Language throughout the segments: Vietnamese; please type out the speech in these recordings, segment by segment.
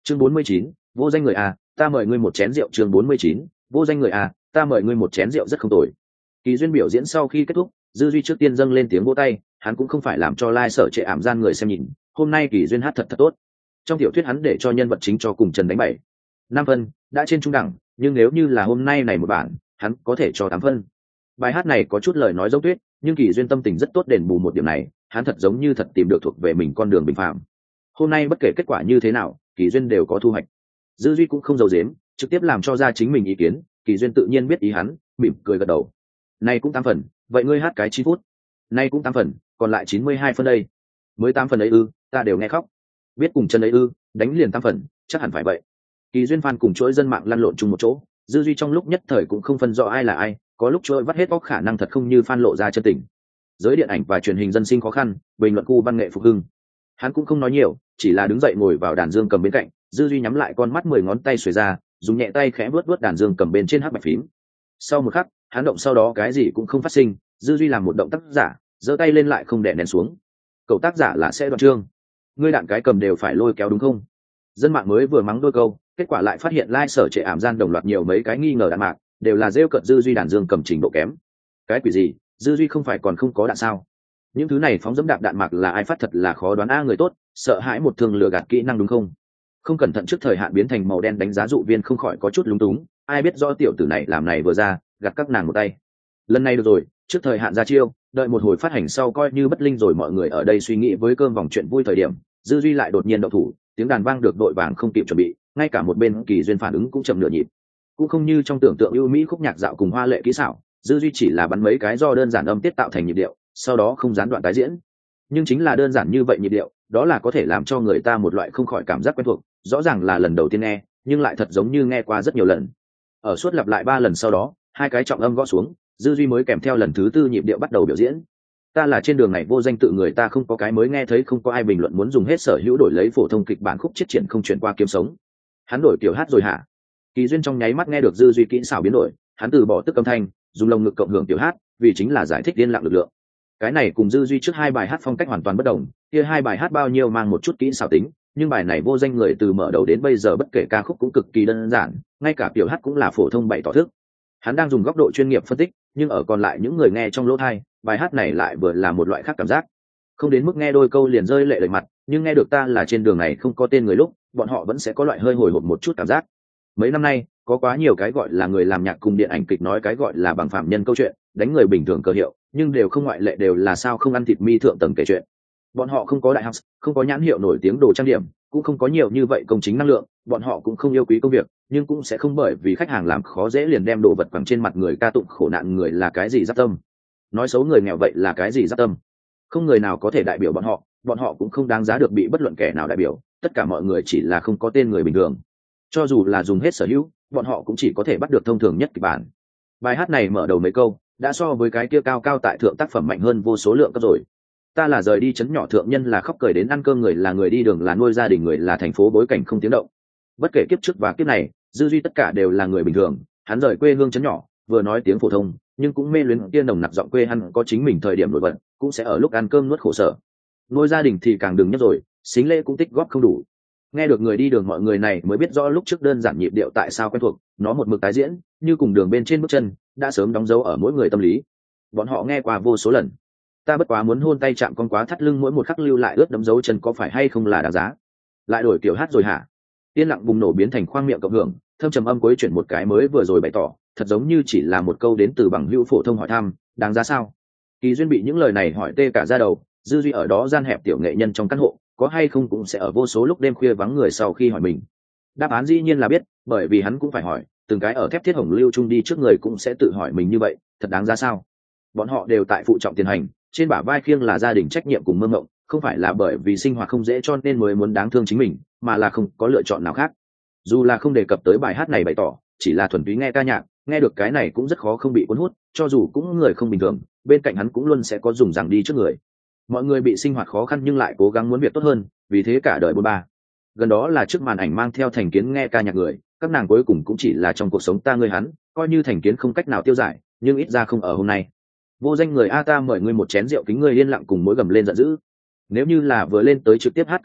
Chương 49, vô danh người a, ta mời ngươi một chén rượu. Chương 49, vô danh người a, ta mời ngươi một chén rượu rất không tồi. Kỳ duyên biểu diễn sau khi kết thúc, Dư Duy trước tiên dâng lên tiếng vỗ tay, hắn cũng không phải làm cho lai sở trệ ảm gian người xem nhìn, hôm nay Kỳ duyên hát thật tốt. Trong tiểu thuyết hắn để cho nhân vật chính cho cùng Trần đánh 7-5 phân, đã trên trung đẳng, nhưng nếu như là hôm nay này một bản, hắn có thể cho 8 phân. Bài hát này có chút lời nói giống tuyết, nhưng Kỳ duyên tâm tình rất tốt đền bù một điểm này, hắn thật giống như thật tìm được thuộc về mình con đường bình phàm. Hôm nay bất kể kết quả như thế nào, Kỳ duyên đều có thu hoạch. Dư Duy cũng không giấu giếm, trực tiếp làm cho ra chính mình ý kiến, Kỳ duyên tự nhiên biết ý hắn, mỉm cười gật đầu. Này cũng 8 phần, vậy ngươi hát cái 9 phút. Này cũng 8 phần, còn lại 92 phân đây. Mới 8 phần ấy ư, ta đều nghe khóc. Biết cùng chân ấy ư, đánh liền 8 phần, chắc hẳn phải vậy. Kỳ duyên fan cùng chuỗi dân mạng lăn lộn chung một chỗ, Dư Duy trong lúc nhất thời cũng không phân rõ ai là ai, có lúc chuỗi vắt hết óc khả năng thật không như fan lộ ra chân tình. Giới điện ảnh và truyền hình dân sinh khó khăn, bình luận khu văn nghệ phục hưng. Hắn cũng không nói nhiều, chỉ là đứng dậy ngồi vào đàn dương cầm bên cạnh, Dư Duy nhắm lại con mắt 10 ngón tay xuề ra, dùng nhẹ tay khẽ vuốt đàn dương cầm bên trên hắc bạch phím. Sau một khắc, hắn động sau đó cái gì cũng không phát sinh, Dư Duy làm một động tác giả, giơ tay lên lại không đè nén xuống. Cậu tác giả là sẽ đoạn chương, ngươi đạn cái cầm đều phải lôi kéo đúng không? Dân mạng mới vừa mắng đôi câu, kết quả lại phát hiện sở trệ ảm gian đồng loạt nhiều mấy cái nghi ngờ đạn mạc, đều là rêu cận Dư Duy đàn dương cầm trình độ kém. Cái quỷ gì, Dư Duy không phải còn không có đạn sao? Những thứ này phóng dẫm đạp đạn mạc là ai phát thật là khó đoán. Người tốt, sợ hãi một thương lừa gạt kỹ năng đúng không? Không cẩn thận trước thời hạn biến thành màu đen đánh giá dụ viên không khỏi có chút lúng túng, ai biết do tiểu tử này làm này vừa ra, gạt các nàng một tay. Lần này được rồi, trước thời hạn ra chiêu, đợi một hồi phát hành sau coi như bất linh rồi. Mọi người ở đây suy nghĩ với cơm vòng chuyện vui thời điểm, Dư Duy lại đột nhiên động thủ, tiếng đàn vang được đội vàng không kịp chuẩn bị, ngay cả một bên Kỳ duyên phản ứng cũng chậm nửa nhịp. Cũng không như trong tưởng tượng ưu mỹ khúc nhạc dạo cùng hoa lệ kỹ xảo, Dư Duy chỉ là bắn mấy cái do đơn giản âm tiết tạo thành nhịp điệu, sau đó không gián đoạn tái diễn. Nhưng chính là đơn giản như vậy nhịp điệu, đó là có thể làm cho người ta một loại không khỏi cảm giác quen thuộc, rõ ràng là lần đầu tiên nghe, nhưng lại thật giống như nghe qua rất nhiều lần. Ở suốt lặp lại 3 lần sau đó, hai cái trọng âm gõ xuống, Dư Duy mới kèm theo lần thứ 4 nhịp điệu bắt đầu biểu diễn. Ta là trên đường này vô danh tự người ta không có cái mới nghe thấy không có ai bình luận muốn dùng hết sở hữu đổi lấy phổ thông kịch bản khúc chiết triển không chuyển qua kiếm sống. Hắn đổi kiểu hát rồi hả? Kỳ duyên trong nháy mắt nghe được Dư Duy kỹ xảo biến đổi, hắn từ bỏ tức âm thanh, dùng lồng ngực cộng hưởng tiểu hát, vì chính là giải thích yên lặng lực lượng. Cái này cùng Dư Duy trước 2 bài hát phong cách hoàn toàn bất đồng, kia 2 bài hát bao nhiêu mang một chút kỹ xảo tính, nhưng bài này vô danh người từ mở đầu đến bây giờ bất kể ca khúc cũng cực kỳ đơn giản, ngay cả tiểu hát cũng là phổ thông bày tỏ thức. Hắn đang dùng góc độ chuyên nghiệp phân tích, nhưng ở còn lại những người nghe trong lỗ tai, bài hát này lại vừa là một loại khác cảm giác. Không đến mức nghe đôi câu liền rơi lệ đầy mặt, nhưng nghe được ta là trên đường này không có tên người lúc, bọn họ vẫn sẽ có loại hơi hồi hộp một chút cảm giác. Mấy năm nay, có quá nhiều cái gọi là người làm nhạc cùng điện ảnh kịch nói cái gọi là bằng phạm nhân câu chuyện, đánh người bình thường cơ hiệu, nhưng đều không ngoại lệ đều là sao không ăn thịt mi thượng tầng kể chuyện. Bọn họ không có đại học, không có nhãn hiệu nổi tiếng đồ trang điểm, cũng không có nhiều như vậy công chính năng lượng, bọn họ cũng không yêu quý công việc, nhưng cũng sẽ không bởi vì khách hàng làm khó dễ liền đem đồ vật quẳng trên mặt người ca tụng khổ nạn người là cái gì giáp tâm. Nói xấu người nghèo vậy là cái gì giáp tâm. Không người nào có thể đại biểu bọn họ cũng không đáng giá được bị bất luận kẻ nào đại biểu, tất cả mọi người chỉ là không có tên người bình thường. Cho dù là dùng hết sở hữu, bọn họ cũng chỉ có thể bắt được thông thường nhất kịch bản. Bài hát này mở đầu mấy câu, đã so với cái kia cao cao tại thượng tác phẩm mạnh hơn vô số lượng cấp rồi. Ta là rời đi trấn nhỏ thượng nhân là khóc cười đến ăn cơm người là người đi đường là nuôi gia đình người là thành phố bối cảnh không tiếng động. Bất kể kiếp trước và kiếp này, Dư Duy tất cả đều là người bình thường, hắn rời quê hương trấn nhỏ, vừa nói tiếng phổ thông, nhưng cũng mê luyến kia nồng nặc giọng quê hắn có chính mình thời điểm nổi bật, cũng sẽ ở lúc ăn cơm nuốt khổ sở. Nuôi gia đình thì càng đừng nhắc rồi, xính lễ cũng tích góp không đủ. Nghe được người đi đường mọi người này mới biết rõ lúc trước đơn giản nhịp điệu tại sao quen thuộc, nó một mực tái diễn, như cùng đường bên trên bước chân, đã sớm đóng dấu ở mỗi người tâm lý. Bọn họ nghe qua vô số lần. Ta bất quá muốn hôn tay chạm con quá thắt lưng mỗi một khắc lưu lại ướt đấm dấu chân có phải hay không là đáng giá. Lại đổi kiểu hát rồi hả? Yên lặng bùng nổ biến thành khoang miệng cộng hưởng, thâm trầm âm cuối chuyển một cái mới vừa rồi bày tỏ, thật giống như chỉ là một câu đến từ bằng hữu phổ thông hỏi thăm, đáng giá sao? Kỳ duyên bị những lời này hỏi tê cả da đầu, Dư Duy ở đó gian hẹp tiểu nghệ nhân trong căn hộ, có hay không cũng sẽ ở vô số lúc đêm khuya vắng người sau khi hỏi mình. Đáp án dĩ nhiên là biết, bởi vì hắn cũng phải hỏi, từng cái ở thép thiết hồng lưu trung đi trước người cũng sẽ tự hỏi mình như vậy, thật đáng giá sao? Bọn họ đều tại phụ trọng tiền hành, trên bả vai khiêng là gia đình trách nhiệm cùng mơ mộng, không phải là bởi vì sinh hoạt không dễ cho nên mới muốn đáng thương chính mình, mà là không có lựa chọn nào khác. Dù là không đề cập tới bài hát này bày tỏ, chỉ là thuần túy nghe ca nhạc, nghe được cái này cũng rất khó không bị cuốn hút, cho dù cũng người không bình thường, bên cạnh hắn cũng luôn sẽ có dùng rằng đi trước người. Mọi người bị sinh hoạt khó khăn nhưng lại cố gắng muốn việc tốt hơn, vì thế cả đời bôn ba. Gần đó là trước màn ảnh mang theo Thành Kiến nghe ca nhạc người, các nàng cuối cùng cũng chỉ là trong cuộc sống ta ngươi hắn, coi như Thành Kiến không cách nào tiêu giải, nhưng ít ra không ở hôm nay. Vô danh người a ta mời ngươi một chén rượu kính ngươi yên lặng cùng mối gầm lên giận dữ. Nếu như là vừa lên tới trực tiếp hát câu này,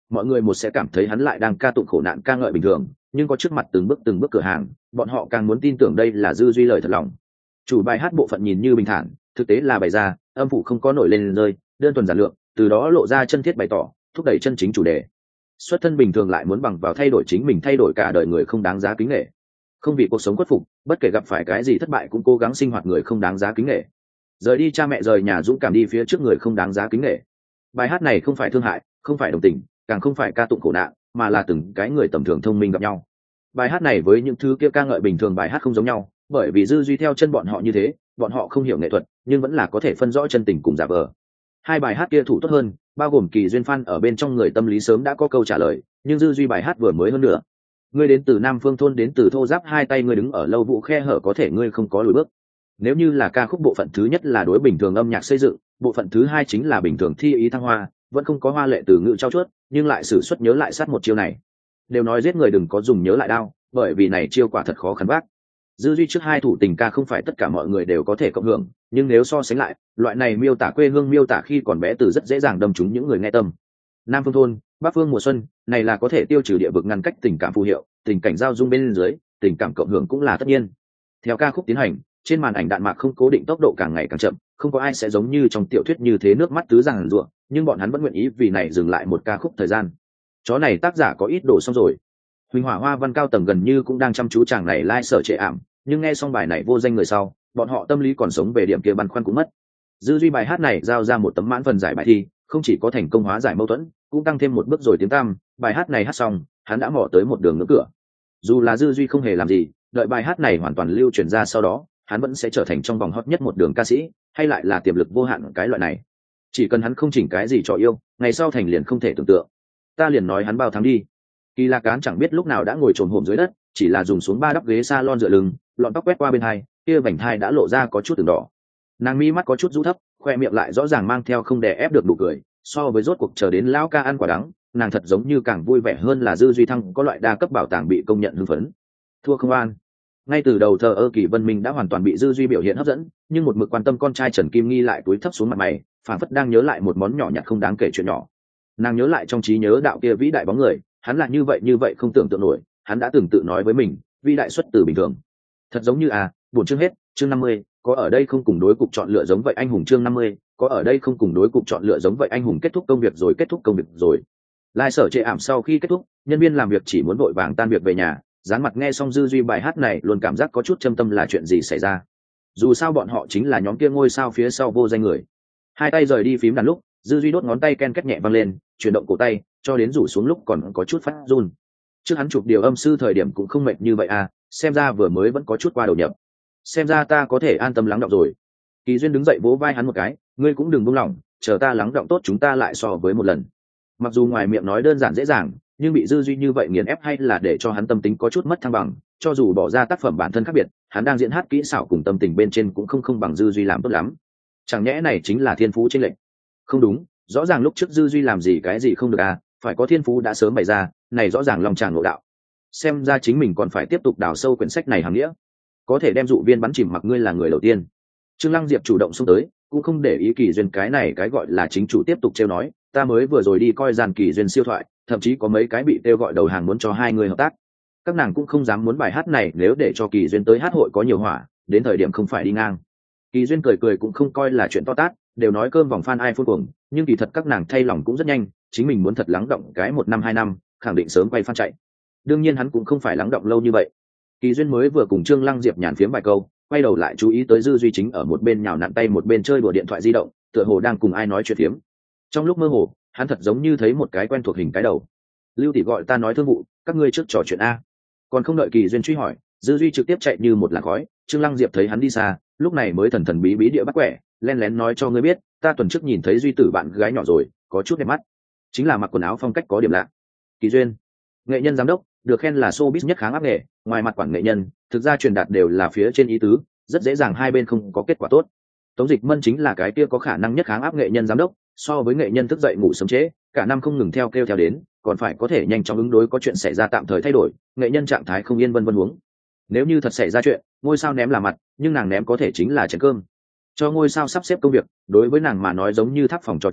mọi người một sẽ cảm thấy hắn lại đang ca tụng khổ nạn ca ngợi bình thường, nhưng có trước mặt từng bước cửa hàng, bọn họ càng muốn tin tưởng đây là Dư Duy lời thật lòng. Chủ bài hát bộ phận nhìn như bình thản, thực tế là bày ra âm phủ không có nổi lên rơi, đơn thuần giản lược, từ đó lộ ra chân thiết bày tỏ, thúc đẩy chân chính chủ đề. Xuất thân bình thường lại muốn bằng vào thay đổi chính mình, thay đổi cả đời người không đáng giá kính nể, không vì cuộc sống khuất phục, bất kể gặp phải cái gì thất bại cũng cố gắng sinh hoạt người không đáng giá kính nể, rời đi cha mẹ rời nhà dũng cảm đi phía trước người không đáng giá kính nể. Bài hát này không phải thương hại, không phải đồng tình, càng không phải ca tụng khổ nạn, mà là từng cái người tầm thường thông minh gặp nhau. Bài hát này với những thứ kia ca ngợi bình thường bài hát không giống nhau, bởi vì Dư Duy theo chân bọn họ như thế, bọn họ không hiểu nghệ thuật nhưng vẫn là có thể phân rõ chân tình cùng giả vờ. Hai bài hát kia thủ tốt hơn, bao gồm Kỳ Duyên fan ở bên trong người tâm lý sớm đã có câu trả lời, nhưng Dư Duy bài hát vừa mới hơn nữa. Ngươi đến từ Nam Phương thôn, đến từ thô giáp, hai tay ngươi đứng ở lâu vụ khe hở, có thể ngươi không có lùi bước. Nếu như là ca khúc bộ phận thứ nhất là đối bình thường âm nhạc xây dựng, bộ phận thứ hai chính là bình thường thi ý thăng hoa, vẫn không có hoa lệ từ ngữ trao chuốt, nhưng lại sử xuất nhớ lại sát một chiêu này. Đều nói giết người đừng có dùng nhớ lại đao, bởi vì này chiêu quả thật khó khăn vác. Dư Duy trước hai thủ tình ca không phải tất cả mọi người đều có thể cộng hưởng, nhưng nếu so sánh lại, loại này miêu tả quê hương, miêu tả khi còn bé từ rất dễ dàng đâm trúng những người nghe tâm. Nam Phương thôn, Bắc Phương mùa xuân, này là có thể tiêu trừ địa vực ngăn cách tình cảm phù hiệu, tình cảnh giao dung bên dưới, tình cảm cộng hưởng cũng là tất nhiên. Theo ca khúc tiến hành, trên màn ảnh đạn mạc không cố định tốc độ càng ngày càng chậm, không có ai sẽ giống như trong tiểu thuyết như thế nước mắt tứ giằng rủa, nhưng bọn hắn vẫn nguyện ý vì này dừng lại một ca khúc thời gian. Chó này tác giả có ít đổ xong rồi. Huỳnh Hỏa Hoa văn cao tầng gần như cũng đang chăm chú chàng này lai sở trệ ảm, nhưng nghe xong bài này vô danh người sau, bọn họ tâm lý còn sống về điểm kia băn khoăn cũng mất. Dư Duy bài hát này giao ra một tấm mãn phần giải bài thi, không chỉ có thành công hóa giải mâu thuẫn, cũng tăng thêm một bước rồi tiếng tăm. Bài hát này hát xong, hắn đã mò tới một đường ngưỡng cửa. Dù là Dư Duy không hề làm gì, đợi bài hát này hoàn toàn lưu truyền ra sau đó, hắn vẫn sẽ trở thành trong vòng hot nhất một đường ca sĩ, hay lại là tiềm lực vô hạn cái loại này. Chỉ cần hắn không chỉnh cái gì cho yêu, ngày sau thành liền không thể tưởng tượng. Ta liền nói hắn bao tháng đi. Kỳ Lạc Cán chẳng biết lúc nào đã ngồi trồm hổm dưới đất, chỉ là dùng xuống ba đắp ghế salon dựa lưng, lọn tóc quét qua bên hai, kia vành thai đã lộ ra có chút từng đỏ. Nàng mi mắt có chút rũ thấp, khoe miệng lại rõ ràng mang theo không đè ép được nụ cười. So với rốt cuộc chờ đến lão ca ăn quả đắng, nàng thật giống như càng vui vẻ hơn là Dư Duy Thăng có loại đa cấp bảo tàng bị công nhận hưng phấn. Thua không an. Ngay từ đầu thờ ơ Kỳ Vân Minh đã hoàn toàn bị Dư Duy biểu hiện hấp dẫn, nhưng một mực quan tâm con trai Trần Kim Nghi lại cúi thấp xuống mặt mày, phảng phất đang nhớ lại một món nhỏ nhặt không đáng kể chuyện nhỏ. Nàng nhớ lại trong trí nhớ đạo kia vĩ đại bóng người, hắn là như vậy không tưởng tượng nổi, hắn đã từng tự nói với mình, vĩ đại xuất từ bình thường. Thật giống như buồn chương hết, chương 50, có ở đây không cùng đối cục chọn lựa giống vậy anh hùng, chương 50, có ở đây không cùng đối cục chọn lựa giống vậy anh hùng. Kết thúc công việc rồi. Lai sở trệ ảm sau khi kết thúc, nhân viên làm việc chỉ muốn vội vàng tan việc về nhà, dán mặt nghe xong Dư Duy bài hát này luôn cảm giác có chút châm tâm là chuyện gì xảy ra. Dù sao bọn họ chính là nhóm kia ngôi sao phía sau vô danh người. Hai tay rời đi phím đàn lúc, Dư Duy đốt ngón tay ken két nhẹ văng lên, chuyển động cổ tay, cho đến rủ xuống lúc còn có chút phát run. Trước hắn chụp điều âm sư thời điểm cũng không mệt như vậy xem ra vừa mới vẫn có chút qua đầu nhập. Xem ra ta có thể an tâm lắng đọng rồi. Kỳ Duyên đứng dậy vỗ vai hắn một cái, ngươi cũng đừng buông lỏng, chờ ta lắng đọng tốt chúng ta lại so với một lần. Mặc dù ngoài miệng nói đơn giản dễ dàng, nhưng bị Dư Duy như vậy nghiền ép hay là để cho hắn tâm tính có chút mất thăng bằng. Cho dù bỏ ra tác phẩm bản thân khác biệt, hắn đang diễn hát kỹ xảo cùng tâm tình bên trên cũng không bằng Dư Duy làm tốt lắm. Chẳng nhẽ này chính là thiên phú chênh lệch? Không đúng, rõ ràng lúc trước Dư Duy làm gì cái gì không được phải có thiên phú đã sớm bày ra, này rõ ràng lòng tràn ngộ đạo. Xem ra chính mình còn phải tiếp tục đào sâu quyển sách này hàng nghĩa, có thể đem dụ viên bắn chìm mặc ngươi là người đầu tiên. Trương Lăng Diệp chủ động xông tới, cũng không để ý Kỳ Duyên cái này cái gọi là chính chủ tiếp tục trêu nói, ta mới vừa rồi đi coi dàn Kỳ Duyên siêu thoại, thậm chí có mấy cái bị kêu gọi đầu hàng muốn cho hai người hợp tác. Các nàng cũng không dám muốn bài hát này, nếu để cho Kỳ Duyên tới hát hội có nhiều hỏa, đến thời điểm không phải đi ngang. Kỳ Duyên cười cũng không coi là chuyện to tát, đều nói cơm vòng fan ai phun cuồng, nhưng kỳ thật các nàng thay lòng cũng rất nhanh, chính mình muốn thật lắng động cái 1 năm 2 năm, khẳng định sớm quay fan chạy. Đương nhiên hắn cũng không phải lắng động lâu như vậy. Kỳ Duyên mới vừa cùng Trương Lăng Diệp nhàn phiếm vài câu, quay đầu lại chú ý tới Dư Duy chính ở một bên nhào nặn tay một bên chơi đùa điện thoại di động, tựa hồ đang cùng ai nói chuyện phiếm. Trong lúc mơ hồ, hắn thật giống như thấy một cái quen thuộc hình cái đầu. Lưu tỷ gọi ta nói thương vụ, các ngươi trước trò chuyện Còn không đợi Kỳ Duyên truy hỏi, Dư Duy trực tiếp chạy như một làn khói. Trương Lăng Diệp thấy hắn đi xa, lúc này mới thần thần bí bí địa bắt quẻ, lén lén nói cho ngươi biết, ta tuần trước nhìn thấy Duy tử bạn gái nhỏ rồi, có chút đẹp mắt, chính là mặc quần áo phong cách có điểm lạ. Kỳ Duyên, nghệ nhân giám đốc, được khen là showbiz nhất kháng áp nghệ, ngoài mặt quản nghệ nhân, thực ra truyền đạt đều là phía trên ý tứ, rất dễ dàng hai bên không có kết quả tốt. Tống Dịch Mân chính là cái kia có khả năng nhất kháng áp nghệ nhân giám đốc, so với nghệ nhân thức dậy ngủ sớm trễ, cả năm không ngừng theo đến, còn phải có thể nhanh chóng ứng đối có chuyện xảy ra tạm thời thay đổi, nghệ nhân trạng thái không yên vân huống. Nếu như thật xảy ra chuyện, ngôi sao ném là mặt, nhưng nàng ném có thể chính là chén cơm. Cho ngôi sao sắp xếp công việc, đối với nàng mà nói giống như tháp phòng trò chơi,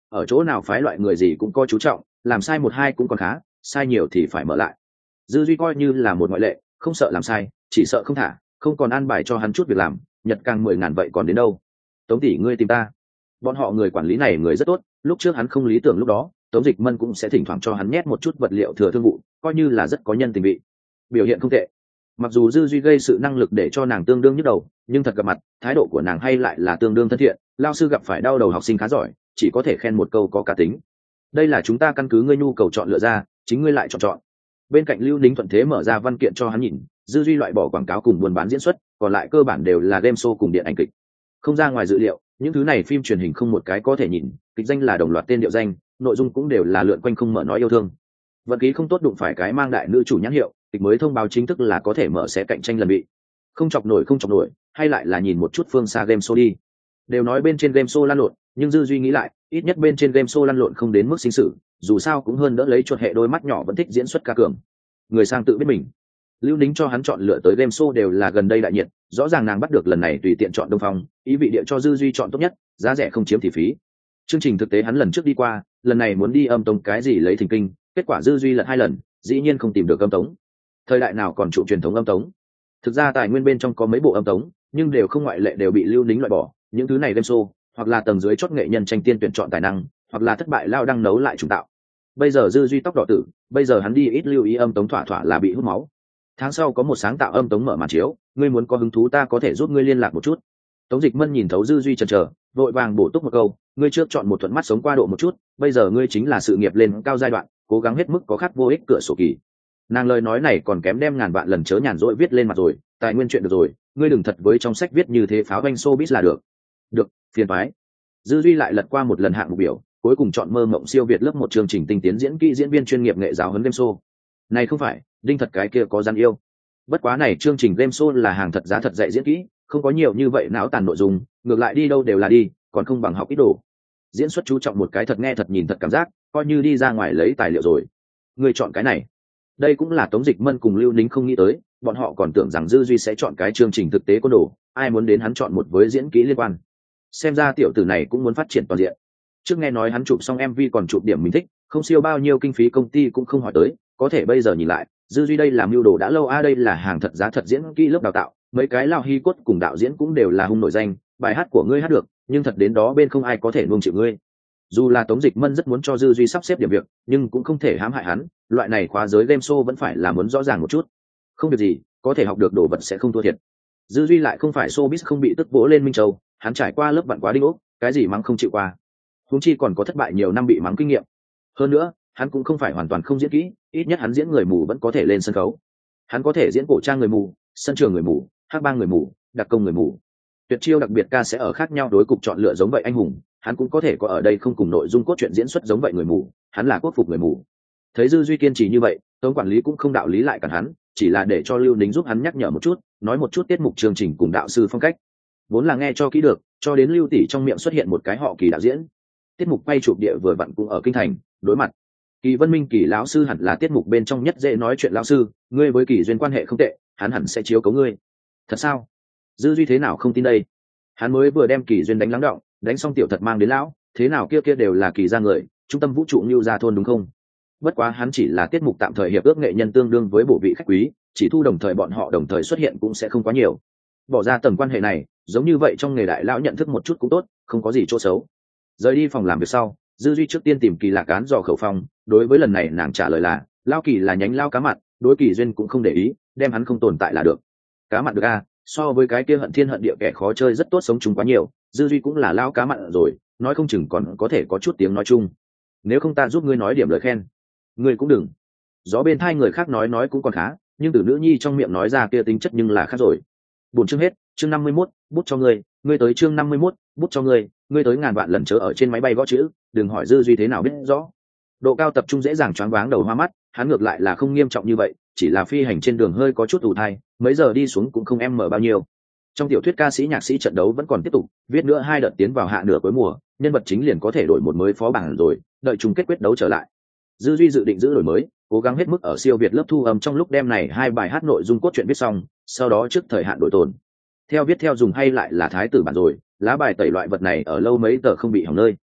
ở chỗ nào phái loại người gì cũng có chú trọng, làm sai một hai cũng còn khá, sai nhiều thì phải mở lại. Dư Duy coi như là một ngoại lệ, không sợ làm sai, chỉ sợ không thả, không còn an bài cho hắn chút việc làm, nhật càng 10.000 vậy còn đến đâu. Tống tỷ ngươi tìm ta. Bọn họ người quản lý này người rất tốt, lúc trước hắn không lý tưởng lúc đó, Tống Dịch Mân cũng sẽ thỉnh thoảng cho hắn nhét một chút vật liệu thừa thương vụ, coi như là rất có nhân tình vị. Biểu hiện không tệ. Mặc dù Dư Duy gây sự năng lực để cho nàng tương đương nhức đầu, nhưng thật gặp mặt, thái độ của nàng hay lại là tương đương thân thiện, lao sư gặp phải đau đầu học sinh khá giỏi, chỉ có thể khen một câu có cá tính. Đây là chúng ta căn cứ ngươi nhu cầu chọn lựa ra, chính ngươi lại chọn. Bên cạnh Lưu Nính thuận thế mở ra văn kiện cho hắn nhìn, Dư Duy loại bỏ quảng cáo cùng buôn bán diễn xuất, còn lại cơ bản đều là game show cùng điện ảnh kịch. Không ra ngoài dự liệu, những thứ này phim truyền hình không một cái có thể nhìn, kịch danh là đồng loạt tên điệu danh, nội dung cũng đều là lượn quanh không mở nói yêu thương. Vận khí không tốt đụng phải cái mang đại nữ chủ nhãn hiệu, kịch mới thông báo chính thức là có thể mở sẽ cạnh tranh lần bị. Không chọc nổi, hay lại là nhìn một chút phương xa game show đi. Đều nói bên trên game show lăn lộn, nhưng Dư Duy nghĩ lại, ít nhất bên trên game show lăn lộn không đến mức sinh sự, dù sao cũng hơn đỡ lấy chuột hệ đôi mắt nhỏ vẫn thích diễn xuất ca cường. Người sang tự biết mình. Lưu Nính cho hắn chọn lựa tới game show đều là gần đây đại nhiệt, rõ ràng nàng bắt được lần này tùy tiện chọn Đông Phong, ý vị địa cho Dư Duy chọn tốt nhất, giá rẻ không chiếm thị phí. Chương trình thực tế hắn lần trước đi qua, lần này muốn đi âm tống cái gì lấy thỉnh kinh, kết quả Dư Duy lật 2 lần, dĩ nhiên không tìm được âm tống. Thời đại nào còn trụ truyền thống âm tống? Thực ra tài nguyên bên trong có mấy bộ âm tống, nhưng đều không ngoại lệ đều bị Lưu Nính loại bỏ, những thứ này game show, hoặc là tầng dưới chót nghệ nhân tranh tiên tuyển chọn tài năng, hoặc là thất bại lao đăng nấu lại trùng tạo. Bây giờ Dư Duy tóc đỏ tử, bây giờ hắn đi ít lưu ý âm tống thỏa là bị hút máu. Tháng sau có một sáng tạo âm tống mở màn chiếu, ngươi muốn có hứng thú ta có thể giúp ngươi liên lạc một chút. Tống Dịch Mân nhìn thấu Dư Duy chần chờ, vội vàng bổ túc một câu, ngươi trước chọn một thuận mắt sống qua độ một chút, bây giờ ngươi chính là sự nghiệp lên cao giai đoạn, cố gắng hết mức có khát vô ích cửa sổ kỳ. Nàng lời nói này còn kém đem ngàn vạn lần chớ nhàn rỗi viết lên mặt rồi, tài nguyên chuyện được rồi, ngươi đừng thật với trong sách viết như thế pháo doanh showbiz là được. Được, phiền toái. Dư Duy lại lật qua một lần hạng mục biểu, cuối cùng chọn mơ mộng siêu việt lớp một chương trình tinh tiến diễn kỹ diễn viên chuyên nghiệp nghệ giáo huấn game show. Này không phải, đinh thật cái kia có gian yêu. Bất quá này chương trình game show là hàng thật giá thật dạy diễn kỹ, không có nhiều như vậy não tàn nội dung, ngược lại đi đâu đều là đi, còn không bằng học ít đồ. Diễn xuất chú trọng một cái thật nghe thật nhìn thật cảm giác, coi như đi ra ngoài lấy tài liệu rồi. Người chọn cái này. Đây cũng là Tống Dịch Mân cùng Lưu Nính không nghĩ tới, bọn họ còn tưởng rằng Dư Duy sẽ chọn cái chương trình thực tế có đồ, ai muốn đến hắn chọn một với diễn kỹ liên quan. Xem ra tiểu tử này cũng muốn phát triển toàn diện. Trước nghe nói hắn chụp xong MV còn chụp điểm mình thích, không siêu bao nhiêu kinh phí công ty cũng không hỏi tới, có thể bây giờ nhìn lại, Dư Duy đây làm mưu đồ đã lâu đây là hàng thật giá thật diễn kỹ lớp đào tạo, mấy cái lao hi cốt cùng đạo diễn cũng đều là hung nổi danh, bài hát của ngươi hát được, nhưng thật đến đó bên không ai có thể nuông chịu ngươi. Dù là Tống Dịch Mân rất muốn cho Dư Duy sắp xếp điểm việc, nhưng cũng không thể hãm hại hắn, loại này khóa giới game show vẫn phải là muốn rõ ràng một chút. Không việc gì, có thể học được đồ vật sẽ không thua thiệt. Dư Duy lại không phải showbiz không bị tức vỗ lên Minh Châu, hắn trải qua lớp vặn quá đinh ốc, cái gì mắng không chịu qua. Huống chi còn có thất bại nhiều năm bị mắng kinh nghiệm. Hơn nữa, hắn cũng không phải hoàn toàn không diễn kỹ, ít nhất hắn diễn người mù vẫn có thể lên sân khấu. Hắn có thể diễn cổ trang người mù, sân trường người mù, hắc bang người mù, đặc công người mù. Tuyệt chiêu đặc biệt ca sẽ ở khác nhau đối cục chọn lựa giống vậy anh hùng, hắn cũng có thể có ở đây không cùng nội dung cốt truyện diễn xuất giống vậy người mù, hắn là quốc phục người mù. Thấy Dư Duy kiên trì như vậy, Tống quản lý cũng không đạo lý lại cản hắn, chỉ là để cho Lưu Nính giúp hắn nhắc nhở một chút, nói một chút tiết mục chương trình cùng đạo sư phong cách. Vốn là nghe cho kỹ được, cho đến Lưu tỷ trong miệng xuất hiện một cái họ Kỳ đạo diễn. Tiết mục quay chụp địa vừa vặn cũng ở kinh thành, đối mặt. Kỳ Vân Minh Kỳ lão sư hẳn là tiết mục bên trong nhất dễ nói chuyện lão sư, ngươi với Kỳ duyên quan hệ không tệ, hắn hẳn sẽ chiếu cố ngươi. Thật sao? Dư Duy thế nào không tin đây? Hắn mới vừa đem Kỳ duyên đánh lắng đọng, đánh xong tiểu thật mang đến lão, thế nào kia đều là Kỳ gia người, trung tâm vũ trụ Nưu gia thôn đúng không? Bất quá hắn chỉ là tiết mục tạm thời hiệp ước nghệ nhân tương đương với bổ vị khách quý, chỉ thu đồng thời bọn họ đồng thời xuất hiện cũng sẽ không quá nhiều. Bỏ ra tầng quan hệ này, giống như vậy trong nghề đại lão nhận thức một chút cũng tốt, không có gì chỗ xấu. Rời đi phòng làm việc sau, Dư Duy trước tiên tìm Kỳ Lạc Cán dò khẩu phong, đối với lần này nàng trả lời là, Lao Kỳ là nhánh lao cá mặn, đối Kỳ duyên cũng không để ý, đem hắn không tồn tại là được. Cá mặn được a, so với cái kia hận thiên hận địa kẻ khó chơi rất tốt sống chung quá nhiều, Dư Duy cũng là lao cá mặn rồi, nói không chừng còn có thể có chút tiếng nói chung. Nếu không ta giúp ngươi nói điểm lời khen. Ngươi cũng đừng. Gió bên thai người khác nói cũng còn khá, nhưng từ nữ nhi trong miệng nói ra kia tính chất nhưng là khác rồi. Buồn chương hết, chương 51, bút cho ngươi tới chương 51, bút cho ngươi tới ngàn vạn lần chớ ở trên máy bay gõ chữ, đừng hỏi Dư Duy thế nào biết rõ. Độ cao tập trung dễ dàng choáng váng đầu hoa mắt, hắn ngược lại là không nghiêm trọng như vậy, chỉ là phi hành trên đường hơi có chút ù thai, mấy giờ đi xuống cũng không em mở bao nhiêu. Trong tiểu thuyết ca sĩ nhạc sĩ trận đấu vẫn còn tiếp tục, viết nữa 2 đợt tiến vào hạ nửa cuối mùa, nhân vật chính liền có thể đổi một mới phó bảng rồi, đợi chung kết quyết đấu trở lại. Dư Duy dự định giữ đổi mới, cố gắng hết mức ở siêu việt lớp thu âm trong lúc đem này 2 bài hát nội dung cốt truyện viết xong, sau đó trước thời hạn đổi tồn. Theo viết theo dùng hay lại là thái tử bản rồi, lá bài tẩy loại vật này ở lâu mấy tờ không bị hỏng nơi.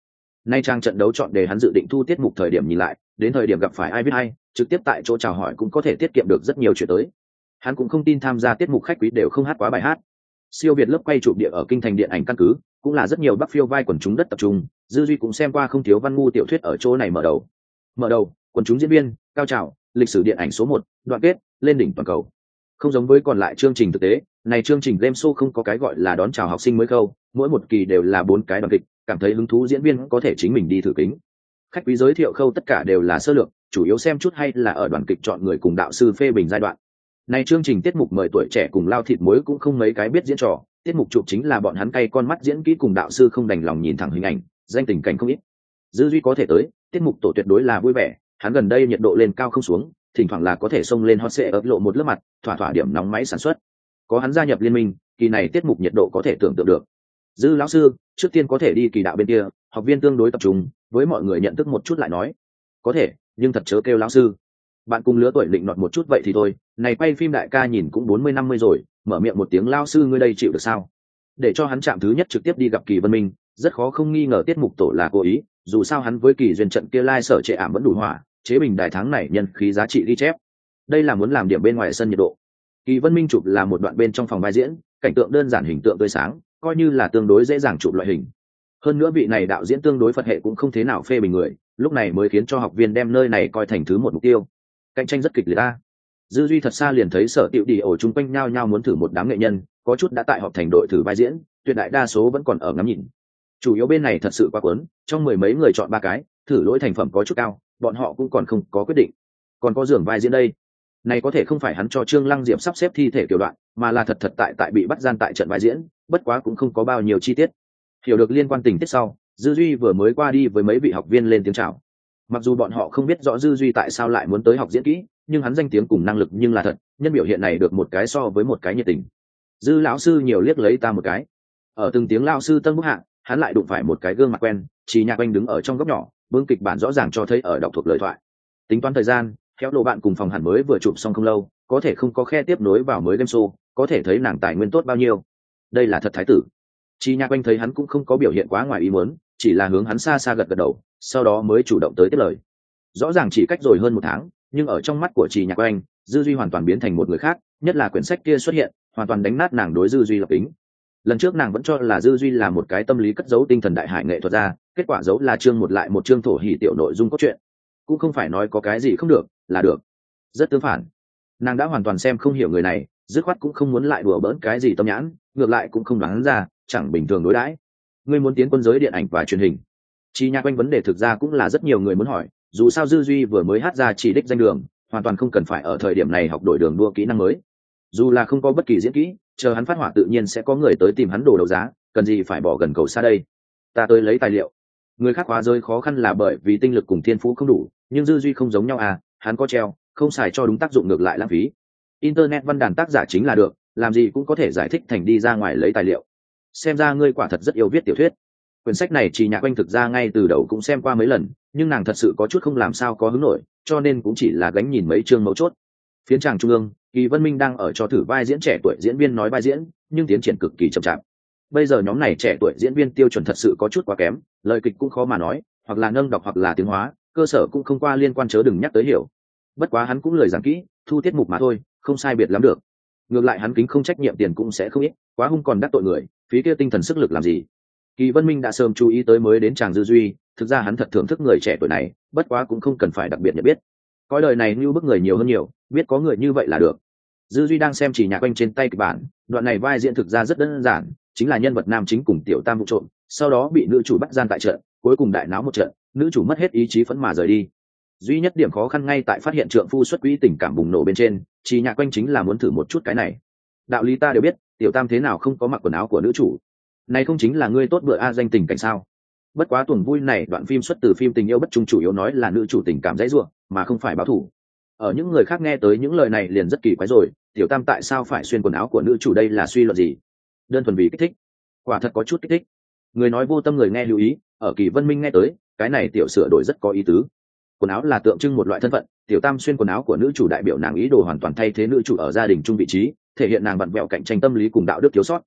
Nay trang trận đấu chọn để hắn dự định thu tiết mục thời điểm nhìn lại, đến thời điểm gặp phải ai biết ai, trực tiếp tại chỗ chào hỏi cũng có thể tiết kiệm được rất nhiều chuyện tới. Hắn cũng không tin tham gia tiết mục khách quý đều không hát quá bài hát. Siêu Việt lớp quay chụp địa ở kinh thành điện ảnh căn cứ, cũng là rất nhiều bắc phiêu vai quần chúng đất tập trung, Dư Duy cũng xem qua không thiếu văn ngu tiểu thuyết ở chỗ này mở đầu. Mở đầu, quần chúng diễn viên, cao trào, lịch sử điện ảnh số 1, đoạn kết, lên đỉnh toàn cầu. Không giống với còn lại chương trình thực tế, này chương trình game show không có cái gọi là đón chào học sinh mới khâu, mỗi một kỳ đều là 4 cái đoàn kịch, cảm thấy hứng thú diễn viên có thể chính mình đi thử kính. Khách quý giới thiệu khâu tất cả đều là sơ lược, chủ yếu xem chút hay là ở đoàn kịch chọn người cùng đạo sư phê bình giai đoạn. Này chương trình tiết mục mời tuổi trẻ cùng lao thịt muối cũng không mấy cái biết diễn trò, tiết mục chụp chính là bọn hắn cay con mắt diễn kỹ cùng đạo sư không đành lòng nhìn thẳng hình ảnh, danh tình cảnh không ít. Dư Duy có thể tới, tiết mục tổ tuyệt đối là vui vẻ, hắn gần đây nhiệt độ lên cao không xuống, thỉnh thoảng là có thể xông lên hot sẽ ấp lộ một lớp mặt, thỏa thỏa điểm nóng máy sản xuất. Có hắn gia nhập liên minh, kỳ này tiết mục nhiệt độ có thể tưởng tượng được. Dư lão sư, trước tiên có thể đi kỳ đạo bên kia, học viên tương đối tập trung, với mọi người nhận thức một chút lại nói. Có thể, nhưng thật chớ kêu lão sư. Bạn cùng lứa tuổi định nọt một chút vậy thì thôi, này quay phim đại ca nhìn cũng 40-50 rồi, mở miệng một tiếng lão sư ngươi đây chịu được sao? Để cho hắn chạm thứ nhất trực tiếp đi gặp Kỳ Vân Minh, rất khó không nghi ngờ tiết mục tổ là cố ý, dù sao hắn với Kỳ duyên trận kia lai sở trệ ảm vẫn đủ hỏa, chế bình đại tháng này nhân khí giá trị ghi chép. Đây là muốn làm điểm bên ngoài sân nhiệt độ. Kỳ Vân Minh chụp là một đoạn bên trong phòng vai diễn, cảnh tượng đơn giản hình tượng tươi sáng, coi như là tương đối dễ dàng chụp loại hình. Hơn nữa vị này đạo diễn tương đối Phật hệ cũng không thế nào phê bình người, lúc này mới khiến cho học viên đem nơi này coi thành thứ một mục tiêu. Cạnh tranh rất kịch liệt a. Dư Duy thật xa liền thấy Sở Tiệu đi ổ chung quanh nhao nhao muốn thử một đám nghệ nhân, có chút đã tại họp thành đội thử vai diễn, tuyệt đại đa số vẫn còn ở ngắm nhìn. Chủ yếu bên này thật sự quá cuốn, trong 10 mấy người chọn 3 cái, thử lỗi thành phẩm có chút cao, bọn họ cũng còn không có quyết định. Còn có giường vai diễn đây. Này có thể không phải hắn cho Trương Lăng Diệp sắp xếp thi thể kiểu đoạn, mà là thật tại bị bắt gian tại trận vai diễn, bất quá cũng không có bao nhiêu chi tiết. Hiểu được liên quan tình tiết sau, Dư Duy vừa mới qua đi với mấy vị học viên lên tiếng chào. Mặc dù bọn họ không biết rõ Dư Duy tại sao lại muốn tới học diễn kỹ, nhưng hắn danh tiếng cùng năng lực nhưng là thật, nhân biểu hiện này được một cái so với một cái nhiệt tình. Dư lão sư nhiều liếc lấy ta một cái. Ở từng tiếng lão sư tân bức hạ, hắn lại đụng phải một cái gương mặt quen, Chỉ Nhạc Anh đứng ở trong góc nhỏ, bưng kịch bản rõ ràng cho thấy ở đọc thuộc lời thoại. Tính toán thời gian, theo lộ bạn cùng phòng hẳn mới vừa chụp xong không lâu, có thể không có khe tiếp nối vào mới game show, có thể thấy nàng tài nguyên tốt bao nhiêu. Đây là thật thái tử. Chỉ Nhạc Anh thấy hắn cũng không có biểu hiện quá ngoài ý muốn, chỉ là hướng hắn xa xa gật gật đầu, sau đó mới chủ động tới tiếp lời. Rõ ràng chỉ cách rồi hơn 1 tháng, nhưng ở trong mắt của Chỉ Nhạc Anh, Dư Duy hoàn toàn biến thành một người khác, nhất là quyển sách kia xuất hiện, hoàn toàn đánh nát nàng đối Dư Duy lập tính. Lần trước nàng vẫn cho là Dư Duy là một cái tâm lý cất giấu tinh thần đại hải nghệ thuật ra, kết quả giấu là chương một lại một chương thổ hỉ tiểu nội dung cốt truyện. Cũng không phải nói có cái gì không được, là được. Rất tương phản. Nàng đã hoàn toàn xem không hiểu người này, dứt khoát cũng không muốn lại đùa bỡn cái gì tâm nhãn, ngược lại cũng không đoán ra, chẳng bình thường đối đãi. Ngươi muốn tiến quân giới điện ảnh và truyền hình. Chỉ Nhạc Anh vấn đề thực ra cũng là rất nhiều người muốn hỏi, dù sao Dư Duy vừa mới hát ra chỉ đích danh đường, hoàn toàn không cần phải ở thời điểm này học đổi đường đua kỹ năng mới. Dù là không có bất kỳ diễn kỹ, chờ hắn phát hỏa tự nhiên sẽ có người tới tìm hắn đồ đấu giá, cần gì phải bỏ gần cầu xa đây. Ta tới lấy tài liệu. Người khác hóa rơi khó khăn là bởi vì tinh lực cùng thiên phú không đủ, nhưng Dư Duy không giống nhau à, hắn có treo, không xài cho đúng tác dụng ngược lại lãng phí. Internet văn đàn tác giả chính là được, làm gì cũng có thể giải thích thành đi ra ngoài lấy tài liệu. Xem ra ngươi quả thật rất yêu viết tiểu thuyết. Quyển sách này Chỉ Nhạc Anh thực ra ngay từ đầu cũng xem qua mấy lần, nhưng nàng thật sự có chút không làm sao có hứng nổi, cho nên cũng chỉ là gánh nhìn mấy chương mấu chốt. Phiến tràng trung ương, Kỳ Vân Minh đang ở cho thử vai diễn trẻ tuổi diễn viên nói vai diễn, nhưng tiến triển cực kỳ chậm chạp. Bây giờ nhóm này trẻ tuổi diễn viên tiêu chuẩn thật sự có chút quá kém, lời kịch cũng khó mà nói, hoặc là nâng đọc hoặc là tiếng hóa, cơ sở cũng không qua liên quan chớ đừng nhắc tới hiểu. Bất quá hắn cũng lời giảng kỹ, thu tiết mục mà thôi, không sai biệt lắm được. Ngược lại hắn kính không trách nhiệm tiền cũng sẽ không ít, quá hung còn đắc tội người, phí kia tinh thần sức lực làm gì. Kỳ Vân Minh đã sớm chú ý tới mới đến chàng Dư Duy, thực ra hắn thật thưởng thức người trẻ tuổi này, bất quá cũng không cần phải đặc biệt nhận biết. Coi đời này như bức người nhiều hơn nhiều, biết có người như vậy là được. Dư Duy đang xem Chỉ Nhạc Anh trên tay kịch bản, đoạn này vai diễn thực ra rất đơn giản, chính là nhân vật nam chính cùng tiểu tam vụ trộm, sau đó bị nữ chủ bắt gian tại trận, cuối cùng đại náo một trận, nữ chủ mất hết ý chí phẫn mà rời đi. Duy nhất điểm khó khăn ngay tại phát hiện trượng phu xuất quỹ tình cảm bùng nổ bên trên, Chỉ Nhạc Anh chính là muốn thử một chút cái này. Đạo lý ta đều biết, tiểu tam thế nào không có mặc quần áo của nữ chủ. Này không chính là ngươi tốt bữa a danh tình cảnh sao? Bất quá tuần vui này đoạn phim xuất từ phim tình yêu bất trung chủ yếu nói là nữ chủ tình cảm dãy ruộng, mà không phải báo thù. Ở những người khác nghe tới những lời này liền rất kỳ quái rồi, tiểu tam tại sao phải xuyên quần áo của nữ chủ đây là suy luận gì? Đơn thuần vì kích thích. Quả thật có chút kích thích. Người nói vô tâm người nghe lưu ý, ở Kỳ Vân Minh nghe tới, cái này tiểu sửa đổi rất có ý tứ. Quần áo là tượng trưng một loại thân phận, tiểu tam xuyên quần áo của nữ chủ đại biểu nàng ý đồ hoàn toàn thay thế nữ chủ ở gia đình chung vị trí, thể hiện nàng vặn vẹo cạnh tranh tâm lý cùng đạo đức thiếu sót.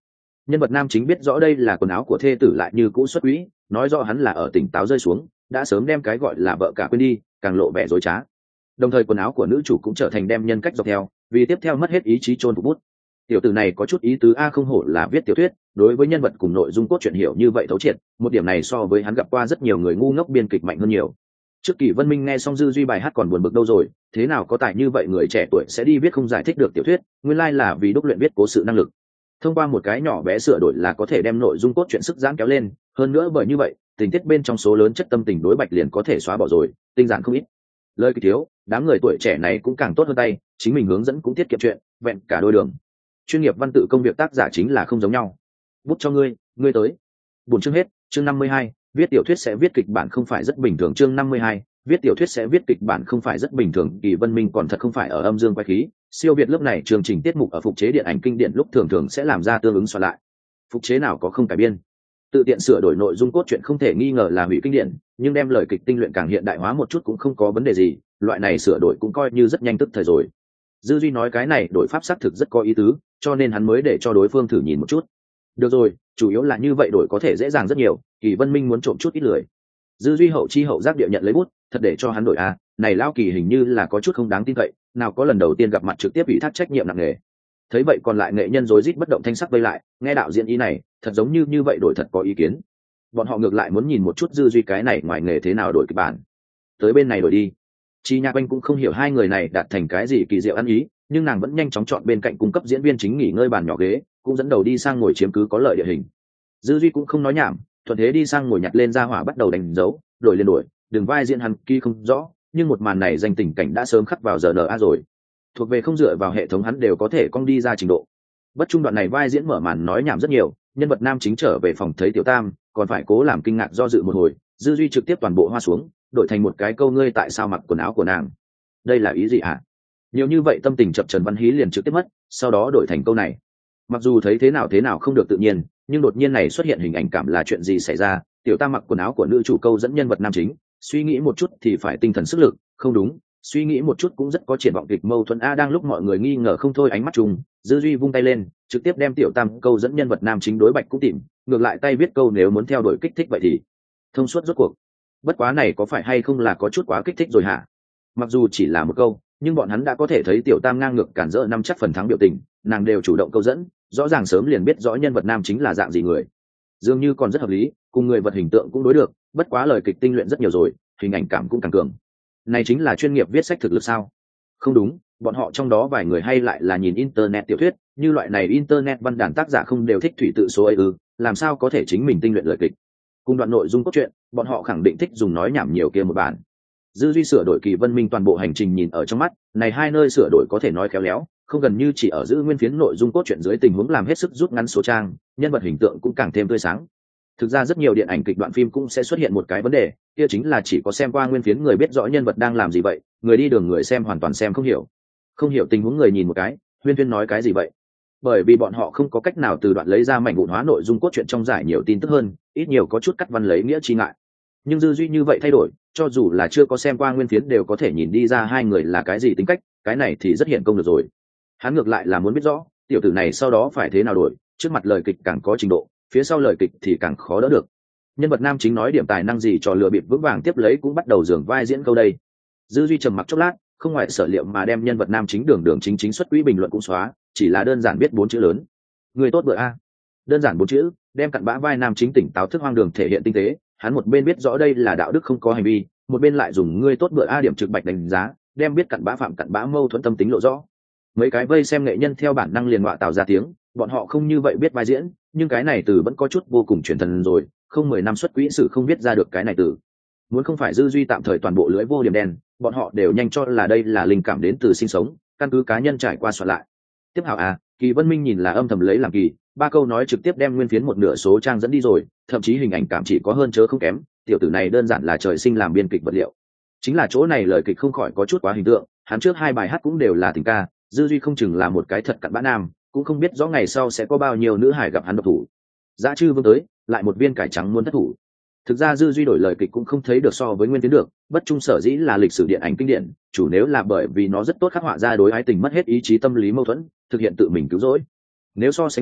nhân vật nam chính biết rõ đây là quần áo của thê tử lại như cũ xuất quỹ, nói rõ hắn là ở tỉnh táo rơi xuống, đã sớm đem cái gọi là vợ cả quên đi, càng lộ vẻ dối trá. Đồng thời quần áo của nữ chủ cũng trở thành đem nhân cách dọc theo, vì tiếp theo mất hết ý chí chôn phục bút. Tiểu tử này có chút ý tứ a, không hổ là viết tiểu thuyết, đối với nhân vật cùng nội dung cốt truyện hiểu như vậy thấu triệt, một điểm này so với hắn gặp qua rất nhiều người ngu ngốc biên kịch mạnh hơn nhiều. Trước Kỳ Vân Minh nghe xong Dư Duy bài hát còn buồn bực đâu rồi, thế nào có tài như vậy người trẻ tuổi sẽ đi viết không giải thích được tiểu thuyết, nguyên lai là vì đúc luyện viết cố sự năng lực. Thông qua một cái nhỏ bé sửa đổi là có thể đem nội dung cốt truyện sức giãn kéo lên, hơn nữa bởi như vậy, tình tiết bên trong số lớn chất tâm tình đối bạch liền có thể xóa bỏ rồi, tinh giản không ít. Lời kịch thiếu, đám người tuổi trẻ này cũng càng tốt hơn tay, chính mình hướng dẫn cũng tiết kiệm chuyện, vẹn cả đôi đường. Chuyên nghiệp văn tự công việc tác giả chính là không giống nhau. Bút cho ngươi tới. Buồn chương hết, chương 52, viết tiểu thuyết sẽ viết kịch bản không phải rất bình thường. Chương 52, viết tiểu thuyết sẽ viết kịch bản không phải rất bình thường. Kỳ Vân Minh còn thật không phải ở âm dương quay khí, siêu việt lớp này chương trình tiết mục ở phục chế điện ảnh kinh điển lúc thường sẽ làm ra tương ứng soạn lại. Phục chế nào có không cải biên, tự tiện sửa đổi nội dung cốt truyện không thể nghi ngờ là hủy kinh điển, nhưng đem lời kịch tinh luyện càng hiện đại hóa một chút cũng không có vấn đề gì, loại này sửa đổi cũng coi như rất nhanh tức thời rồi. Dư Duy nói cái này đổi pháp xác thực rất có ý tứ, cho nên hắn mới để cho đối phương thử nhìn một chút. Được rồi, chủ yếu là như vậy đổi có thể dễ dàng rất nhiều, Kỳ Vân Minh muốn trộm chút ít lười. Dư Duy hậu chi hậu giác địa nhận lấy bút, thật để cho hắn đổi a, này lão Kỳ hình như là có chút không đáng tin cậy, nào có lần đầu tiên gặp mặt trực tiếp ủy thác trách nhiệm nặng nề. Thấy vậy còn lại nghệ nhân rối rít bất động thanh sắc vây lại, nghe đạo diễn ý này, thật giống như vậy đổi thật có ý kiến. Bọn họ ngược lại muốn nhìn một chút Dư Duy cái này ngoài nghề thế nào đổi kịch bản. Tới bên này đổi đi. Chi Nhạc Anh cũng không hiểu hai người này đạt thành cái gì kỳ diệu ăn ý, nhưng nàng vẫn nhanh chóng chọn bên cạnh cung cấp diễn viên chính nghỉ ngơi bàn nhỏ ghế, cũng dẫn đầu đi sang ngồi chiếm cứ có lợi địa hình. Dư Duy cũng không nói nhảm, thuận thế đi sang ngồi nhặt lên ra hỏa bắt đầu đánh dấu, đổi lên đổi, đường vai diễn hắn kia không rõ, nhưng một màn này danh tình cảnh đã sớm khắc vào giờ NA rồi. Thuộc về không dựa vào hệ thống hắn đều có thể cong đi ra trình độ. Bất trung đoạn này vai diễn mở màn nói nhảm rất nhiều, nhân vật nam chính trở về phòng thấy Tiểu Tam, còn phải cố làm kinh ngạc do dự một hồi, Dư Duy trực tiếp toàn bộ hoa xuống, đổi thành một cái câu ngươi tại sao mặc quần áo của nàng. Đây là ý gì hả? Nhiều như vậy tâm tình chập trần văn hí liền trực tiếp mất, sau đó đổi thành câu này. Mặc dù thấy thế nào không được tự nhiên, nhưng đột nhiên này xuất hiện hình ảnh cảm là chuyện gì xảy ra, Tiểu Tam mặc quần áo của nữ chủ câu dẫn nhân vật nam chính, suy nghĩ một chút thì phải tinh thần sức lực, không đúng, suy nghĩ một chút cũng rất có triển vọng kịch mâu thuẫn a. Đang lúc mọi người nghi ngờ không thôi ánh mắt chung, Dư Duy vung tay lên, trực tiếp đem Tiểu Tam câu dẫn nhân vật nam chính đối bạch cũng tìm, ngược lại tay viết câu nếu muốn theo đuổi kích thích vậy thì thông suốt rốt cuộc. Bất quá này có phải hay không là có chút quá kích thích rồi hả? Mặc dù chỉ là một câu, nhưng bọn hắn đã có thể thấy Tiểu Tam ngang ngược cản rỡ năm chắc phần thắng biểu tình, nàng đều chủ động câu dẫn, rõ ràng sớm liền biết rõ nhân vật nam chính là dạng gì người. Dường như còn rất hợp lý, cùng người vật hình tượng cũng đối được, bất quá lời kịch tinh luyện rất nhiều rồi, hình ảnh cảm cũng càng cường. Này chính là chuyên nghiệp viết sách thực lực sao? Không đúng, bọn họ trong đó vài người hay lại là nhìn internet tiểu thuyết, như loại này internet văn đàn tác giả không đều thích thủy tự số ấy ư, làm sao có thể chính mình tinh luyện lời kịch. Cùng đoạn nội dung cốt truyện, bọn họ khẳng định thích dùng nói nhảm nhiều kia một bản. Dư Duy sửa đổi Kỳ Vân Minh toàn bộ hành trình nhìn ở trong mắt, này hai nơi sửa đổi có thể nói khéo léo, không gần như chỉ ở giữ nguyên phiến nội dung cốt truyện dưới tình huống làm hết sức rút ngắn số trang, nhân vật hình tượng cũng càng thêm tươi sáng. Thực ra rất nhiều điện ảnh kịch đoạn phim cũng sẽ xuất hiện một cái vấn đề, kia chính là chỉ có xem qua nguyên phiến người biết rõ nhân vật đang làm gì vậy, người đi đường người xem hoàn toàn xem không hiểu. Không hiểu tình huống người nhìn một cái, Huyên nói cái gì vậy? Bởi vì bọn họ không có cách nào từ đoạn lấy ra mảnh vụn hóa nội dung cốt truyện trong giải nhiều tin tức hơn, ít nhiều có chút cắt văn lấy nghĩa chi ngại. Nhưng Dư Duy như vậy thay đổi, cho dù là chưa có xem qua nguyên phiến đều có thể nhìn đi ra hai người là cái gì tính cách, cái này thì rất hiện công được rồi. Hắn ngược lại là muốn biết rõ, tiểu tử này sau đó phải thế nào đổi, trước mặt lời kịch càng có trình độ, phía sau lời kịch thì càng khó đỡ được. Nhân vật nam chính nói điểm tài năng gì trò lừa bịp vững vàng tiếp lấy cũng bắt đầu giường vai diễn câu đây. Dư Duy trầm mặc chốc lát, không ngoại sở liệu mà đem nhân vật nam chính đường chính xuất quỹ bình luận cũng xóa, chỉ là đơn giản viết 4 chữ lớn. Người tốt bữa a. Đơn giản 4 chữ, đem cặn bã vai nam chính tỉnh táo thức hoang đường thể hiện tinh tế, hắn một bên biết rõ đây là đạo đức không có hành vi, một bên lại dùng ngươi tốt bữa a điểm trực bạch đánh giá, đem biết cặn bã phạm cặn bã mâu thuẫn tâm tính lộ rõ. Mấy cái vây xem nghệ nhân theo bản năng liền ngọa tạo ra tiếng, bọn họ không như vậy biết vai diễn, nhưng cái này từ vẫn có chút vô cùng truyền thần rồi, không 10 năm xuất quỹ sử không biết ra được cái này từ. Muốn không phải Dư Duy tạm thời toàn bộ lưỡi vô điểm đen, bọn họ đều nhanh cho là đây là linh cảm đến từ sinh sống, căn cứ cá nhân trải qua soạn lại. Tiếp hảo à, Kỳ Vân Minh nhìn là âm thầm lấy làm kỳ, 3 câu nói trực tiếp đem nguyên phiến một nửa số trang dẫn đi rồi, thậm chí hình ảnh cảm chỉ có hơn chớ không kém, tiểu tử này đơn giản là trời sinh làm biên kịch vật liệu. Chính là chỗ này lời kịch không khỏi có chút quá hình tượng, hắn trước 2 bài hát cũng đều là tình ca, Dư Duy không chừng là một cái thật cặn bã nam, cũng không biết rõ ngày sau sẽ có bao nhiêu nữ hải gặp hắn độc thủ. Dã Trư Vương tới, lại một viên cải trắng muốn thất thủ. Thực ra Dư Duy đổi lời kịch cũng không thấy được so với nguyên tiến được, bất trung sở dĩ là lịch sử điện ảnh kinh điển, chủ nếu là bởi vì nó rất tốt khắc họa ra đối ái tình mất hết ý chí tâm lý mâu thuẫn, thực hiện tự mình cứu rỗi. Nếu so sánh lại,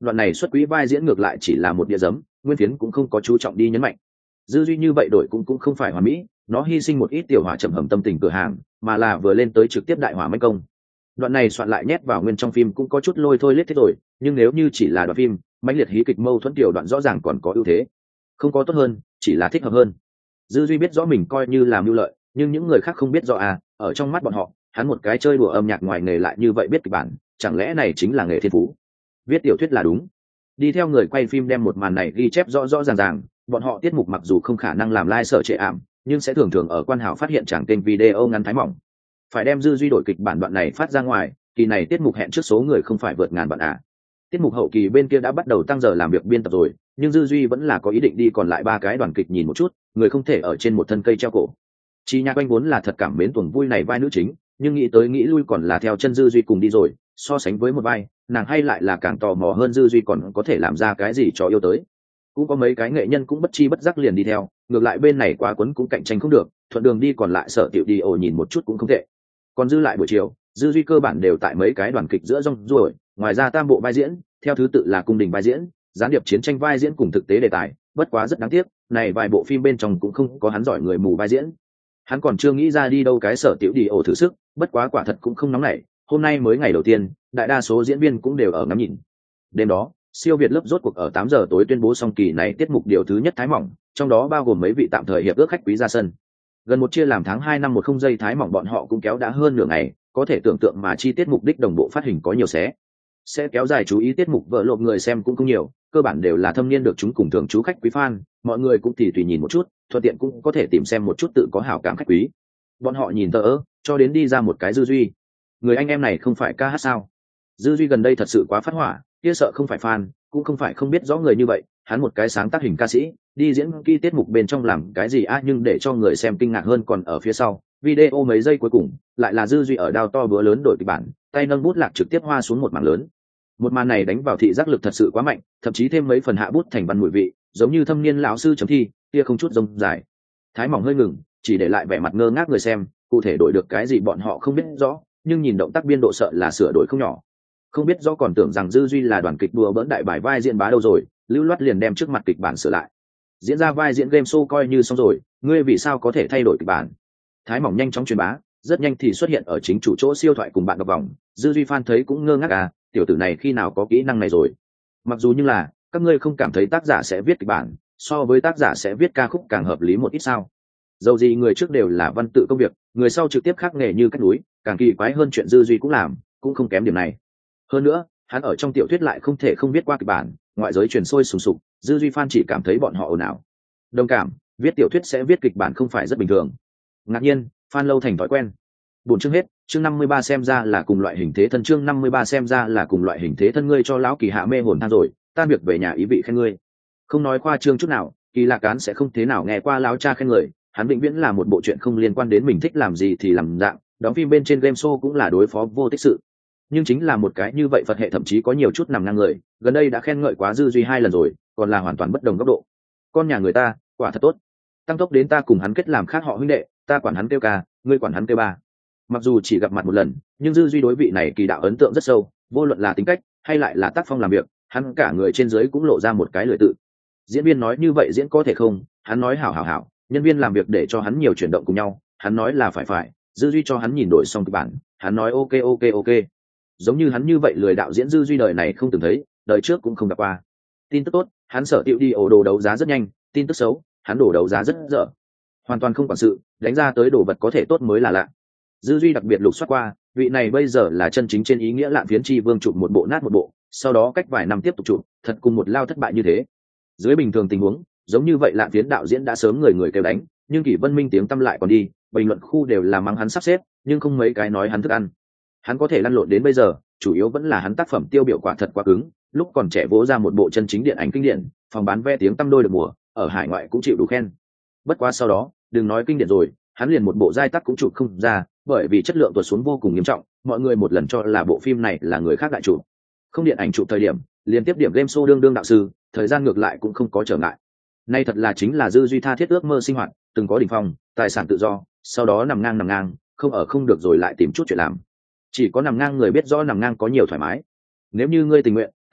đoạn này xuất quỹ vai diễn ngược lại chỉ là một địa dấm, nguyên phiến cũng không có chú trọng đi nhấn mạnh. Dư duy như vậy đổi cũng không phải hoàn mỹ, nó hy sinh một ít tiểu hỏa trầm hầm tâm tình cửa hàng, mà là vừa lên tới trực tiếp đại hỏa manh công. Đoạn này soạn lại nhét vào nguyên trong phim cũng có chút lôi thôi lết thế rồi, nhưng nếu như chỉ là đoạn phim, mãnh liệt hí kịch mâu thuẫn tiểu đoạn rõ ràng còn có ưu thế. Không có tốt hơn, chỉ là thích hợp hơn. Dư duy biết rõ mình coi như làm mưu lợi, nhưng những người khác không biết rõ à, ở trong mắt bọn họ, hắn một cái chơi đùa âm nhạc ngoài nghề lại như vậy biết kịch bản, chẳng lẽ này chính là nghề thiên phú. Viết tiểu thuyết là đúng. Đi theo người quay phim đem một màn này ghi chép rõ rõ ràng ràng, bọn họ tiết mục mặc dù không khả năng làm lai sở trệ ảm, nhưng sẽ thường thường ở quan hảo phát hiện chẳng tên video ngắn thái mỏng. Phải đem Dư duy đổi kịch bản đoạn này phát ra ngoài, kỳ này tiết mục hẹn trước số người không phải vượt ngàn bạn à. Tiết mục hậu kỳ bên kia đã bắt đầu tăng giờ làm việc biên tập rồi, nhưng Dư duy vẫn là có ý định đi còn lại 3 cái đoàn kịch nhìn một chút, người không thể ở trên một thân cây treo cổ. Chi Nhạc Oanh vốn là thật cảm mến tuồng vui này vai nữ chính, nhưng nghĩ tới nghĩ lui còn là theo chân Dư duy cùng đi rồi, so sánh với một vai, nàng hay lại là càng tò mò hơn Dư duy còn có thể làm ra cái gì cho yêu tới. Cũng có mấy cái nghệ nhân cũng bất chi bất giác liền đi theo, ngược lại bên này quá quấn cũng cạnh tranh không được, thuận đường đi còn lại Sở Tiểu đi ồ nhìn một chút cũng không tệ. Còn dư lại buổi chiều, Dư duy cơ bản đều tại mấy cái đoàn kịch giữa rong ruổi, ngoài ra tam bộ vai diễn, theo thứ tự là cung đình vai diễn, gián điệp chiến tranh vai diễn cùng thực tế đề tài, bất quá rất đáng tiếc, này vài bộ phim bên trong cũng không có hắn giỏi người mù vai diễn. Hắn còn chưa nghĩ ra đi đâu cái Sở Tiểu đi ồ thử sức, bất quá quả thật cũng không nóng nảy, hôm nay mới ngày đầu tiên, đại đa số diễn viên cũng đều ở ngắm nhìn. Đêm đó, siêu việt lớp rốt cuộc ở 8 giờ tối tuyên bố xong kỳ này tiết mục điều thứ nhất thái mỏng, trong đó bao gồm mấy vị tạm thời hiệp ước khách quý ra sân. Gần một chia làm tháng 2 năm 10 giây thái mỏng bọn họ cũng kéo đã hơn nửa ngày, có thể tưởng tượng mà chi tiết mục đích đồng bộ phát hình có nhiều sẽ kéo dài chú ý tiết mục vợ lộp người xem cũng không nhiều, cơ bản đều là thâm niên được chúng cùng thường chú khách quý fan, mọi người cũng thì tùy nhìn một chút, thuận tiện cũng có thể tìm xem một chút tự có hảo cảm khách quý. Bọn họ nhìn tờ cho đến đi ra một cái Dư duy. Người anh em này không phải ca hát sao? Dư duy gần đây thật sự quá phát hỏa, kia sợ không phải fan, cũng không phải không biết rõ người như vậy, hắn một cái sáng tác hình ca sĩ, đi diễn kỹ tiết mục bên trong làm cái gì nhưng để cho người xem kinh ngạc hơn còn ở phía sau. Video mấy giây cuối cùng, lại là Dư duy ở đao to búa lớn đổi kịch bản, tay nâng bút lạc trực tiếp hoa xuống một mảng lớn. Một màn này đánh vào thị giác lực thật sự quá mạnh, thậm chí thêm mấy phần hạ bút thành văn mùi vị, giống như thâm niên lão sư chấm thi, kia không chút rông dài. Thái mỏng hơi ngừng, chỉ để lại vẻ mặt ngơ ngác người xem, cụ thể đổi được cái gì bọn họ không biết rõ, nhưng nhìn động tác biên độ sợ là sửa đổi không nhỏ. Không biết rõ còn tưởng rằng Dư duy là đoàn kịch đùa bỡn đại bài vai diễn bá đâu rồi, lưu loát liền đem trước mặt kịch bản sửa lại. Diễn ra vai diễn game show coi như xong rồi, ngươi vì sao có thể thay đổi kịch bản? Thái mỏng nhanh chóng truyền bá, rất nhanh thì xuất hiện ở chính chủ chỗ siêu thoại cùng bạn đọc vòng. Dư duy fan thấy cũng ngơ ngác tiểu tử này khi nào có kỹ năng này rồi? Mặc dù như là các ngươi không cảm thấy tác giả sẽ viết kịch bản so với tác giả sẽ viết ca khúc càng hợp lý một ít sao? Dầu gì người trước đều là văn tự công việc, người sau trực tiếp khác nghề như cách núi, càng kỳ quái hơn chuyện Dư duy cũng làm, cũng không kém điểm này. Hơn nữa, hắn ở trong tiểu thuyết lại không thể không viết qua kịch bản, ngoại giới truyền sôi sùng sục, Dư duy fan chỉ cảm thấy bọn họ ồn ào. Đồng cảm, viết tiểu thuyết sẽ viết kịch bản không phải rất bình thường. Ngạc nhiên, fan lâu thành thói quen. 4 chương hết, chương 53 xem ra là cùng loại hình thế thân, chương 53 xem ra là cùng loại hình thế thân, ngươi cho lão Kỳ hạ mê hồn than rồi, tan việc về nhà ý vị khen ngươi. Không nói khoa trương chút nào, Kỳ Lạc Cán sẽ không thế nào nghe qua lão cha khen người, hắn vĩnh viễn là một bộ chuyện không liên quan đến mình thích làm gì thì làm dạng, đóng phim bên trên game show cũng là đối phó vô tích sự. Nhưng chính là một cái như vậy Phật hệ thậm chí có nhiều chút nằm ngang người, gần đây đã khen ngợi quá Dư duy 2 lần rồi, còn là hoàn toàn bất đồng góc độ. Con nhà người ta, quả thật tốt. Tăng tốc đến ta cùng hắn kết làm khác họ huynh đệ, ta quản hắn kêu ca, ngươi quản hắn kêu ba. Mặc dù chỉ gặp mặt một lần, nhưng Dư duy đối vị này Kỳ đạo ấn tượng rất sâu, vô luận là tính cách hay lại là tác phong làm việc, hắn cả người trên dưới cũng lộ ra một cái lười tự. Diễn viên nói như vậy diễn có thể không, hắn nói hảo hảo hảo, nhân viên làm việc để cho hắn nhiều chuyển động cùng nhau, hắn nói là phải, Dư duy cho hắn nhìn đổi xong kịch bản, hắn nói ok. Giống như hắn như vậy lười đạo diễn Dư duy đời này không từng thấy, đời trước cũng không gặp qua. Tin tức tốt, hắn Sở Tiểu đi ổ đồ đấu giá rất nhanh, tin tức xấu, hắn đổ đấu giá rất dở, hoàn toàn không quản sự, đánh ra tới đồ vật có thể tốt mới là lạ. Dư duy đặc biệt lục soát qua, vị này bây giờ là chân chính trên ý nghĩa Lạn Phiến Chi Vương chụp một bộ nát một bộ, sau đó cách vài năm tiếp tục chụp, thật cùng một lao thất bại như thế. Dưới bình thường tình huống, giống như vậy Lạn Phiến đạo diễn đã sớm người kêu đánh, nhưng Kỷ Vân Minh tiếng tăm lại còn đi, bình luận khu đều là mắng hắn sắp xếp, nhưng không mấy cái nói hắn thức ăn. Hắn có thể lăn lộn đến bây giờ, chủ yếu vẫn là hắn tác phẩm tiêu biểu quả thật quá cứng, lúc còn trẻ vỗ ra một bộ chân chính điện ảnh kinh điển, phòng bán vé tiếng tăm đôi được mùa, ở hải ngoại cũng chịu đủ khen. Bất quá sau đó, đừng nói kinh điển rồi, hắn liền một bộ giai tắc cũng chụp không ra, bởi vì chất lượng tuột xuống vô cùng nghiêm trọng, mọi người một lần cho là bộ phim này là người khác đại chụp. Không điện ảnh chụp thời điểm, liên tiếp điểm game show đương đạo sư, thời gian ngược lại cũng không có trở ngại. Nay thật là chính là Dư duy tha thiết ước mơ sinh hoạt, từng có đỉnh phong, tài sản tự do, sau đó nằm ngang, không ở không được rồi lại tìm chút chuyện làm. Chỉ có nằm ngang người biết rõ nằm ngang có nhiều thoải mái. Nếu như ngươi tình nguyện,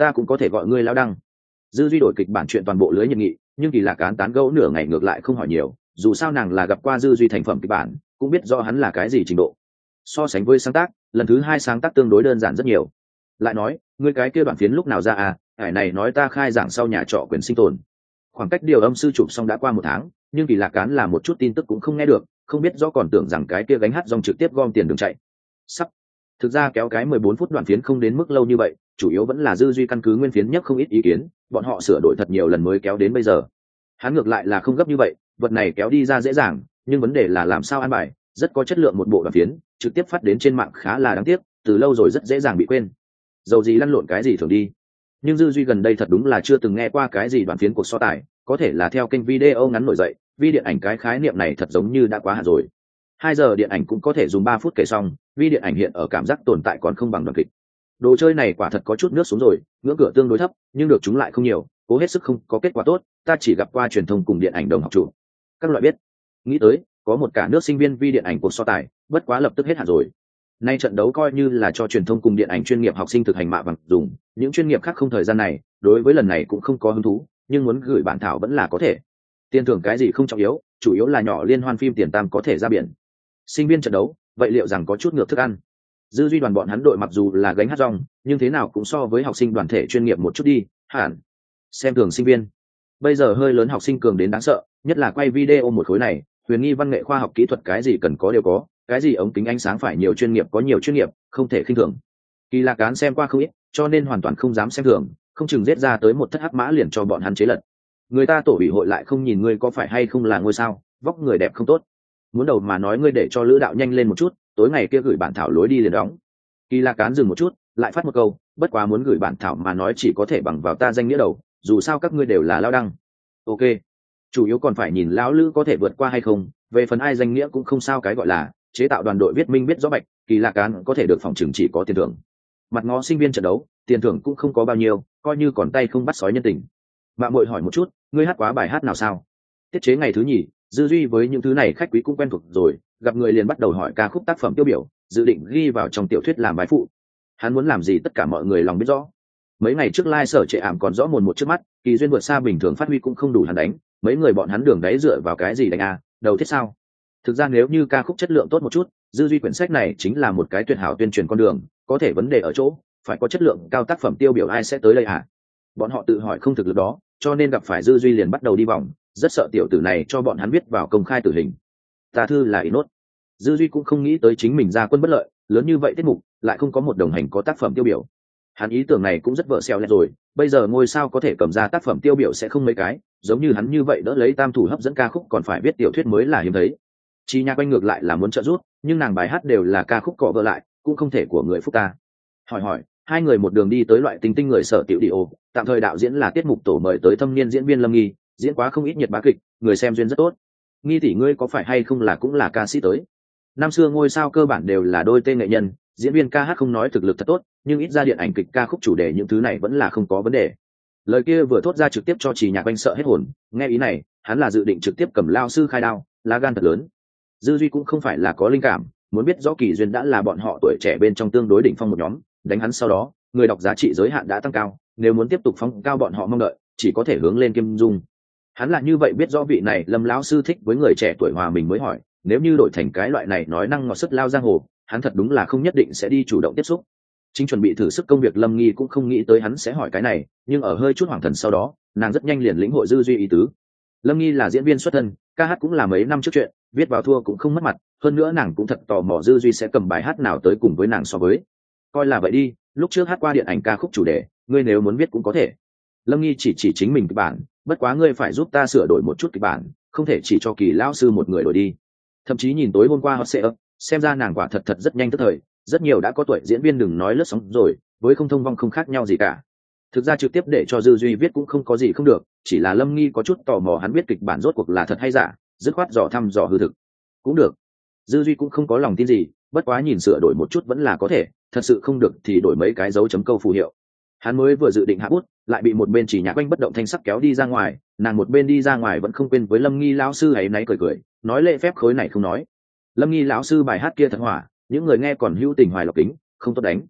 ta cũng có thể gọi ngươi lão đăng. Dư duy đổi kịch bản chuyện toàn bộ lưới nhiệt nghị, nhưng Kỳ Lạc Cán tán gẫu nửa ngày ngược lại không hỏi nhiều, dù sao nàng là gặp qua Dư duy thành phẩm kịch bản, cũng biết rõ hắn là cái gì trình độ. So sánh với sáng tác, lần thứ hai sáng tác tương đối đơn giản rất nhiều. Lại nói, ngươi cái kia đoạn phiến lúc nào ra à? Hải này nói ta khai giảng sau nhà trọ quyền sinh tồn. Khoảng cách điều âm sư chụp xong đã qua 1 tháng, nhưng Kỳ Lạc Cán là một chút tin tức cũng không nghe được, không biết rõ còn tưởng rằng cái kia gánh hát dòng trực tiếp gom tiền đường chạy. Sắp. Thực ra kéo cái 14 phút đoạn phiến không đến mức lâu như vậy, chủ yếu vẫn là Dư duy căn cứ nguyên phiến nhất không ít ý kiến, bọn họ sửa đổi thật nhiều lần mới kéo đến bây giờ. Hắn ngược lại là không gấp như vậy, vật này kéo đi ra dễ dàng, nhưng vấn đề là làm sao an bài, rất có chất lượng một bộ đoạn phiến, trực tiếp phát đến trên mạng khá là đáng tiếc, từ lâu rồi rất dễ dàng bị quên. Dầu gì lăn lộn cái gì thường đi. Nhưng Dư duy gần đây thật đúng là chưa từng nghe qua cái gì đoạn phiến cuộc so tài, có thể là theo kênh video ngắn nổi dậy, vi điện ảnh cái khái niệm này thật giống như đã quá hạn rồi. 2 giờ điện ảnh cũng có thể dùng 3 phút kể xong, vi điện ảnh hiện ở cảm giác tồn tại còn không bằng đoạn kịch. Đồ chơi này quả thật có chút nước xuống rồi, ngưỡng cửa tương đối thấp, nhưng được chúng lại không nhiều, cố hết sức không có kết quả tốt, ta chỉ gặp qua truyền thông cùng điện ảnh đồng học chủ. Các loại biết. Nghĩ tới, có một cả nước sinh viên vi điện ảnh cuộc so tài, bất quá lập tức hết hạn rồi. Nay trận đấu coi như là cho truyền thông cùng điện ảnh chuyên nghiệp học sinh thực hành mạ bằng dùng, những chuyên nghiệp khác không thời gian này, đối với lần này cũng không có hứng thú, nhưng muốn gửi bản thảo vẫn là có thể. Tiền thưởng cái gì không trọng yếu, chủ yếu là nhỏ liên hoan phim tiền tam có thể ra biển. Sinh viên trận đấu, vậy liệu rằng có chút ngược thức ăn. Dư duy đoàn bọn hắn đội mặc dù là gánh hát rong, nhưng thế nào cũng so với học sinh đoàn thể chuyên nghiệp một chút đi, hẳn. Xem thường sinh viên. Bây giờ hơi lớn học sinh cường đến đáng sợ, nhất là quay video một khối này, huyền nghi văn nghệ khoa học kỹ thuật cái gì cần có đều có, cái gì ống kính ánh sáng phải nhiều chuyên nghiệp có nhiều chuyên nghiệp, không thể khinh thường. Kỳ Lạc Cán xem qua không ít, cho nên hoàn toàn không dám xem thường, không chừng giết ra tới một thất hắc mã liền cho bọn hắn chế lật. Người ta tổ ủy hội lại không nhìn ngươi có phải hay không là ngôi sao, vóc người đẹp không tốt. Muốn đầu mà nói ngươi để cho Lữ đạo nhanh lên một chút, tối ngày kia gửi bản thảo lối đi liền đóng. Kỳ Lạc Cán dừng một chút, lại phát một câu, bất quá muốn gửi bản thảo mà nói chỉ có thể bằng vào ta danh nghĩa đầu, dù sao các ngươi đều là lao đăng. Ok, chủ yếu còn phải nhìn lão Lữ có thể vượt qua hay không, về phần ai danh nghĩa cũng không sao, cái gọi là chế tạo đoàn đội viết minh biết rõ bạch, Kỳ Lạc Cán có thể được phòng trừng chỉ có tiền thưởng. Mặt ngó sinh viên trận đấu, tiền thưởng cũng không có bao nhiêu, coi như còn tay không bắt sói nhân tình. Mạng muội hỏi một chút, ngươi hát quá bài hát nào sao? Tiết chế ngày thứ nhì, Dư duy với những thứ này khách quý cũng quen thuộc rồi, gặp người liền bắt đầu hỏi ca khúc tác phẩm tiêu biểu, dự định ghi vào trong tiểu thuyết làm bài phụ. Hắn muốn làm gì tất cả mọi người lòng biết rõ. Mấy ngày trước sở trệ ảm còn rõ mồn một trước mắt, Kỳ duyên vượt xa bình thường phát huy cũng không đủ hắn đánh, mấy người bọn hắn đường đáy dựa vào cái gì đánh à, đầu thiết sao? Thực ra nếu như ca khúc chất lượng tốt một chút, Dư duy quyển sách này chính là một cái tuyệt hảo tuyên truyền con đường, có thể vấn đề ở chỗ phải có chất lượng cao tác phẩm tiêu biểu ai sẽ tới đây à? Bọn họ tự hỏi không thực lực đó, cho nên gặp phải Dư duy liền bắt đầu đi vòng, rất sợ tiểu tử này cho bọn hắn viết vào công khai tử hình. Ta thư là ý nốt. Dư duy cũng không nghĩ tới chính mình ra quân bất lợi, lớn như vậy tiết mục lại không có một đồng hành có tác phẩm tiêu biểu. Hắn ý tưởng này cũng rất vợ xeo lẹt rồi, bây giờ ngôi sao có thể cầm ra tác phẩm tiêu biểu sẽ không mấy cái, giống như hắn như vậy đỡ lấy tam thủ hấp dẫn ca khúc còn phải viết tiểu thuyết mới là hiếm thấy. Chi Nhạc Quanh ngược lại là muốn trợ giúp, nhưng nàng bài hát đều là ca khúc cọ vợ lại, cũng không thể của người phúc ca. Hỏi, hai người một đường đi tới loại tinh tinh người sở tiểu đi ô, tạm thời đạo diễn là tiết mục tổ mời tới thâm niên diễn viên Lâm Nghi, diễn quá không ít nhiệt bá kịch, người xem duyên rất tốt. Nghi tỷ ngươi có phải hay không là cũng là ca sĩ tới? Năm xưa ngôi sao cơ bản đều là đôi tên nghệ nhân, diễn viên ca hát không nói thực lực thật tốt, nhưng ít ra điện ảnh kịch ca khúc chủ đề những thứ này vẫn là không có vấn đề. Lời kia vừa thốt ra trực tiếp cho Trì Nhạc Quanh sợ hết hồn, nghe ý này, hắn là dự định trực tiếp cầm lao sư khai đao, lá gan thật lớn. Dư duy cũng không phải là có linh cảm, muốn biết rõ Kỳ duyên đã là bọn họ tuổi trẻ bên trong tương đối đỉnh phong một nhóm, đánh hắn sau đó, người đọc giá trị giới hạn đã tăng cao, nếu muốn tiếp tục phóng cao bọn họ mong đợi, chỉ có thể hướng lên Kim Dung. Hắn là như vậy biết rõ vị này Lâm lão sư thích với người trẻ tuổi hòa mình mới hỏi, nếu như đổi thành cái loại này nói năng ngọt sức lao giang hồ, hắn thật đúng là không nhất định sẽ đi chủ động tiếp xúc. Chính chuẩn bị thử sức công việc Lâm Nghi cũng không nghĩ tới hắn sẽ hỏi cái này, nhưng ở hơi chút hoảng thần sau đó, nàng rất nhanh liền lĩnh hội Dư duy ý tứ. Lâm Nghi là diễn viên xuất thân, ca hát cũng là mấy năm trước chuyện, viết vào thua cũng không mất mặt, hơn nữa nàng cũng thật tò mò Dư duy sẽ cầm bài hát nào tới cùng với nàng so với. Coi là vậy đi, lúc trước hát qua điện ảnh ca khúc chủ đề, ngươi nếu muốn viết cũng có thể. Lâm Nghi chỉ chính mình kịch bản, bất quá ngươi phải giúp ta sửa đổi một chút kịch bản, không thể chỉ cho Kỳ lão sư một người đổi đi. Thậm chí nhìn tối hôm qua hot sẽ xem ra nàng quả thật rất nhanh tức thời, rất nhiều đã có tuổi diễn viên đừng nói lướt sóng rồi, với không thông vong không khác nhau gì cả. Thực ra trực tiếp để cho Dư duy viết cũng không có gì không được, chỉ là Lâm Nghi có chút tò mò hắn viết kịch bản rốt cuộc là thật hay giả, dứt khoát dò thăm dò hư thực. Cũng được. Dư duy cũng không có lòng tin gì, bất quá nhìn sửa đổi một chút vẫn là có thể, thật sự không được thì đổi mấy cái dấu chấm câu phù hiệu. Hắn mới vừa dự định hạ bút, lại bị một bên Chỉ Nhạc Quanh bất động thanh sắc kéo đi ra ngoài, nàng một bên đi ra ngoài vẫn không quên với Lâm Nghi lão sư ấy náy cười, nói lễ phép khối này không nói. Lâm Nghi lão sư bài hát kia thật hỏa, những người nghe còn hữu tình hoài lộc kính, không tốt đánh.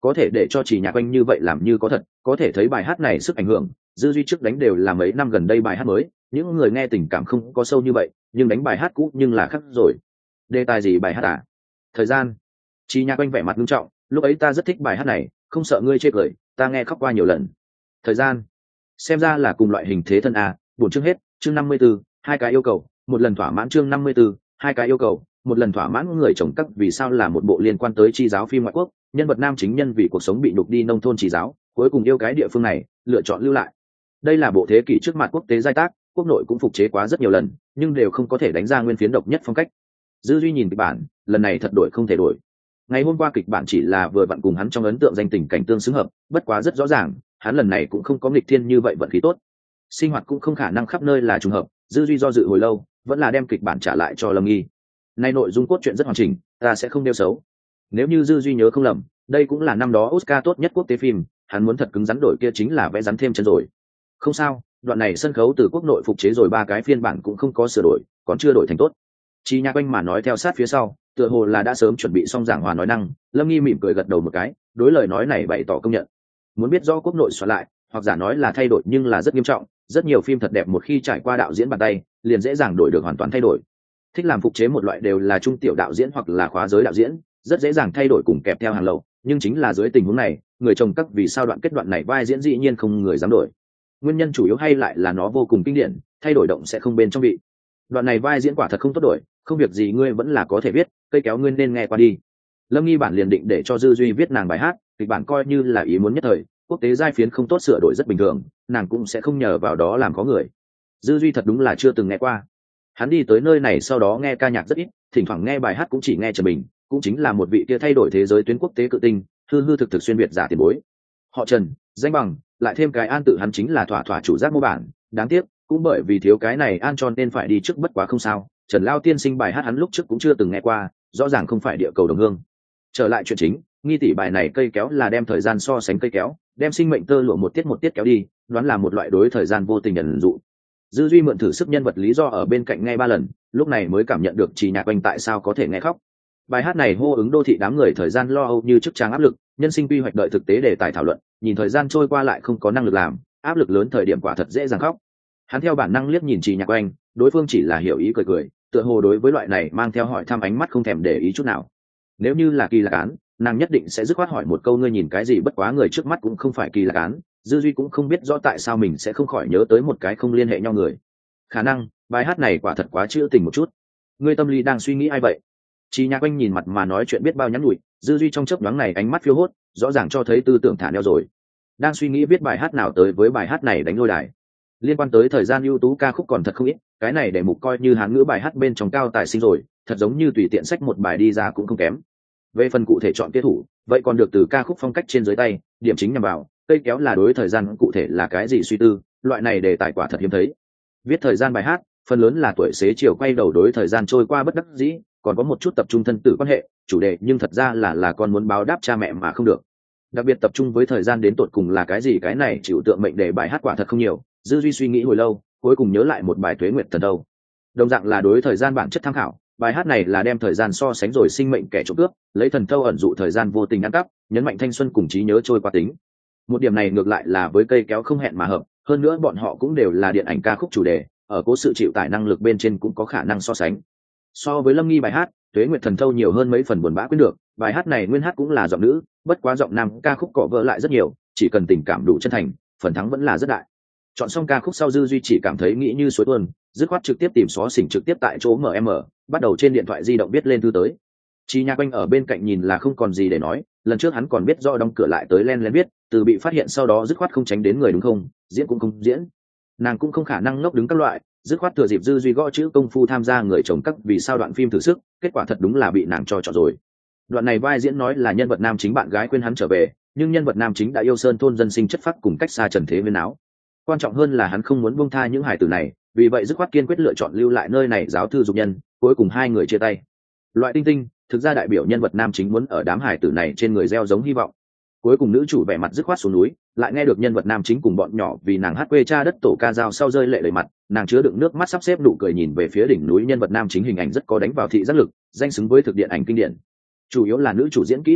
có thể để cho Chỉ Nhạc Oanh như vậy làm như có thật, có thể thấy bài hát này sức ảnh hưởng. Dư duy trước đánh đều là mấy năm gần đây bài hát mới, những người nghe tình cảm không có sâu như vậy, nhưng đánh bài hát cũ nhưng là khác rồi. Đề tài gì bài hát à? Thời gian. Chỉ Nhạc Oanh vẻ mặt nghiêm trọng, lúc ấy ta rất thích bài hát này, không sợ ngươi chê cười, ta nghe khóc qua nhiều lần. Thời gian. Xem ra là cùng loại hình thế thân à, buồn chương hết, chương 54, hai cái yêu cầu, một lần thỏa mãn chương 54, hai cái yêu cầu, một lần thỏa mãn người chồng các vì sao là một bộ liên quan tới chi giáo phim ngoại quốc, nhân vật nam chính nhân vì cuộc sống bị nhục đi nông thôn chỉ giáo, cuối cùng yêu cái địa phương này, lựa chọn lưu lại. Đây là bộ thế kỷ trước mặt quốc tế giai tác, quốc nội cũng phục chế quá rất nhiều lần, nhưng đều không có thể đánh ra nguyên phiến độc nhất phong cách. Dư duy nhìn kịch bản, lần này thật đổi không thể đổi. Ngày hôm qua kịch bản chỉ là vừa vặn cùng hắn trong ấn tượng danh tình cảnh tương xứng hợp, bất quá rất rõ ràng, hắn lần này cũng không có nghịch thiên như vậy vận khí tốt. Sinh hoạt cũng không khả năng khắp nơi là trùng hợp, Dư duy do dự hồi lâu, vẫn là đem kịch bản trả lại cho Lâm Nghi. Nay nội dung cốt truyện rất hoàn chỉnh, ta sẽ không nêu xấu. Nếu như Dư duy nhớ không lầm, đây cũng là năm đó Oscar tốt nhất quốc tế phim, hắn muốn thật cứng rắn đổi kia chính là vẽ rắn thêm chân rồi. Không sao, đoạn này sân khấu từ quốc nội phục chế rồi 3 cái phiên bản cũng không có sửa đổi, còn chưa đổi thành tốt. Chỉ Nhạc Oanh mà nói theo sát phía sau, tựa hồ là đã sớm chuẩn bị xong giảng hòa nói năng. Lâm Nghi mỉm cười gật đầu một cái, đối lời nói này bày tỏ công nhận. Muốn biết do quốc nội soạn lại, hoặc giả nói là thay đổi nhưng là rất nghiêm trọng, rất nhiều phim thật đẹp một khi trải qua đạo diễn bàn tay, liền dễ dàng đổi được hoàn toàn thay đổi. Thích làm phục chế một loại đều là trung tiểu đạo diễn hoặc là khóa giới đạo diễn, rất dễ dàng thay đổi cùng kẹp theo hàng lậu, nhưng chính là dưới tình huống này, người chồng các vì sao đoạn kết đoạn này vai diễn dĩ nhiên không người dám đổi. Nguyên nhân chủ yếu hay lại là nó vô cùng kinh điển, thay đổi động sẽ không bên trong vị. Đoạn này vai diễn quả thật không tốt đổi, không việc gì ngươi vẫn là có thể viết, cây kéo ngươi nên nghe qua đi. Lâm Nghi bản liền định để cho Dư duy viết nàng bài hát, kịch bản coi như là ý muốn nhất thời, quốc tế giai phiến không tốt sửa đổi rất bình thường, nàng cũng sẽ không nhờ vào đó làm có người. Dư duy thật đúng là chưa từng nghe qua. Hắn đi tới nơi này sau đó nghe ca nhạc rất ít, thỉnh thoảng nghe bài hát cũng chỉ nghe Trần Bình, cũng chính là một vị kia thay đổi thế giới tuyến quốc tế cự tinh, hư hư thực thực xuyên việt giả tiền bối. Họ Trần, danh bằng, lại thêm cái An tự hắn chính là thỏa thỏa chủ giác mô bản, đáng tiếc, cũng bởi vì thiếu cái này An cho nên phải đi trước, bất quá không sao. Trần Lao tiên sinh bài hát hắn lúc trước cũng chưa từng nghe qua, rõ ràng không phải địa cầu đồng hương. Trở lại chuyện chính, Nghi tỷ bài này cây kéo là đem thời gian so sánh cây kéo, đem sinh mệnh tơ lụa một tiết kéo đi, đoán là một loại đối thời gian vô tình ẩn dụ. Dư duy mượn thử sức nhân vật lý do ở bên cạnh nghe 3 lần, lúc này mới cảm nhận được Chỉ Nhạc Oanh tại sao có thể nghe khóc. Bài hát này hô ứng đô thị đám người thời gian lo âu như chức trang áp lực, nhân sinh quy hoạch đợi thực tế đề tài thảo luận, nhìn thời gian trôi qua lại không có năng lực làm, áp lực lớn thời điểm quả thật dễ dàng khóc. Hắn theo bản năng liếc nhìn Chỉ Nhạc Oanh, đối phương chỉ là hiểu ý cười cười, tựa hồ đối với loại này mang theo hỏi thăm ánh mắt không thèm để ý chút nào. Nếu như là Kỳ Lạc Án, nàng nhất định sẽ dứt khoát hỏi một câu ngươi nhìn cái gì, bất quá người trước mắt cũng không phải Kỳ Lạc Án, Dư duy cũng không biết rõ tại sao mình sẽ không khỏi nhớ tới một cái không liên hệ nhau người. Khả năng bài hát này quả thật quá trữ tình một chút. Ngươi tâm lý đang suy nghĩ ai vậy? Chỉ Nhạc Oanh nhìn mặt mà nói chuyện biết bao nhắn nhủi, Dư duy trong chớp nhoáng này ánh mắt phiêu hốt, rõ ràng cho thấy tư tưởng thả neo rồi. Đang suy nghĩ viết bài hát nào tới với bài hát này đánh lôi đài. Liên quan tới thời gian ưu tú ca khúc còn thật không ít, cái này để mục coi như Hán ngữ bài hát bên trong cao tài sinh rồi, thật giống như tùy tiện sách một bài đi ra cũng không kém. Về phần cụ thể chọn tiết thủ, vậy còn được từ ca khúc phong cách trên dưới tay, điểm chính nhằm vào cây kéo là đối thời gian cụ thể là cái gì suy tư, loại này đề tài quả thật hiếm thấy. Viết thời gian bài hát, phần lớn là tuổi xế chiều quay đầu đối thời gian trôi qua bất đắc dĩ, còn có một chút tập trung thân tử quan hệ, chủ đề nhưng thật ra là con muốn báo đáp cha mẹ mà không được. Đặc biệt tập trung với thời gian đến tột cùng là cái gì, cái này chịu tượng mệnh đề bài hát quả thật không nhiều. Dư duy suy nghĩ hồi lâu, cuối cùng nhớ lại một bài Tuế Nguyệt Thần Đâu. Đồng dạng là đối thời gian bản chất tham khảo, bài hát này là đem thời gian so sánh rồi sinh mệnh kẻ trộm cướp, lấy thần thâu ẩn dụ thời gian vô tình ăn cắp, nhấn mạnh thanh xuân cùng trí nhớ trôi qua tính. Một điểm này ngược lại là với cây kéo không hẹn mà hợp, hơn nữa bọn họ cũng đều là điện ảnh ca khúc chủ đề, ở cố sự chịu tải năng lực bên trên cũng có khả năng so sánh. So với Lâm Nghi bài hát Tuế Nguyệt Thần Thâu nhiều hơn mấy phần buồn bã quên được, bài hát này nguyên hát cũng là giọng nữ, bất quá giọng nam ca khúc cọ vỡ lại rất nhiều, chỉ cần tình cảm đủ chân thành, phần thắng vẫn là rất đại. Chọn xong ca khúc sau, Dư duy chỉ cảm thấy nghĩ như suối tuôn, dứt khoát trực tiếp tìm xóa xỉnh trực tiếp tại chỗ bắt đầu trên điện thoại di động viết lên thư tới. Chỉ Nhạc Oanh ở bên cạnh nhìn là không còn gì để nói, lần trước hắn còn biết do đóng cửa lại tới len lén viết, từ bị phát hiện sau đó dứt khoát không tránh đến người đúng không, diễn cũng không diễn. Nàng cũng không khả năng ngốc đứng các loại, dứt khoát thừa dịp Dư duy gõ chữ công phu tham gia người chồng các vì sao đoạn phim thử sức, kết quả thật đúng là bị nàng cho chọn rồi. Đoạn này vai diễn nói là nhân vật nam chính bạn gái khuyên hắn trở về, nhưng nhân vật nam chính đã yêu sơn thôn dân sinh chất phác cùng cách xa trần thế viên áo. Quan trọng hơn là hắn không muốn buông tha những hài tử này, vì vậy dứt khoát kiên quyết lựa chọn lưu lại nơi này giáo thư dục nhân, cuối cùng hai người chia tay. Loại tinh tinh thực ra đại biểu nhân vật nam chính muốn ở đám hài tử này trên người gieo giống hy vọng. Cuối cùng nữ chủ vẻ mặt dứt khoát xuống núi, lại nghe được nhân vật nam chính cùng bọn nhỏ vì nàng hát quê cha đất tổ ca dao sau rơi lệ đầy mặt, nàng chứa đựng nước mắt sắp xếp nụ cười nhìn về phía đỉnh núi. Nhân vật nam chính hình ảnh rất có đánh vào thị giác lực, danh xứng với thực điện ảnh kinh điển. Chủ yếu là nữ chủ diễn kỹ quá tốt,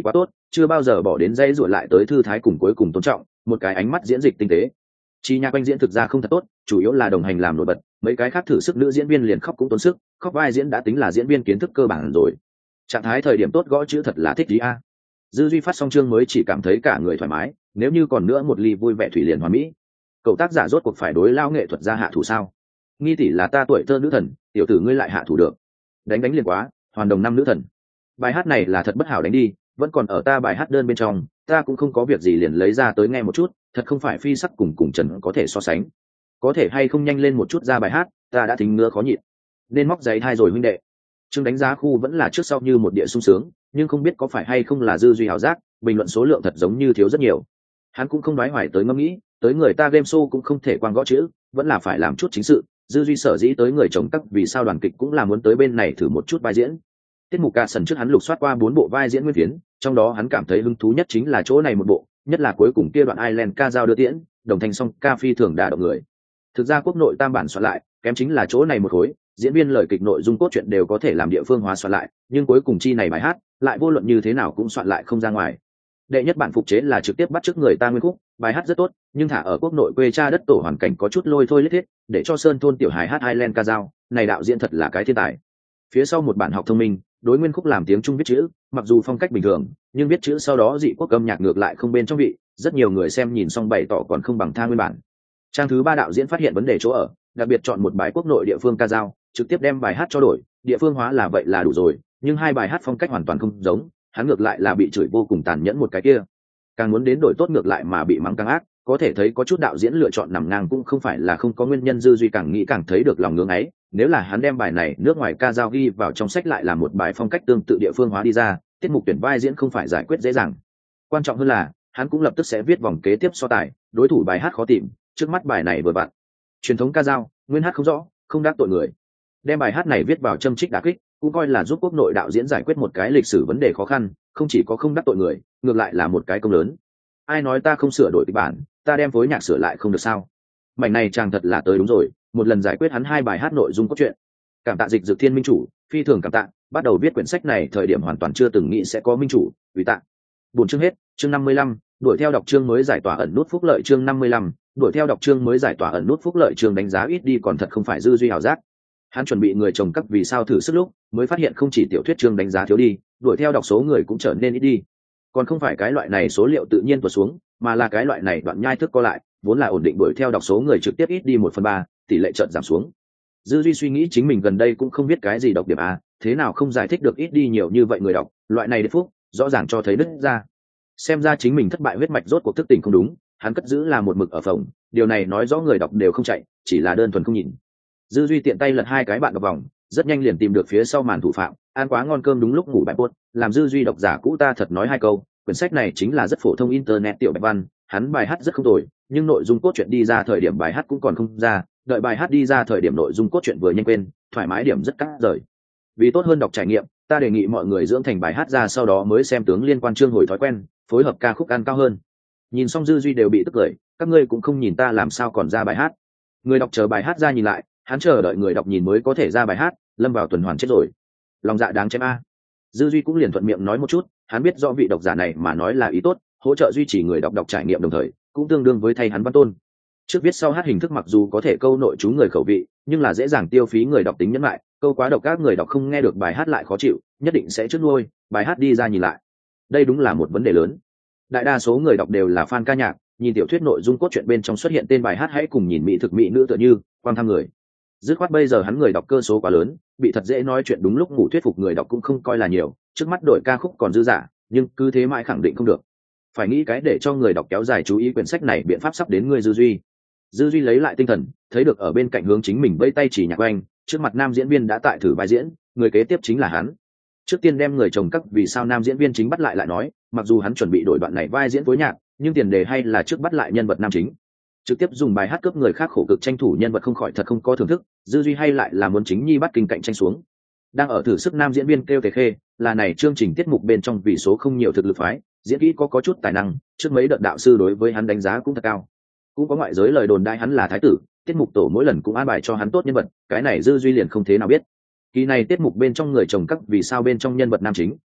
chưa bao giờ bỏ đến dây ruột lại tới thư thái cùng cuối cùng tôn trọng, một cái ánh mắt diễn dịch tinh tế. Chi nhạc quanh diễn thực ra không thật tốt, chủ yếu là đồng hành làm nổi bật, mấy cái khác thử sức nữ diễn viên liền khóc cũng tốn sức, khóc vai diễn đã tính là diễn viên kiến thức cơ bản rồi. Trạng thái thời điểm tốt gõ chữ thật là thích gì a. Dư Duy phát xong chương mới chỉ cảm thấy cả người thoải mái, nếu như còn nữa một ly vui vẻ thủy liền hoàn mỹ. Cậu tác giả rốt cuộc phải đối lao nghệ thuật ra hạ thủ sao? Nghi tỷ là ta tuổi thơ nữ thần, tiểu tử ngươi lại hạ thủ được. Đánh liền quá, hoàn đồng năm nữ thần. Bài hát này là thật bất hảo đánh đi, vẫn còn ở ta bài hát đơn bên trong, ta cũng không có việc gì liền lấy ra tới nghe một chút, thật không phải phi sắc cùng Trần có thể so sánh. Có thể hay không nhanh lên một chút ra bài hát, ta đã thính ngứa khó nhịn. Nên móc giấy thai rồi huynh đệ. Chương đánh giá khu vẫn là trước sau như một địa sung sướng, nhưng không biết có phải hay không là Dư Duy hảo giác, bình luận số lượng thật giống như thiếu rất nhiều. Hắn cũng không nói hoài tới ngẫm nghĩ, tới người ta game show cũng không thể quang gõ chữ, vẫn là phải làm chút chính sự. Dư Duy sở dĩ tới người chồng tắc vì sao đoàn kịch cũng là muốn tới bên này thử một chút vai diễn. Tiết mục ca sần trước hắn lục soát qua 4 bộ vai diễn nguyên phiến, trong đó hắn cảm thấy hứng thú nhất chính là chỗ này một bộ, nhất là cuối cùng kia đoạn Ireland ca giao đưa tiễn, đồng thanh song ca phi thường đả động người. Thực ra quốc nội tam bản soạn lại, kém chính là chỗ này một khối, diễn viên lời kịch nội dung cốt truyện đều có thể làm địa phương hóa soạn lại, nhưng cuối cùng chi này bài hát, lại vô luận như thế nào cũng soạn lại không ra ngoài. Đệ nhất bản phục chế là trực tiếp bắt chước người ta nguyên khúc, bài hát rất tốt, nhưng thả ở quốc nội quê cha đất tổ hoàn cảnh có chút lôi thôi lết thiết, để cho Sơn thôn tiểu hài hát Ireland ca dao, này đạo diễn thật là cái thiên tài. Phía sau một bản học thông minh, đối nguyên khúc làm tiếng Trung viết chữ, mặc dù phong cách bình thường, nhưng viết chữ sau đó dị quốc âm nhạc ngược lại không bên trong vị, rất nhiều người xem nhìn xong bày tỏ còn không bằng tha nguyên bản. Trang thứ 3 đạo diễn phát hiện vấn đề chỗ ở, đặc biệt chọn một bài quốc nội địa phương ca dao, trực tiếp đem bài hát cho đổi, địa phương hóa là vậy là đủ rồi, nhưng hai bài hát phong cách hoàn toàn không giống, hắn ngược lại là bị chửi vô cùng tàn nhẫn một cái kia. Càng muốn đến đổi tốt ngược lại mà bị mắng càng ác, có thể thấy có chút đạo diễn lựa chọn nằm ngang cũng không phải là không có nguyên nhân. Dư Duy càng nghĩ càng thấy được lòng ngưỡng ấy, nếu là hắn đem bài này nước ngoài ca dao ghi vào trong sách lại là một bài phong cách tương tự địa phương hóa đi ra, tiết mục tuyển vai diễn không phải giải quyết dễ dàng. Quan trọng hơn là hắn cũng lập tức sẽ viết vòng kế tiếp so tài, đối thủ bài hát khó tìm, trước mắt bài này vừa vặn. Truyền thống ca dao, nguyên hát không rõ, không đắc tội người. Đem bài hát này viết vào châm trích đả kích, cũng coi là giúp quốc nội đạo diễn giải quyết một cái lịch sử vấn đề khó khăn, không chỉ có không đắc tội người, ngược lại là một cái công lớn. Ai nói ta không sửa đổi kịch bản, ta đem phối nhạc sửa lại không được sao? Mảnh này chàng thật là tới đúng rồi, một lần giải quyết hắn hai bài hát nội dung cốt truyện. Cảm tạ Dịch Dược Thiên minh chủ, phi thường cảm tạ, bắt đầu viết quyển sách này thời điểm hoàn toàn chưa từng nghĩ sẽ có minh chủ, ủy tạ. 4 chương hết, chương 55, đuổi theo đọc chương mới giải tỏa ẩn nút phúc lợi chương 55, đuổi theo đọc chương mới giải tỏa ẩn nút phúc lợi chương đánh giá ít đi còn thật không phải Dư Duy hảo giác. Hắn chuẩn bị người chồng các vì sao thử sức lúc, mới phát hiện không chỉ tiểu thuyết chương đánh giá thiếu đi, đuổi theo đọc số người cũng trở nên ít đi. Còn không phải cái loại này số liệu tự nhiên tuột xuống, mà là cái loại này đoạn nhai thức co lại, vốn là ổn định đuổi theo đọc số người trực tiếp ít đi 1/3, tỷ lệ chợt giảm xuống. Dư Duy suy nghĩ chính mình gần đây cũng không biết cái gì đọc điểm a, thế nào không giải thích được ít đi nhiều như vậy người đọc, loại này đứt phúc, rõ ràng cho thấy đứt ra. Xem ra chính mình thất bại huyết mạch rốt cuộc thức tỉnh không đúng, hắn cất giữ là một mực ở phòng, điều này nói rõ người đọc đều không chạy, chỉ là đơn thuần không nhìn. Dư Duy tiện tay lật hai cái bạn vào vòng, rất nhanh liền tìm được phía sau màn thủ phạm, ăn quá ngon cơm đúng lúc ngủ bại buốt, làm Dư Duy độc giả cũ ta thật nói hai câu, quyển sách này chính là rất phổ thông internet tiểu bạch văn, hắn bài hát rất không tồi, nhưng nội dung cốt truyện đi ra thời điểm bài hát cũng còn không ra, đợi bài hát đi ra thời điểm nội dung cốt truyện vừa nhanh quên, thoải mái điểm rất cắt rời. Vì tốt hơn đọc trải nghiệm, ta đề nghị mọi người dưỡng thành bài hát ra sau đó mới xem tướng liên quan chương hồi thói quen, phối hợp ca khúc ăn cao hơn. Nhìn xong Dư Duy đều bị tức cười, các ngươi cũng không nhìn ta làm sao còn ra bài hát. Người đọc chờ bài hát ra nhìn lại, hắn chờ đợi người đọc nhìn mới có thể ra bài hát, lâm vào tuần hoàn chết rồi. Lòng dạ đáng chém a. Dư Duy cũng liền thuận miệng nói một chút, hắn biết rõ vị độc giả này mà nói là ý tốt, hỗ trợ duy trì người đọc trải nghiệm đồng thời, cũng tương đương với thay hắn văn tôn. Trước viết sau hát hình thức mặc dù có thể câu nội chú người khẩu vị, nhưng là dễ dàng tiêu phí người đọc tính nhẫn lại, câu quá độc các người đọc không nghe được bài hát lại khó chịu, nhất định sẽ trước nuôi, bài hát đi ra nhìn lại. Đây đúng là một vấn đề lớn. Đại đa số người đọc đều là fan ca nhạc, nhìn tiểu thuyết nội dung cốt truyện bên trong xuất hiện tên bài hát hãy cùng nhìn mỹ thực mỹ nữ tựa như quang tham người. Dứt khoát bây giờ hắn người đọc cơ số quá lớn, bị thật dễ nói chuyện đúng lúc ngủ thuyết phục người đọc cũng không coi là nhiều, trước mắt đổi ca khúc còn dư dả, nhưng cứ thế mãi khẳng định không được. Phải nghĩ cái để cho người đọc kéo dài chú ý quyển sách này biện pháp sắp đến người Dư Duy. Dư Duy lấy lại tinh thần, thấy được ở bên cạnh hướng chính mình vẫy tay chỉ nhạc oanh, trước mặt nam diễn viên đã tại thử vai diễn, người kế tiếp chính là hắn. Trước tiên đem người chồng các vì sao nam diễn viên chính bắt lại nói, mặc dù hắn chuẩn bị đổi đoạn này vai diễn phối nhạc, nhưng tiền đề hay là trước bắt lại nhân vật nam chính. Trực tiếp dùng bài hát cướp người khác khổ cực tranh thủ nhân vật không khỏi thật không có thưởng thức, Dư Duy hay lại là muốn chính nhi bắt kinh cạnh tranh xuống. Đang ở thử sức nam diễn viên kêu Tề Khê, là này chương trình tiết mục bên trong vì số không nhiều thực lực phái, diễn kỹ có chút tài năng, trước mấy đợt đạo sư đối với hắn đánh giá cũng thật cao. Cũng có ngoại giới lời đồn đại hắn là thái tử, tiết mục tổ mỗi lần cũng an bài cho hắn tốt nhân vật, cái này Dư Duy liền không thế nào biết. Kỳ này tiết mục bên trong người chồng các vì sao bên trong nhân vật nam chính,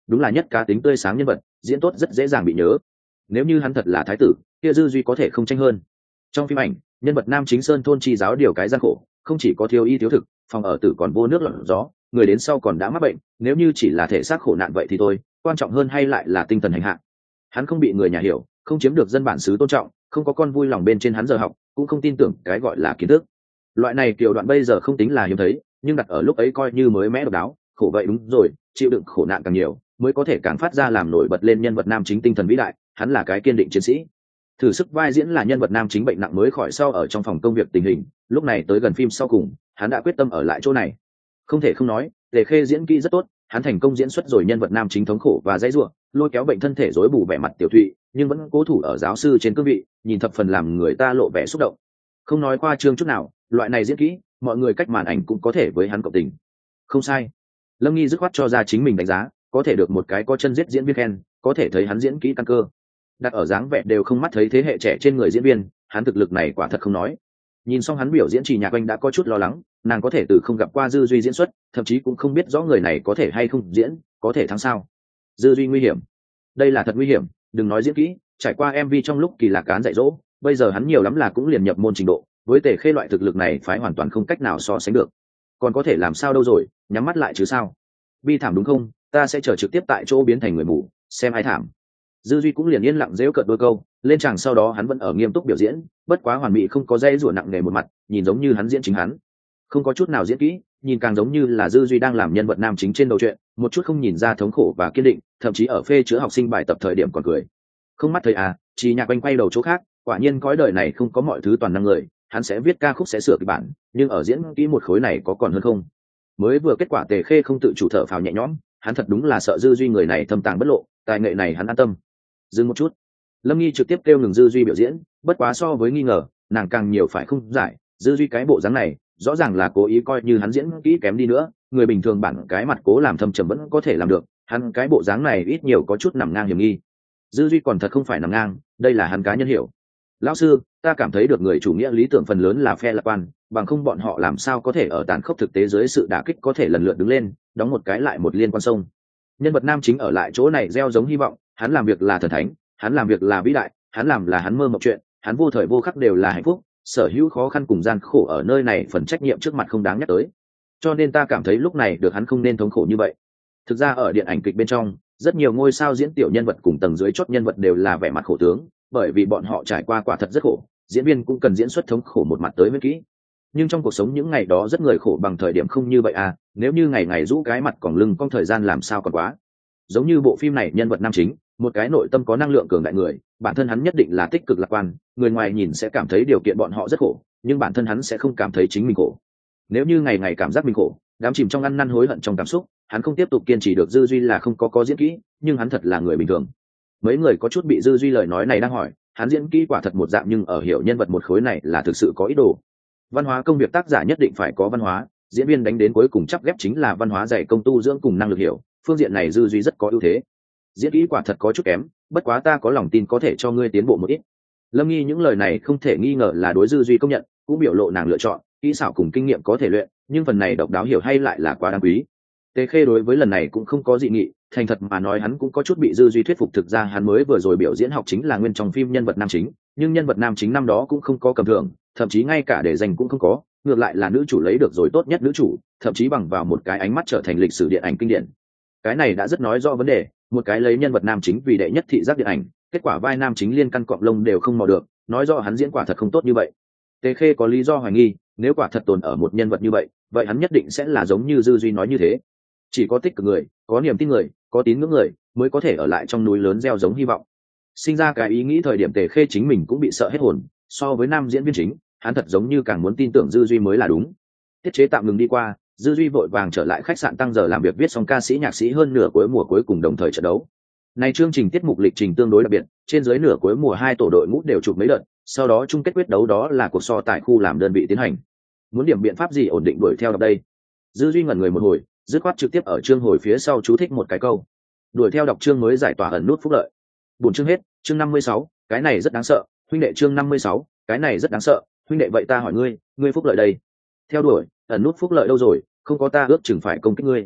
đúng là nhất cá tính tươi sáng nhân vật, diễn tốt rất dễ dàng bị nhớ. Nếu như hắn thật là thái tử, kia Dư Duy có thể không tranh hơn. Trong phim ảnh, nhân vật nam chính Sơn thôn chi giáo điều cái gian khổ, không chỉ có thiếu y thiếu thực, phòng ở tử còn vô nước lọt gió, người đến sau còn đã mắc bệnh, nếu như chỉ là thể xác khổ nạn vậy thì thôi, quan trọng hơn hay lại là tinh thần hành hạ. Hắn không bị người nhà hiểu, không chiếm được dân bản xứ tôn trọng, không có con vui lòng bên trên hắn giờ học, cũng không tin tưởng cái gọi là kiến thức. Loại này kiểu đoạn bây giờ không tính là hiếm thấy, nhưng đặt ở lúc ấy coi như mới mẻ độc đáo. Khổ vậy đúng rồi, chịu đựng khổ nạn càng nhiều mới có thể càng phát ra làm nổi bật lên nhân vật nam chính tinh thần vĩ đại. Hắn là cái kiên định chiến sĩ. Thử sức vai diễn là nhân vật nam chính bệnh nặng mới khỏi sau ở trong phòng công việc tình hình, lúc này tới gần phim sau cùng, hắn đã quyết tâm ở lại chỗ này. Không thể không nói, Tề Khê diễn kỹ rất tốt, hắn thành công diễn xuất rồi nhân vật nam chính thống khổ và dãy rủa, lôi kéo bệnh thân thể rối bù vẻ mặt tiểu thụy, nhưng vẫn cố thủ ở giáo sư trên cương vị, nhìn thập phần làm người ta lộ vẻ xúc động. Không nói qua trương chút nào, loại này diễn kỹ, mọi người cách màn ảnh cũng có thể với hắn cộng tình. Không sai. Lâm Nghi dứt khoát cho ra chính mình đánh giá, có thể được một cái có chân giết diễn viên khen, có thể thấy hắn diễn kỹ căn cơ. Đặt ở dáng vẻ đều không mắt thấy thế hệ trẻ trên người diễn viên, hắn thực lực này quả thật không nói. Nhìn xong hắn biểu diễn, Trì Nhạc Oanh đã có chút lo lắng, nàng có thể từ không gặp qua Dư Duy diễn xuất, thậm chí cũng không biết rõ người này có thể hay không diễn, có thể thắng sao. Dư Duy nguy hiểm, đây là thật nguy hiểm, đừng nói diễn kỹ, trải qua MV trong lúc kỳ lạc cán dạy dỗ, bây giờ hắn nhiều lắm là cũng liền nhập môn trình độ, với Tề Khê loại thực lực này phái hoàn toàn không cách nào so sánh được. Còn có thể làm sao đâu rồi, nhắm mắt lại chứ sao. Bi thảm đúng không, ta sẽ chờ trực tiếp tại chỗ biến thành người mù, xem ai thảm. Dư Duy cũng liền yên lặng giễu cợt đôi câu, lên tràng sau đó hắn vẫn ở nghiêm túc biểu diễn, bất quá hoàn mỹ không có dây rủa nặng nề một mặt, nhìn giống như hắn diễn chính hắn, không có chút nào diễn kỹ, nhìn càng giống như là Dư Duy đang làm nhân vật nam chính trên đầu truyện, một chút không nhìn ra thống khổ và kiên định, thậm chí ở phê chữa học sinh bài tập thời điểm còn cười. Không mắt thấy à, Chỉ Nhạc Oanh quay đầu chỗ khác, quả nhiên cõi đời này không có mọi thứ toàn năng người, hắn sẽ viết ca khúc sẽ sửa kịch bản, nhưng ở diễn kỹ một khối này có còn hơn không. Mới vừa kết quả Tề Khê không tự chủ thở phào nhẹ nhõm, hắn thật đúng là sợ Dư Duy người này thâm tàng bất lộ, tài nghệ này hắn an tâm. Dừng một chút, Lâm Nghi trực tiếp kêu ngừng Dư Duy biểu diễn, bất quá so với nghi ngờ, nàng càng nhiều phải không giải, Dư Duy cái bộ dáng này, rõ ràng là cố ý coi như hắn diễn kỹ kém đi nữa, người bình thường bản cái mặt cố làm thâm trầm vẫn có thể làm được, hắn cái bộ dáng này ít nhiều có chút nằm ngang hiểm nghi. Dư Duy còn thật không phải nằm ngang, đây là hắn cá nhân hiểu. Lão sư, ta cảm thấy được người chủ nghĩa lý tưởng phần lớn là phe lạc quan, bằng không bọn họ làm sao có thể ở tàn khốc thực tế dưới sự đả kích có thể lần lượt đứng lên, đóng một cái lại một liên quan sông. Nhân vật nam chính ở lại chỗ này gieo giống hy vọng, hắn làm việc là thần thánh, hắn làm việc là vĩ đại, hắn làm là hắn mơ mộng chuyện, hắn vô thời vô khắc đều là hạnh phúc, sở hữu khó khăn cùng gian khổ ở nơi này phần trách nhiệm trước mặt không đáng nhắc tới. Cho nên ta cảm thấy lúc này được hắn không nên thống khổ như vậy. Thực ra ở điện ảnh kịch bên trong, rất nhiều ngôi sao diễn tiểu nhân vật cùng tầng dưới chót nhân vật đều là vẻ mặt khổ tướng, bởi vì bọn họ trải qua quả thật rất khổ, diễn viên cũng cần diễn xuất thống khổ một mặt tới mới kỹ. Nhưng trong cuộc sống những ngày đó rất người khổ bằng thời điểm không như vậy à, nếu như ngày ngày rũ cái mặt còng lưng cong thời gian làm sao còn quá. Giống như bộ phim này nhân vật nam chính, một cái nội tâm có năng lượng cường đại người, bản thân hắn nhất định là tích cực lạc quan, người ngoài nhìn sẽ cảm thấy điều kiện bọn họ rất khổ, nhưng bản thân hắn sẽ không cảm thấy chính mình khổ. Nếu như ngày ngày cảm giác mình khổ, đám chìm trong ăn năn hối hận trong cảm xúc, hắn không tiếp tục kiên trì được. Dư Duy là không có diễn kỹ, nhưng hắn thật là người bình thường. Mấy người có chút bị Dư Duy lời nói này đang hỏi, hắn diễn kỹ quả thật một dạng, nhưng ở hiểu nhân vật một khối này là thực sự có ý đồ. Văn hóa công việc tác giả nhất định phải có văn hóa, diễn viên đánh đến cuối cùng chắp ghép chính là văn hóa dạy công tu dưỡng cùng năng lực hiểu, phương diện này Dư Duy rất có ưu thế. Diễn kỹ quả thật có chút kém, bất quá ta có lòng tin có thể cho ngươi tiến bộ một ít. Lâm Nghi những lời này không thể nghi ngờ là đối Dư Duy công nhận, cũng biểu lộ nàng lựa chọn, kỹ xảo cùng kinh nghiệm có thể luyện, nhưng phần này độc đáo hiểu hay lại là quá đáng quý. Tề Khê đối với lần này cũng không có dị nghị, thành thật mà nói hắn cũng có chút bị Dư Duy thuyết phục. Thực ra hắn mới vừa rồi biểu diễn học chính là nguyên trong phim nhân vật nam chính, nhưng nhân vật nam chính năm đó cũng không có cầm thưởng, thậm chí ngay cả để dành cũng không có, ngược lại là nữ chủ lấy được rồi tốt nhất nữ chủ, thậm chí bằng vào một cái ánh mắt trở thành lịch sử điện ảnh kinh điển. Cái này đã rất nói rõ vấn đề, một cái lấy nhân vật nam chính vì đệ nhất thị giác điện ảnh, kết quả vai nam chính liên căn cọng lông đều không mò được, nói rõ hắn diễn quả thật không tốt như vậy. Tề Khê có lý do hoài nghi, nếu quả thật tồn ở một nhân vật như vậy, vậy hắn nhất định sẽ là giống như Dư Duy nói như thế. Chỉ có tích cực người, có niềm tin người, có tín ngưỡng người mới có thể ở lại trong núi lớn gieo giống hy vọng. Sinh ra cái ý nghĩ thời điểm Tề Khê chính mình cũng bị sợ hết hồn, so với nam diễn viên chính, hắn thật giống như càng muốn tin tưởng Dư Duy mới là đúng. Tiết chế tạm ngừng đi qua, Dư Duy vội vàng trở lại khách sạn tăng giờ làm việc, viết xong ca sĩ nhạc sĩ hơn nửa cuối mùa cuối cùng đồng thời trận đấu. Này chương trình tiết mục lịch trình tương đối đặc biệt, trên dưới nửa cuối mùa hai tổ đội ngũ đều chụp mấy đợt, sau đó chung kết quyết đấu đó là cuộc so tại khu làm đơn vị tiến hành. Muốn điểm biện pháp gì ổn định đuổi theo đọc đây? Dư Duy ngẩn người một hồi, dứt khoát trực tiếp ở chương hồi phía sau chú thích một cái câu. Đuổi theo đọc chương mới giải tỏa ẩn nút phúc lợi. Buồn chương hết, chương 56, cái này rất đáng sợ, huynh đệ chương 56, cái này rất đáng sợ, huynh đệ vậy ta hỏi ngươi, ngươi phúc lợi đây? Theo đuổi, ẩn nút phúc lợi đâu rồi, không có ta ước chừng phải công kích ngươi.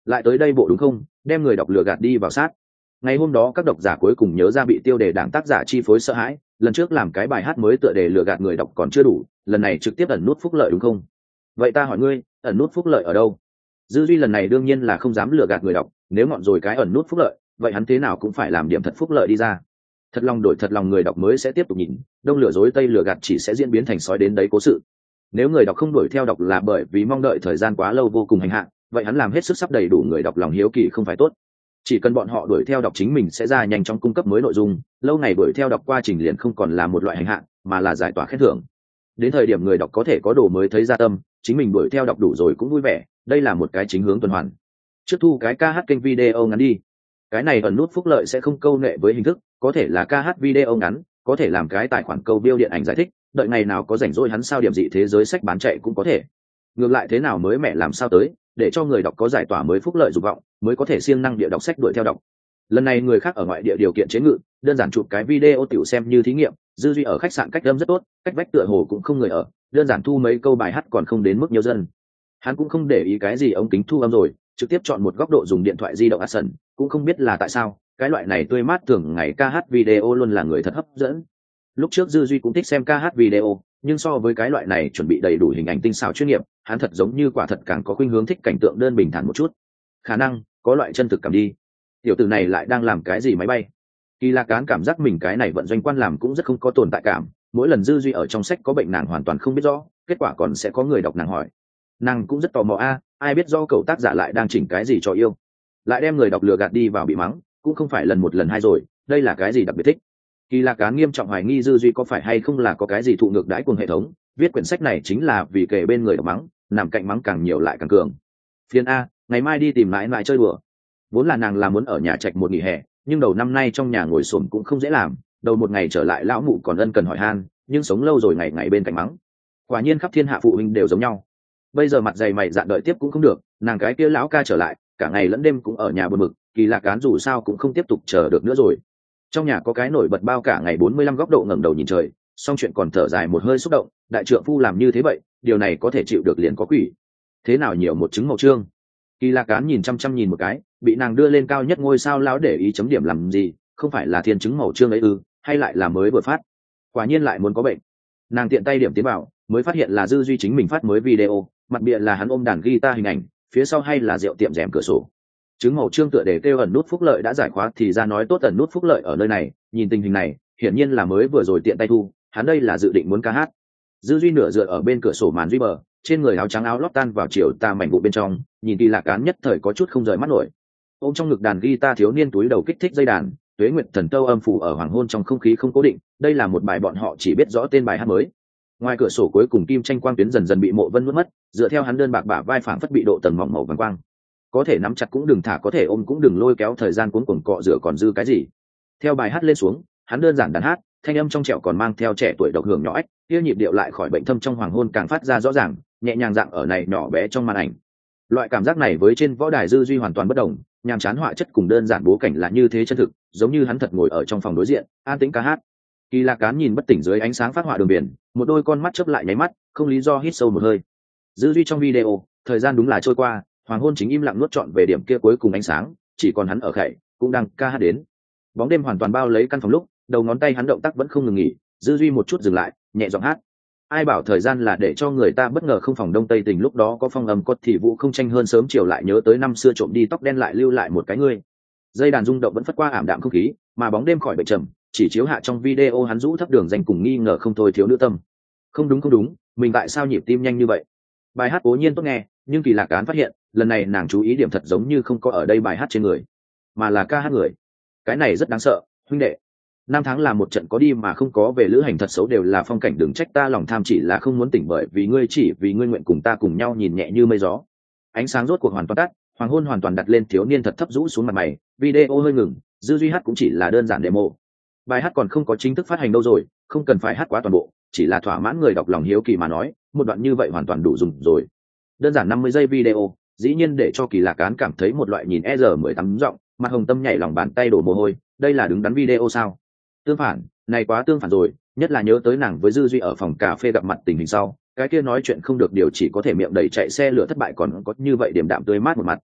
lại tới đây bộ đúng không, đem người đọc lừa gạt đi vào sát. Ngày hôm đó các độc giả cuối cùng nhớ ra bị tiêu đề đảng tác giả chi phối sợ hãi, lần trước làm cái bài hát mới tựa đề lừa gạt người đọc còn chưa đủ, lần này trực tiếp ẩn nút phúc lợi đúng không? Vậy ta hỏi ngươi, ẩn nút phúc lợi ở đâu? Dư Duy lần này đương nhiên là không dám lừa gạt người đọc, nếu ngọn rồi cái ẩn nút phúc lợi, vậy hắn thế nào cũng phải làm điểm thật phúc lợi đi ra. Thật lòng đổi thật lòng người đọc mới sẽ tiếp tục nhìn, đông lừa dối tây lừa gạt chỉ sẽ diễn biến thành sói đến đấy cố sự. Nếu người đọc không đuổi theo đọc là bởi vì mong đợi thời gian quá lâu vô cùng hành hạ, vậy hắn làm hết sức sắp đầy đủ người đọc lòng hiếu kỳ không phải tốt. Chỉ cần bọn họ đuổi theo đọc chính mình sẽ ra nhanh chóng cung cấp mới nội dung, lâu ngày đuổi theo đọc qua trình liền không còn là một loại hành hạ, mà là giải tỏa khen thưởng. Đến thời điểm người đọc có thể có đồ mới thấy ra tâm, chính mình đuổi theo đọc đủ rồi cũng vui vẻ, đây là một cái chính hướng tuần hoàn. Trước thu cái ca hát kênh video ngắn đi. Cái này ẩn nút phúc lợi sẽ không câu nệ với hình thức, có thể là ca hát video ngắn, có thể làm cái tài khoản câu biêu điện ảnh giải thích, đợi ngày nào có rảnh rỗi hắn sao điểm dị thế giới sách bán chạy cũng có thể. Ngược lại thế nào mới mẹ làm sao tới, để cho người đọc có giải tỏa mới phúc lợi dục vọng, mới có thể siêng năng địa đọc sách đuổi theo đọc. Lần này người khác ở ngoại địa điều kiện chế ngự, đơn giản chụp cái video tiểu xem như thí nghiệm. Dư Duy ở khách sạn cách âm rất tốt, cách vách tựa hồ cũng không người ở, đơn giản thu mấy câu bài hát còn không đến mức nhiều dân. Hắn cũng không để ý cái gì ống kính thu âm rồi, trực tiếp chọn một góc độ dùng điện thoại di động Action, cũng không biết là tại sao, cái loại này tươi mát thường ngày ca hát video luôn là người thật hấp dẫn. Lúc trước Dư Duy cũng thích xem ca hát video, nhưng so với cái loại này chuẩn bị đầy đủ hình ảnh tinh xảo chuyên nghiệp, hắn thật giống như quả thật càng có khuynh hướng thích cảnh tượng đơn bình thản một chút. Khả năng có loại chân thực cảm đi. Tiểu tử này lại đang làm cái gì máy bay? Kỳ Lạc Cán cảm giác mình cái này vận doanh quan làm cũng rất không có tồn tại cảm, mỗi lần Dư Duy ở trong sách có bệnh nàng hoàn toàn không biết rõ, kết quả còn sẽ có người đọc nàng hỏi. Nàng cũng rất tò mò ai biết do cậu tác giả lại đang chỉnh cái gì cho yêu, lại đem người đọc lừa gạt đi vào bị mắng, cũng không phải lần một lần hai rồi, đây là cái gì đặc biệt thích. Kỳ Lạc Cán nghiêm trọng hoài nghi Dư Duy có phải hay không là có cái gì thụ ngược đãi cùng hệ thống, viết quyển sách này chính là vì kể bên người đọc mắng, nằm cạnh mắng càng nhiều lại càng cường. Phiên a, ngày mai đi tìm mãi mãi chơi đùa. Vốn là nàng là muốn ở nhà trạch một nghỉ hè, nhưng đầu năm nay trong nhà ngồi xổm cũng không dễ làm, đầu một ngày trở lại lão mụ còn ân cần hỏi han, nhưng sống lâu rồi ngày ngày bên cạnh mắng. Quả nhiên khắp thiên hạ phụ huynh đều giống nhau. Bây giờ mặt dày mày dạn đợi tiếp cũng không được, nàng cái kia lão ca trở lại, cả ngày lẫn đêm cũng ở nhà buồn bực, Kỳ Lạc Cán dù sao cũng không tiếp tục chờ được nữa rồi. Trong nhà có cái nổi bật bao cả ngày 45 góc độ ngẩng đầu nhìn trời, xong chuyện còn thở dài một hơi xúc động, đại trượng phu làm như thế vậy, điều này có thể chịu được liền có quỷ. Thế nào nhiều một trứng màu trương. Kỳ Lạc Cán nhìn chăm chăm nhìn một cái, bị nàng đưa lên cao nhất ngôi sao lão để ý chấm điểm làm gì, không phải là thiên trứng màu trương ấy ư, hay lại là mới vừa phát. Quả nhiên lại muốn có bệnh. Nàng tiện tay điểm tiến vào, mới phát hiện là Dư Duy chính mình phát mới video, mặt bìa là hắn ôm đàn guitar hình ảnh, phía sau hay là rượu tiệm rèm cửa sổ. Trứng màu trương tựa để kêu ẩn nút phúc lợi đã giải khóa thì ra nói tốt ẩn nút phúc lợi ở nơi này, nhìn tình hình này, hiển nhiên là mới vừa rồi tiện tay thu, hắn đây là dự định muốn ca hát. Dư Duy nửa dựa ở bên cửa sổ màn duy bờ, trên người áo trắng áo lót tan vào chiều tà mảnh vụ bên trong, nhìn Kỳ Lạc Cán nhất thời có chút không rời mắt nổi. Ôm trong ngực đàn guitar thiếu niên túi đầu kích thích dây đàn, Tuế Nguyệt Thần Tâu âm phủ ở hoàng hôn trong không khí không cố định, đây là một bài bọn họ chỉ biết rõ tên bài hát mới. Ngoài cửa sổ cuối cùng kim tranh quang tuyến dần dần bị Mộ Vân nuốt mất, dựa theo hắn đơn bạc bả vai phảng phất bị độ tầng mỏng màu vàng quang. Có thể nắm chặt cũng đừng thả, có thể ôm cũng đừng lôi kéo, thời gian cuốn cuồng cọ rửa còn dư cái gì. Theo bài hát lên xuống, hắn đơn giản đàn hát, thanh âm trong trẻo còn mang theo trẻ tuổi độc hưởng nhỏ ếch, kia nhịp điệu lại khỏi bệnh thâm trong hoàng hôn càng phát ra rõ ràng, nhẹ nhàng dạng ở này nhỏ bé trong màn ảnh. Loại cảm giác này với trên võ đài Dư Duy hoàn toàn bất đồng, nhàm chán họa chất cùng đơn giản bố cảnh là như thế chân thực, giống như hắn thật ngồi ở trong phòng đối diện, an tĩnh ca hát. Kỳ Lạc Cán nhìn bất tỉnh dưới ánh sáng phát họa đường biển, một đôi con mắt chớp lại nháy mắt, không lý do hít sâu một hơi. Dư Duy trong video, thời gian đúng là trôi qua, hoàng hôn chính im lặng nuốt trọn về điểm kia cuối cùng ánh sáng, chỉ còn hắn ở khẩy, cũng đang ca hát đến. Bóng đêm hoàn toàn bao lấy căn phòng lúc, đầu ngón tay hắn động tác vẫn không ngừng nghỉ, Dư Duy một chút dừng lại, nhẹ giọng hát. Ai bảo thời gian là để cho người ta bất ngờ, không phòng đông tây tình lúc đó có phong âm cốt thì vũ không tranh hơn sớm chiều, lại nhớ tới năm xưa trộm đi tóc đen lại lưu lại một cái ngươi. Dây đàn rung động vẫn phất qua ảm đạm không khí, mà bóng đêm khỏi bệnh trầm, chỉ chiếu hạ trong video hắn rũ thấp đường dành cùng nghi ngờ không thôi thiếu nữ tâm. Không đúng, mình tại sao nhịp tim nhanh như vậy? Bài hát cố nhiên tốt nghe, nhưng Kỳ Lạc Cán phát hiện, lần này nàng chú ý điểm thật giống như không có ở đây bài hát trên người, mà là ca hát người. Cái này rất đáng sợ, huynh đệ. Năm tháng là một trận có đi mà không có về, lữ hành thật xấu đều là phong cảnh, đừng trách ta lòng tham chỉ là không muốn tỉnh, bởi vì ngươi chỉ vì ngươi nguyện cùng ta cùng nhau nhìn nhẹ như mây gió. Ánh sáng rốt cuộc hoàn toàn tắt, hoàng hôn hoàn toàn đặt lên, thiếu niên thật thấp rũ xuống mặt mày, video hơi ngừng, Dư Duy hát cũng chỉ là đơn giản demo. Bài hát còn không có chính thức phát hành đâu rồi, không cần phải hát quá toàn bộ, chỉ là thỏa mãn người đọc lòng hiếu kỳ mà nói, một đoạn như vậy hoàn toàn đủ dùng rồi. Đơn giản 50 giây video, dĩ nhiên để cho Kỳ Lạc Cán cảm thấy một loại nhìn ER18 giọng, mặt hồng tâm nhảy lòng bàn tay đổ mồ hôi, đây là đứng đắn video sao? Tương phản, này quá tương phản rồi, nhất là nhớ tới nàng với Dư Duy ở phòng cà phê gặp mặt tình hình sau, cái kia nói chuyện không được điều, chỉ có thể miệng đầy chạy xe lửa thất bại, còn có như vậy điểm đạm tươi mát một mặt.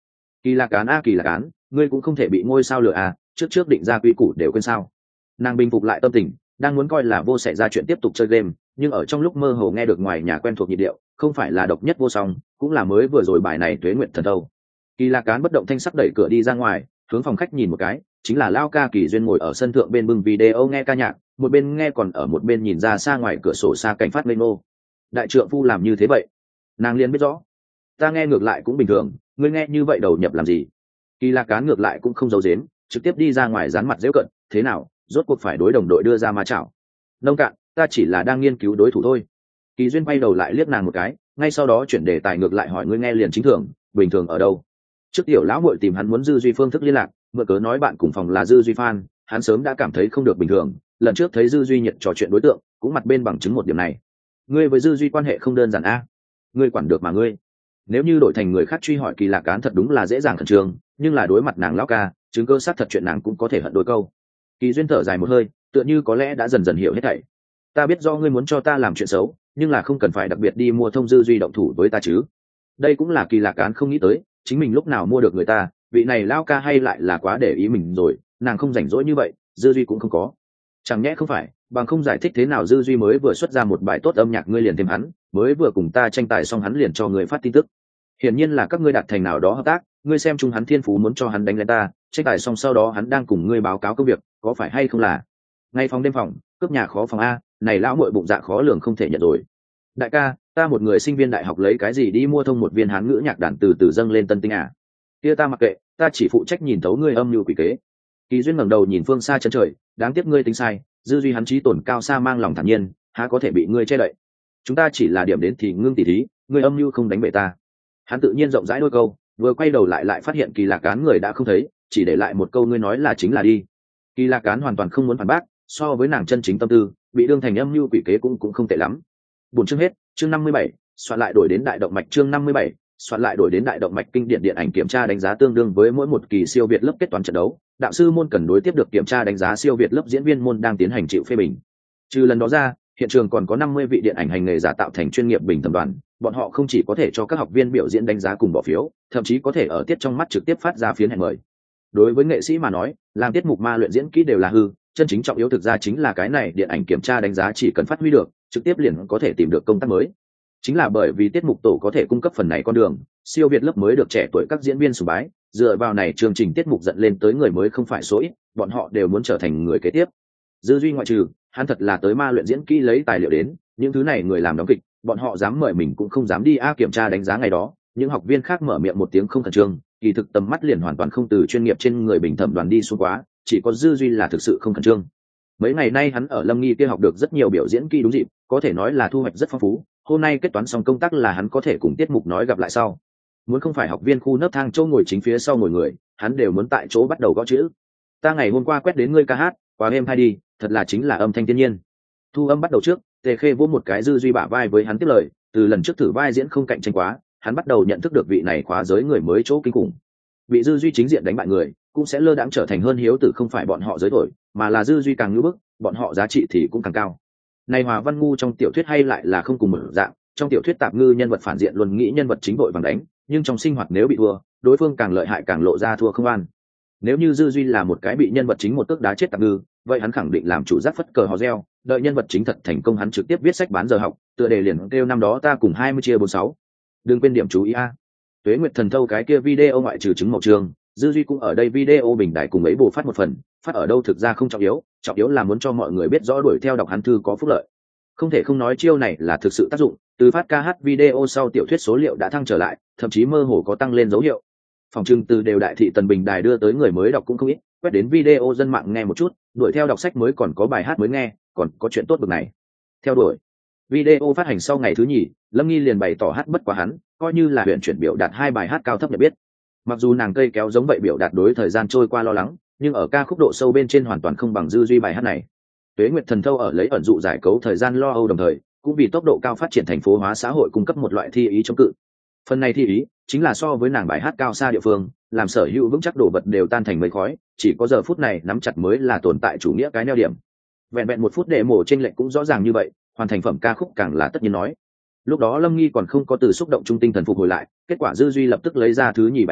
Kỳ Lạc Cán a Kỳ Lạc Cán, ngươi cũng không thể bị ngôi sao lừa à, trước định ra quy củ đều quên sao. Nàng bình phục lại tâm tình, đang muốn coi là vô xảy ra chuyện tiếp tục chơi game, nhưng ở trong lúc mơ hồ nghe được ngoài nhà quen thuộc nhịp điệu, không phải là độc nhất vô song, cũng là mới vừa rồi bài này Tuế Nguyệt Thần Thâu. Kỳ Lạc Cán bất động thanh sắc đẩy cửa đi ra ngoài, hướng phòng khách nhìn một cái, chính là Lao ca Kỳ Duyên ngồi ở sân thượng bên bưng video nghe ca nhạc, một bên nghe còn ở một bên nhìn ra xa ngoài cửa sổ xa cảnh phát mênh mông. Đại trượng phu làm như thế vậy, nàng liền biết rõ. Ta nghe ngược lại cũng bình thường, ngươi nghe như vậy đầu nhập làm gì? Kỳ Lạc Cán ngược lại cũng không giấu giếm, trực tiếp đi ra ngoài dán mặt giễu cận, thế nào, rốt cuộc phải đối đồng đội đưa ra ma chảo. Nông cạn, ta chỉ là đang nghiên cứu đối thủ thôi. Kỳ Duyên bay đầu lại liếc nàng một cái, ngay sau đó chuyển đề tài ngược lại hỏi ngươi nghe liền chính thường, bình thường ở đâu? Trước tiểu lão muội tìm hắn muốn Dư Duy phương thức liên lạc, mượn cớ nói bạn cùng phòng là Dư Duy fan, hắn sớm đã cảm thấy không được bình thường, lần trước thấy Dư Duy nhiệt trò chuyện đối tượng, cũng mặt bên bằng chứng một điểm này. Ngươi với Dư Duy quan hệ không đơn giản a? Ngươi quản được mà ngươi. Nếu như đổi thành người khác truy hỏi Kỳ Lạc Cán thật đúng là dễ dàng khẩn trương, nhưng là đối mặt nàng lão ca, chứng cơ xác thật chuyện nàng cũng có thể hận đôi câu. Kỳ Duyên thở dài một hơi, tựa như có lẽ đã dần dần hiểu hết thảy. Ta biết do ngươi muốn cho ta làm chuyện xấu, nhưng là không cần phải đặc biệt đi mua thông Dư Duy động thủ với ta chứ. Đây cũng là Kỳ Lạc Cán không nghĩ tới, chính mình lúc nào mua được người ta, vị này lão ca hay lại là quá để ý mình rồi, nàng không rảnh rỗi như vậy, Dư Duy cũng không có. Chẳng nhẽ không phải, bằng không giải thích thế nào Dư Duy mới vừa xuất ra một bài tốt âm nhạc ngươi liền thêm hắn, mới vừa cùng ta tranh tài xong hắn liền cho người phát tin tức. Hiển nhiên là các ngươi đạt thành nào đó hợp tác, ngươi xem chung hắn thiên phú muốn cho hắn đánh lên ta, tranh tài xong sau đó hắn đang cùng ngươi báo cáo công việc, có phải hay không là? Ngay phòng đêm phòng, cướp nhà khó phòng a, này lão muội bụng dạ khó lường không thể nhận rồi. Đại ca, ta một người sinh viên đại học lấy cái gì đi mua thông một viên hán ngữ nhạc đàn từ từ dâng lên tân tinh à? Kia ta mặc kệ, ta chỉ phụ trách nhìn thấu ngươi âm mưu quỷ kế. Kỳ Duyên ngẩng đầu nhìn phương xa chân trời, đáng tiếc ngươi tính sai, Dư Duy hắn trí tổn cao xa mang lòng thản nhiên, há có thể bị ngươi che đậy. Chúng ta chỉ là điểm đến thì ngưng tỉ thí, ngươi âm mưu không đánh bại ta. Hắn tự nhiên rộng rãi đôi câu, vừa quay đầu lại phát hiện Kỳ Lạc Cán người đã không thấy, chỉ để lại một câu ngươi nói là chính là đi. Kỳ Lạc Cán hoàn toàn không muốn phản bác, so với nàng chân chính tâm tư, bị đương thành âm mưu quỷ kế cũng không tệ lắm. Buổi chương hết, chương 57, soạn lại đổi đến đại động mạch chương 57, soạn lại đổi đến đại động mạch kinh điển điện ảnh kiểm tra đánh giá tương đương với mỗi một kỳ siêu việt lớp kết toán trận đấu, đạo sư môn cần đối tiếp được kiểm tra đánh giá siêu việt lớp diễn viên môn đang tiến hành chịu phê bình. Trừ lần đó ra, hiện trường còn có 50 vị điện ảnh hành nghề giả tạo thành chuyên nghiệp bình thẩm đoàn, bọn họ không chỉ có thể cho các học viên biểu diễn đánh giá cùng bỏ phiếu, thậm chí có thể ở tiết trong mắt trực tiếp phát ra phiến hẹn mời. Đối với nghệ sĩ mà nói, làm tiết mục ma luyện diễn kỹ đều là hư, chân chính trọng yếu thực ra chính là cái này điện ảnh kiểm tra đánh giá chỉ cần phát huy được, trực tiếp liền có thể tìm được công tác mới. Chính là bởi vì tiết mục tổ có thể cung cấp phần này con đường, siêu việt lớp mới được trẻ tuổi các diễn viên sùng bái, dựa vào này chương trình tiết mục dẫn lên tới người mới không phải số ít, bọn họ đều muốn trở thành người kế tiếp. Dư Duy ngoại trừ, hắn thật là tới ma luyện diễn kỹ lấy tài liệu đến, những thứ này người làm đóng kịch, bọn họ dám mời mình cũng không dám đi kiểm tra đánh giá ngày đó, những học viên khác mở miệng một tiếng không khẩn trương, kỳ thực tầm mắt liền hoàn toàn không từ chuyên nghiệp trên người bình thẩm đoàn đi xuống quá, chỉ có Dư Duy là thực sự không khẩn trương. Mấy ngày nay hắn ở Lâm Nghi kia học được rất nhiều biểu diễn kỹ đúng dịp, có thể nói là thu hoạch rất phong phú. Hôm nay kết toán xong công tác là hắn có thể cùng tiết mục nói gặp lại sau. Muốn không phải học viên khu nấc thang chỗ ngồi chính phía sau ngồi người, hắn đều muốn tại chỗ bắt đầu gõ chữ. Ta ngày hôm qua quét đến ngươi ca hát, quá êm hay đi, thật là chính là âm thanh thiên nhiên. Thu âm bắt đầu trước, Tề Khê vỗ một cái Dư Duy bả vai với hắn tiếp lời, từ lần trước thử vai diễn không cạnh tranh quá, hắn bắt đầu nhận thức được vị này khóa giới người mới chỗ kinh khủng. Bị Dư Duy chính diện đánh bại người, cũng sẽ lơ đãng trở thành hơn hiếu tử không phải bọn họ giới thổi, mà là Dư Duy càng ngưỡng bức, bọn họ giá trị thì cũng càng cao. Này Hòa Văn Ngu trong tiểu thuyết hay lại là không cùng một dạng, trong tiểu thuyết tạp ngư nhân vật phản diện luôn nghĩ nhân vật chính đội vàng đánh, nhưng trong sinh hoạt nếu bị thua, đối phương càng lợi hại càng lộ ra thua không an. Nếu như Dư Duy là một cái bị nhân vật chính một tước đá chết tạp ngư, vậy hắn khẳng định làm chủ giác phất cờ hò reo, đợi nhân vật chính thật thành công hắn trực tiếp viết sách bán giờ học, tựa đề liền kêu năm đó ta cùng 20 chia 46. Đừng quên điểm chú ý a. Tuế Nguyệt Thần Thâu cái kia video ngoại trừ chứng màu trường, Dư Duy cũng ở đây video bình đại cùng ấy bổ phát một phần, phát ở đâu thực ra không trọng yếu là muốn cho mọi người biết rõ đuổi theo đọc hắn thư có phúc lợi. Không thể không nói chiêu này là thực sự tác dụng, từ phát ca hát video sau tiểu thuyết số liệu đã thăng trở lại, thậm chí mơ hồ có tăng lên dấu hiệu. Phòng trưng từ đều đại thị tần bình đài đưa tới người mới đọc cũng không ít, quét đến video dân mạng nghe một chút, đuổi theo đọc sách mới còn có bài hát mới nghe, còn có chuyện tốt bực này. Theo đuổi. Video phát hành sau ngày thứ nhì, Lâm Nghi liền bày tỏ hát bất quá hắn, coi như là huyền chuyển biểu đạt hai bài hát cao thấp nhận biết. Mặc dù nàng cây kéo giống vậy biểu đạt đối thời gian trôi qua lo lắng, nhưng ở ca khúc độ sâu bên trên hoàn toàn không bằng Dư Duy bài hát này. Tuế Nguyệt Thần Thâu ở lấy ẩn dụ giải cấu thời gian lo âu đồng thời, cũng vì tốc độ cao phát triển thành phố hóa xã hội cung cấp một loại thi ý chống cự. Phần này thi ý chính là so với nàng bài hát cao xa địa phương, làm sở hữu vững chắc đồ vật đều tan thành mây khói, chỉ có giờ phút này nắm chặt mới là tồn tại chủ nghĩa cái neo điểm. Vẹn một phút demo trên lệnh cũng rõ ràng như vậy, hoàn thành phẩm ca khúc càng là tất nhiên nói. Lúc đó Lâm Nghi còn không có từ xúc động trung tinh thần phục hồi lại, kết quả Dư Duy lập tức lấy ra thứ nhì bài hát,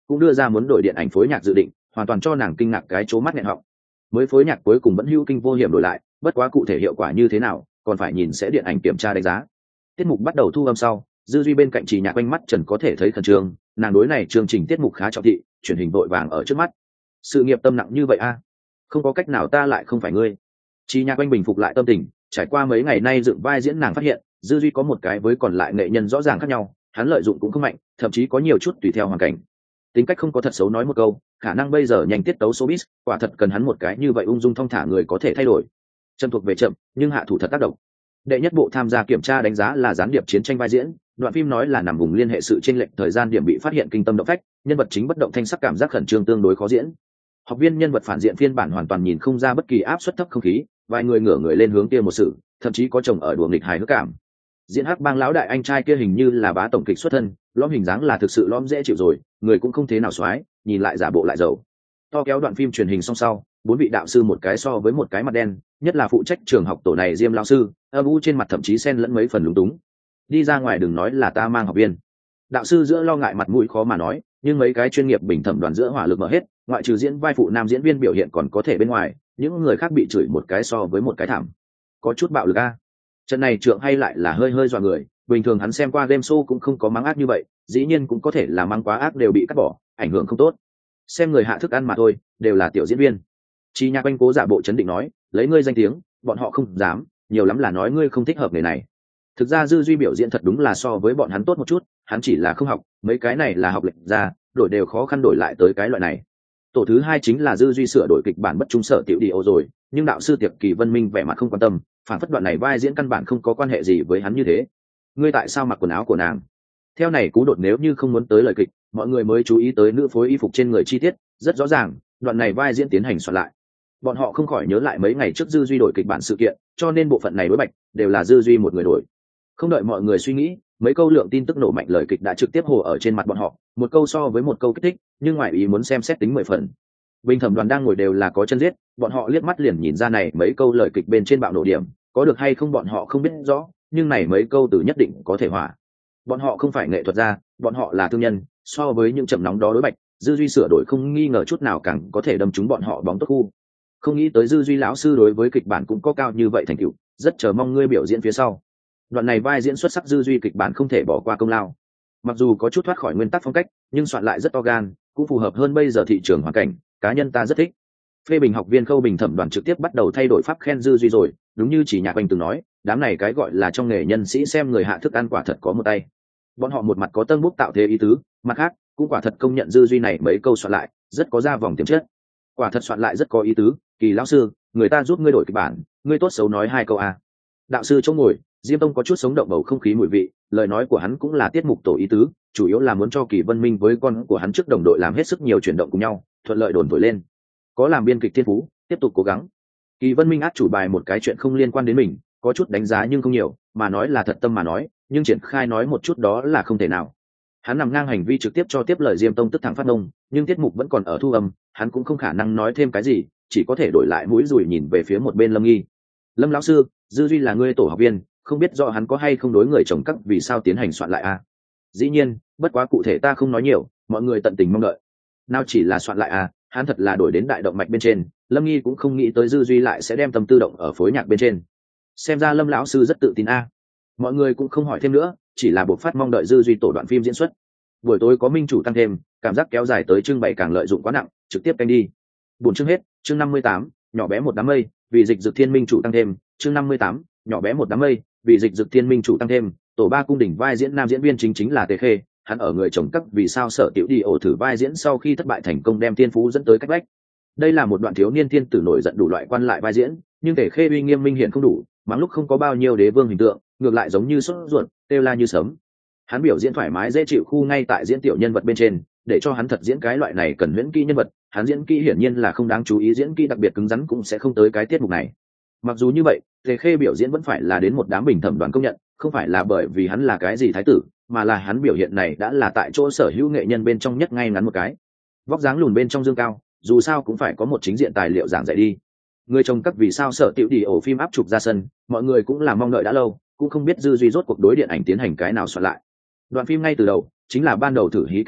cũng đưa ra muốn đổi điện ảnh phối nhạc dự định, hoàn toàn cho nàng kinh ngạc cái chố mắt nghẹn họng. Mới phối nhạc cuối cùng vẫn hữu kinh vô hiểm đổi lại, bất quá cụ thể hiệu quả như thế nào còn phải nhìn sẽ điện ảnh kiểm tra đánh giá. Tiết mục bắt đầu thu âm sau, Dư Duy bên cạnh Trì Nhạc quanh mắt trần có thể thấy khẩn trương, nàng đối này chương trình tiết mục khá trọng thị, truyền hình vội vàng ở trước mắt. Sự nghiệp tâm nặng như vậy a, không có cách nào, ta lại không phải ngươi. Trì Nhạc quanh bình phục lại tâm tình, trải qua mấy ngày nay dựng vai diễn, nàng phát hiện Dư Duy có một cái với còn lại nghệ nhân rõ ràng khác nhau, hắn lợi dụng cũng không mạnh, thậm chí có nhiều chút tùy theo hoàn cảnh. Tính cách không có thật xấu nói một câu, khả năng bây giờ nhanh tiết tấu showbiz, quả thật cần hắn một cái như vậy ung dung thong thả người có thể thay đổi. Châm thuộc về chậm, nhưng hạ thủ thật tác động. Đệ nhất bộ tham gia kiểm tra đánh giá là gián điệp chiến tranh vai diễn, đoạn phim nói là nằm vùng liên hệ sự chênh lệch thời gian điểm bị phát hiện kinh tâm động phách, nhân vật chính bất động thanh sắc, cảm giác khẩn trương tương đối khó diễn. Học viên nhân vật phản diện phiên bản hoàn toàn nhìn không ra bất kỳ áp suất thấp không khí, vài người ngửa người lên hướng kia một sự, thậm chí có chồng ở đùa nghịch hài hước cảm. Diễn Hắc Bang lão đại anh trai kia hình như là bá tổng kịch xuất thân, lõm hình dáng là thực sự lõm dễ chịu rồi, người cũng không thế nào xoái, nhìn lại giả bộ lại giàu. To kéo đoạn phim truyền hình xong sau, 4 vị đạo sư một cái so với một cái mặt đen, nhất là phụ trách trường học tổ này Diêm lão sư, âm u trên mặt thậm chí xen lẫn mấy phần lúng túng. Đi ra ngoài đừng nói là ta mang học viên. Đạo sư giữa lo ngại mặt mũi khó mà nói, nhưng mấy cái chuyên nghiệp bình thẩm đoàn giữa hỏa lực mở hết, ngoại trừ diễn vai phụ nam diễn viên biểu hiện còn có thể bên ngoài, những người khác bị chửi một cái so với một cái thảm. Có chút bạo lực a. Trận này trượng hay lại là hơi hơi dọa người, bình thường hắn xem qua game show cũng không có mắng ác như vậy, dĩ nhiên cũng có thể là mắng quá ác đều bị cắt bỏ, ảnh hưởng không tốt. Xem người hạ thức ăn mà thôi, đều là tiểu diễn viên. Chi Nhạc Anh cố giả bộ chấn định nói, lấy ngươi danh tiếng, bọn họ không dám, nhiều lắm là nói ngươi không thích hợp nghề này. Thực ra Dư Duy biểu diễn thật đúng là so với bọn hắn tốt một chút, hắn chỉ là không học, mấy cái này là học lệch ra, đổi đều khó khăn đổi lại tới cái loại này. Tổ thứ hai chính là Dư Duy sửa đổi kịch bản bất trung sở tiểu đi ô rồi, nhưng đạo sư Tiệp Kỳ Vân Minh vẻ mặt không quan tâm, phản phất đoạn này vai diễn căn bản không có quan hệ gì với hắn như thế. Ngươi tại sao mặc quần áo của nàng? Theo này cú đột nếu như không muốn tới lời kịch, mọi người mới chú ý tới nữ phối y phục trên người chi tiết, rất rõ ràng, đoạn này vai diễn tiến hành soạn lại. Bọn họ không khỏi nhớ lại mấy ngày trước Dư Duy đổi kịch bản sự kiện, cho nên bộ phận này đối bạch đều là Dư Duy một người đổi. Không đợi mọi người suy nghĩ, mấy câu lượng tin tức nổ mạnh lời kịch đã trực tiếp hồ ở trên mặt bọn họ, một câu so với một câu kích thích, nhưng ngoài ý muốn xem xét tính 10 phần. Bình thẩm đoàn đang ngồi đều là có chân giết, bọn họ liếc mắt liền nhìn ra này mấy câu lời kịch bên trên bạo nổ điểm, có được hay không bọn họ không biết rõ, nhưng này mấy câu từ nhất định có thể hỏa. Bọn họ không phải nghệ thuật gia, bọn họ là thương nhân, so với những chậm nóng đó đối bạch, Dư Duy sửa đổi không nghi ngờ chút nào càng có thể đâm trúng bọn họ bóng tốt khu. Không nghĩ tới Dư Duy lão sư đối với kịch bản cũng có cao như vậy thành tựu, rất chờ mong ngươi biểu diễn phía sau. Đoạn này vai diễn xuất sắc, Dư Duy kịch bản không thể bỏ qua công lao. Mặc dù có chút thoát khỏi nguyên tắc phong cách, nhưng soạn lại rất to gan, cũng phù hợp hơn bây giờ thị trường hoàn cảnh, cá nhân ta rất thích. Phê bình học viên khâu bình thẩm đoàn trực tiếp bắt đầu thay đổi pháp khen Dư Duy rồi, đúng như Chỉ Nhạc Anh từng nói, đám này cái gọi là trong nghề nhân sĩ xem người hạ thức ăn quả thật có một tay. Bọn họ một mặt có tân bút tạo thế ý tứ, mặt khác cũng quả thật công nhận Dư Duy này mấy câu soạn lại rất có ra vòng tiềm chất. Quả thật soạn lại rất có ý tứ, Kỳ lão sư, người ta giúp ngươi đổi kịch bản, ngươi tốt xấu nói 2 câu a. Đạo sư chỗ ngồi, Diêm Tông có chút sống động bầu không khí mùi vị, lời nói của hắn cũng là tiết mục tổ ý tứ, chủ yếu là muốn cho Kỳ Vân Minh với con của hắn trước đồng đội làm hết sức nhiều chuyển động cùng nhau, thuận lợi đồn thổi lên. Có làm biên kịch thiên phú, tiếp tục cố gắng. Kỳ Vân Minh át chủ bài một cái chuyện không liên quan đến mình, có chút đánh giá nhưng không nhiều, mà nói là thật tâm mà nói, nhưng triển khai nói một chút đó là không thể nào. Hắn nằm ngang hành vi trực tiếp cho tiếp lời Diêm Tông tức thẳng phát ngông, nhưng tiết mục vẫn còn ở thu âm, hắn cũng không khả năng nói thêm cái gì, chỉ có thể đổi lại mũi dùi nhìn về phía một bên Lâm Nghi. Lâm lão sư, Dư Duy là ngươi tổ học viên, không biết rõ hắn có hay không đối người chồng các vì sao tiến hành soạn lại a? Dĩ nhiên, bất quá cụ thể ta không nói nhiều, mọi người tận tình mong đợi. Nào chỉ là soạn lại a, hắn thật là đổi đến đại động mạch bên trên, Lâm Nghi cũng không nghĩ tới Dư Duy lại sẽ đem tâm tư động ở phối nhạc bên trên. Xem ra Lâm lão sư rất tự tin a. Mọi người cũng không hỏi thêm nữa, chỉ là buộc phát mong đợi Dư Duy tổ đoạn phim diễn xuất. Buổi tối có minh chủ tăng thêm, cảm giác kéo dài tới trưng bày càng lợi dụng quá nặng, trực tiếp canh đi. 4 chương hết, chương 58, nhỏ bé một đám mây, vì dịch dược thiên minh chủ tăng thêm, chương 58, nhỏ bé một đám mây, vì dịch dược thiên minh chủ tăng thêm. Tổ 3 cung đỉnh vai diễn nam diễn viên chính là Tề Khê, hắn ở người chồng các vì sao sở tiểu đi ổ thử vai diễn sau khi thất bại thành công đem thiên phú dẫn tới cách vách. Đây là một đoạn thiếu niên thiên tử nổi giận đủ loại quan lại vai diễn, nhưng Tề Khê uy nghiêm minh hiển không đủ, mắng lúc không có bao nhiêu đế vương hình tượng, ngược lại giống như sốt ruột, kêu la như sớm. Hắn biểu diễn thoải mái dễ chịu khu ngay tại diễn tiểu nhân vật bên trên, để cho hắn thật diễn cái loại này cần huyễn kỹ nhân vật, hắn diễn kỹ hiển nhiên là không đáng chú ý, diễn kỹ đặc biệt cứng rắn cũng sẽ không tới cái tiết mục này. Mặc dù như vậy, Tề Khê biểu diễn vẫn phải là đến một đám bình thẩm đoàn công nhận, không phải là bởi vì hắn là cái gì thái tử, mà là hắn biểu hiện này đã là tại chỗ sở hữu nghệ nhân bên trong nhất ngay ngắn một cái. Vóc dáng lùn bên trong dương cao, dù sao cũng phải có một chính diện tài liệu giảng dạy đi. Người chồng các vì sao sở tiểu đi ổ phim áp chụp ra sân, mọi người cũng là mong đợi đã lâu, cũng không biết Dư Duy rốt cuộc đối điện ảnh tiến hành cái nào soạn lại. Đoạn phim ngay từ đầu chính là ban đầu thử hí kịch tình,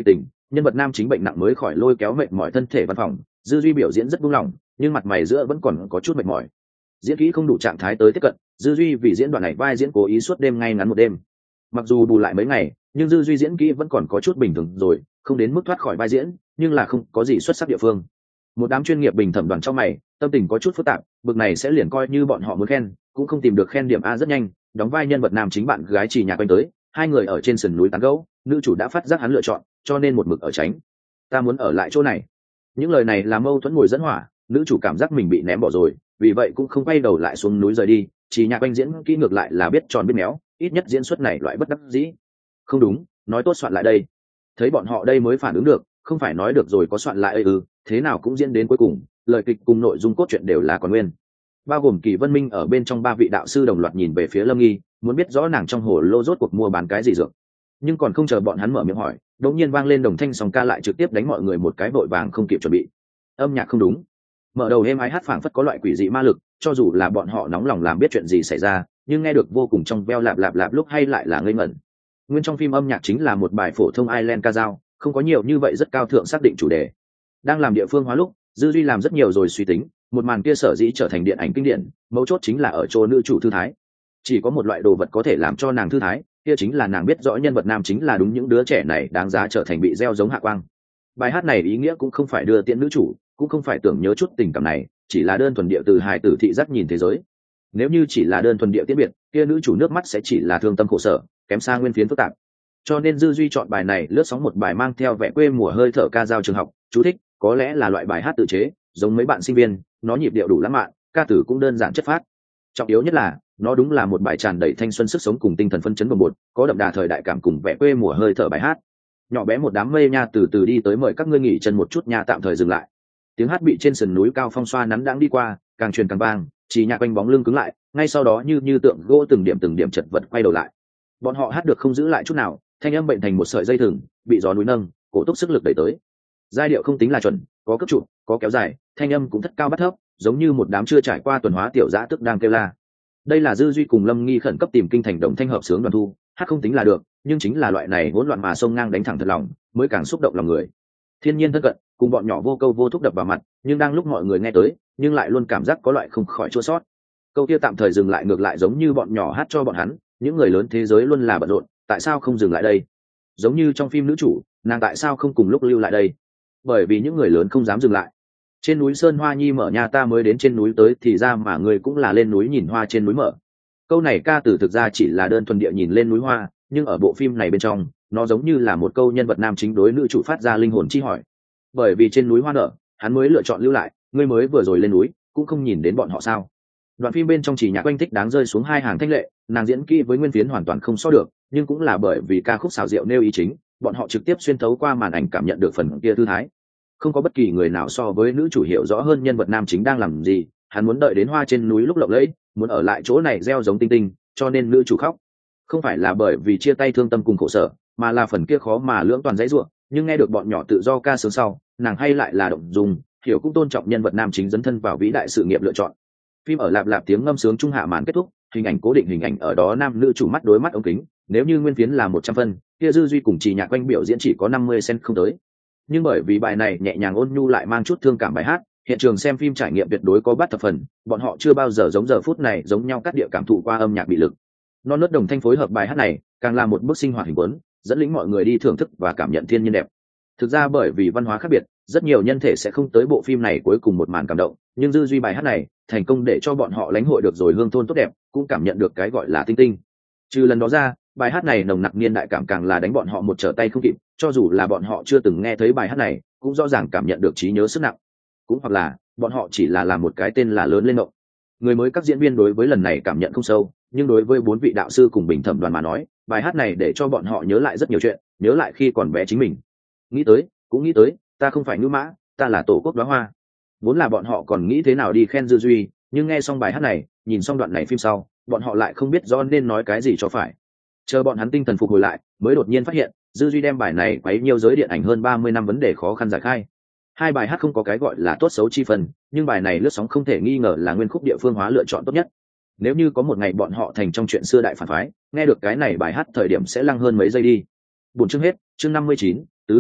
nhân vật nam chính bệnh nặng mới khỏi lôi kéo mệt mỏi thân thể văn phòng, Dư Duy biểu diễn rất buông lỏng, nhưng mặt mày giữa vẫn còn có chút mệt mỏi. Diễn kỹ không đủ trạng thái tới tiếp cận, Dư Duy vì diễn đoạn này vai diễn cố ý suốt đêm ngay ngắn một đêm. Mặc dù bù lại mấy ngày, nhưng Dư Duy diễn kỹ vẫn còn có chút bình thường rồi, không đến mức thoát khỏi vai diễn, nhưng là không có gì xuất sắc địa phương. Một đám chuyên nghiệp bình thẩm đoàn trong mày, tâm tình có chút phức tạp, bực này sẽ liền coi như bọn họ muốn khen, cũng không tìm được khen điểm A rất nhanh, đóng vai nhân vật nam chính bạn gái Trì Nhạc quanh tới, hai người ở trên sườn núi tán gẫu, nữ chủ đã phát giác hắn lựa chọn, cho nên một mực ở tránh. Ta muốn ở lại chỗ này. Những lời này là mâu thuẫn ngồi dẫn hỏa, nữ chủ cảm giác mình bị ném bỏ rồi, vì vậy cũng không quay đầu lại xuống núi rời đi. Trì Nhạc quanh diễn kỹ ngược lại là biết tròn biết méo, ít nhất diễn xuất này loại bất đắc dĩ. Không đúng, nói tốt soạn lại đây. Thấy bọn họ đây mới phản ứng được, không phải nói được rồi có soạn lại thế nào cũng diễn đến cuối cùng, lời kịch cùng nội dung cốt truyện đều là còn nguyên. Bao gồm Kỳ Vân Minh ở bên trong ba vị đạo sư đồng loạt nhìn về phía Lâm Nghi, muốn biết rõ nàng trong hồ lô rốt cuộc mua bán cái gì dược. Nhưng còn không chờ bọn hắn mở miệng hỏi, đột nhiên vang lên đồng thanh song ca lại trực tiếp đánh mọi người một cái vội vàng không kịp chuẩn bị. Âm nhạc không đúng. Mở đầu êm ái hát phảng phất có loại quỷ dị ma lực, cho dù là bọn họ nóng lòng làm biết chuyện gì xảy ra, nhưng nghe được vô cùng trong veo lạp lạp lạp lúc hay lại là ngây ngẩn. Nguyên trong phim âm nhạc chính là một bài phổ thông Ireland ca dao, không có nhiều như vậy rất cao thượng xác định chủ đề. Đang làm địa phương hóa lúc, Dư Duy làm rất nhiều rồi suy tính, một màn kia sở dĩ trở thành điện ảnh kinh điển, mấu chốt chính là ở chỗ nữ chủ thư thái. Chỉ có một loại đồ vật có thể làm cho nàng thư thái, kia chính là nàng biết rõ nhân vật nam chính là đúng những đứa trẻ này đáng giá trở thành bị gieo giống hạ quang. Bài hát này ý nghĩa cũng không phải đưa tiễn nữ chủ, cũng không phải tưởng nhớ chút tình cảm này, chỉ là đơn thuần địa từ hài tử thị giác nhìn thế giới. Nếu như chỉ là đơn thuần địa tiễn biệt, kia nữ chủ nước mắt sẽ chỉ là thương tâm khổ sở, kém xa nguyên phiến phức tạp. Cho nên Dư Duy chọn bài này lướt sóng một bài mang theo vẻ quê mùa hơi thở ca dao trường học, chú thích, có lẽ là loại bài hát tự chế, giống mấy bạn sinh viên, nó nhịp điệu đủ lãng mạn, ca từ cũng đơn giản chất phác. Trọng yếu nhất là, nó đúng là một bài tràn đầy thanh xuân sức sống cùng tinh thần phấn chấn bồng bột, có đậm đà thời đại cảm cùng vẻ quê mùa hơi thở bài hát. Nhỏ bé một đám mây nha từ từ đi tới mời các ngươi nghỉ chân một chút nha tạm thời dừng lại. Tiếng hát bị trên sườn núi cao phong xoa nắn đãng đi qua, càng truyền càng vang, Chỉ Nhạc quanh bóng lưng cứng lại, ngay sau đó như tượng gỗ từng điểm chật vật quay đầu lại. Bọn họ hát được không giữ lại chút nào, thanh âm bệnh thành một sợi dây thừng, bị gió núi nâng, cổ túc sức lực đẩy tới. Giai điệu không tính là chuẩn, có cấp trụ, có kéo dài, thanh âm cũng thất cao bắt thấp, giống như một đám chưa trải qua tuần hóa tiểu dã tức đang kêu la. Đây là Dư Duy cùng Lâm Nghi khẩn cấp tìm kinh thành đồng thanh hợp sướng đoàn thu, hát không tính là được, nhưng chính là loại này hỗn loạn mà sông ngang đánh thẳng thật lòng, mới càng xúc động lòng người. Thiên nhiên thân cận, cùng bọn nhỏ vô câu vô thúc đập vào mặt, nhưng đang lúc mọi người nghe tới, nhưng lại luôn cảm giác có loại không khỏi chua sót. Câu kia tạm thời dừng lại ngược lại giống như bọn nhỏ hát cho bọn hắn, những người lớn thế giới luôn là bận rộn, tại sao không dừng lại đây? Giống như trong phim nữ chủ, nàng tại sao không cùng lúc lưu lại đây? Bởi vì những người lớn không dám dừng lại. Trên núi Sơn Hoa Nhi mở nhà ta mới đến trên núi tới thì ra mà người cũng là lên núi nhìn hoa trên núi mở. Câu này ca từ thực ra chỉ là đơn thuần địa nhìn lên núi hoa, nhưng ở bộ phim này bên trong, nó giống như là một câu nhân vật nam chính đối nữ chủ phát ra linh hồn chi hỏi. Bởi vì trên núi hoa nở, hắn mới lựa chọn lưu lại, ngươi mới vừa rồi lên núi, cũng không nhìn đến bọn họ sao? Đoạn phim bên trong Chỉ Nhạc quanh thích đáng rơi xuống hai hàng thanh lệ, nàng diễn kỹ với nguyên phiến hoàn toàn không so được, nhưng cũng là bởi vì ca khúc xảo diệu nêu ý chính, bọn họ trực tiếp xuyên thấu qua màn ảnh cảm nhận được phần kia thư thái. Không có bất kỳ người nào so với nữ chủ hiểu rõ hơn nhân vật nam chính đang làm gì, hắn muốn đợi đến hoa trên núi lúc lộng lẫy, muốn ở lại chỗ này gieo giống tinh tinh, cho nên nữ chủ khóc. Không phải là bởi vì chia tay thương tâm cùng khổ sở, mà là phần kia khó mà lưỡng toàn dãy ruộng, nhưng nghe được bọn nhỏ tự do ca sướng sau, nàng hay lại là động dung, hiểu cũng tôn trọng nhân vật nam chính dấn thân vào vĩ đại sự nghiệp lựa chọn. Phim ở lạp lạp tiếng ngâm sướng trung hạ màn kết thúc, hình ảnh cố định hình ảnh ở đó nam nữ chủ mắt đối mắt ống kính, nếu như nguyên phiến là 100 phân, kia Dư Duy cùng Chỉ Nhạc quanh biểu diễn chỉ có 50 cent không tới. Nhưng bởi vì bài này nhẹ nhàng ôn nhu lại mang chút thương cảm bài hát, hiện trường xem phim trải nghiệm tuyệt đối có bắt thập phần, bọn họ chưa bao giờ giống giờ phút này giống nhau cắt địa cảm thụ qua âm nhạc bị lực. Non nớt đồng thanh phối hợp bài hát này, càng là một bức sinh hoạt hình quấn, dẫn lĩnh mọi người đi thưởng thức và cảm nhận thiên nhiên đẹp. Thực ra bởi vì văn hóa khác biệt, rất nhiều nhân thể sẽ không tới bộ phim này cuối cùng một màn cảm động, nhưng Dư Duy bài hát này thành công để cho bọn họ lãnh hội được rồi hương thôn tốt đẹp, cũng cảm nhận được cái gọi là tinh tinh. Trừ lần đó ra, bài hát này nồng nặc niên đại cảm càng là đánh bọn họ một trở tay không kịp, cho dù là bọn họ chưa từng nghe thấy bài hát này, cũng rõ ràng cảm nhận được trí nhớ sức nặng. Cũng hoặc là bọn họ chỉ là làm một cái tên là lớn lên mộng. Người mới các diễn viên đối với lần này cảm nhận không sâu, nhưng đối với 4 vị đạo sư cùng bình thẩm đoàn mà nói, bài hát này để cho bọn họ nhớ lại rất nhiều chuyện, nhớ lại khi còn bé chính mình. Nghĩ tới, ta không phải ngữ mã, ta là tổ quốc đóa hoa. Vốn là bọn họ còn nghĩ thế nào đi khen Dư Duy, nhưng nghe xong bài hát này, nhìn xong đoạn này phim sau, bọn họ lại không biết rõ nên nói cái gì cho phải. Chờ bọn hắn tinh thần phục hồi lại, mới đột nhiên phát hiện, Dư Duy đem bài này quấy nhiều giới điện ảnh hơn 30 năm vấn đề khó khăn giải khai. Hai bài hát không có cái gọi là tốt xấu chi phần, nhưng bài này lướt sóng không thể nghi ngờ là nguyên khúc địa phương hóa lựa chọn tốt nhất. Nếu như có một ngày bọn họ thành trong chuyện xưa đại phản phái, nghe được cái này bài hát thời điểm sẽ lăng hơn mấy giây đi. Buổi chương hết, chương 59, tứ hợp viện,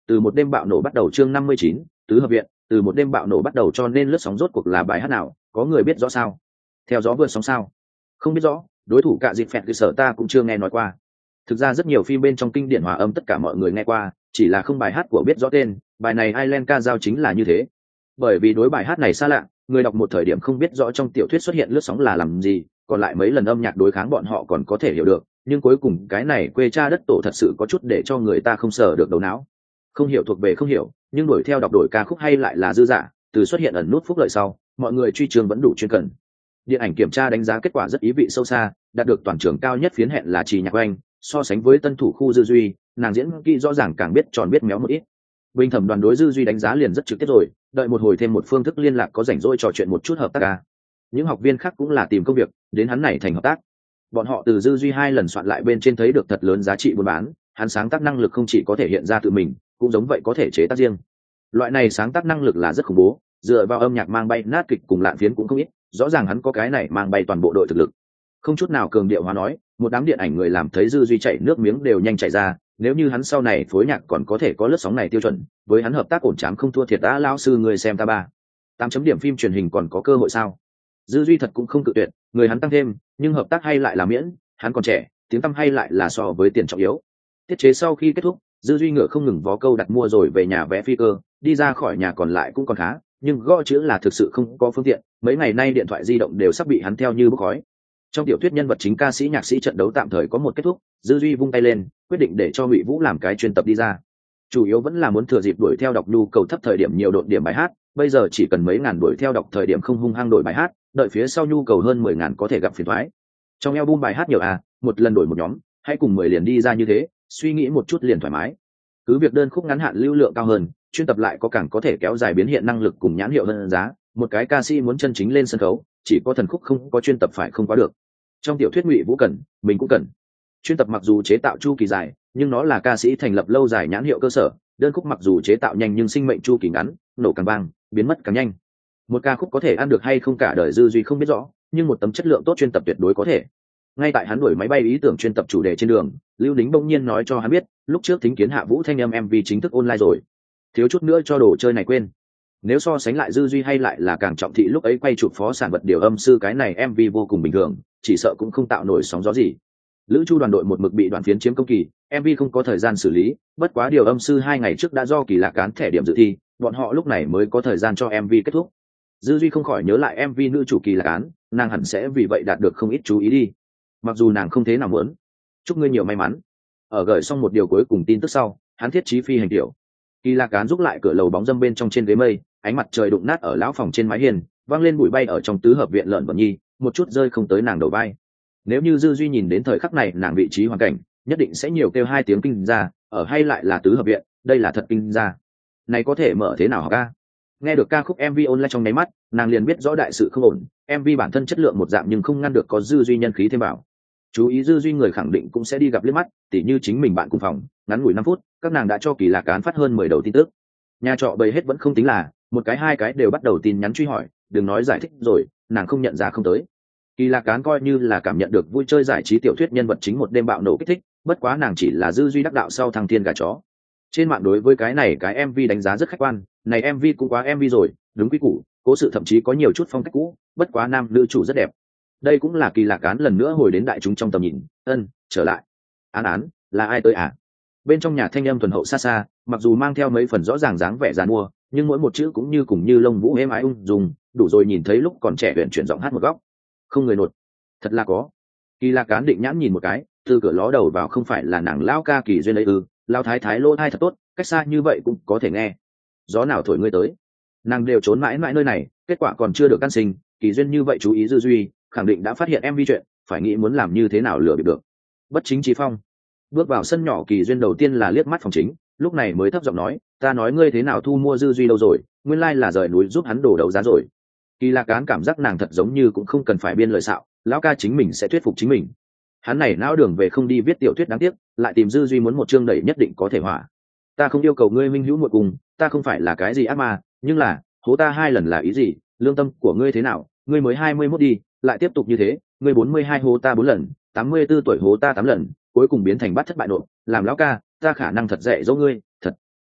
Từ một đêm bạo nổ bắt đầu chương 59, tứ hợp viện, từ một đêm bạo nổ bắt đầu cho nên lướt sóng rốt cuộc là bài hát nào, có người biết rõ sao? Theo gió vượt sóng sao? Không biết rõ, đối thủ cả dịp phẹt cơ sở ta cũng chưa nghe nói qua. Thực ra rất nhiều phim bên trong kinh điển hòa âm tất cả mọi người nghe qua, chỉ là không bài hát của biết rõ tên, bài này Island ca dao chính là như thế. Bởi vì đối bài hát này xa lạ, người đọc một thời điểm không biết rõ trong tiểu thuyết xuất hiện lướt sóng là làm gì, còn lại mấy lần âm nhạc đối kháng bọn họ còn có thể hiểu được, nhưng cuối cùng cái này quê cha đất tổ thật sự có chút để cho người ta không sờ được đầu não. Không hiểu thuộc về không hiểu, nhưng đuổi theo đọc đổi ca khúc hay lại là dư dả, từ xuất hiện ẩn nút phúc lợi sau, mọi người truy trường vẫn đủ chuyên cần. Điện ảnh kiểm tra đánh giá kết quả rất ý vị sâu xa, đạt được toàn trường cao nhất phiến hẹn là Trì Nhạc Oanh, so sánh với tân thủ khu Dư Duy, nàng diễn kỹ rõ ràng càng biết tròn biết méo một ít. Bình thẩm đoàn đối Dư Duy đánh giá liền rất trực tiếp rồi, đợi một hồi thêm một phương thức liên lạc có rảnh rỗi trò chuyện một chút hợp tác ca. Những học viên khác cũng là tìm công việc, đến hắn này thành hợp tác. Bọn họ từ Dư Duy 2 lần soạn lại bên trên thấy được thật lớn giá trị buôn bán, hắn sáng tác năng lực không chỉ có thể hiện ra tự mình, cũng giống vậy có thể chế tác riêng. Loại này sáng tác năng lực là rất khủng bố, dựa vào âm nhạc mang bay nát kịch cùng lạn phiến cũng không ít, rõ ràng hắn có cái này mang bay toàn bộ đội thực lực. Không chút nào cường điệu hóa nói, một đám điện ảnh người làm thấy Dư Duy chảy nước miếng đều nhanh chảy ra, nếu như hắn sau này phối nhạc còn có thể có lướt sóng này tiêu chuẩn, với hắn hợp tác ổn chám không thua thiệt đã lão sư người xem ta ba. 8 chấm điểm phim truyền hình còn có cơ hội sao? Dư Duy thật cũng không cự tuyệt, người hắn tăng thêm, nhưng hợp tác hay lại là miễn, hắn còn trẻ, tiếng tăm hay lại là so với tiền trọng yếu. Tiết chế sau khi kết thúc, Dư Duy ngựa không ngừng vó câu đặt mua rồi về nhà vé phi cơ, đi ra khỏi nhà còn lại cũng còn khá, nhưng gõ chữ là thực sự không có phương tiện, mấy ngày nay điện thoại di động đều sắp bị hắn theo như bốc khói. Trong tiểu thuyết nhân vật chính ca sĩ nhạc sĩ trận đấu tạm thời có một kết thúc, Dư Duy vung tay lên, quyết định để cho Ngụy Vũ làm cái chuyên tập đi ra. Chủ yếu vẫn là muốn thừa dịp đuổi theo đọc nhu cầu thấp thời điểm nhiều độn điểm bài hát, bây giờ chỉ cần mấy ngàn đuổi theo đọc thời điểm không hung hăng đổi bài hát, đợi phía sau nhu cầu hơn 10.000 có thể gặp phiền toái. Trong album bài hát nhiều à, một lần đổi một nhóm, hãy cùng 10 liền đi ra như thế, suy nghĩ một chút liền thoải mái. Cứ việc đơn khúc ngắn hạn lưu lượng cao hơn, chuyên tập lại có càng có thể kéo dài biến hiện năng lực cùng nhãn hiệu hơn giá, một cái ca sĩ muốn chân chính lên sân khấu, chỉ có thần khúc không có chuyên tập phải không quá được. Trong tiểu thuyết Ngụy Vũ cần, mình cũng cần. Chuyên tập mặc dù chế tạo chu kỳ dài, nhưng nó là ca sĩ thành lập lâu dài nhãn hiệu cơ sở, đơn khúc mặc dù chế tạo nhanh nhưng sinh mệnh chu kỳ ngắn, nổ càng vang, biến mất càng nhanh. Một ca khúc có thể ăn được hay không cả đời Dư Duy không biết rõ, nhưng một tấm chất lượng tốt chuyên tập tuyệt đối có thể. Ngay tại hắn đuổi máy bay ý tưởng chuyên tập chủ đề trên đường, Lưu Đính bỗng nhiên nói cho hắn biết, lúc trước Thính Kiến Hạ Vũ thanh âm MV chính thức online rồi. Thiếu chút nữa cho đồ chơi này quên. Nếu so sánh lại Dư Duy hay lại là càng trọng thị lúc ấy quay chụp phó sản vật điều âm sư cái này MV vô cùng bình thường, chỉ sợ cũng không tạo nổi sóng gió gì. Lữ Chu đoàn đội một mực bị đoàn phiến chiếm công kỳ, MV không có thời gian xử lý, bất quá điều âm sư 2 ngày trước đã do Kỳ Lạc cán thẻ điểm dự thi, bọn họ lúc này mới có thời gian cho MV kết thúc. Dư Duy không khỏi nhớ lại MV nữ chủ Kỳ Lạc cán, nàng hẳn sẽ vì vậy đạt được không ít chú ý đi. Mặc dù nàng không thế nào muốn. Chúc ngươi nhiều may mắn. Ở gửi xong một điều cuối cùng tin tức sau, hắn thiết trí phi hành tiểu. Kỳ Lạc cán rút lại cửa lầu bóng dâm bên trong trên ghế mây, ánh mặt trời đụng nát ở lão phòng trên mái hiên, vang lên bụi bay ở trong tứ hợp viện lợn bẩn nhi, một chút rơi không tới nàng đầu vai. Nếu như Dư Duy nhìn đến thời khắc này nàng vị trí hoàn cảnh, nhất định sẽ nhiều kêu 2 tiếng kinh ra, ở hay lại là tứ hợp viện, đây là thật kinh ra. Này có thể mở thế nào hả ca? Nghe được ca khúc MV online trong nháy mắt, nàng liền biết rõ đại sự không ổn, MV bản thân chất lượng một dạng nhưng không ngăn được có Dư Duy nhân khí thêm vào. Chú ý Dư Duy người khẳng định cũng sẽ đi gặp liếc mắt, tỉ như chính mình bạn cùng phòng, ngắn ngủi 5 phút, các nàng đã cho Kỳ Lạc cán phát hơn 10 đầu tin tức. Nhà trọ bầy hết vẫn không tính là, một cái 2 cái đều bắt đầu tin nhắn truy hỏi, đừng nói giải thích rồi, nàng không nhận ra không tới. Kỳ Lạc cán coi như là cảm nhận được vui chơi giải trí tiểu thuyết nhân vật chính một đêm bạo nổ kích thích, bất quá nàng chỉ là Dư Duy đắc đạo sau thăng thiên gà chó. Trên mạng đối với cái này cái MV đánh giá rất khách quan, này MV cũng quá MV rồi, đúng quy củ, cố sự thậm chí có nhiều chút phong cách cũ, bất quá nam nữ chủ rất đẹp. Đây cũng là Kỳ Lạc cán lần nữa hồi đến đại chúng trong tầm nhìn, trở lại. Án, là ai tới à? Bên trong nhà thanh âm thuần hậu xa xa, mặc dù mang theo mấy phần rõ ràng dáng vẻ giàn mua, nhưng mỗi một chữ cũng như cùng như lông vũ êm ái ung dung, đủ rồi nhìn thấy lúc còn trẻ huyền chuyển giọng hát một góc. Không người nột, thật là có. Kỳ Lạc cán định nhãn nhìn một cái, từ cửa ló đầu vào không phải là nàng lão ca Kỳ Duyên ấy ư? Lão thái thái lô thai thật tốt, cách xa như vậy cũng có thể nghe. Gió nào thổi ngươi tới? Nàng đều trốn mãi mãi nơi này, kết quả còn chưa được căn sinh. Kỳ Duyên như vậy chú ý Dư Duy, khẳng định đã phát hiện MV chuyện, phải nghĩ muốn làm như thế nào lừa bịp được. Bất chính trí phong. Bước vào sân nhỏ Kỳ Duyên đầu tiên là liếc mắt phòng chính, lúc này mới thấp giọng nói, ta nói ngươi thế nào thu mua Dư Duy đâu rồi, nguyên lai là rời núi giúp hắn đổ đấu giá rồi. Kỳ Lạc cán cảm giác nàng thật giống như cũng không cần phải biên lời xạo, lão ca chính mình sẽ thuyết phục chính mình. Hắn này não đường về không đi viết tiểu thuyết đáng tiếc, lại tìm Dư Duy muốn một chương đẩy nhất định có thể hỏa. Ta không yêu cầu ngươi minh hữu muội cùng, ta không phải là cái gì ác ma, nhưng là hố ta 2 lần là ý gì? Lương tâm của ngươi thế nào? Ngươi mới 21 đi, lại tiếp tục như thế, ngươi 42 hố ta 4 lần, 84 tuổi hố ta 8 lần, cuối cùng biến thành bắt thất bại nộp, làm lão ca, ta khả năng thật dạy dỗ ngươi, thật.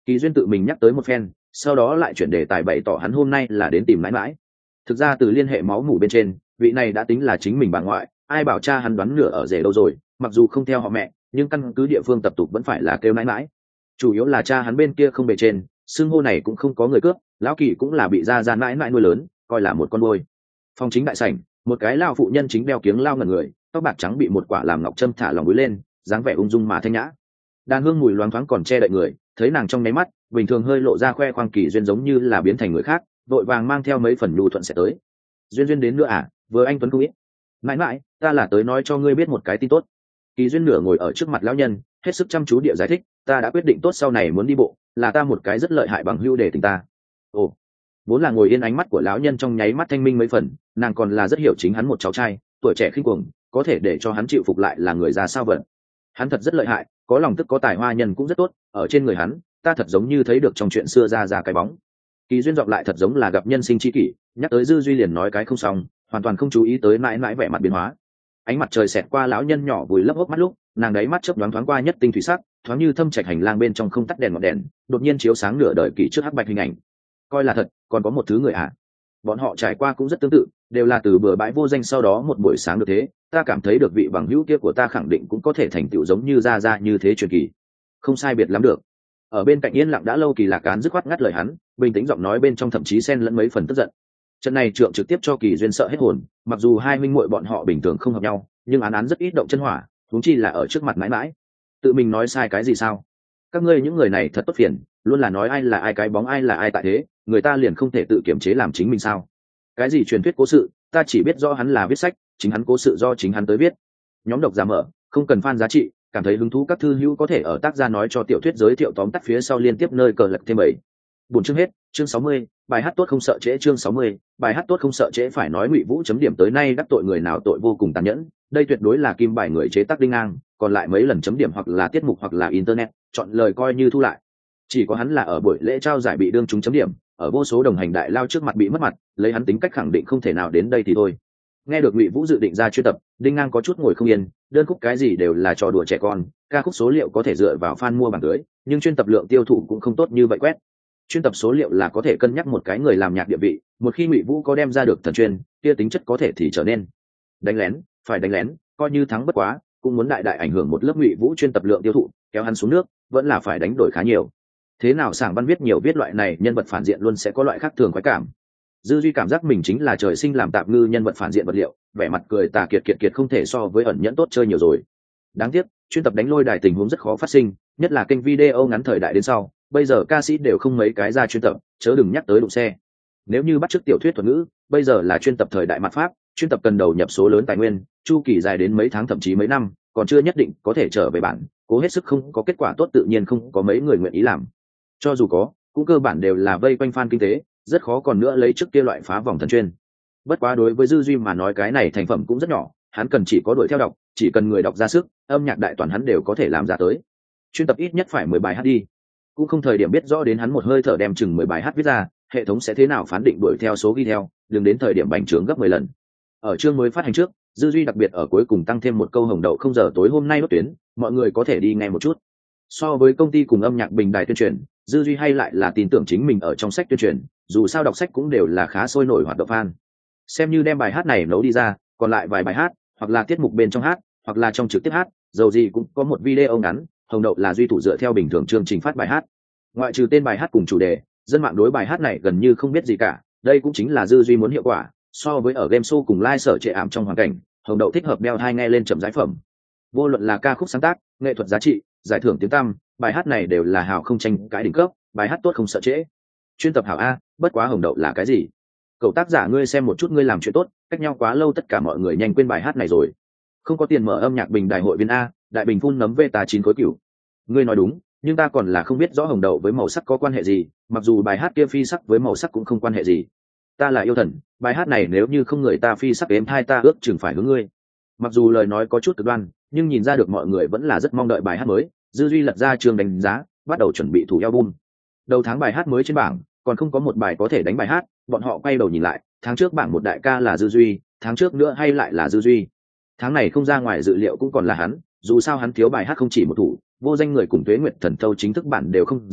Kỳ duyên tự mình nhắc tới một phen, sau đó lại chuyển đề tài bày tỏ hắn hôm nay là đến tìm mãi mãi. Thực ra từ liên hệ máu mủ bên trên, vị này đã tính là chính mình bà ngoại, ai bảo cha hắn đoán nửa ở rể đâu rồi, mặc dù không theo họ mẹ, nhưng căn cứ địa phương tập tục vẫn phải là kêu mãi mãi. Chủ yếu là cha hắn bên kia không bề trên, xưng hô này cũng không có người cướp, lão Kỳ cũng là bị gia gia mãi mãi nuôi lớn, coi là một con nuôi. Phòng chính đại sảnh, một cái lao phụ nhân chính đeo kiếng lao ngẩn người, tóc bạc trắng bị một quả làm ngọc châm thả lòng búi lên, dáng vẻ ung dung mà thanh nhã. Đàn hương mùi loáng thoáng còn che đậy người, thấy nàng trong nháy mắt, bình thường hơi lộ ra khoe khoang Kỳ duyên giống như là biến thành người khác, vội vàng mang theo mấy phần nhu thuận sẽ tới. Duyên duyên đến nữa à, vừa anh tuấn không ít. Mãi mãi, ta là tới nói cho ngươi biết một cái tin tốt. Kỳ duyên nửa ngồi ở trước mặt lão nhân, hết sức chăm chú địa giải thích, ta đã quyết định tốt sau này muốn đi bộ, là ta một cái rất lợi hại bằng hữu để tình ta. Ồ, vốn là ngồi yên, ánh mắt của lão nhân trong nháy mắt thanh minh mấy phần, nàng còn là rất hiểu chính hắn một cháu trai, tuổi trẻ khinh cuồng, có thể để cho hắn chịu phục lại là người già sao vậy. Hắn thật rất lợi hại, có lòng tức có tài hoa nhân cũng rất tốt, ở trên người hắn, ta thật giống như thấy được trong chuyện xưa ra cái bóng. Kỳ duyên giọng lại thật giống là gặp nhân sinh chi kỷ, nhắc tới Dư Duy liền nói cái không xong, hoàn toàn không chú ý tới mãi mãi vẻ mặt biến hóa. Ánh mặt trời xẹt qua lão nhân nhỏ vùi lấp hốc mắt lúc, nàng đáy mắt chớp nhoáng thoáng qua nhất tinh thủy sắc, thoáng như thâm trạch hành lang bên trong không tắt đèn ngọn đèn, đột nhiên chiếu sáng nửa đời kỳ trước hắc bạch hình ảnh. Coi là thật, còn có một thứ người à? Bọn họ trải qua cũng rất tương tự, đều là từ bừa bãi vô danh sau đó một buổi sáng được thế, ta cảm thấy được vị bằng hữu kia của ta khẳng định cũng có thể thành tựu giống như ra như thế truyền kỳ. Không sai biệt lắm được. Ở bên cạnh yên lặng đã lâu Kỳ Lạc Cán dứt khoát ngắt lời hắn, bình tĩnh giọng nói bên trong thậm chí xen lẫn mấy phần tức giận. Trận này trượng trực tiếp cho Kỳ duyên sợ hết hồn, mặc dù hai minh muội bọn họ bình thường không hợp nhau, nhưng án rất ít động chân hỏa, huống chi là ở trước mặt mãi mãi. Tự mình nói sai cái gì sao? Các ngươi những người này thật tốt phiền, luôn là nói ai là ai cái bóng ai là ai tại thế, người ta liền không thể tự kiểm chế làm chính mình sao? Cái gì truyền thuyết cố sự, ta chỉ biết do hắn là viết sách, chính hắn cố sự do chính hắn tới viết. Nhóm độc giả mở, không cần fan giá trị, cảm thấy hứng thú các thư hữu có thể ở tác gia nói cho tiểu thuyết giới thiệu tóm tắt phía sau liên tiếp nơi cờ lật thêm 7. Buổi chương hết, chương 60, bài hát tốt không sợ trễ chương 60, bài hát tốt không sợ trễ phải nói Ngụy Vũ chấm điểm tới nay đắc tội người nào tội vô cùng tàn nhẫn, đây tuyệt đối là kim bài người chế tác đinh ngang, còn lại mấy lần chấm điểm hoặc là tiết mục hoặc là internet, chọn lời coi như thu lại. Chỉ có hắn là ở buổi lễ trao giải bị đương chúng chấm điểm, ở vô số đồng hành đại lao trước mặt bị mất mặt, lấy hắn tính cách khẳng định không thể nào đến đây thì thôi. Nghe được Ngụy Vũ dự định ra chuyên tập, đinh ngang có chút ngồi không yên, đơn khúc cái gì đều là trò đùa trẻ con, ca khúc số liệu có thể dựa vào fan mua bảng cưới, nhưng chuyên tập lượng tiêu thụ cũng không tốt như vậy quét. Chuyên tập số liệu là có thể cân nhắc một cái người làm nhạc địa vị, một khi Ngụy Vũ có đem ra được thần chuyên, kia tính chất có thể thì trở nên đánh lén, phải đánh lén, coi như thắng bất quá, cũng muốn đại đại ảnh hưởng một lớp Ngụy Vũ chuyên tập lượng tiêu thụ, kéo hắn xuống nước, vẫn là phải đánh đổi khá nhiều. Thế nào sảng văn viết nhiều viết loại này nhân vật phản diện luôn sẽ có loại khác thường khoái cảm. Dư Duy cảm giác mình chính là trời sinh làm tạp ngư nhân vật phản diện vật liệu, vẻ mặt cười tà kiệt không thể so với ẩn nhẫn tốt chơi nhiều rồi. Đáng tiếc, chuyên tập đánh lôi đài tình huống rất khó phát sinh, nhất là kênh video ngắn thời đại đến sau, bây giờ ca sĩ đều không mấy cái ra chuyên tập, chớ đừng nhắc tới đụng xe. Nếu như bắt chước tiểu thuyết thuật ngữ, bây giờ là chuyên tập thời đại mặt pháp, chuyên tập cần đầu nhập số lớn tài nguyên, chu kỳ dài đến mấy tháng thậm chí mấy năm, còn chưa nhất định có thể trở về bản, cố hết sức không có kết quả tốt tự nhiên không có mấy người nguyện ý làm. Cho dù có, cũng cơ bản đều là vây quanh fan kinh tế, rất khó còn nữa lấy trước kia loại phá vòng thần chuyên. Bất quá đối với Dư Duy mà nói cái này thành phẩm cũng rất nhỏ, hắn cần chỉ có đuổi theo đọc, chỉ cần người đọc ra sức, âm nhạc đại toàn hắn đều có thể làm ra tới. Chuyên tập ít nhất phải 10 bài hát đi. Cũng không thời điểm biết rõ đến hắn một hơi thở đem chừng 10 bài hát viết ra, hệ thống sẽ thế nào phán định đuổi theo số ghi theo, đừng đến thời điểm bành trướng gấp 10 lần. Ở chương mới phát hành trước, Dư Duy đặc biệt ở cuối cùng tăng thêm một câu hồng đậu không giờ tối hôm nay đốt tuyến, mọi người có thể đi nghe một chút. So với công ty cùng âm nhạc bình đài tuyên truyền, Dư Duy hay lại là tin tưởng chính mình ở trong sách tuyên truyền, dù sao đọc sách cũng đều là khá sôi nổi hoạt động fan. Xem như đem bài hát này nấu đi ra, còn lại vài bài hát, hoặc là tiết mục bên trong hát, hoặc là trong trực tiếp hát, dầu gì cũng có một video ngắn, hồng đậu là duy thủ dựa theo bình thường chương trình phát bài hát. Ngoại trừ tên bài hát cùng chủ đề, dân mạng đối bài hát này gần như không biết gì cả, đây cũng chính là Dư Duy muốn hiệu quả, so với ở game show cùng live sở trệ ảm trong hoàn cảnh, hồng đậu thích hợp đeo hai nghe lên chậm giải phẩm. Vô luận là ca khúc sáng tác, nghệ thuật giá trị, giải thưởng tiếng tăm, bài hát này đều là hào không tranh cái đỉnh cấp, bài hát tốt không sợ trễ. Chuyên tập hảo a, bất quá hồng đậu là cái gì? Cậu tác giả ngươi xem một chút ngươi làm chuyện tốt, cách nhau quá lâu tất cả mọi người nhanh quên bài hát này rồi. Không có tiền mở âm nhạc bình đại hội viên a, đại bình phun nấm V ta 9 khối cửu. Ngươi nói đúng, nhưng ta còn là không biết rõ hồng đậu với màu sắc có quan hệ gì, mặc dù bài hát kia phi sắc với màu sắc cũng không quan hệ gì. Ta là yêu thần, bài hát này nếu như không người ta phi sắc ếm thai ta ước chừng phải hướng ngươi. Mặc dù lời nói có chút cực đoan, nhưng nhìn ra được mọi người vẫn là rất mong đợi bài hát mới. Dư Duy lật ra trường đánh giá, bắt đầu chuẩn bị thủ album. Đầu tháng bài hát mới trên bảng, còn không có một bài có thể đánh bài hát, bọn họ quay đầu nhìn lại, tháng trước bảng một đại ca là Dư Duy, tháng trước nữa hay lại là Dư Duy. Tháng này không ra ngoài dự liệu cũng còn là hắn, dù sao hắn thiếu bài hát không chỉ một thủ, vô danh người cùng Tuế Nguyệt Thần Thâu chính thức bản đều không ra,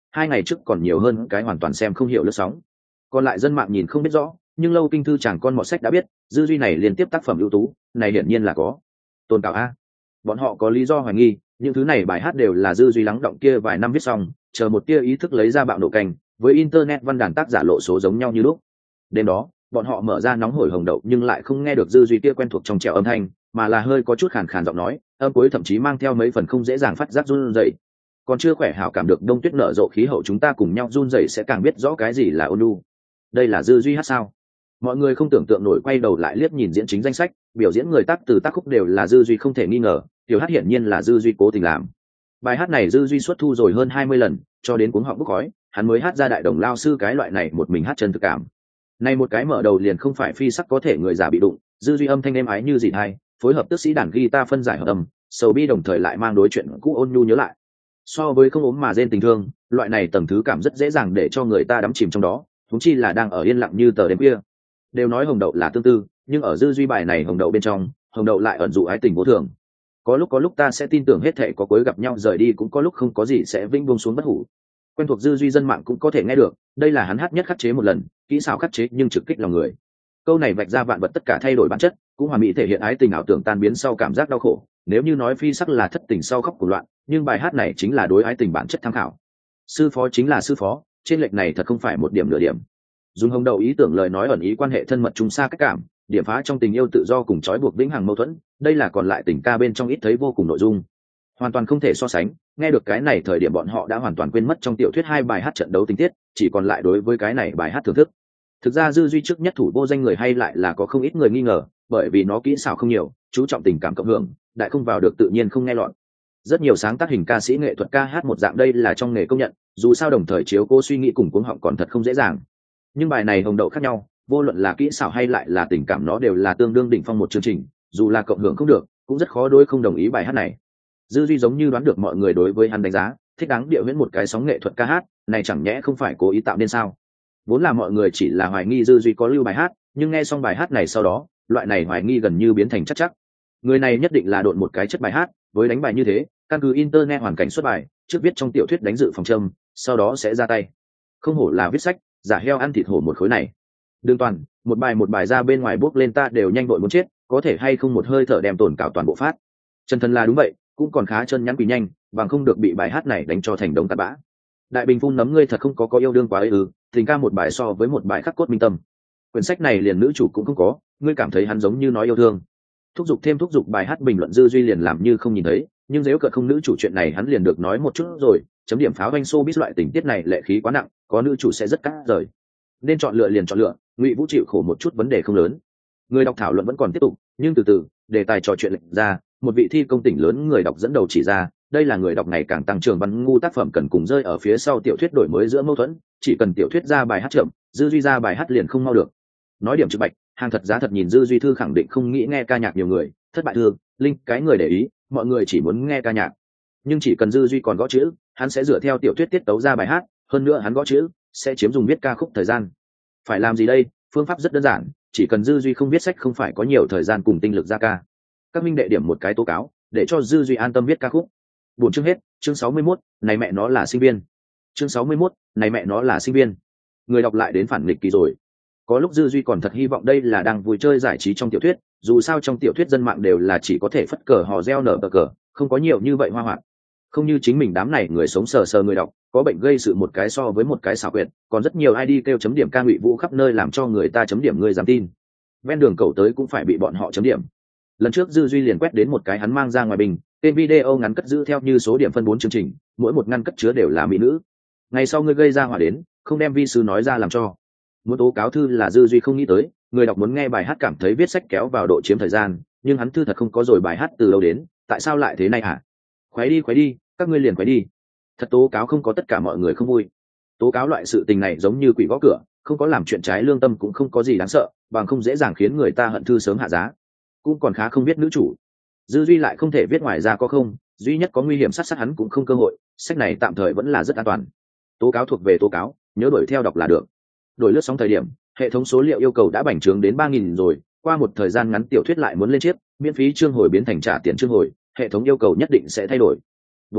2 ngày trước còn nhiều hơn cái hoàn toàn xem không hiểu lướt sóng. Còn lại dân mạng nhìn không biết rõ, nhưng lâu kinh thư chàng con mọt sách đã biết, dư duy này liên tiếp tác phẩm ưu tú, này hiển nhiên là có tôn tạo a. Bọn họ có lý do hoài nghi, những thứ này bài hát đều là dư duy lắng động kia vài năm viết xong, chờ một tia ý thức lấy ra bạo nổ canh, với internet văn đàn tác giả lộ số giống nhau như lúc. Đêm đó, bọn họ mở ra nóng hổi hồng đậu nhưng lại không nghe được dư duy kia quen thuộc trong trẻo âm thanh, mà là hơi có chút khàn khàn giọng nói, âm cuối thậm chí mang theo mấy phần không dễ dàng phát giác run rẩy. Còn chưa khỏe hảo cảm được đông tuyết nở rộ khí hậu chúng ta cùng nhau run rẩy sẽ càng biết rõ cái gì là ôn nhu. Đây là dư duy hát sao? Mọi người không tưởng tượng nổi quay đầu lại liếc nhìn diễn chính danh sách, biểu diễn người tác từ tác khúc đều là dư duy không thể nghi ngờ, tiểu hát hiển nhiên là dư duy cố tình làm. Bài hát này dư duy xuất thu rồi hơn 20 lần, cho đến cuống họng bốc khói, hắn mới hát ra đại đồng lao sư cái loại này một mình hát chân thực cảm. Này một cái mở đầu liền không phải phi sắc có thể người già bị đụng, dư duy âm thanh êm ái như dị hay, phối hợp tức sĩ đàn guitar phân giải hợp âm, sầu bi đồng thời lại mang đối chuyện cũ ôn nhu nhớ lại. So với không ốm mà rên tình thương, loại này tầng thứ cảm rất dễ dàng để cho người ta đắm chìm trong đó, huống chi là đang ở yên lặng như tờ đêm kia. Đều nói hồng đậu là tương tư, nhưng ở dư duy bài này hồng đậu bên trong, hồng đậu lại ẩn dụ ái tình vô thường. Có lúc ta sẽ tin tưởng hết thảy có cuối gặp nhau rời đi, cũng có lúc không có gì sẽ vĩnh buông xuống bất hủ. Quen thuộc dư duy dân mạng cũng có thể nghe được, đây là hắn hát nhất khắc chế một lần, kỹ xảo khắc chế nhưng trực kích lòng người. Câu này vạch ra vạn vật tất cả thay đổi bản chất, cũng hoàn mỹ thể hiện ái tình ảo tưởng tan biến sau cảm giác đau khổ. Nếu như nói phi sắc là thất tình sau khóc của loạn, nhưng bài hát này chính là đối ái tình bản chất tham khảo. Sư phó chính là sư phó, trên lệch này thật không phải một điểm nửa điểm. Dùng hồng đậu ý tưởng lời nói ẩn ý quan hệ thân mật chung xa cách cảm, điểm phá trong tình yêu tự do cùng trói buộc vĩnh hằng mâu thuẫn, đây là còn lại tình ca bên trong ít thấy vô cùng nội dung, hoàn toàn không thể so sánh. Nghe được cái này thời điểm bọn họ đã hoàn toàn quên mất trong tiểu thuyết 2 bài hát trận đấu tình tiết, chỉ còn lại đối với cái này bài hát thưởng thức. Thực ra dư duy trước nhất thủ vô danh người hay lại là có không ít người nghi ngờ, bởi vì nó kỹ xảo không nhiều, chú trọng tình cảm cộng hưởng, đại không vào được tự nhiên không nghe lọt. Rất nhiều sáng tác hình ca sĩ nghệ thuật ca hát một dạng đây là trong nghề công nhận, dù sao đồng thời chiếu cố suy nghĩ cùng cuống họng còn thật không dễ dàng. Nhưng bài này hồng đậu khác nhau, vô luận là kỹ xảo hay lại là tình cảm nó đều là tương đương đỉnh phong một chương trình, dù là cộng hưởng không được, cũng rất khó đối không đồng ý bài hát này. Dư duy giống như đoán được mọi người đối với hắn đánh giá, thích đáng địa huyễn một cái sóng nghệ thuật ca hát, này chẳng nhẽ không phải cố ý tạo nên sao? Vốn là mọi người chỉ là hoài nghi dư duy có lưu bài hát, nhưng nghe xong bài hát này sau đó, loại này hoài nghi gần như biến thành chắc chắc. Người này nhất định là độn một cái chất bài hát, với đánh bài như thế, căn cứ internet hoàn cảnh xuất bài, trước viết trong tiểu thuyết đánh dự phòng châm, sau đó sẽ ra tay. Không hổ là viết sách, giả heo ăn thịt hổ một khối này. Đương toàn, một bài ra bên ngoài bước lên ta đều nhanh vội muốn chết, có thể hay không một hơi thở đem tổn cảo toàn bộ phát. Chân thân là đúng vậy, cũng còn khá chân nhắn quỳ nhanh, bằng không được bị bài hát này đánh cho thành đống tạt bã. Đại bình phun nấm ngươi thật không có yêu đương quá ấy tình ca một bài so với một bài khắc cốt minh tâm. Quyển sách này liền nữ chủ cũng không có, ngươi cảm thấy hắn giống như nói yêu thương. Thúc giục bài hát bình luận dư duy liền làm như không nhìn thấy, nhưng nếu cợt không nữ chủ chuyện này hắn liền được nói một chút rồi, chấm điểm pháo doanh xô biết loại tình tiết này lệ khí quá nặng, có nữ chủ sẽ rất cắt rời. Nên chọn lựa liền chọn lựa, Ngụy Vũ chịu khổ một chút vấn đề không lớn. Người đọc thảo luận vẫn còn tiếp tục, nhưng từ từ, đề tài trò chuyện lệch ra, một vị thi công tỉnh lớn người đọc dẫn đầu chỉ ra, đây là người đọc ngày càng tăng trưởng văn ngu tác phẩm cần cùng rơi ở phía sau tiểu thuyết đổi mới giữa mâu thuẫn, chỉ cần tiểu thuyết ra bài hát chậm, dư duy ra bài hát liền không mau được. Nói điểm trực bạch, hàng thật giá thật nhìn dư duy thư khẳng định không nghĩ nghe ca nhạc nhiều người, thất bại thương, linh cái người để ý, mọi người chỉ muốn nghe ca nhạc. Nhưng chỉ cần dư duy còn gõ chữ, hắn sẽ dựa theo tiểu thuyết tiết tấu ra bài hát, hơn nữa hắn gõ chữ sẽ chiếm dùng viết ca khúc thời gian. Phải làm gì đây? Phương pháp rất đơn giản, chỉ cần dư duy không viết sách không phải có nhiều thời gian cùng tinh lực ra ca. Các minh đệ điểm một cái tố cáo, để cho dư duy an tâm viết ca khúc. Buồn chương hết, chương 61, này mẹ nó là sinh viên. Chương 61, này mẹ nó là sinh viên. Người đọc lại đến phản nghịch kỳ rồi. Có lúc dư duy còn thật hy vọng đây là đang vui chơi giải trí trong tiểu thuyết, dù sao trong tiểu thuyết dân mạng đều là chỉ có thể phất cờ hò reo nở cờ, không có nhiều như vậy hoa hoạt. Không như chính mình đám này người sống sờ sờ người đọc, có bệnh gây sự một cái so với một cái xảo quyệt, còn rất nhiều ID kêu chấm điểm ca Ngụy Vũ khắp nơi làm cho người ta chấm điểm người dám tin. Ven đường cầu tới cũng phải bị bọn họ chấm điểm. Lần trước dư duy liền quét đến một cái hắn mang ra ngoài bình, tên video ngắn cất giữ theo như số điểm phân 4 chương trình, mỗi một ngăn cất chứa đều là mỹ nữ. Ngày sau ngươi gây ra hỏa đến, không đem vi sư nói ra làm cho. Muốn tố cáo thư là dư duy không nghĩ tới, người đọc muốn nghe bài hát cảm thấy viết sách kéo vào độ chiếm thời gian, nhưng hắn thư thật không có rồi bài hát từ lâu đến, tại sao lại thế này hả? Khoái đi, các ngươi liền khoái đi. Thật tố cáo không có tất cả mọi người không vui. Tố cáo loại sự tình này giống như quỷ gõ cửa, không có làm chuyện trái lương tâm cũng không có gì đáng sợ, bằng không dễ dàng khiến người ta hận thư sớm hạ giá. Cũng còn khá không biết nữ chủ. Dư duy lại không thể viết ngoài ra có không, duy nhất có nguy hiểm sát hắn cũng không cơ hội, sách này tạm thời vẫn là rất an toàn. Tố cáo thuộc về tố cáo, nhớ đuổi theo đọc là được. Đổi lướt sóng thời điểm, hệ thống số liệu yêu cầu đã bành trướng đến 3.000 rồi, qua một thời gian ngắn tiểu thuyết lại muốn lên chiếc, miễn phí chương hồi biến thành trả tiền chương hồi, hệ thống yêu cầu nhất định sẽ thay đổi. Buồn à,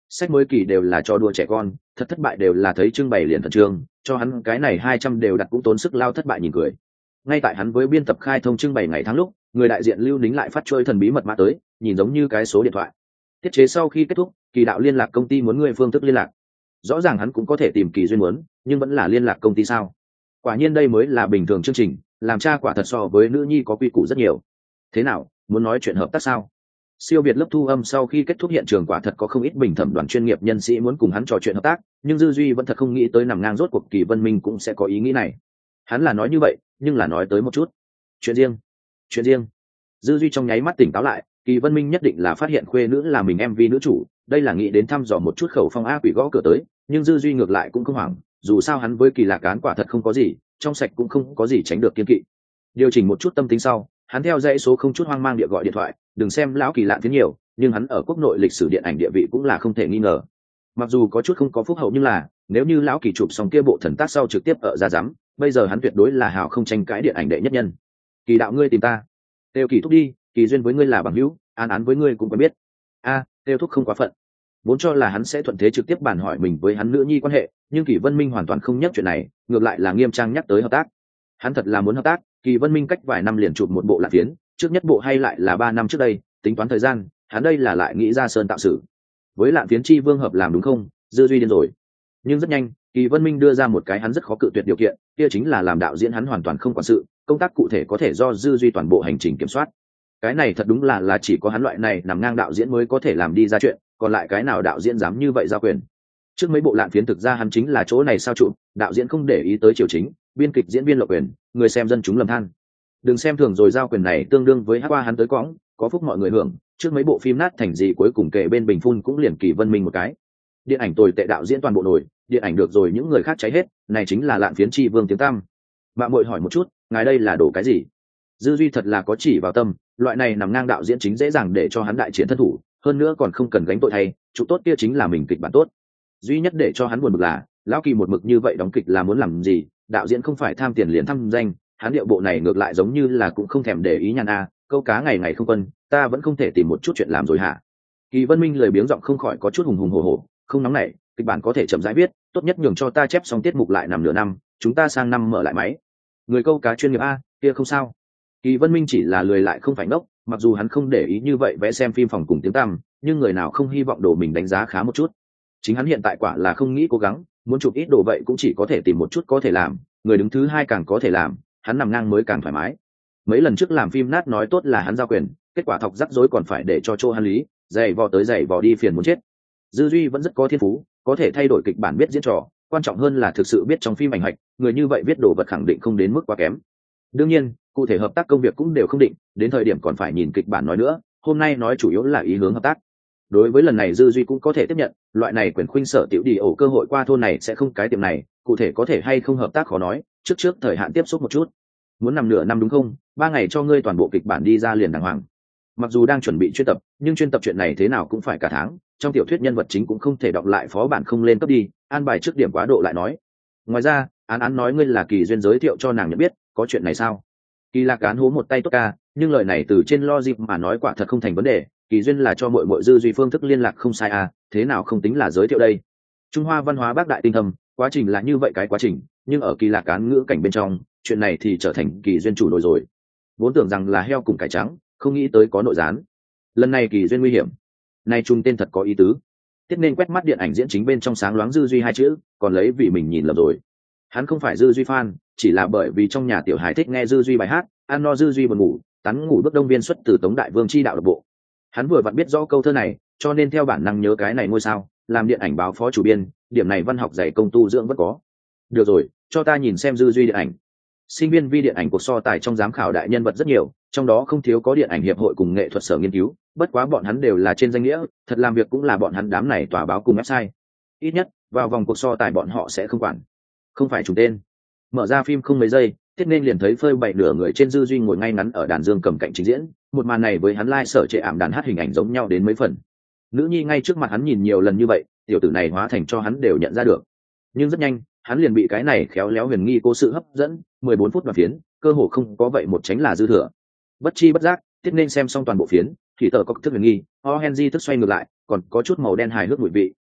sách mới kỳ đều là cho đùa trẻ con, thật thất bại đều là thấy trưng bày liền thần trương, cho hắn cái này 200 đều đặt cũng tốn sức lao thất bại nhìn cười. Ngay tại hắn với biên tập khai thông trưng bày ngày tháng lúc, người đại diện Lưu Nính lại phát trôi thần bí mật mã tới, nhìn giống như cái số điện thoại. Thiết chế sau khi kết thúc, Kỳ đạo liên lạc công ty muốn người phương thức liên lạc. Rõ ràng hắn cũng có thể tìm Kỳ duyên muốn, nhưng vẫn là liên lạc công ty sao? Quả nhiên đây mới là bình thường chương trình, làm cha quả thật so với nữ nhi có quy củ rất nhiều. Thế nào, muốn nói chuyện hợp tác sao? Siêu biệt lớp thu âm sau khi kết thúc hiện trường quả thật có không ít bình thẩm đoàn chuyên nghiệp nhân sĩ muốn cùng hắn trò chuyện hợp tác, nhưng Dư Duy vẫn thật không nghĩ tới nằm ngang rốt cuộc Kỳ Vân Minh cũng sẽ có ý nghĩ này. Hắn là nói như vậy, nhưng là nói tới một chút. Chuyện riêng. Dư Duy trong nháy mắt tỉnh táo lại, Kỳ Vân Minh nhất định là phát hiện khuê nữ là mình MV nữ chủ, đây là nghĩ đến thăm dò một chút khẩu phong a quỷ gõ cửa tới, nhưng Dư Duy ngược lại cũng không hoảng, dù sao hắn với Kỳ Lạc Cán quả thật không có gì, trong sạch cũng không có gì tránh được kiên kỵ. Điều chỉnh một chút tâm tính sau, hắn theo dãy số không chút hoang mang địa gọi điện thoại, đừng xem lão Kỳ lạ tiếng nhiều, nhưng hắn ở quốc nội lịch sử điện ảnh địa vị cũng là không thể nghi ngờ. Mặc dù có chút không có phúc hậu nhưng là, nếu như lão Kỳ chụp xong kia bộ thần tác sau trực tiếp ở ra giám, bây giờ hắn tuyệt đối là hào không tranh cãi điện ảnh đệ nhất nhân. Kỳ đạo ngươi tìm ta. Tiêu Kỳ thúc đi, Kỳ duyên với ngươi là bằng hữu, án án với ngươi cũng quen biết. Tiêu thúc không quá phận. Vốn cho là hắn sẽ thuận thế trực tiếp bàn hỏi mình với hắn nữ nhi quan hệ, nhưng Kỳ Vân Minh hoàn toàn không nhắc chuyện này, ngược lại là nghiêm trang nhắc tới hợp tác. Hắn thật là muốn hợp tác. Kỳ Vân Minh cách vài năm liền chụp một bộ Lạc Phiến, trước nhất bộ hay lại là 3 năm trước đây, tính toán thời gian, hắn đây là lại nghĩ ra sơn tạo sự. Với Lạc Phiến chi vương hợp làm đúng không? Dư Duy điên rồi. Nhưng rất nhanh, Kỳ Vân Minh đưa ra một cái hắn rất khó cự tuyệt điều kiện, kia chính là làm đạo diễn hắn hoàn toàn không quản sự, công tác cụ thể có thể do Dư Duy toàn bộ hành trình kiểm soát. Cái này thật đúng là chỉ có hắn loại này nằm ngang đạo diễn mới có thể làm đi ra chuyện, còn lại cái nào đạo diễn dám như vậy giao quyền. Trước mấy bộ Lạn Phiến thực ra hắn chính là chỗ này sao chụp, đạo diễn không để ý tới chiều chính, biên kịch diễn viên lộ quyền, người xem dân chúng lầm than. Đừng xem thường rồi giao quyền này tương đương với hát qua hắn tới quõng, có phúc mọi người hưởng, trước mấy bộ phim nát thành gì cuối cùng kể bên bình phun cũng liền Kỳ Vân Minh một cái. Điện ảnh tồi tệ đạo diễn toàn bộ nổi, điện ảnh được rồi những người khác cháy hết, này chính là Lạn Phiến chi vương tiếng tăm. Mạng muội hỏi một chút, ngài đây là đổ cái gì? Dư Duy thật là có chỉ vào tâm, loại này nằm ngang đạo diễn chính dễ dàng để cho hắn đại chiến thân thủ, hơn nữa còn không cần gánh tội thay, chủ tốt kia chính là mình kịch bản tốt. Duy nhất để cho hắn buồn bực là, lão Kỳ một mực như vậy đóng kịch là muốn làm gì, đạo diễn không phải tham tiền liền thăm danh, hắn điệu bộ này ngược lại giống như là cũng không thèm để ý nhàn câu cá ngày ngày không quân, ta vẫn không thể tìm một chút chuyện làm rồi hả? Kỳ Vân Minh lười biếng giọng không khỏi có chút hùng hùng hổ hổ, không nóng nảy, kịch bản có thể chậm rãi viết, tốt nhất nhường cho ta chép xong tiết mục lại nằm nửa năm, chúng ta sang năm mở lại máy. Người câu cá chuyên nghiệp kia không sao. Kỳ Vân Minh chỉ là lười lại không phải ngốc, mặc dù hắn không để ý như vậy vẽ xem phim phòng cùng tiếng tăm, nhưng người nào không hy vọng đồ mình đánh giá khá một chút. Chính hắn hiện tại quả là không nghĩ cố gắng, muốn chụp ít đồ vậy cũng chỉ có thể tìm một chút có thể làm, người đứng thứ hai càng có thể làm, hắn nằm ngang mới càng thoải mái. Mấy lần trước làm phim nát nói tốt là hắn giao quyền, kết quả thọc rắc rối còn phải để cho Châu hắn lý, giày vò tới giày vò đi phiền muốn chết. Dư Duy vẫn rất có thiên phú, có thể thay đổi kịch bản biết diễn trò, quan trọng hơn là thực sự biết trong phim ảnh hạch, người như vậy viết đồ vật khẳng định không đến mức quá kém. Đương nhiên, cụ thể hợp tác công việc cũng đều không định, đến thời điểm còn phải nhìn kịch bản nói nữa, hôm nay nói chủ yếu là ý hướng hợp tác. Đối với lần này Dư Duy cũng có thể tiếp nhận, loại này quyền khuynh sở tiểu đi ổ cơ hội qua thôn này sẽ không cái tiệm này, cụ thể có thể hay không hợp tác khó nói, trước thời hạn tiếp xúc một chút. Muốn nằm nửa năm đúng không? 3 ngày cho ngươi toàn bộ kịch bản đi ra liền đàng hoàng. Mặc dù đang chuẩn bị chuyên tập, nhưng chuyên tập chuyện này thế nào cũng phải cả tháng, trong tiểu thuyết nhân vật chính cũng không thể đọc lại phó bản không lên cấp đi, an bài trước điểm quá độ lại nói. Ngoài ra, án nói ngươi là Kỳ duyên giới thiệu cho nàng nhận biết, có chuyện này sao? Kỳ Lạc Án hố một tay tốt ca, nhưng lời này từ trên logic mà nói quả thật không thành vấn đề, Kỳ duyên là cho mọi Dư Duy phương thức liên lạc không sai thế nào không tính là giới thiệu đây. Trung Hoa văn hóa bác đại tinh thâm, quá trình là như vậy cái quá trình, nhưng ở Kỳ Lạc Án ngữ cảnh bên trong, chuyện này thì trở thành Kỳ duyên chủ nổi rồi. Vốn tưởng rằng là heo cùng cải trắng, không nghĩ tới có nội gián. Lần này Kỳ duyên nguy hiểm. Nay chung tên thật có ý tứ. Tiết nên quét mắt điện ảnh diễn chính bên trong sáng loáng Dư Duy 2 chữ, còn lấy vì mình nhìn lầm rồi. Hắn không phải Dư Duy fan, chỉ là bởi vì trong nhà tiểu hài thích nghe Dư Duy bài hát, ăn no Dư Duy buồn ngủ, tắn ngủ bước đông viên xuất từ Tống Đại Vương chi đạo độc bộ. Hắn vừa vặn biết rõ câu thơ này, cho nên theo bản năng nhớ cái này ngôi sao, làm điện ảnh báo phó chủ biên, điểm này văn học dạy công tu dưỡng vẫn có. Được rồi, cho ta nhìn xem Dư Duy điện ảnh. Sinh viên vi điện ảnh cuộc so tài trong giám khảo đại nhân vật rất nhiều, trong đó không thiếu có điện ảnh hiệp hội cùng nghệ thuật sở nghiên cứu, bất quá bọn hắn đều là trên danh nghĩa, thật làm việc cũng là bọn hắn đám này tòa báo cùng website. Ít nhất, vào vòng cuộc so tài bọn họ sẽ không quản. Không phải trùng tên. Mở ra phim không mấy giây, Tiết nên liền thấy phơi bày nửa người trên Dư Duy ngồi ngay ngắn ở đàn dương cầm cạnh trình diễn, một màn này với hắn sở trệ ảm đàn hát hình ảnh giống nhau đến mấy phần. Nữ nhi ngay trước mặt hắn nhìn nhiều lần như vậy, tiểu tử này hóa thành cho hắn đều nhận ra được. Nhưng rất nhanh, hắn liền bị cái này khéo léo huyền nghi cố sự hấp dẫn, 14 phút đoạn phiến, cơ hồ không có vậy một tránh là dư thừa. Bất chi bất giác, Tiết nên xem xong toàn bộ phiến, thì tờ có thức huyền nghi, Henry thức xoay ngược lại, còn có chút màu đen hài hước mùi vị,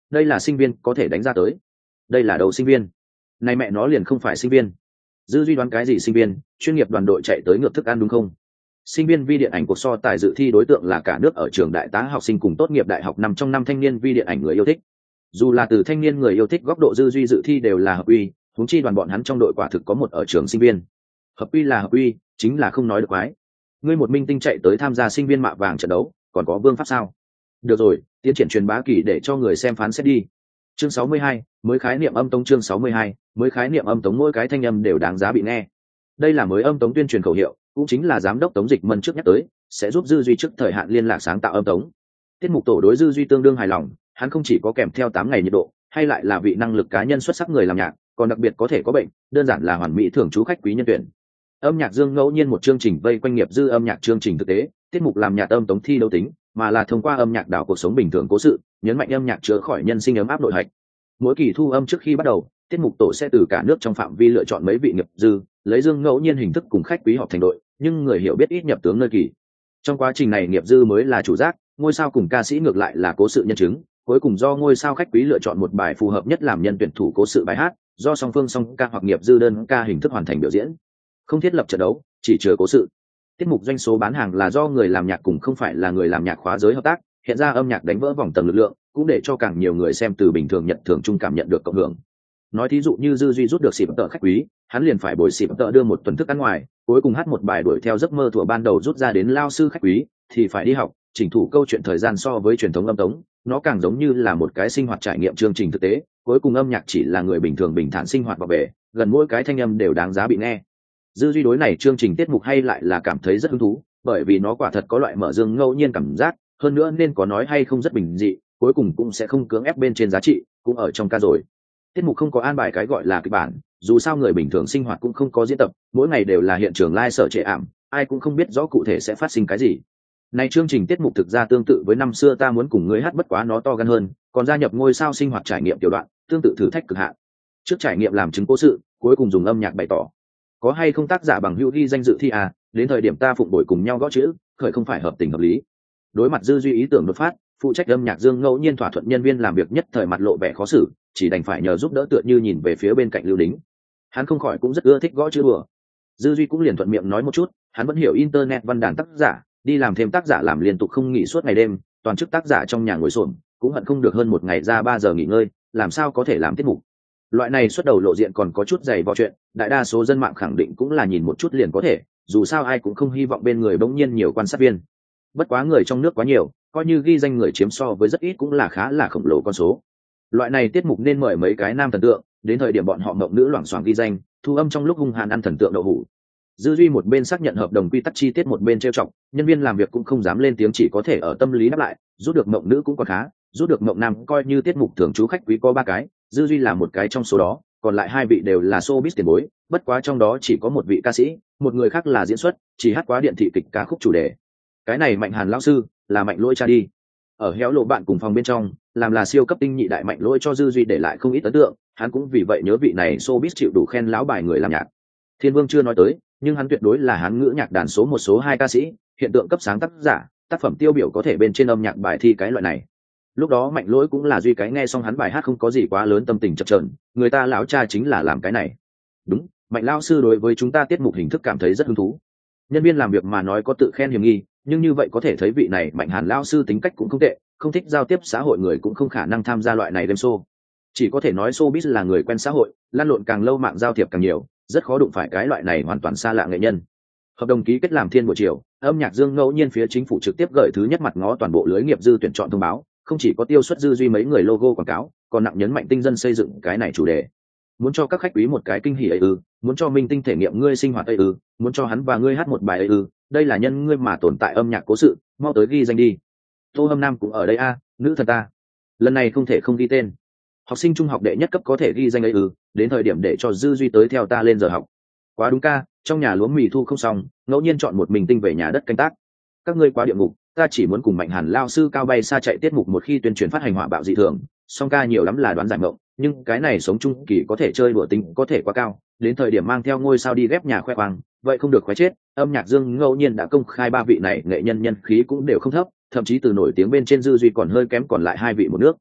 đây là sinh viên có thể đánh ra tới. Đây là đầu sinh viên, này mẹ nó liền không phải sinh viên. Dư Duy đoán cái gì sinh viên, chuyên nghiệp đoàn đội chạy tới ngược thức ăn đúng không? Sinh viên vi điện ảnh cuộc so tài dự thi đối tượng là cả nước ở trường đại tá học sinh cùng tốt nghiệp đại học nằm trong năm thanh niên vi điện ảnh người yêu thích. Dù là từ thanh niên người yêu thích góc độ Dư Duy dự thi đều là hợp uy, huống chi đoàn bọn hắn trong đội quả thực có một ở trường sinh viên. Hợp uy là hợp uy, chính là không nói được quái. Ngươi một minh tinh chạy tới tham gia sinh viên mạ vàng trận đấu, còn có vương pháp sao? Được rồi, tiến triển truyền bá kỳ để cho người xem phán xét đi. Chương 62, mới khái niệm âm tống. Chương 62, mới khái niệm âm tống. Mỗi cái thanh âm đều đáng giá bị nghe. Đây là mới âm tống tuyên truyền khẩu hiệu, cũng chính là giám đốc Tống Dịch Mân trước nhắc tới, sẽ giúp Dư Duy trước thời hạn liên lạc sáng tạo âm tống. Tiết mục tổ đối Dư Duy tương đương hài lòng, hắn không chỉ có kèm theo 8 ngày nhiệt độ, hay lại là vị năng lực cá nhân xuất sắc người làm nhạc, còn đặc biệt có thể có bệnh, đơn giản là hoàn mỹ thưởng chú khách quý nhân tuyển. Âm nhạc dương ngẫu nhiên một chương trình vây quanh nghiệp dư âm nhạc chương trình thực tế, tiết mục làm nhạc âm tống thi đấu tính, mà là thông qua âm nhạc đảo cuộc sống bình thường cố sự, nhấn mạnh âm nhạc chữa khỏi nhân sinh ấm áp nội hạch. Mỗi kỳ thu âm trước khi bắt đầu, tiết mục tổ sẽ từ cả nước trong phạm vi lựa chọn mấy vị nghiệp dư, lấy dương ngẫu nhiên hình thức cùng khách quý họp thành đội, nhưng người hiểu biết ít nhập tướng nơi kỳ. Trong quá trình này nghiệp dư mới là chủ giác, ngôi sao cùng ca sĩ ngược lại là cố sự nhân chứng, cuối cùng do ngôi sao khách quý lựa chọn một bài phù hợp nhất làm nhân tuyển thủ cố sự bài hát, do song phương song ca hoặc nghiệp dư đơn ca hình thức hoàn thành biểu diễn. Không thiết lập trận đấu, chỉ chứa cố sự. Tiết mục doanh số bán hàng là do người làm nhạc cùng không phải là người làm nhạc khóa giới hợp tác, hiện ra âm nhạc đánh vỡ vòng tầng lực lượng, cũng để cho càng nhiều người xem từ bình thường nhận thường chung cảm nhận được cộng hưởng. Nói thí dụ như Dư Duy rút được xịp tợ khách quý, hắn liền phải bồi xịp tợ đưa một tuần thức ăn ngoài, cuối cùng hát một bài đuổi theo giấc mơ thuở ban đầu rút ra đến lao sư khách quý, thì phải đi học, chỉnh thủ câu chuyện thời gian so với truyền thống âm tống, nó càng giống như là một cái sinh hoạt trải nghiệm chương trình thực tế, cuối cùng âm nhạc chỉ là người bình thường bình thản sinh hoạt vào bề, gần mỗi cái thanh âm đều đáng giá bị nghe. Dư Duy đối này chương trình tiết mục hay lại là cảm thấy rất hứng thú, bởi vì nó quả thật có loại mở dương ngẫu nhiên cảm giác, hơn nữa nên có nói hay không rất bình dị, cuối cùng cũng sẽ không cưỡng ép bên trên giá trị, cũng ở trong ca rồi. Tiết mục không có an bài cái gọi là kịch bản, dù sao người bình thường sinh hoạt cũng không có diễn tập, mỗi ngày đều là hiện trường live sở trệ ảm, ai cũng không biết rõ cụ thể sẽ phát sinh cái gì. Này chương trình tiết mục thực ra tương tự với năm xưa ta muốn cùng ngươi hát bất quá nó to gan hơn, còn gia nhập ngôi sao sinh hoạt trải nghiệm tiểu đoạn, tương tự thử thách cực hạn. Trước trải nghiệm làm chứng cố sự, cuối cùng dùng âm nhạc bày tỏ. Có hay không tác giả bằng hữu ghi danh dự thi à, đến thời điểm ta phụng bồi cùng nhau gõ chữ, khởi không phải hợp tình hợp lý. Đối mặt Dư Duy ý tưởng đột phát, phụ trách âm nhạc dương ngẫu nhiên thỏa thuận nhân viên làm việc nhất thời mặt lộ vẻ khó xử, chỉ đành phải nhờ giúp đỡ tựa như nhìn về phía bên cạnh Lưu Đính. Hắn không khỏi cũng rất ưa thích gõ chữ bừa. Dư Duy cũng liền thuận miệng nói một chút, hắn vẫn hiểu internet văn đàn tác giả, đi làm thêm tác giả làm liên tục không nghỉ suốt ngày đêm, toàn chức tác giả trong nhà ngồi xổm, cũng hận không được hơn một ngày ra 3 giờ nghỉ ngơi, làm sao có thể làm tiết mục. Loại này xuất đầu lộ diện còn có chút dày vò chuyện, đại đa số dân mạng khẳng định cũng là nhìn một chút liền có thể, dù sao ai cũng không hy vọng bên người bỗng nhiên nhiều quan sát viên. Bất quá người trong nước quá nhiều, coi như ghi danh người chiếm so với rất ít cũng là khá là khổng lồ con số. Loại này tiết mục nên mời mấy cái nam thần tượng, đến thời điểm bọn họ mộng nữ loảng xoảng ghi danh, thu âm trong lúc hung hãn ăn thần tượng đậu hủ. Dư Duy một bên xác nhận hợp đồng quy tắc chi tiết một bên trêu chọc, nhân viên làm việc cũng không dám lên tiếng, chỉ có thể ở tâm lý đáp lại, rút được mộng nữ cũng còn khá, rút được mộng nam coi như tiết mục thường trú khách quý có 3 cái, Dư Duy là một cái trong số đó, còn lại 2 vị đều là showbiz tiền bối, bất quá trong đó chỉ có một vị ca sĩ, một người khác là diễn xuất, chỉ hát quá điện thị kịch ca khúc chủ đề. Cái này Mạnh Hàn lão sư, là Mạnh Lỗi cha đi. Ở héo lộ bạn cùng phòng bên trong, làm là siêu cấp tinh nhị đại Mạnh Lỗi cho Dư Duy để lại không ít ấn tượng, hắn cũng vì vậy nhớ vị này showbiz chịu đủ khen lão bài người làm nhạc. Thiên Vương chưa nói tới, nhưng hắn tuyệt đối là hán ngữ nhạc đàn số 1 số 2 ca sĩ, hiện tượng cấp sáng tác giả, tác phẩm tiêu biểu có thể bên trên âm nhạc bài thi cái loại này. Lúc đó Mạnh Lỗi cũng là duy cái nghe xong hắn bài hát không có gì quá lớn tâm tình chập chờn, người ta lão cha chính là làm cái này. Đúng, Mạnh lão sư đối với chúng ta tiết mục hình thức cảm thấy rất hứng thú. Nhân viên làm việc mà nói có tự khen hiểm nghi, nhưng như vậy có thể thấy vị này Mạnh Hàn lão sư tính cách cũng không tệ, không thích giao tiếp xã hội người cũng không khả năng tham gia loại này game show. Chỉ có thể nói showbiz là người quen xã hội, lan lộn càng lâu mạng giao thiệp càng nhiều, rất khó đụng phải cái loại này hoàn toàn xa lạ nghệ nhân. Hợp đồng ký kết làm thiên buổi chiều, âm nhạc dương ngẫu nhiên phía chính phủ trực tiếp gửi thứ nhất mặt ngó toàn bộ lưới nghiệp dư tuyển chọn thông báo, không chỉ có tiêu xuất Dư Duy mấy người logo quảng cáo, còn nặng nhấn mạnh tinh dân xây dựng cái này chủ đề. Muốn cho các khách quý một cái kinh hỉ ấy ư, muốn cho minh tinh thể nghiệm ngươi sinh hoạt ấy ư, muốn cho hắn và ngươi hát một bài ấy ư, đây là nhân ngươi mà tồn tại âm nhạc cố sự, mau tới ghi danh đi. Tô Hâm Nam cũng ở đây a, nữ thần ta. Lần này không thể không ghi tên. Học sinh trung học đệ nhất cấp có thể ghi danh ấy ư, đến thời điểm để cho Dư Duy tới theo ta lên giờ học. Quá đúng ca, trong nhà lúa mì thu không xong, ngẫu nhiên chọn một mình tinh về nhà đất canh tác. Các ngươi quá địa ngục, ta chỉ muốn cùng Mạnh Hàn lao sư cao bay xa chạy tiết mục một khi tuyên truyền phát hành hỏa bạo dị thường, song ca nhiều lắm là đoán giải mộng, nhưng cái này sống trung kỳ có thể chơi đùa tính có thể quá cao, đến thời điểm mang theo ngôi sao đi ghép nhà khoe khoang, vậy không được khoái chết. Âm nhạc dương ngẫu nhiên đã công khai 3 vị này nghệ nhân nhân khí cũng đều không thấp, thậm chí từ nổi tiếng bên trên Dư Duy còn hơi kém còn lại 2 vị một nước.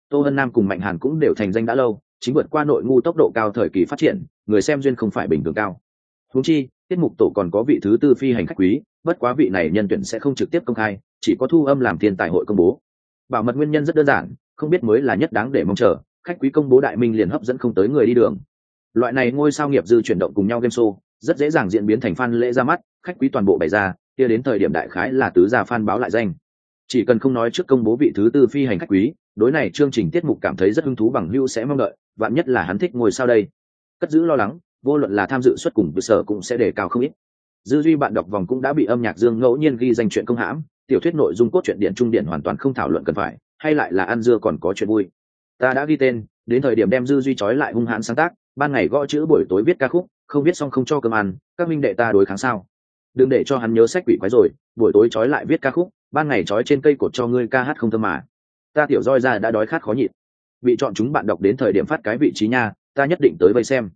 Tô Hân Nam cùng Mạnh Hàn cũng đều thành danh đã lâu, chính vượt qua nội ngu tốc độ cao thời kỳ phát triển, người xem duyên không phải bình thường cao. Huống chi tiết mục tổ còn có vị thứ tư phi hành khách quý, bất quá vị này nhân tuyển sẽ không trực tiếp công khai, chỉ có thu âm làm thiên tài hội công bố. Bảo mật nguyên nhân rất đơn giản, không biết mới là nhất đáng để mong chờ, khách quý công bố đại minh liền hấp dẫn không tới người đi đường. Loại này ngôi sao nghiệp dư chuyển động cùng nhau game show, rất dễ dàng diễn biến thành fan lễ ra mắt, khách quý toàn bộ bày ra, kia đến thời điểm đại khái là tứ gia fan báo lại danh. Chỉ cần không nói trước công bố vị thứ tư phi hành khách quý, đối này chương trình tiết mục cảm thấy rất hứng thú bằng hữu sẽ mong đợi, vạn nhất là hắn thích ngồi sao đây. Cất giữ lo lắng, vô luận là tham dự suất cùng với sở cũng sẽ đề cao không ít. Dư duy bạn đọc vòng cũng đã bị âm nhạc dương ngẫu nhiên ghi danh chuyện công hãm, tiểu thuyết nội dung cốt truyện điện trung điện hoàn toàn không thảo luận cần phải, hay lại là ăn dưa còn có chuyện vui. Ta đã ghi tên, đến thời điểm đem dư duy trói lại hung hãn sáng tác, ban ngày gõ chữ buổi tối viết ca khúc, không viết xong không cho cơm ăn, các minh đệ ta đối kháng sao? Đừng để cho hắn nhớ sách quỷ quái rồi, buổi tối trói lại viết ca khúc, ban ngày trói trên cây cột cho ngươi ca hát không thơm mà. Ta tiểu roi ra đã đói khát khó nhịn. Bị chọn chúng bạn đọc đến thời điểm phát cái vị trí nha, ta nhất định tới vây xem.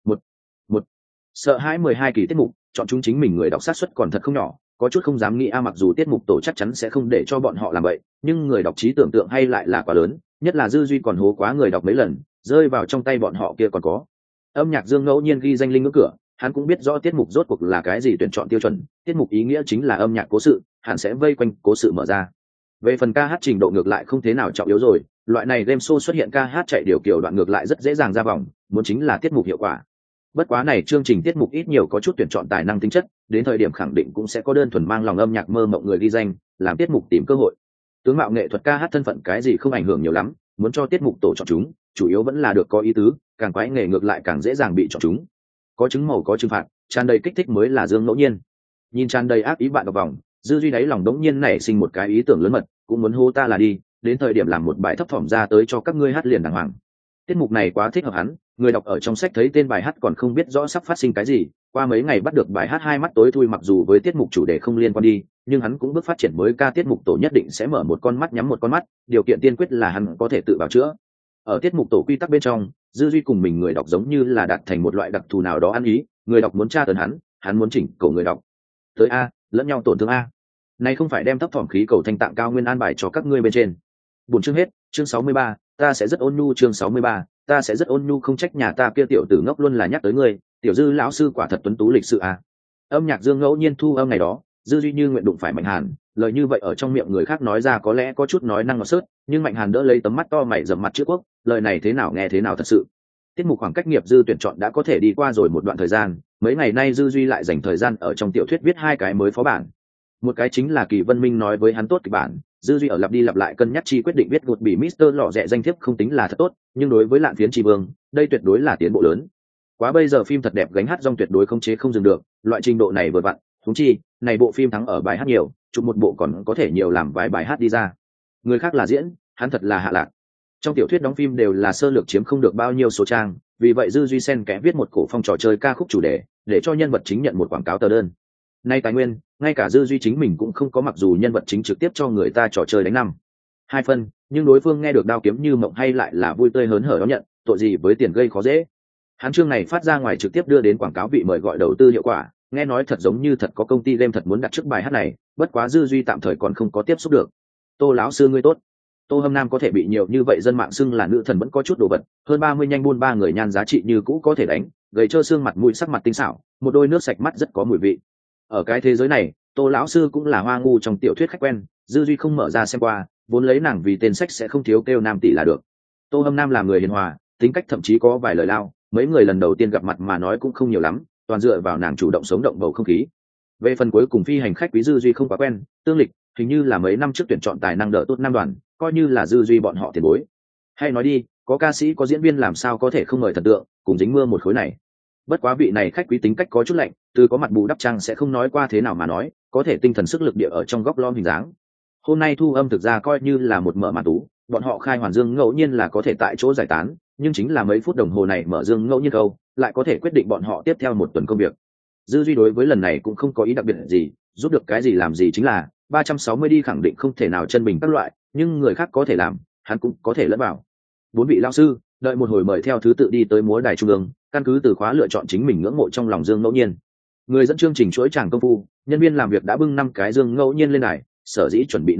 Một sợ hãi 12 kỳ tiết mục, chọn chúng chính mình người đọc sát suất còn thật không nhỏ, có chút không dám nghĩ mặc dù tiết mục tổ chắc chắn sẽ không để cho bọn họ làm vậy, nhưng người đọc trí tưởng tượng hay lại là quá lớn, nhất là dư duy còn hố quá người đọc mấy lần, rơi vào trong tay bọn họ kia còn có. Âm nhạc dương ngẫu nhiên ghi danh linh ngưỡng cửa, hắn cũng biết rõ tiết mục rốt cuộc là cái gì tuyển chọn tiêu chuẩn, tiết mục ý nghĩa chính là âm nhạc cố sự, hắn sẽ vây quanh cố sự mở ra. Về phần ca hát trình độ ngược lại không thế nào trọng yếu rồi, loại này game show xuất hiện ca hát chạy điều kiểu đoạn ngược lại rất dễ dàng ra vòng, muốn chính là tiết mục hiệu quả. Bất quá này chương trình tiết mục ít nhiều có chút tuyển chọn tài năng tính chất, đến thời điểm khẳng định cũng sẽ có đơn thuần mang lòng âm nhạc mơ mộng người ghi danh, làm tiết mục tìm cơ hội. Tướng mạo nghệ thuật ca hát thân phận cái gì không ảnh hưởng nhiều lắm, muốn cho tiết mục tổ chọn chúng, chủ yếu vẫn là được có ý tứ, càng quái nghề ngược lại càng dễ dàng bị chọn chúng. Có chứng màu có trừng phạt, tràn đầy kích thích mới là dương ngẫu nhiên. Nhìn tràn đầy ác ý bạn đọc vòng, dư duy đáy lòng đống nhiên nảy sinh một cái ý tưởng lớn mật, cũng muốn hô ta là đi, đến thời điểm làm một bài thấp thỏm ra tới cho các ngươi hát liền đàng hoàng. Tiết mục này quá thích hợp hắn, người đọc ở trong sách thấy tên bài hát còn không biết rõ sắp phát sinh cái gì, qua mấy ngày bắt được bài hát hai mắt tối thui, mặc dù với tiết mục chủ đề không liên quan đi, nhưng hắn cũng bước phát triển mới ca tiết mục tổ nhất định sẽ mở một con mắt nhắm một con mắt, điều kiện tiên quyết là hắn có thể tự bào chữa. Ở tiết mục tổ quy tắc bên trong, dư duy cùng mình người đọc giống như là đạt thành một loại đặc thù nào đó ăn ý, người đọc muốn tra tấn hắn muốn chỉnh cầu người đọc tới a, lẫn nhau tổn thương a. Này không phải đem thấp thỏm khí cầu thanh tạng cao nguyên an bài cho các ngươi bên trên. Buồn chương hết, chương 63, ta sẽ rất ôn nhu, chương 63, ta sẽ rất ôn nhu, không trách nhà ta kia tiểu tử ngốc luôn là nhắc tới ngươi, tiểu dư lão sư quả thật tuấn tú lịch sự a. Âm nhạc dương ngẫu nhiên thu âm ngày đó, dư duy như nguyện đụng phải Mạnh Hàn, lời như vậy ở trong miệng người khác nói ra có lẽ có chút nói năng ngọt sớt, nhưng Mạnh Hàn đỡ lấy tấm mắt to mày rậm mặt chữ quốc, lời này thế nào nghe thế nào thật sự. Tiết mục khoảng cách nghiệp dư tuyển chọn đã có thể đi qua rồi một đoạn thời gian, mấy ngày nay dư duy lại dành thời gian ở trong tiểu thuyết viết hai cái mới phó bản. Một cái chính là Kỳ Vân Minh nói với hắn tốt kịch bản, dư duy ở lặp đi lặp lại cân nhắc chi quyết định viết gột bị Mister lọ rẻ danh thiếp không tính là thật tốt, nhưng đối với Lạn Phiến Tri Vương, đây tuyệt đối là tiến bộ lớn. Quá bây giờ phim thật đẹp gánh hát rong tuyệt đối không chế không dừng được, loại trình độ này vừa vặn, huống chi, này bộ phim thắng ở bài hát nhiều, chụp một bộ còn có thể nhiều làm vài bài hát đi ra. Người khác là diễn, hắn thật là hạ lạc. Trong tiểu thuyết đóng phim đều là sơ lược chiếm không được bao nhiêu số trang, vì vậy dư duy xen kẽ viết một cổ phong trò chơi ca khúc chủ đề, để cho nhân vật chính nhận một quảng cáo tờ đơn. Nay tài nguyên, ngay cả dư duy chính mình cũng không có, mặc dù nhân vật chính trực tiếp cho người ta trò chơi đánh 5-2 phân, nhưng đối phương nghe được đao kiếm như mộng hay lại là vui tươi hớn hở đón nhận, tội gì với tiền gây khó dễ. Hắn chương này phát ra ngoài trực tiếp đưa đến quảng cáo bị mời gọi đầu tư hiệu quả, nghe nói thật giống như thật có công ty game thật muốn đặt trước bài hát này, bất quá dư duy tạm thời còn không có tiếp xúc được. Tô lão sư ngươi tốt. Tô Hâm Nam có thể bị nhiều như vậy dân mạng xưng là nữ thần vẫn có chút đồ vật, hơn 30 nhanh buôn ba người nhan giá trị như cũ có thể đánh, gầy trơ xương mặt mũi sắc mặt tinh xảo, một đôi nước sạch mắt rất có mùi vị. Ở cái thế giới này, Tô lão sư cũng là hoa ngu trong tiểu thuyết khách quen, dư duy không mở ra xem qua, vốn lấy nàng vì tên sách sẽ không thiếu kêu nam tỷ là được. Tô Hâm Nam là người hiền hòa, tính cách thậm chí có vài lời lao, mấy người lần đầu tiên gặp mặt mà nói cũng không nhiều lắm, toàn dựa vào nàng chủ động sống động bầu không khí. Về phần cuối cùng phi hành khách quý dư duy không quá quen, tương lịch hình như là mấy năm trước tuyển chọn tài năng đỡ tốt năm đoàn, coi như là dư duy bọn họ tiền bối. Hay nói đi, có ca sĩ có diễn viên làm sao có thể không mời thần tượng, cùng dính mưa một khối này. Bất quá vị này khách quý tính cách có chút lạnh, từ có mặt bù đắp trăng sẽ không nói qua thế nào mà nói, có thể tinh thần sức lực địa ở trong góc lom hình dáng. Hôm nay thu âm thực ra coi như là một mở màn tú, bọn họ khai hoàn dương ngẫu nhiên là có thể tại chỗ giải tán, nhưng chính là mấy phút đồng hồ này mở dương ngẫu nhiên câu, lại có thể quyết định bọn họ tiếp theo một tuần công việc. Dư duy đối với lần này cũng không có ý đặc biệt gì, giúp được cái gì làm gì chính là 360 đi, khẳng định không thể nào chân bình các loại, nhưng người khác có thể làm, hắn cũng có thể lẫn vào. 4 vị lão sư đợi một hồi mời theo thứ tự đi tới múa đài trung ương, căn cứ từ khóa lựa chọn chính mình ngưỡng mộ trong lòng dương ngẫu nhiên. Người dẫn chương trình chuỗi tràng công phu, nhân viên làm việc đã bưng 5 cái dương ngẫu nhiên lên đài, sở dĩ chuẩn bị 5 cái,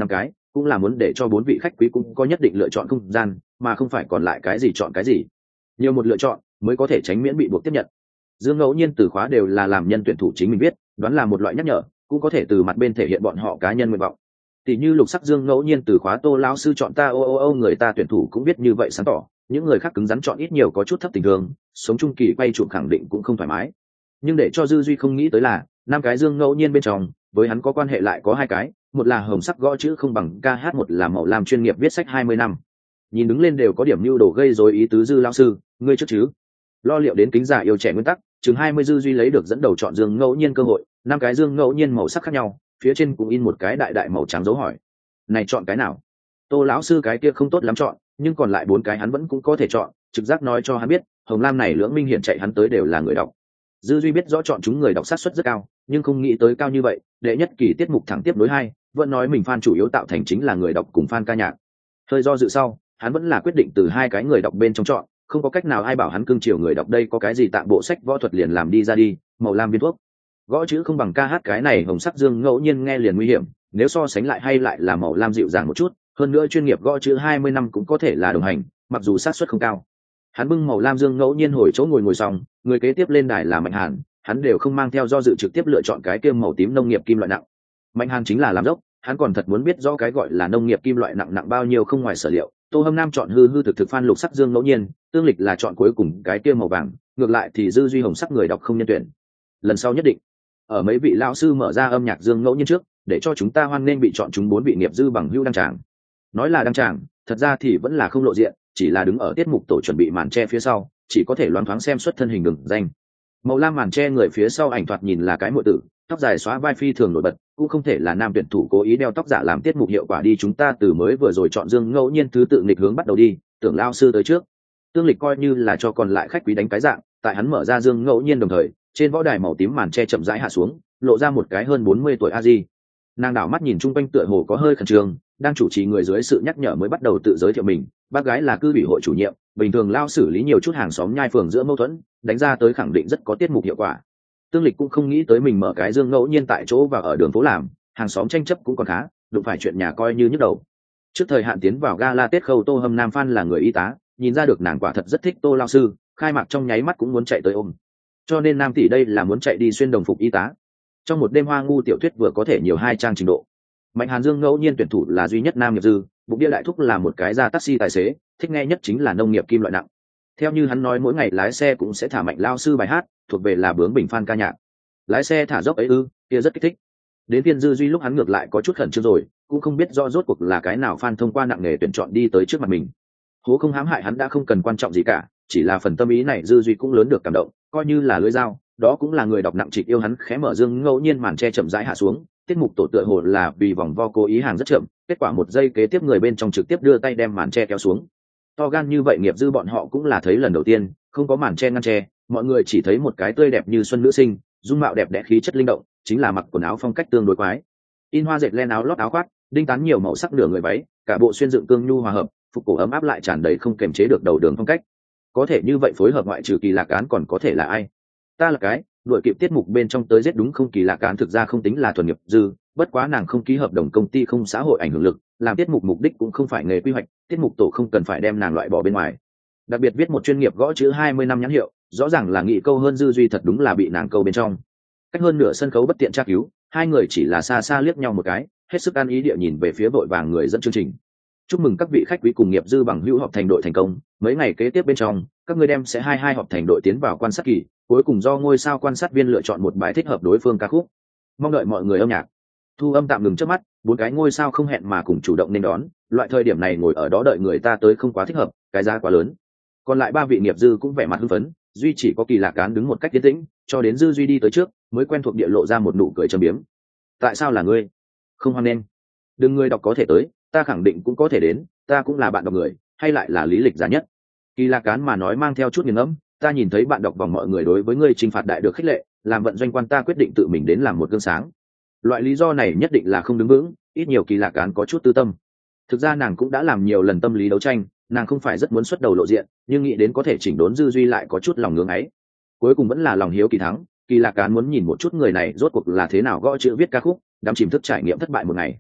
cũng là muốn để cho 4 vị khách quý cũng có nhất định lựa chọn không gian, mà không phải còn lại cái gì chọn cái gì. Nhiều một lựa chọn mới có thể tránh miễn bị buộc tiếp nhận. Dương ngẫu nhiên từ khóa đều là làm nhân tuyển thủ chính mình viết, đoán là một loại nhắc nhở, cũng có thể từ mặt bên thể hiện bọn họ cá nhân nguyện vọng. Tỷ như lục sắc dương ngẫu nhiên từ khóa Tô lão sư chọn ta người ta tuyển thủ cũng biết như vậy sáng tỏ, những người khác cứng rắn chọn ít nhiều có chút thấp tình thường, sống trung kỳ quay chụp khẳng định cũng không thoải mái. Nhưng để cho Dư Duy không nghĩ tới là, 5 cái dương ngẫu nhiên bên trong, với hắn có quan hệ lại có 2 cái, một là hồng sắc gõ chữ không bằng ca hát, một là màu lam chuyên nghiệp viết sách 20 năm. Nhìn đứng lên đều có điểm nhu đồ gây rối ý tứ. Dư lão sư, ngươi trước chứ? Lo liệu đến kính giả yêu trẻ nguyên tắc, chừng 20 Dư Duy lấy được dẫn đầu chọn dương ngẫu nhiên cơ hội, 5 cái dương ngẫu nhiên màu sắc khác nhau, phía trên cũng in một cái đại đại màu trắng dấu hỏi. Này chọn cái nào? Tô lão sư cái kia không tốt lắm chọn, nhưng còn lại 4 cái hắn vẫn cũng có thể chọn, trực giác nói cho hắn biết, hồng lam này lưỡng minh hiển chạy hắn tới đều là người đọc. Dư Duy biết rõ chọn chúng người đọc sát suất rất cao, nhưng không nghĩ tới cao như vậy. Đệ nhất kỳ tiết mục thẳng tiếp đối hai, vẫn nói mình fan chủ yếu tạo thành chính là người đọc cùng fan ca nhạc. Hơi do dự sau, hắn vẫn là quyết định từ 2 cái người đọc bên trong chọn, không có cách nào ai bảo hắn cưng chiều người đọc đây, có cái gì tạm bộ sách võ thuật liền làm đi ra đi, màu lam viên thuốc. Gõ chữ không bằng ca hát cái này hồng sắc dương ngẫu nhiên nghe liền nguy hiểm, nếu so sánh lại hay lại là màu lam dịu dàng một chút, hơn nữa chuyên nghiệp gõ chữ 20 năm cũng có thể là đồng hành, mặc dù xác suất không cao. Hắn bưng màu lam dương ngẫu nhiên hồi chỗ ngồi xong, người kế tiếp lên đài là Mạnh Hàn, hắn đều không mang theo do dự trực tiếp lựa chọn cái kia màu tím nông nghiệp kim loại nặng. Mạnh Hàn chính là làm dốc, hắn còn thật muốn biết rõ cái gọi là nông nghiệp kim loại nặng nặng bao nhiêu không ngoài sở liệu. Tô Hâm Nam chọn hư hư thực thực phan lục sắc dương ngẫu nhiên, tương lịch là chọn cuối cùng cái kia màu vàng, ngược lại thì Dư Duy hồng sắc người đọc không nhân tuyển. Lần sau nhất định. Ở mấy vị lão sư mở ra âm nhạc dương ngẫu nhiên trước, để cho chúng ta hoan nghênh bị chọn chúng 4 vị nghiệp dư bằng hữu đăng tràng. Nói là đăng tràng, thật ra thì vẫn là không lộ diện, chỉ là đứng ở tiết mục tổ chuẩn bị màn che phía sau, chỉ có thể loáng thoáng xem xuất thân hình đường danh. Màu lam màn che người phía sau ảnh thoạt nhìn là cái muội tử, tóc dài xóa vai phi thường nổi bật, cũng không thể là nam tuyển thủ cố ý đeo tóc giả làm tiết mục hiệu quả đi. Chúng ta từ mới vừa rồi chọn dương ngẫu nhiên thứ tự nghịch hướng bắt đầu đi, tưởng lao sư tới trước. Tương lịch coi như là cho còn lại khách quý đánh cái dạng, tại hắn mở ra dương ngẫu nhiên đồng thời, trên võ đài màu tím màn che chậm rãi hạ xuống, lộ ra một cái hơn 40 tuổi a di. Nàng đảo mắt nhìn chung quanh tựa hồ có hơi khẩn trương, đang chủ trì người dưới sự nhắc nhở mới bắt đầu tự giới thiệu mình. Bác gái là cư ủy hội chủ nhiệm, bình thường lao xử lý nhiều chút hàng xóm nhai phường giữa mâu thuẫn, đánh ra tới khẳng định rất có tiết mục hiệu quả. Tương lịch cũng không nghĩ tới mình mở cái dương ngẫu nhiên tại chỗ và ở đường phố làm, hàng xóm tranh chấp cũng còn khá, đụng phải chuyện nhà coi như nhức đầu. Trước thời hạn tiến vào gala Tết khâu Tô Hâm Nam fan là người y tá, nhìn ra được nàng quả thật rất thích Tô lao sư, khai mạc trong nháy mắt cũng muốn chạy tới ôm. Cho nên Nam tỷ đây là muốn chạy đi xuyên đồng phục y tá. Trong một đêm hoa ngu tiểu thuyết vừa có thể nhiều 2 trang trình độ. Mạnh Hàn dương ngẫu nhiên tuyển thủ là duy nhất nam nghiệp dư, bụng địa đại thúc là một cái ra taxi tài xế, thích nghe nhất chính là nông nghiệp kim loại nặng. Theo như hắn nói mỗi ngày lái xe cũng sẽ thả Mạnh lao sư bài hát, thuộc về là bướng bình fan ca nhạc. Lái xe thả dốc ấy kia rất kích thích. Đến phiên Dư Duy lúc hắn ngược lại có chút khẩn trương rồi, cũng không biết rõ rốt cuộc là cái nào fan thông qua nặng nghề tuyển chọn đi tới trước mặt mình. Hố không hãm hại hắn đã không cần quan trọng gì cả, chỉ là phần tâm ý này Dư Duy cũng lớn được cảm động, coi như là lưỡi dao, đó cũng là người đọc nặng trịch yêu hắn. Khẽ mở dương ngẫu nhiên màn che chậm rãi hạ xuống, tiết mục tổ tựa hồ là vì vòng vo cố ý hàng rất chậm, kết quả 1 giây kế tiếp người bên trong trực tiếp đưa tay đem màn che kéo xuống. To gan như vậy nghiệp dư bọn họ cũng là thấy lần đầu tiên, không có màn che ngăn che, mọi người chỉ thấy một cái tươi đẹp như xuân nữ sinh, dung mạo đẹp đẽ khí chất linh động, chính là mặc quần áo phong cách tương đối quái. In hoa dệt len áo lót áo khoác, đinh tán nhiều màu sắc nửa người váy, cả bộ xuyên dựng cương nhu hòa hợp, phục cổ ấm áp lại tràn đầy không kềm chế được đầu đường phong cách. Có thể như vậy phối hợp ngoại trừ Kỳ Lạc Án còn có thể là ai? Ta là cái đuổi kịp tiết mục bên trong tới giết đúng không? Kỳ Lạc Án thực ra không tính là thuần nghiệp dư, bất quá nàng không ký hợp đồng công ty không xã hội ảnh hưởng lực, làm tiết mục mục đích cũng không phải nghề quy hoạch, tiết mục tổ không cần phải đem nàng loại bỏ bên ngoài. Đặc biệt viết một chuyên nghiệp gõ chữ 20 năm nhãn hiệu, rõ ràng là nghị câu hơn Dư Duy, thật đúng là bị nàng câu bên trong. Cách hơn nửa sân khấu bất tiện tra cứu, 2 người chỉ là xa xa liếc nhau một cái, hết sức ăn ý địa nhìn về phía vội vàng người dẫn chương trình. Chúc mừng các vị khách quý cùng nghiệp dư bằng hữu họp thành đội thành công, mấy ngày kế tiếp bên trong các ngươi đem sẽ hai họp thành đội tiến vào quan sát kỳ, cuối cùng do ngôi sao quan sát viên lựa chọn một bài thích hợp đối phương ca khúc. Mong đợi mọi người âm nhạc. Thu âm tạm ngừng trước mắt, 4 cái ngôi sao không hẹn mà cùng chủ động nên đón, loại thời điểm này ngồi ở đó đợi người ta tới không quá thích hợp, cái giá quá lớn. Còn lại 3 vị nghiệp dư cũng vẻ mặt hưng phấn, duy chỉ có Kỳ Lạc Án đứng một cách yên tĩnh, cho đến Dư Duy đi tới trước mới quen thuộc địa lộ ra một nụ cười châm biếm. Tại sao là ngươi? Không hoan nghênh. Đừng, người đọc có thể tới, ta khẳng định cũng có thể đến, ta cũng là bạn đọc người, hay lại là lý lịch giá nhất. Kỳ Lạc Án mà nói mang theo chút nghiền ngẫm, ta nhìn thấy bạn đọc vòng mọi người đối với ngươi trừng phạt đại được khích lệ, làm vận doanh quan ta quyết định tự mình đến làm một gương sáng. Loại lý do này nhất định là không đứng vững, ít nhiều Kỳ Lạc Án có chút tư tâm. Thực ra nàng cũng đã làm nhiều lần tâm lý đấu tranh, nàng không phải rất muốn xuất đầu lộ diện, nhưng nghĩ đến có thể chỉnh đốn Dư Duy lại có chút lòng ngưỡng ấy. Cuối cùng vẫn là lòng hiếu kỳ thắng, Kỳ Lạc Án muốn nhìn một chút người này rốt cuộc là thế nào gõ chữ viết ca khúc, đắm chìm thức trải nghiệm thất bại một ngày.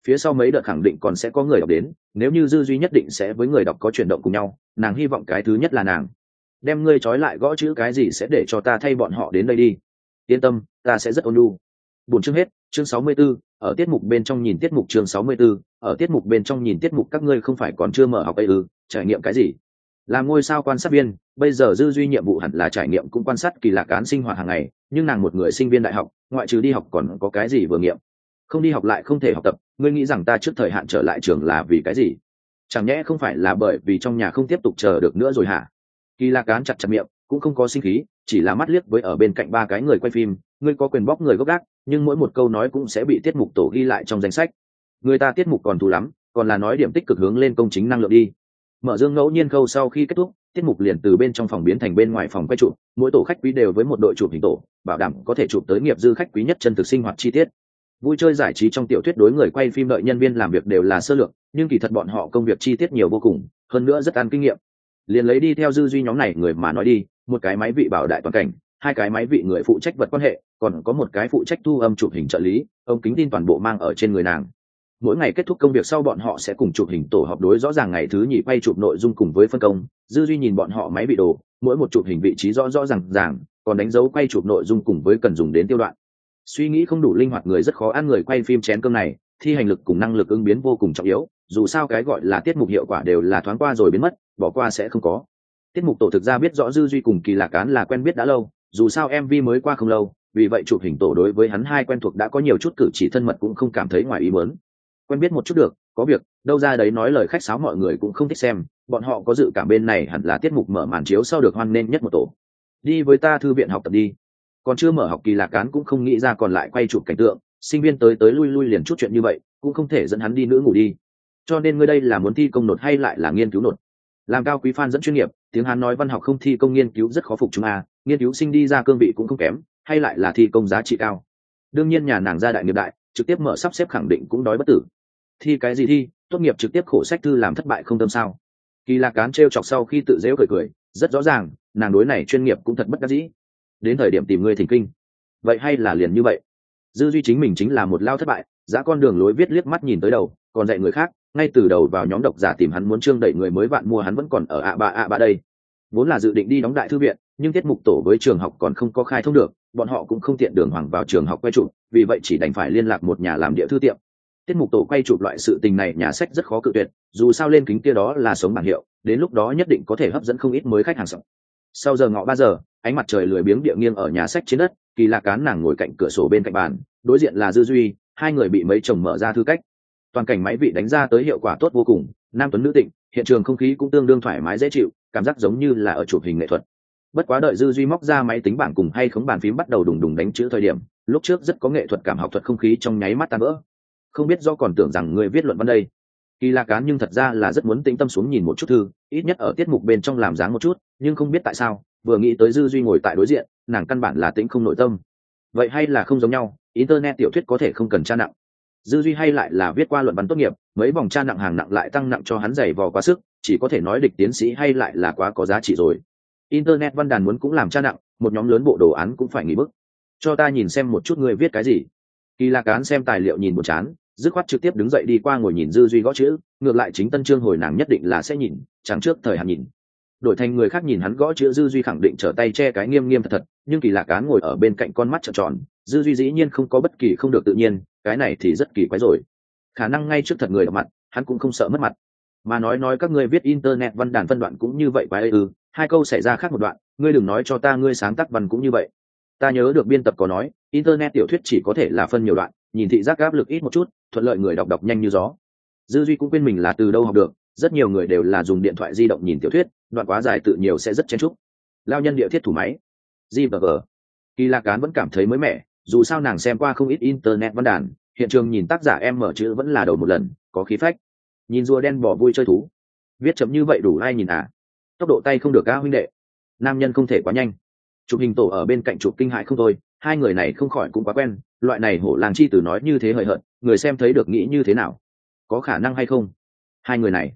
phía sau mấy đợt khẳng định còn sẽ có người đọc đến, nếu như dư duy nhất định sẽ với người đọc có chuyển động cùng nhau, nàng hy vọng cái thứ nhất là nàng đem ngươi trói lại gõ chữ cái gì sẽ để cho ta thay bọn họ đến đây đi. Yên tâm, ta sẽ rất ôn nhu. Buổi chương hết, chương 64, ở tiết mục bên trong nhìn tiết mục chương 64, ở tiết mục bên trong nhìn tiết mục các ngươi không phải còn chưa mở học ấy ư, trải nghiệm cái gì? Làm ngôi sao quan sát viên, bây giờ dư duy nhiệm vụ hẳn là trải nghiệm cũng quan sát Kỳ Lạc Cán sinh hoạt hàng ngày, nhưng nàng một người sinh viên đại học, ngoại trừ đi học còn có cái gì vừa nghiệm? Không đi học lại không thể học tập, ngươi nghĩ rằng ta trước thời hạn trở lại trường là vì cái gì? Chẳng nhẽ không phải là bởi vì trong nhà không tiếp tục chờ được nữa rồi hả? Kỳ Lạc Cán chặt chặt miệng, cũng không có sinh khí, chỉ là mắt liếc với ở bên cạnh ba cái người quay phim, ngươi có quyền bóc người gốc gác, nhưng mỗi một câu nói cũng sẽ bị tiết mục tổ ghi lại trong danh sách. Người ta tiết mục còn thú lắm, còn là nói điểm tích cực hướng lên công chính năng lượng đi. Mở dương ngẫu nhiên khâu sau khi kết thúc, tiết mục liền từ bên trong phòng biến thành bên ngoài phòng quay chụp, mỗi tổ khách quý đều với một đội chụp hình tổ, bảo đảm có thể chụp tới nghiệp dư khách quý nhất chân thực sinh hoạt chi tiết. Vui chơi giải trí trong tiểu thuyết đối người quay phim đợi nhân viên làm việc đều là sơ lược, nhưng kỳ thật bọn họ công việc chi tiết nhiều vô cùng, hơn nữa rất ăn kinh nghiệm. Liền lấy đi theo dư duy nhóm này người mà nói đi, một cái máy vị bảo đại toàn cảnh, hai cái máy vị người phụ trách vật quan hệ, còn có một cái phụ trách thu âm chụp hình trợ lý, ông kính tin toàn bộ mang ở trên người nàng. Mỗi ngày kết thúc công việc sau bọn họ sẽ cùng chụp hình tổ họp đối rõ ràng ngày thứ nhì quay chụp nội dung cùng với phân công. Dư duy nhìn bọn họ máy bị đồ, mỗi một chụp hình vị trí rõ rõ ràng, còn đánh dấu quay chụp nội dung cùng với cần dùng đến tiêu đoạn. Suy nghĩ không đủ linh hoạt người rất khó ăn người quay phim chén cơm này, thi hành lực cùng năng lực ứng biến vô cùng trọng yếu, dù sao cái gọi là tiết mục hiệu quả đều là thoáng qua rồi biến mất, bỏ qua sẽ không có. Tiết mục tổ thực ra biết rõ dư duy cùng Kỳ Lạc Cán là quen biết đã lâu, dù sao MV mới qua không lâu, vì vậy chụp hình tổ đối với hắn hai quen thuộc đã có nhiều chút cử chỉ thân mật cũng không cảm thấy ngoài ý muốn. Quen biết một chút được, có việc đâu ra đấy nói lời khách sáo mọi người cũng không thích xem, bọn họ có dự cảm bên này hẳn là tiết mục mở màn chiếu sau được hoan nghênh nhất một tổ. Đi với ta thư viện học tập đi. Còn chưa mở học Kỳ Lạc Cán cũng không nghĩ ra còn lại quay chụp cảnh tượng, sinh viên tới tới lui lui liền chút chuyện như vậy, cũng không thể dẫn hắn đi nữa ngủ đi. Cho nên ngươi đây là muốn thi công nột hay lại là nghiên cứu nột? Làm cao quý fan dẫn chuyên nghiệp, tiếng Hán nói văn học không thi công nghiên cứu rất khó phục chúng a, nghiên cứu sinh đi ra cương vị cũng không kém, hay lại là thi công giá trị cao. Đương nhiên nhà nàng gia đại nghiệp đại, trực tiếp mở sắp xếp khẳng định cũng đói bất tử. Thi cái gì thi, tốt nghiệp trực tiếp khổ sách thư làm thất bại không tâm sao? Kỳ Lạc Cán trêu chọc sau khi tự dễu cười, rất rõ ràng, nàng đối này chuyên nghiệp cũng thật bất đắc dĩ. Đến thời điểm tìm ngươi thỉnh kinh. Vậy hay là liền như vậy? Dư duy chính mình chính là một lao thất bại, giá con đường lối viết liếc mắt nhìn tới đầu, còn dạy người khác, ngay từ đầu vào nhóm độc giả tìm hắn muốn trương đẩy người mới bạn mua hắn vẫn còn ở ạ ba đây. Vốn là dự định đi đóng đại thư viện, nhưng tiết mục tổ với trường học còn không có khai thông được, bọn họ cũng không tiện đường hoàng vào trường học quay chụp, vì vậy chỉ đành phải liên lạc một nhà làm địa thư tiệm. Tiết mục tổ quay chụp loại sự tình này nhà sách rất khó cự tuyệt, dù sao lên kính kia đó là sống bảng hiệu, đến lúc đó nhất định có thể hấp dẫn không ít mới khách hàng sập. Sau giờ ngọ 3 giờ, ánh mặt trời lười biếng địa nghiêng ở nhà sách trên đất, Kỳ Lạc Cán nàng ngồi cạnh cửa sổ bên cạnh bàn, đối diện là Dư Duy, hai người bị mấy chồng mở ra thư cách. Toàn cảnh máy vị đánh ra tới hiệu quả tốt vô cùng, nam tuấn nữ tịnh, hiện trường không khí cũng tương đương thoải mái dễ chịu, cảm giác giống như là ở chụp hình nghệ thuật. Bất quá đợi Dư Duy móc ra máy tính bảng cùng hay khống bàn phím bắt đầu đùng đùng đánh chữ thời điểm, lúc trước rất có nghệ thuật cảm học thuật không khí trong nháy mắt tan vỡ. Không biết do còn tưởng rằng người viết luận văn đây. Kỳ Lạc Cán nhưng thật ra là rất muốn tĩnh tâm xuống nhìn một chút thư, ít nhất ở tiết mục bên trong làm dáng một chút, nhưng không biết tại sao, vừa nghĩ tới Dư Duy ngồi tại đối diện, nàng căn bản là tĩnh không nội tâm. Vậy hay là không giống nhau, internet tiểu thuyết có thể không cần tra nặng. Dư Duy hay lại là viết qua luận văn tốt nghiệp, mấy vòng tra nặng hàng nặng lại tăng nặng cho hắn giày vò quá sức, chỉ có thể nói địch tiến sĩ hay lại là quá có giá trị rồi. Internet văn đàn muốn cũng làm tra nặng, một nhóm lớn bộ đồ án cũng phải nghỉ bức. Cho ta nhìn xem một chút người viết cái gì. Kỳ Lạc Cán xem tài liệu nhìn một chán, dứt khoát trực tiếp đứng dậy đi qua ngồi nhìn Dư Duy gõ chữ, ngược lại chính tân chương hồi nàng nhất định là sẽ nhìn, chẳng trước thời hạn nhìn. Đổi thành người khác nhìn hắn gõ chữ Dư Duy khẳng định trở tay che cái nghiêm nghiêm thật thật, nhưng Kỳ Lạc Cán ngồi ở bên cạnh con mắt trợn tròn, Dư Duy dĩ nhiên không có bất kỳ không được tự nhiên, cái này thì rất kỳ quái rồi. Khả năng ngay trước thật người đọc mặt, hắn cũng không sợ mất mặt. Mà nói các ngươi viết internet văn đàn phân đoạn cũng như vậy quái ư? Hai câu xảy ra khác một đoạn, ngươi đừng nói cho ta ngươi sáng tác văn cũng như vậy. Ta nhớ được biên tập có nói, internet tiểu thuyết chỉ có thể là phân nhiều đoạn, nhìn thị giác áp lực ít một chút, thuận lợi người đọc nhanh như gió. Dư Duy cũng quên mình là từ đâu học được, rất nhiều người đều là dùng điện thoại di động nhìn tiểu thuyết, đoạn quá dài tự nhiều sẽ rất chen chúc. Lao nhân địa thiết thủ máy. GVG. Kỳ Lạc Cán vẫn cảm thấy mới mẻ, dù sao nàng xem qua không ít internet văn đàn, hiện trường nhìn tác giả em mở chữ vẫn là đầu một lần, có khí phách. Nhìn rùa đen bỏ vui chơi thú, viết chậm như vậy đủ ai nhìn à? Tốc độ tay không được ca huynh đệ, nam nhân không thể quá nhanh. Chụp hình tổ ở bên cạnh chụp kinh hại không thôi, hai người này không khỏi cũng quá quen, loại này hổ làng chi từ nói như thế hời hợt, người xem thấy được nghĩ như thế nào? Có khả năng hay không? Hai người này,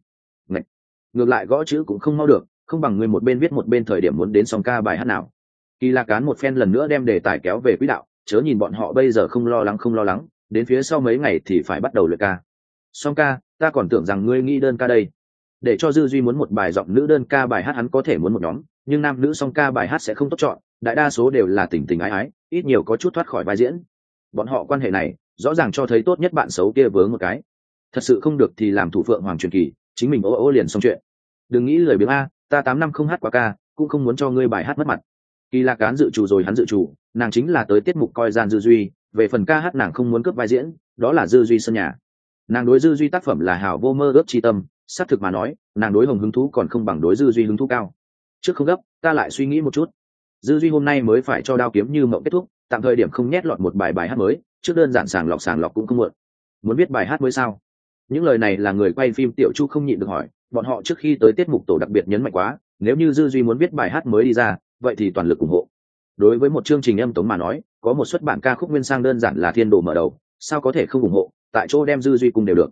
ngược lại gõ chữ cũng không mau được, không bằng người một bên viết một bên thời điểm muốn đến xong ca bài hát nào. Kỳ Lạc Cán một phen lần nữa đem đề tài kéo về quỹ đạo, chớ nhìn bọn họ bây giờ không lo lắng, đến phía sau mấy ngày thì phải bắt đầu luyện ca. Song ca, ta còn tưởng rằng ngươi nghĩ đơn ca đây. Để cho Dư Duy muốn một bài giọng nữ đơn ca bài hát hắn có thể muốn một nhóm, nhưng nam nữ song ca bài hát sẽ không tốt chọn, đại đa số đều là tình tình ái ái, ít nhiều có chút thoát khỏi vai diễn. Bọn họ quan hệ này rõ ràng cho thấy tốt nhất bạn xấu kia vướng một cái, thật sự không được thì làm thủ phượng hoàng truyền kỳ, chính mình ô liền xong chuyện. Đừng nghĩ lười biếng a, ta 8 năm không hát quá ca, cũng không muốn cho ngươi bài hát mất mặt. Kỳ Lạc Cán dự chủ rồi hắn dự chủ, nàng chính là tới tiết mục coi gian Dư Duy, về phần ca hát nàng không muốn cướp vai diễn, đó là Dư Duy sân nhà. Nàng đối Dư Duy tác phẩm là hảo vô mơ ước chi tâm, xác thực mà nói, nàng đối Hồng hứng thú còn không bằng đối Dư Duy hứng thú cao. Trước không gấp, ta lại suy nghĩ một chút. Dư Duy hôm nay mới phải cho Đao Kiếm Như Mộng kết thúc, tạm thời điểm không nhét lọt một bài hát mới, trước đơn giản sàng lọc cũng không muộn. Muốn biết bài hát mới sao? Những lời này là người quay phim Tiểu Chu không nhịn được hỏi, bọn họ trước khi tới tiết mục tổ đặc biệt nhấn mạnh quá, nếu như Dư Duy muốn viết bài hát mới đi ra, vậy thì toàn lực ủng hộ. Đối với một chương trình âm tống mà nói, có một xuất bản ca khúc nguyên sang đơn giản là thiên đồ mở đầu, sao có thể không ủng hộ, tại chỗ đem Dư Duy cùng đều được.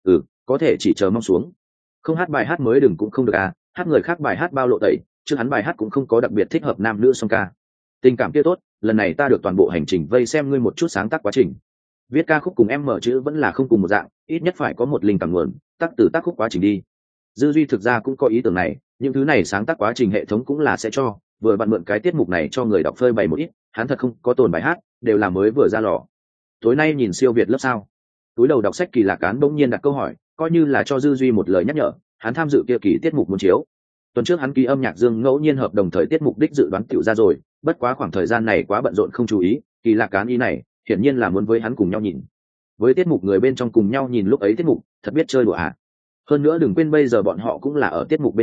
Có thể chỉ chờ mong xuống. Không hát bài hát mới đừng cũng không được à, hát người khác bài hát bao lộ tẩy, chứ hắn bài hát cũng không có đặc biệt thích hợp nam nữ song ca. Tình cảm kia tốt, lần này ta được toàn bộ hành trình vây xem ngươi một chút sáng tác quá trình. Viết ca khúc cùng em mở chữ vẫn là không cùng một dạng, ít nhất phải có một linh cảm nguồn, tác từ tác khúc quá trình đi. Dư Duy thực ra cũng có ý tưởng này, những thứ này sáng tác quá trình hệ thống cũng là sẽ cho, vừa bạn mượn cái tiết mục này cho người đọc phơi bày một ít, hắn thật không có tồn bài hát, đều là mới vừa ra lò. Tối nay nhìn siêu Việt lớp sao? Túi đầu đọc sách Kỳ Lạc Cán bỗng nhiên đặt câu hỏi, coi như là cho Dư Duy một lời nhắc nhở, hắn tham dự kia kỳ tiết mục muốn chiếu. Tuần trước hắn ký âm nhạc Dương ngẫu nhiên hợp đồng thời tiết mục đích dự đoán tiểu ra rồi, bất quá khoảng thời gian này quá bận rộn không chú ý, Kỳ Lạc Cán ý này, hiển nhiên là muốn với hắn cùng nhau nhìn. Với tiết mục người bên trong cùng nhau nhìn lúc ấy tiết mục, thật biết chơi đùa à. Hơn nữa đừng quên bây giờ bọn họ cũng là ở tiết mục bên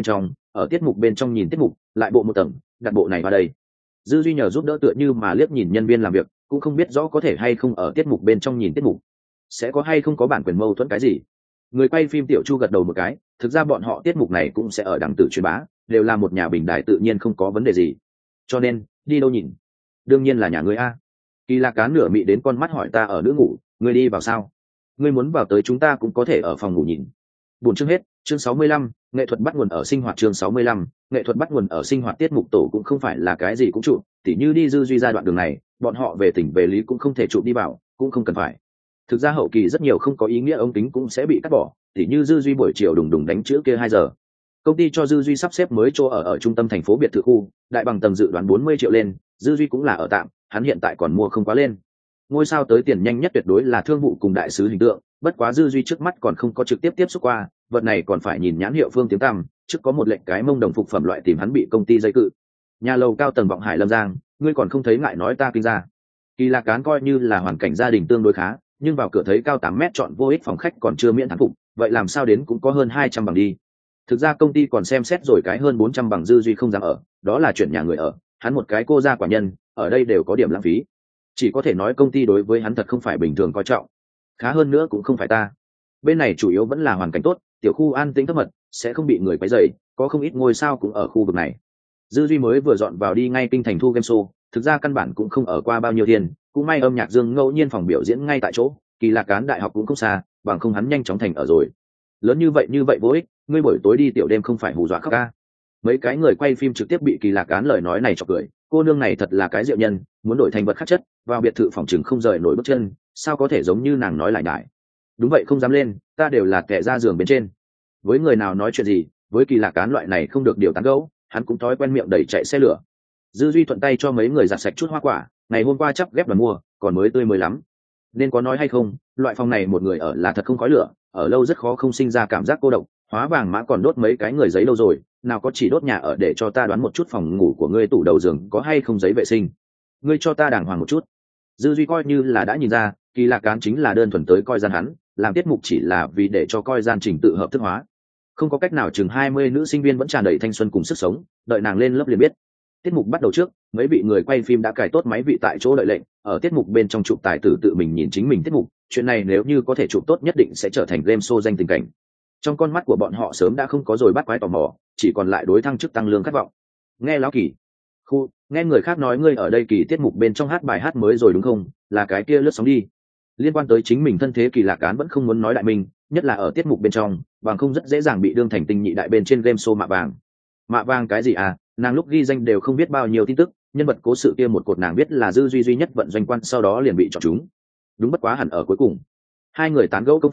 trong nhìn tiết mục, lại bộ một tầng, đặt bộ này vào đây. Dư Duy nhờ giúp đỡ tựa như mà liếc nhìn nhân viên làm việc, cũng không biết rõ có thể hay không ở tiết mục bên trong nhìn tiết mục, sẽ có hay không có bản quyền mâu thuẫn cái gì. Người quay phim Tiểu Chu gật đầu một cái, thực ra bọn họ tiết mục này cũng sẽ ở đằng tử truyền bá, đều là một nhà bình đài tự nhiên không có vấn đề gì. Cho nên, đi đâu nhìn? Đương nhiên là nhà ngươi a. Kỳ Lạc Cán nửa mị đến con mắt hỏi ta ở nữ ngủ, ngươi đi vào sao? Ngươi muốn vào tới chúng ta cũng có thể ở phòng ngủ nhìn. Buổi chương hết, chương 65, nghệ thuật bắt nguồn ở sinh hoạt chương 65, nghệ thuật bắt nguồn ở sinh hoạt tiết mục tổ cũng không phải là cái gì cũng trụ, tỉ như đi Dư Duy giai đoạn đường này, bọn họ về tỉnh về lý cũng không thể trụ đi vào, cũng không cần phải. Thực ra hậu kỳ rất nhiều không có ý nghĩa ống kính cũng sẽ bị cắt bỏ, tỉ như Dư Duy buổi chiều đùng đùng đánh chữ kia 2 giờ. Công ty cho Dư Duy sắp xếp mới chỗ ở trung tâm thành phố biệt thự khu, đại bằng tầng dự đoán 40 triệu lên, Dư Duy cũng là ở tạm, hắn hiện tại còn mua không quá lên. Ngôi sao tới tiền nhanh nhất tuyệt đối là thương vụ cùng đại sứ hình tượng, bất quá Dư Duy trước mắt còn không có trực tiếp tiếp xúc qua, vật này còn phải nhìn nhãn hiệu Phương Tiếng Tăm, trước có một lệnh cái mông đồng phục phẩm loại tìm hắn bị công ty dây cự. Nhà lầu cao tầng vọng Hải Lâm Giang, ngươi còn không thấy ngại nói ta kinh ra. Kỳ Lạc Cán coi như là hoàn cảnh gia đình tương đối khá, nhưng vào cửa thấy cao 8 mét chọn vô ích phòng khách còn chưa miễn thán phục, vậy làm sao đến cũng có hơn 200 bằng đi. Thực ra công ty còn xem xét rồi cái hơn 400 bằng Dư Duy không dám ở, đó là chuyển nhà người ở, hắn một cái cô gia quả nhân, ở đây đều có điểm lãng phí. Chỉ có thể nói công ty đối với hắn thật không phải bình thường coi trọng. Khá hơn nữa cũng không phải ta. Bên này chủ yếu vẫn là hoàn cảnh tốt, tiểu khu an tĩnh thấp mật, sẽ không bị người quấy rầy, có không ít ngôi sao cũng ở khu vực này. Dư Duy mới vừa dọn vào đi ngay kinh thành thu game show, thực ra căn bản cũng không ở qua bao nhiêu tiền, cũng may âm nhạc Dương ngẫu nhiên phòng biểu diễn ngay tại chỗ, Kỳ Lạc Cán đại học cũng không xa, bằng không hắn nhanh chóng thành ở rồi. Lớn như vậy vô ích, ngươi buổi tối đi tiểu đêm không phải hù dọa khóc ca. Mấy cái người quay phim trực tiếp bị Kỳ Lạc Cán lời nói này chọc cười, cô nương này thật là cái diệu nhân, muốn đổi thành vật khác chất, vào biệt thự phòng chừng không rời nổi bước chân, sao có thể giống như nàng nói lại nhải. Đúng vậy không dám lên, ta đều là kẻ ra giường bên trên. Với người nào nói chuyện gì, với Kỳ Lạc Cán loại này không được điều tán gẫu, hắn cũng thói quen miệng đẩy chạy xe lửa. Dư Duy thuận tay cho mấy người giặt sạch chút hoa quả, ngày hôm qua chắc ghép và mua, còn mới tươi mới lắm. Nên có nói hay không, loại phòng này một người ở là thật không khói lửa, ở lâu rất khó không sinh ra cảm giác cô độc. Hóa vàng mã còn đốt mấy cái người giấy lâu rồi, nào có chỉ đốt nhà ở để cho ta đoán một chút phòng ngủ của ngươi tủ đầu giường có hay không giấy vệ sinh. Ngươi cho ta đàng hoàng một chút. Dư Duy coi như là đã nhìn ra, Kỳ Lạc Cán chính là đơn thuần tới coi gian hắn, làm tiết mục chỉ là vì để cho coi gian trình tự hợp thức hóa. Không có cách nào, chừng 20 nữ sinh viên vẫn tràn đầy thanh xuân cùng sức sống, đợi nàng lên lớp liền biết. Tiết mục bắt đầu trước, mấy vị người quay phim đã cài tốt máy vị tại chỗ đợi lệnh, ở tiết mục bên trong chụp tài tử tự mình nhìn chính mình tiết mục, chuyện này nếu như có thể chụp tốt nhất định sẽ trở thành game show danh tình cảnh. Trong con mắt của bọn họ sớm đã không có rồi bắt quái tò mò, chỉ còn lại đối thăng chức tăng lương khát vọng. Nghe lão Kỳ, nghe người khác nói ngươi ở đây kỳ tiết mục bên trong hát bài hát mới rồi đúng không, là cái kia lướt sóng đi. Liên quan tới chính mình thân thế Kỳ Lạc Cán vẫn không muốn nói đại minh, nhất là ở tiết mục bên trong, bằng không rất dễ dàng bị đương thành tinh nhị đại bên trên game show mạ vàng. Mạ vàng cái gì à, nàng lúc ghi danh đều không biết bao nhiêu tin tức, nhân vật cố sự kia một cột nàng biết là Dư Duy duy nhất vận doanh quan, sau đó liền bị chọn chúng. Đúng, bất quá hẳn ở cuối cùng hai người tán gẫu công phu,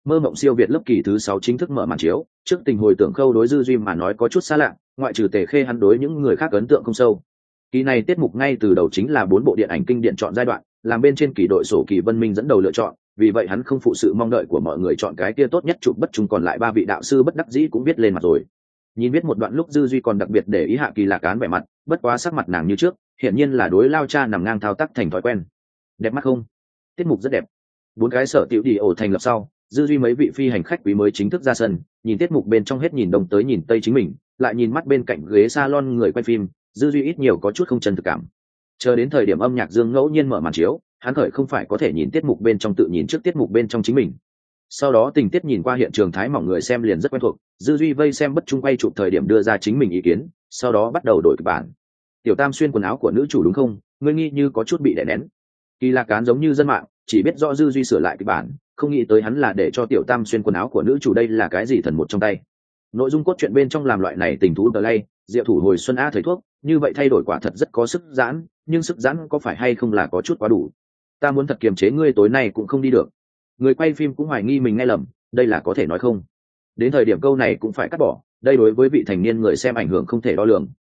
Mơ mộng siêu việt lớp kỳ thứ 6 chính thức mở màn chiếu, trước tình hồi tưởng khâu đối Dư Duy mà nói có chút xa lạ, ngoại trừ Tề Khê hắn đối những người khác ấn tượng không sâu. Kỳ này tiết mục ngay từ đầu chính là 4 bộ điện ảnh kinh điển chọn giai đoạn, làm bên trên kỳ đội sổ Kỳ Vân Minh dẫn đầu lựa chọn, vì vậy hắn không phụ sự mong đợi của mọi người chọn cái kia tốt nhất chụp bất trung, còn lại 3 vị đạo sư bất đắc dĩ cũng biết lên mặt rồi. Nhìn biết một đoạn lúc Dư Duy còn đặc biệt để ý Hạ Kỳ Lạc Cán vẻ mặt, bất quá sắc mặt nàng như trước, hiển nhiên là đối lao cha nằm ngang thao tác thành thói quen. Đẹp mắt không? Tiết mục rất đẹp. 4 cái sở tiểu đi ổ thành lập sau, Dư Duy mấy vị phi hành khách quý mới chính thức ra sân, nhìn tiết mục bên trong hết nhìn đông tới nhìn tây chính mình, lại nhìn mắt bên cạnh ghế salon người quay phim, Dư Duy ít nhiều có chút không chân thực cảm. Chờ đến thời điểm âm nhạc dương ngẫu nhiên mở màn chiếu, hắn khởi không phải có thể nhìn tiết mục bên trong tự nhìn trước tiết mục bên trong chính mình. Sau đó tình tiết nhìn qua hiện trường thái mỏng người xem liền rất quen thuộc, Dư Duy vây xem bất trung quay chụp thời điểm đưa ra chính mình ý kiến, sau đó bắt đầu đổi kịch bản. Tiểu Tam xuyên quần áo của nữ chủ đúng không? Ngươi nghi như có chút bị đè nén. Kỳ Lạc Cán giống như dân mạng, chỉ biết rõ Dư Duy sửa lại kịch bản, không nghĩ tới hắn là để cho Tiểu Tam xuyên quần áo của nữ chủ, đây là cái gì thần một trong tay. Nội dung cốt truyện bên trong làm loại này tình thú play, diệu thủ hồi xuân a thầy thuốc, như vậy thay đổi quả thật rất có sức giãn, nhưng sức giãn có phải hay không là có chút quá đủ. Ta muốn thật kiềm chế ngươi tối nay cũng không đi được. Người quay phim cũng hoài nghi mình nghe lầm, đây là có thể nói không? Đến thời điểm câu này cũng phải cắt bỏ, đây đối với vị thành niên người xem ảnh hưởng không thể đo lường.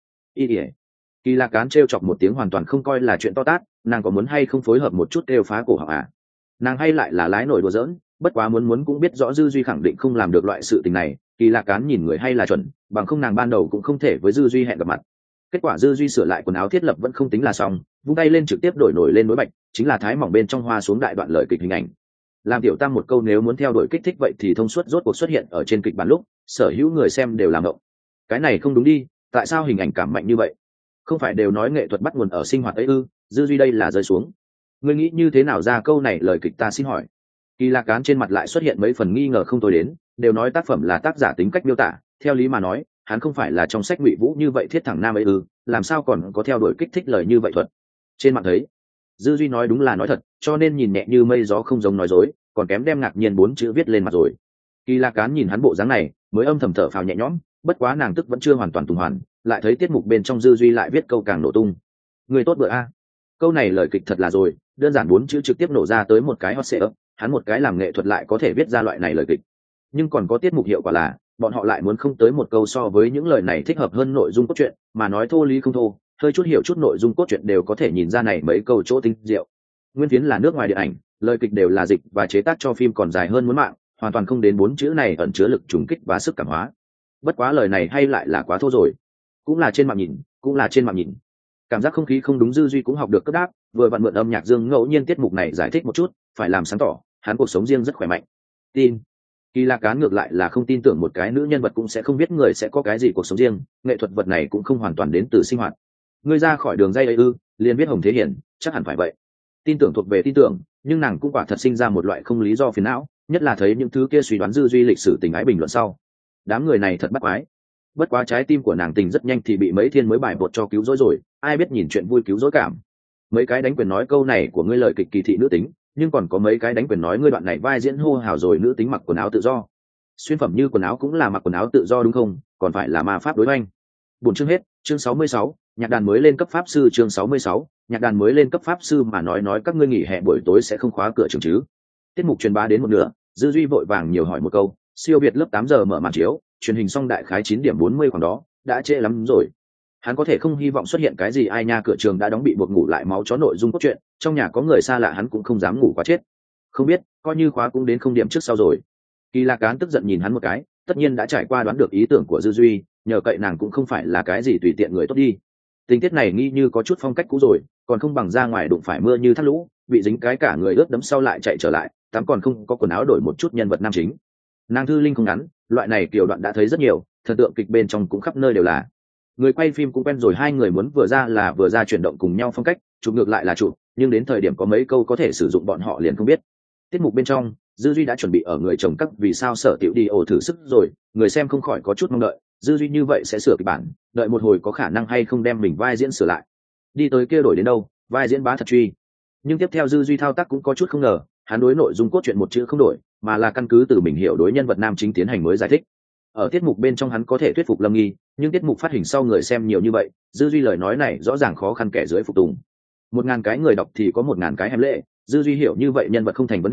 Kỳ Lạc Cán trêu chọc một tiếng hoàn toàn không coi là chuyện to tát, nàng có muốn hay không phối hợp một chút kêu phá cổ họng à? Nàng hay lại là lái nổi đùa giỡn, bất quá muốn cũng biết rõ Dư Duy khẳng định không làm được loại sự tình này, Kỳ Lạc Cán nhìn người hay là chuẩn, bằng không nàng ban đầu cũng không thể với Dư Duy hẹn gặp mặt. Kết quả Dư Duy sửa lại quần áo thiết lập vẫn không tính là xong, vung tay lên trực tiếp đổi nổi lên nối bạch, chính là thái mỏng bên trong hoa xuống đại đoạn lời kịch hình ảnh. Làm Tiểu Tam một câu nếu muốn theo đuổi kích thích vậy thì thông suốt rốt cuộc xuất hiện ở trên kịch bản lúc, sở hữu người xem đều làm ngộng. Cái này không đúng đi, tại sao hình ảnh cảm mạnh như vậy? Không phải đều nói nghệ thuật bắt nguồn ở sinh hoạt ấy ư? Dư Duy đây là rơi xuống. Ngươi nghĩ như thế nào ra câu này lời kịch ta xin hỏi? Kỳ Lạc Cán trên mặt lại xuất hiện mấy phần nghi ngờ không thôi đến, đều nói tác phẩm là tác giả tính cách miêu tả, theo lý mà nói, hắn không phải là trong sách Ngụy Vũ như vậy thiết thẳng nam ấy ư, làm sao còn có theo đuổi kích thích lời như vậy thuật. Trên mạng thấy, Dư Duy nói đúng là nói thật, cho nên nhìn nhẹ như mây gió không giống nói dối, còn kém đem ngạc nhiên 4 chữ viết lên mặt rồi. Kỳ Lạc Cán nhìn hắn bộ dáng này, mới âm thầm thở phào nhẹ nhõm, bất quá nàng tức vẫn chưa hoàn toàn tùng hoàn, lại thấy tiết mục bên trong Dư Duy lại viết câu càng nổ tung. Người tốt bữa a. Câu này lời kịch thật là rồi, đơn giản 4 chữ trực tiếp nổ ra tới một cái hot search, hắn một cái làm nghệ thuật lại có thể viết ra loại này lời kịch. Nhưng còn có tiết mục hiệu quả là, bọn họ lại muốn không tới một câu so với những lời này thích hợp hơn nội dung cốt truyện, mà nói thô lý không thô, hơi chút hiểu chút nội dung cốt truyện đều có thể nhìn ra này mấy câu chỗ tinh diệu. Nguyên phiến là nước ngoài điện ảnh, lời kịch đều là dịch và chế tác cho phim còn dài hơn muốn mạng, hoàn toàn không đến 4 chữ này ẩn chứa lực trùng kích và sức cảm hóa. Bất quá lời này hay lại là quá thô rồi. Cũng là trên mạng nhìn. Cảm giác không khí không đúng, Dư Duy cũng học được cấp đáp, vừa vặn mượn âm nhạc dương ngẫu nhiên tiết mục này giải thích một chút, phải làm sáng tỏ, hắn cuộc sống riêng rất khỏe mạnh. Tin. Kỳ Lạc Cán ngược lại là không tin tưởng một cái nữ nhân vật cũng sẽ không biết người sẽ có cái gì cuộc sống riêng, nghệ thuật vật này cũng không hoàn toàn đến từ sinh hoạt. Ngươi ra khỏi đường dây ấy ư? Liền biết Hồng Thế Hiển, chắc hẳn phải vậy. Tin tưởng thuộc về tin tưởng, nhưng nàng cũng quả thật sinh ra một loại không lý do phiền não, nhất là thấy những thứ kia suy đoán Dư Duy lịch sử tình ái bình luận sau. Đám người này thật bắt quái. Bất quá trái tim của nàng tình rất nhanh thì bị mấy thiên mới bài bột cho cứu rỗi rồi, ai biết nhìn chuyện vui cứu rỗi cảm. Mấy cái đánh quyền nói câu này của ngươi lời kịch kỳ thị nữ tính, nhưng còn có mấy cái đánh quyền nói ngươi đoạn này vai diễn hô hào rồi nữ tính mặc quần áo tự do. Xuyên phẩm như quần áo cũng là mặc quần áo tự do đúng không, còn phải là ma pháp đối oanh. Buổi chương hết, chương 66, nhạc đàn mới lên cấp pháp sư, chương 66, nhạc đàn mới lên cấp pháp sư mà nói các ngươi nghỉ hè buổi tối sẽ không khóa cửa trường chứ? Tiết mục truyền bá đến một nửa, Dư Duy vội vàng nhiều hỏi một câu, siêu việt lớp 8 giờ mở màn chiếu, truyền hình xong đại khái 9 điểm 40 khoảng đó, đã trễ lắm rồi. Hắn có thể không hy vọng xuất hiện cái gì ai nha, cửa trường đã đóng bị buộc ngủ lại máu chó nội dung cốt truyện, trong nhà có người xa lạ hắn cũng không dám ngủ quá chết. Không biết, coi như khóa cũng đến không điểm trước sau rồi. Kỳ Lạc Cán tức giận nhìn hắn một cái, tất nhiên đã trải qua đoán được ý tưởng của Dư Duy, nhờ cậy nàng cũng không phải là cái gì tùy tiện người tốt đi. Tình tiết này nghi như có chút phong cách cũ rồi, còn không bằng ra ngoài đụng phải mưa như thác lũ, bị dính cái cả người ướt đẫm sau lại chạy trở lại, tắm còn không có quần áo đổi một chút nhân vật nam chính. Nàng thư linh không ngắn, loại này kiểu đoạn đã thấy rất nhiều, thần tượng kịch bên trong cũng khắp nơi đều là. Người quay phim cũng quen rồi, hai người muốn vừa ra chuyển động cùng nhau phong cách, chụp ngược lại là chụp, nhưng đến thời điểm có mấy câu có thể sử dụng bọn họ liền không biết. Tiết mục bên trong, Dư Duy đã chuẩn bị ở người chồng các vì sao sở tiểu đi ổ thử sức rồi, người xem không khỏi có chút mong đợi, Dư Duy như vậy sẽ sửa kịch bản, đợi một hồi có khả năng hay không đem mình vai diễn sửa lại. Đi tới kia đổi đến đâu, vai diễn bá thật truy. Nhưng tiếp theo Dư Duy thao tác cũng có chút không ngờ, hắn đối nội dung cốt truyện một chữ không đổi, mà là căn cứ từ mình hiểu đối nhân vật nam chính tiến hành mới giải thích. Ở tiết mục bên trong hắn có thể thuyết phục Lâm Nghi, nhưng tiết mục phát hình sau người xem nhiều như vậy, Dư Duy lời nói này rõ ràng khó khăn kẻ dưới phục tùng. 1000 cái người đọc thì có 1000 cái hẻm lệ, Dư Duy hiểu như vậy nhân vật không thành vấn đề,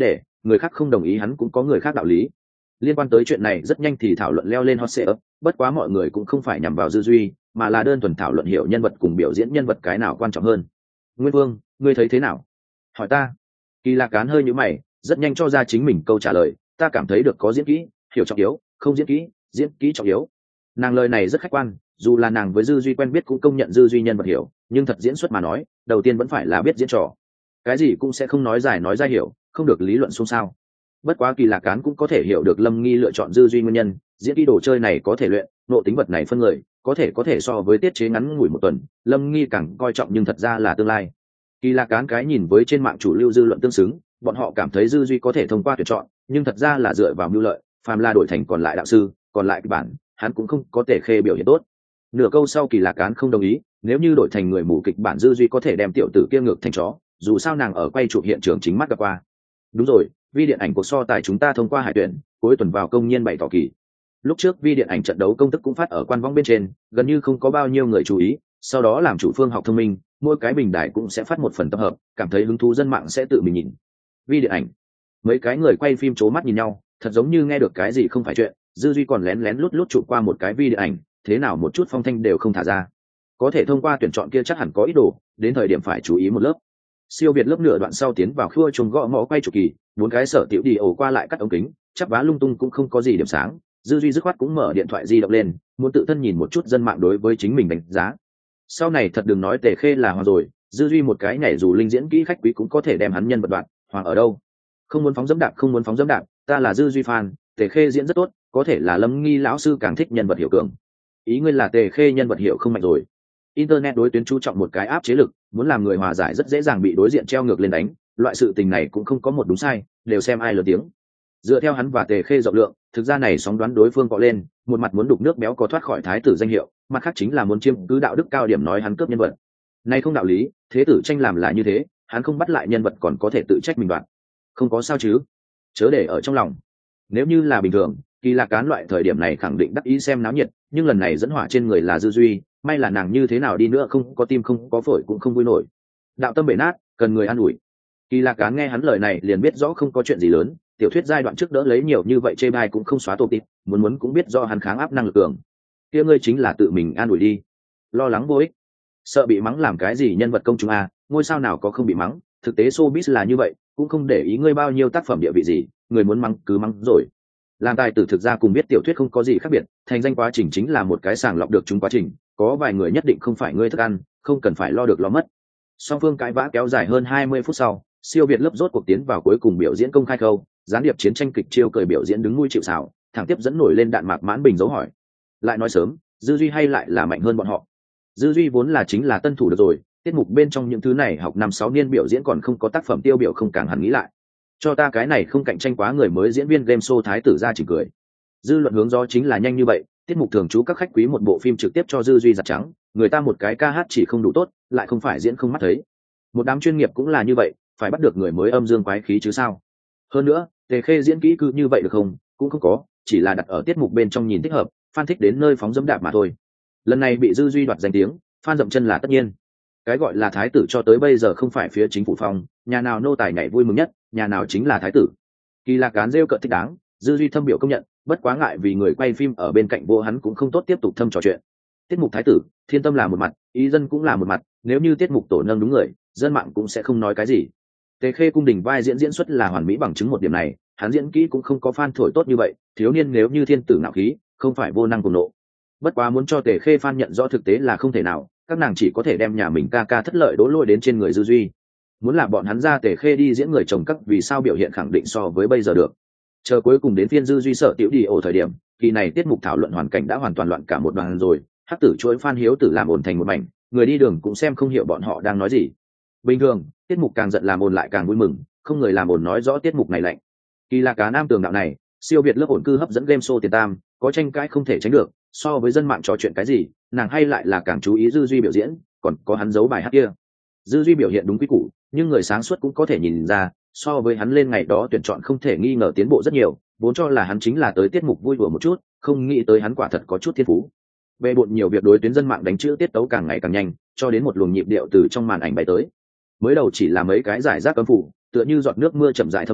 người khác không đồng ý hắn cũng có người khác đạo lý. Liên quan tới chuyện này rất nhanh thì thảo luận leo lên hot seat, bất quá mọi người cũng không phải nhằm vào Dư Duy, mà là đơn thuần thảo luận hiểu nhân vật cùng biểu diễn nhân vật cái nào quan trọng hơn. Nguyên Vương, ngươi thấy thế nào? Hỏi ta. Kỳ Lạc Cán hơi nhíu mày, rất nhanh cho ra chính mình câu trả lời, ta cảm thấy được có diễn kỹ, hiểu trọng yếu, không diễn kỹ, diễn kỹ trọng yếu. Nàng lời này rất khách quan, dù là nàng với Dư Duy quen biết cũng công nhận Dư Duy nhân vật hiểu, nhưng thật diễn xuất mà nói, đầu tiên vẫn phải là biết diễn trò. Cái gì cũng sẽ không nói dài nói ra hiểu, không được lý luận xôn xao. Bất quá Kỳ Lạc Cán cũng có thể hiểu được Lâm Nghi lựa chọn Dư Duy nguyên nhân, diễn kỹ đồ chơi này có thể luyện, nộ tính vật này phân người, có thể so với tiết chế ngắn ngủi một tuần, Lâm Nghi càng coi trọng nhưng thật ra là tương lai. Kỳ Lạc Cán cái nhìn với trên mạng chủ lưu dư luận tương xứng, bọn họ cảm thấy Dư Duy có thể thông qua tuyển chọn, nhưng thật ra là dựa vào mưu lợi, phàm là đổi thành còn lại đạo sư, còn lại kịch bản, hắn cũng không có thể khê biểu hiện tốt. Nửa câu sau Kỳ Lạc Cán không đồng ý, nếu như đổi thành người mù kịch bản Dư Duy có thể đem tiểu tử kia ngược thành chó, dù sao nàng ở quay chụp hiện trường chính mắt gặp qua. Đúng rồi, vi điện ảnh cuộc so tài chúng ta thông qua hải tuyển, cuối tuần vào công nhiên bày tỏ kỳ. Lúc trước vi điện ảnh trận đấu công thức cũng phát ở quan võng bên trên, gần như không có bao nhiêu người chú ý, sau đó làm chủ phương học thông minh, mỗi cái bình đài cũng sẽ phát một phần tập hợp, cảm thấy hứng thú dân mạng sẽ tự mình nhìn. Vi điện ảnh, mấy cái người quay phim chố mắt nhìn nhau, thật giống như nghe được cái gì không phải chuyện. Dư Duy còn lén lén lút lút chụp qua một cái vi điện ảnh, thế nào một chút phong thanh đều không thả ra. Có thể thông qua tuyển chọn kia chắc hẳn có ý đồ, đến thời điểm phải chú ý một lớp. Siêu Việt lớp nửa đoạn sau tiến vào khua chuông gõ mõ quay chụp kỳ, bốn cái sở tiểu đi ổ qua lại cắt ống kính, chắp vá lung tung cũng không có gì điểm sáng. Dư Duy dứt khoát cũng mở điện thoại di động lên, muốn tự thân nhìn một chút dân mạng đối với chính mình đánh giá. Sau này thật đừng nói Tề Khê là hoàng rồi, Dư Duy một cái nhảy dù linh diễn kỹ khách quý cũng có thể đem hắn nhân vật đoạn, hoàng ở đâu? Không muốn phóng dẫm đạp, không muốn phóng dẫm đạp, ta là Dư Duy fan, Tề Khê diễn rất tốt, có thể là Lâm Nghi lão sư càng thích nhân vật hiểu cường. Ý ngươi là Tề Khê nhân vật hiểu không mạnh rồi? Internet đối tuyến chú trọng một cái áp chế lực, muốn làm người hòa giải rất dễ dàng bị đối diện treo ngược lên đánh, loại sự tình này cũng không có một đúng sai, đều xem ai lớn tiếng. Dựa theo hắn và Tề Khê rộng lượng, thực ra này sóng đoán đối phương cọ lên, một mặt muốn đục nước béo có thoát khỏi thái tử danh hiệu, mặt khác chính là muốn chiếm cứ đạo đức cao điểm nói hắn cướp nhân vật. Này không đạo lý, thế tử tranh làm là như thế, hắn không bắt lại nhân vật còn có thể tự trách mình đoạn. Không có sao chứ? Chớ để ở trong lòng. Nếu như là bình thường, Kỳ Lạc Cán loại thời điểm này khẳng định đắc ý xem náo nhiệt, nhưng lần này dẫn hỏa trên người là Dư Duy, may là nàng như thế nào đi nữa không có tim không có phổi cũng không vui nổi. Đạo tâm bể nát, cần người an ủi. Kỳ Lạc Cán nghe hắn lời này liền biết rõ không có chuyện gì lớn, tiểu thuyết giai đoạn trước đỡ lấy nhiều như vậy chê bai cũng không xóa tô tịp, muốn cũng biết do hắn kháng áp năng lực cường. Kia ngươi chính là tự mình an ủi đi. Lo lắng vô ích. Sợ bị mắng làm cái gì nhân vật công chúng à, ngôi sao nào có không bị mắng, thực tế showbiz là như vậy, cũng không để ý ngươi bao nhiêu tác phẩm địa vị gì, người muốn mắng cứ mắng rồi. Làm tài tử thực ra cùng biết tiểu thuyết không có gì khác biệt, thành danh quá trình chính là một cái sàng lọc được chúng quá trình, có vài người nhất định không phải ngươi thức ăn, không cần phải lo được lo mất. Song phương cãi vã kéo dài hơn 20 phút sau, Siêu Việt lớp rốt cuộc tiến vào cuối cùng biểu diễn công khai khâu, gián điệp chiến tranh kịch chiêu cười biểu diễn đứng nuôi chịu sào, thẳng tiếp dẫn nổi lên đạn mạc mãn bình dấu hỏi. Lại nói sớm, Dư Duy hay lại là mạnh hơn bọn họ. Dư Duy vốn là chính là tân thủ được rồi, tiết mục bên trong những thứ này học 5-6 niên biểu diễn còn không có tác phẩm tiêu biểu không càng hẳn nghĩ lại. Cho ta cái này không cạnh tranh quá người mới diễn viên game show thái tử ra chỉ cười. Dư luận hướng gió chính là nhanh như vậy, tiết mục thường trú các khách quý một bộ phim trực tiếp cho Dư Duy giặt trắng, người ta một cái ca hát chỉ không đủ tốt, lại không phải diễn không mắt thấy. Một đám chuyên nghiệp cũng là như vậy, phải bắt được người mới âm dương quái khí chứ sao. Hơn nữa, Tề Khê diễn kỹ cứ như vậy được không, cũng không có, chỉ là đặt ở tiết mục bên trong nhìn thích hợp, fan thích đến nơi phóng dẫm đạp mà thôi. Lần này bị Dư Duy đoạt danh tiếng, fan dậm chân là tất nhiên. Cái gọi là thái tử cho tới bây giờ không phải phía chính phủ phòng, nhà nào nô tài nhảy vui mừng nhất, nhà nào chính là thái tử. Kỳ Lạc Cán rêu cợt thích đáng, Dư Duy thâm biểu công nhận, bất quá ngại vì người quay phim ở bên cạnh vô hắn cũng không tốt tiếp tục thâm trò chuyện. Tiết mục thái tử, thiên tâm là một mặt, ý dân cũng là một mặt, nếu như tiết mục tổ nâng đúng người, dân mạng cũng sẽ không nói cái gì. Tề Khê cung đình vai diễn xuất là hoàn mỹ bằng chứng một điểm này, hắn diễn kỹ cũng không có fan thổi tốt như vậy, thiếu niên nếu như thiên tử ngạo khí, không phải vô năng cùng nộ. Bất quá muốn cho Tề Khê fan nhận rõ thực tế là không thể nào, các nàng chỉ có thể đem nhà mình ca ca thất lợi đổ lỗi đến trên người Dư Duy. Muốn là bọn hắn ra Tề Khê đi diễn người chồng các vì sao biểu hiện khẳng định so với bây giờ được. Chờ cuối cùng đến phiên Dư Duy sở tiểu đi ổ thời điểm, kỳ này tiết mục thảo luận hoàn cảnh đã hoàn toàn loạn cả một đoàn rồi, hắc tử chuỗi fan hiếu tử làm ồn thành một mảnh, người đi đường cũng xem không hiểu bọn họ đang nói gì. Bình thường, tiết mục càng giận làm ồn lại càng vui mừng, không người làm ồn nói rõ tiết mục này lạnh. Kỳ Lạc Cá nam tường đạo này, Siêu Việt lớp ổn cư hấp dẫn game show tiền tam, có tranh cãi không thể tránh được, so với dân mạng trò chuyện cái gì, nàng hay lại là càng chú ý Dư Duy biểu diễn, còn có hắn giấu bài hát kia. Dư Duy biểu hiện đúng quy củ, nhưng người sáng suốt cũng có thể nhìn ra, so với hắn lên ngày đó tuyển chọn không thể nghi ngờ tiến bộ rất nhiều, vốn cho là hắn chính là tới tiết mục vui đùa một chút, không nghĩ tới hắn quả thật có chút thiên phú. Bề bộn nhiều việc đối tuyến dân mạng đánh chữ tiết tấu càng ngày càng nhanh, cho đến một luồng nhịp điệu từ trong màn ảnh bay tới. Mới đầu chỉ là mấy cái giải rác cấm phủ, tựa như giọt nước mưa chậm rãi thấm vào,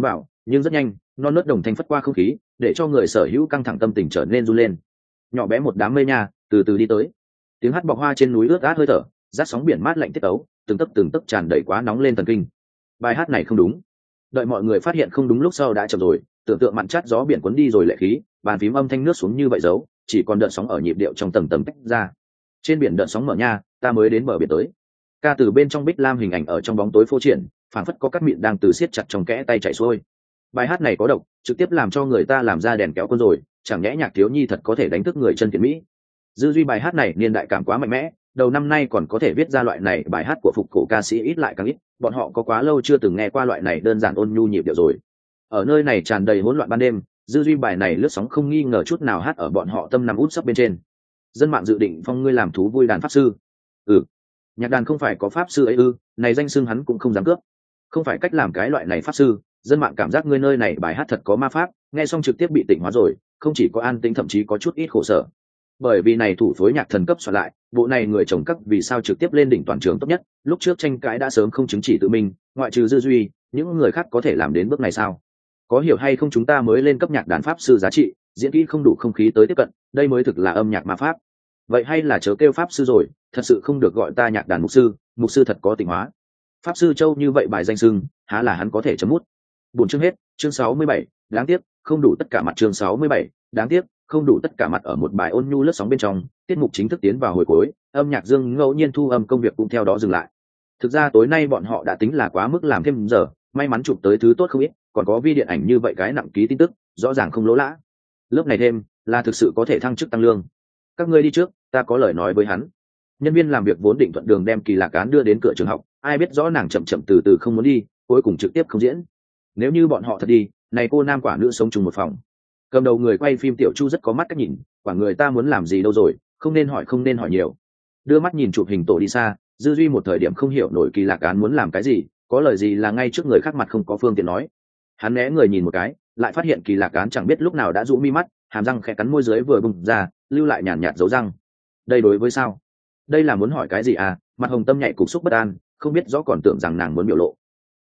nhưng rất nhanh non nớt đồng thanh phất qua không khí để cho người sở hữu căng thẳng tâm tình trở nên run lên. Nhỏ bé một đám mây nha từ từ đi tới, tiếng hát bọc hoa trên núi ướt át hơi thở, rát sóng biển mát lạnh tiết ấu, từng tấc tràn đầy quá nóng lên thần kinh. Bài hát này không đúng. Đợi mọi người phát hiện không đúng lúc sau đã chậm rồi, tưởng tượng mặn chát gió biển cuốn đi rồi lệ khí, bàn phím âm thanh nước xuống như vậy giấu, chỉ còn đợt sóng ở nhịp điệu trong tầng tầng tách ra. Trên biển đợt sóng mở nha, ta mới đến bờ biển tới. Ca từ bên trong bích lam hình ảnh ở trong bóng tối phô triển, phảng phất có cát mịn đang từ siết chặt trong kẽ tay chảy xuôi. Bài hát này có độc, trực tiếp làm cho người ta làm ra đèn kéo quân rồi, chẳng nhẽ nhạc thiếu nhi thật có thể đánh thức người chân thiện mỹ. Dư duy bài hát này niên đại cảm quá mạnh mẽ, đầu năm nay còn có thể viết ra loại này bài hát của phục cổ ca sĩ ít lại càng ít, bọn họ có quá lâu chưa từng nghe qua loại này đơn giản ôn nhu nhịp điệu rồi. Ở nơi này tràn đầy hỗn loạn ban đêm, dư duy bài này lướt sóng không nghi ngờ chút nào hát ở bọn họ tâm nằm út sấp bên trên. Dân mạng dự định phong ngươi làm thú vui đàn pháp sư. Nhạc đàn không phải có pháp sư ấy ư? Này danh xưng hắn cũng không dám cướp. Không phải cách làm cái loại này pháp sư. Dân mạng cảm giác ngươi nơi này bài hát thật có ma pháp, nghe xong trực tiếp bị tỉnh hóa rồi, không chỉ có an tĩnh thậm chí có chút ít khổ sở. Bởi vì này thủ phối nhạc thần cấp soạn lại, bộ này người trồng các vì sao trực tiếp lên đỉnh toàn trường tốt nhất, lúc trước tranh cãi đã sớm không chứng chỉ tự mình, ngoại trừ dư duy, những người khác có thể làm đến bước này sao? Có hiểu hay không, chúng ta mới lên cấp nhạc đàn pháp sư giá trị, diễn kỹ không đủ không khí tới tiếp cận, đây mới thực là âm nhạc ma pháp. Vậy hay là chớ kêu pháp sư rồi, thật sự không được gọi ta nhạc đàn mục sư thật có tịnh hóa. Pháp sư châu như vậy bài danh xưng, há là hắn có thể chấm mút. Buồn chương hết, chương 67, đáng tiếc, không đủ tất cả mặt. Chương 67, đáng tiếc, không đủ tất cả mặt. Ở một bài ôn nhu lướt sóng bên trong, tiết mục chính thức tiến vào hồi cuối, âm nhạc dương ngẫu nhiên thu âm công việc cũng theo đó dừng lại. Thực ra tối nay bọn họ đã tính là quá mức làm thêm giờ, may mắn chụp tới thứ tốt không ít, còn có vi điện ảnh như vậy cái nặng ký tin tức, rõ ràng không lỗ lã. Lớp này thêm là thực sự có thể thăng chức tăng lương. Các ngươi đi trước, ta có lời nói với hắn. Nhân viên làm việc vốn định thuận đường đem Kỳ Lạc Án đưa đến cửa trường học, ai biết rõ nàng chậm từ từ không muốn đi, cuối cùng trực tiếp không diễn. Nếu như bọn họ thật đi, này cô nam quả nữ sống chung một phòng. Cầm đầu người quay phim Tiểu Chu rất có mắt cách nhìn, quả người ta muốn làm gì đâu rồi, không nên hỏi nhiều. Đưa mắt nhìn chụp hình tổ đi xa, dư duy một thời điểm không hiểu nổi Kỳ Lạc Án muốn làm cái gì, có lời gì là ngay trước người khác mặt không có phương tiện nói. Hắn né người nhìn một cái, lại phát hiện Kỳ Lạc Án chẳng biết lúc nào đã rũ mi mắt, hàm răng khẽ cắn môi dưới vừa bùng ra, lưu lại nhàn nhạt dấu răng. Đây đối với sao? Đây là muốn hỏi cái gì à? Mặt hồng tâm nhạy cục xúc bất an, không biết rõ còn tưởng rằng nàng muốn biểu lộ.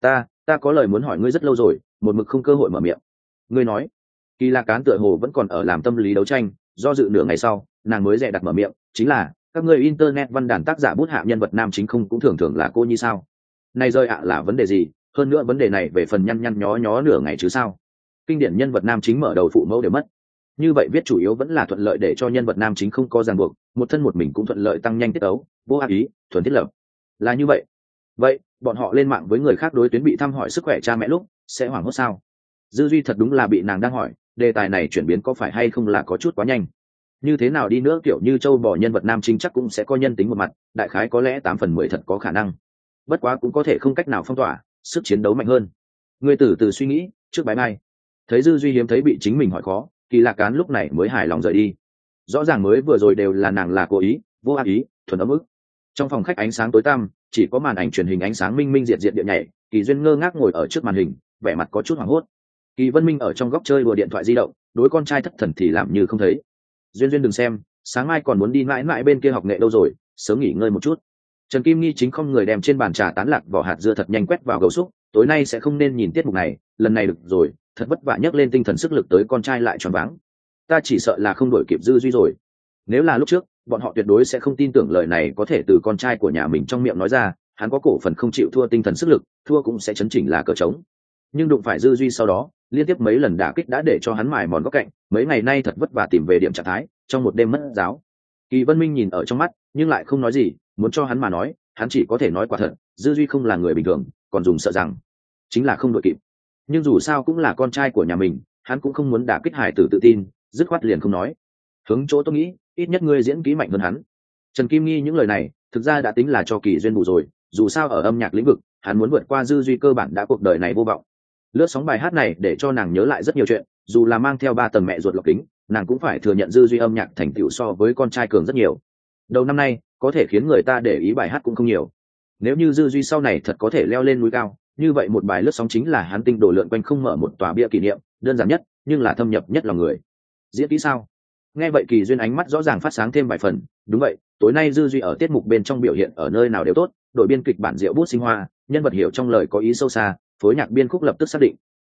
Ta có lời muốn hỏi ngươi rất lâu rồi, một mực không cơ hội mở miệng. Ngươi nói. Kỳ Lạc Án tựa hồ vẫn còn ở làm tâm lý đấu tranh, do dự nửa ngày sau, nàng mới dè đặt mở miệng, chính là các ngươi internet văn đàn tác giả bút hạ nhân vật nam chính không cũng thường là cô như sao? Này rơi ạ là vấn đề gì? Hơn nữa vấn đề này về phần nhăn nhó nửa ngày chứ sao? Kinh điển nhân vật nam chính mở đầu phụ mẫu đều mất. Như vậy viết chủ yếu vẫn là thuận lợi để cho nhân vật nam chính không có ràng buộc, một thân một mình cũng thuận lợi tăng nhanh tiết ấu, vô ác ý, thuần thiết lập. Là như vậy bọn họ lên mạng với người khác đối tuyến bị thăm hỏi sức khỏe cha mẹ lúc sẽ hoảng hốt sao? Dư duy thật đúng là bị nàng đang hỏi, đề tài này chuyển biến có phải hay không là có chút quá nhanh. Như thế nào đi nữa kiểu như châu bò nhân vật nam chính chắc cũng sẽ có nhân tính một mặt, đại khái có lẽ 8/10 thật có khả năng. Bất quá cũng có thể không cách nào phong tỏa, sức chiến đấu mạnh hơn. Người từ từ suy nghĩ, trước bái mai. Thấy dư duy hiếm thấy bị chính mình hỏi khó, Kỳ Lạc Án lúc này mới hài lòng rời đi. Rõ ràng mới vừa rồi đều là nàng là cố ý, vô ác ý, thuần ấm ức. Trong phòng khách ánh sáng tối tăm, chỉ có màn ảnh truyền hình ánh sáng minh minh diệt địa nhảy, Kỳ Duyên ngơ ngác ngồi ở trước màn hình, vẻ mặt có chút hoảng hốt. Kỳ Vân Minh ở trong góc chơi đùa điện thoại di động, đối con trai thất thần thì làm như không thấy. Duyên đừng xem, sáng mai còn muốn đi mãi bên kia học nghệ đâu rồi, sớm nghỉ ngơi một chút. Trần Kim Nghi chính không người đem trên bàn trà tán lạc vỏ hạt dưa thật nhanh quét vào gấu xúc, tối nay sẽ không nên nhìn tiết mục này, lần này được rồi, thật vất vả nhấc lên tinh thần sức lực tới con trai lại choáng váng. Ta chỉ sợ là không đổi kịp dư duy rồi. Nếu là lúc trước, bọn họ tuyệt đối sẽ không tin tưởng lời này có thể từ con trai của nhà mình trong miệng nói ra, hắn có cổ phần không chịu thua tinh thần sức lực, thua cũng sẽ chấn chỉnh là cờ trống. Nhưng đụng phải dư duy sau đó, liên tiếp mấy lần đả kích đã để cho hắn mài mòn góc cạnh, mấy ngày nay thật vất vả tìm về điểm trạng thái, trong một đêm mất giáo. Kỳ Vân Minh nhìn ở trong mắt, nhưng lại không nói gì, muốn cho hắn mà nói, hắn chỉ có thể nói quả thật, dư duy không là người bình thường, còn dùng sợ rằng chính là không đội kịp. Nhưng dù sao cũng là con trai của nhà mình, hắn cũng không muốn đả kích hải tử tự tin, dứt khoát liền không nói. Hướng chỗ tôi nghĩ, ít nhất ngươi diễn kỹ mạnh hơn hắn. Trần Kim Nghi những lời này, thực ra đã tính là cho Kỳ Duyên bù rồi, dù sao ở âm nhạc lĩnh vực, hắn muốn vượt qua dư duy cơ bản đã cuộc đời này vô vọng. Lướt sóng bài hát này để cho nàng nhớ lại rất nhiều chuyện, dù là mang theo 3 tầng mẹ ruột lọc kính, nàng cũng phải thừa nhận dư duy âm nhạc thành tựu so với con trai cường rất nhiều. Đầu năm nay, có thể khiến người ta để ý bài hát cũng không nhiều. Nếu như dư duy sau này thật có thể leo lên núi cao, như vậy một bài lướt sóng chính là hắn tinh đổ lượn quanh không mở một tòa bia kỷ niệm, đơn giản nhất, nhưng là thâm nhập nhất lòng người. Diễn kỹ sao? Nghe vậy Kỳ Duyên ánh mắt rõ ràng phát sáng thêm vài phần, đúng vậy, tối nay dư duy ở tiết mục bên trong biểu hiện ở nơi nào đều tốt, đội biên kịch bản diệu bút sinh hoa, nhân vật hiểu trong lời có ý sâu xa, phối nhạc biên khúc lập tức xác định.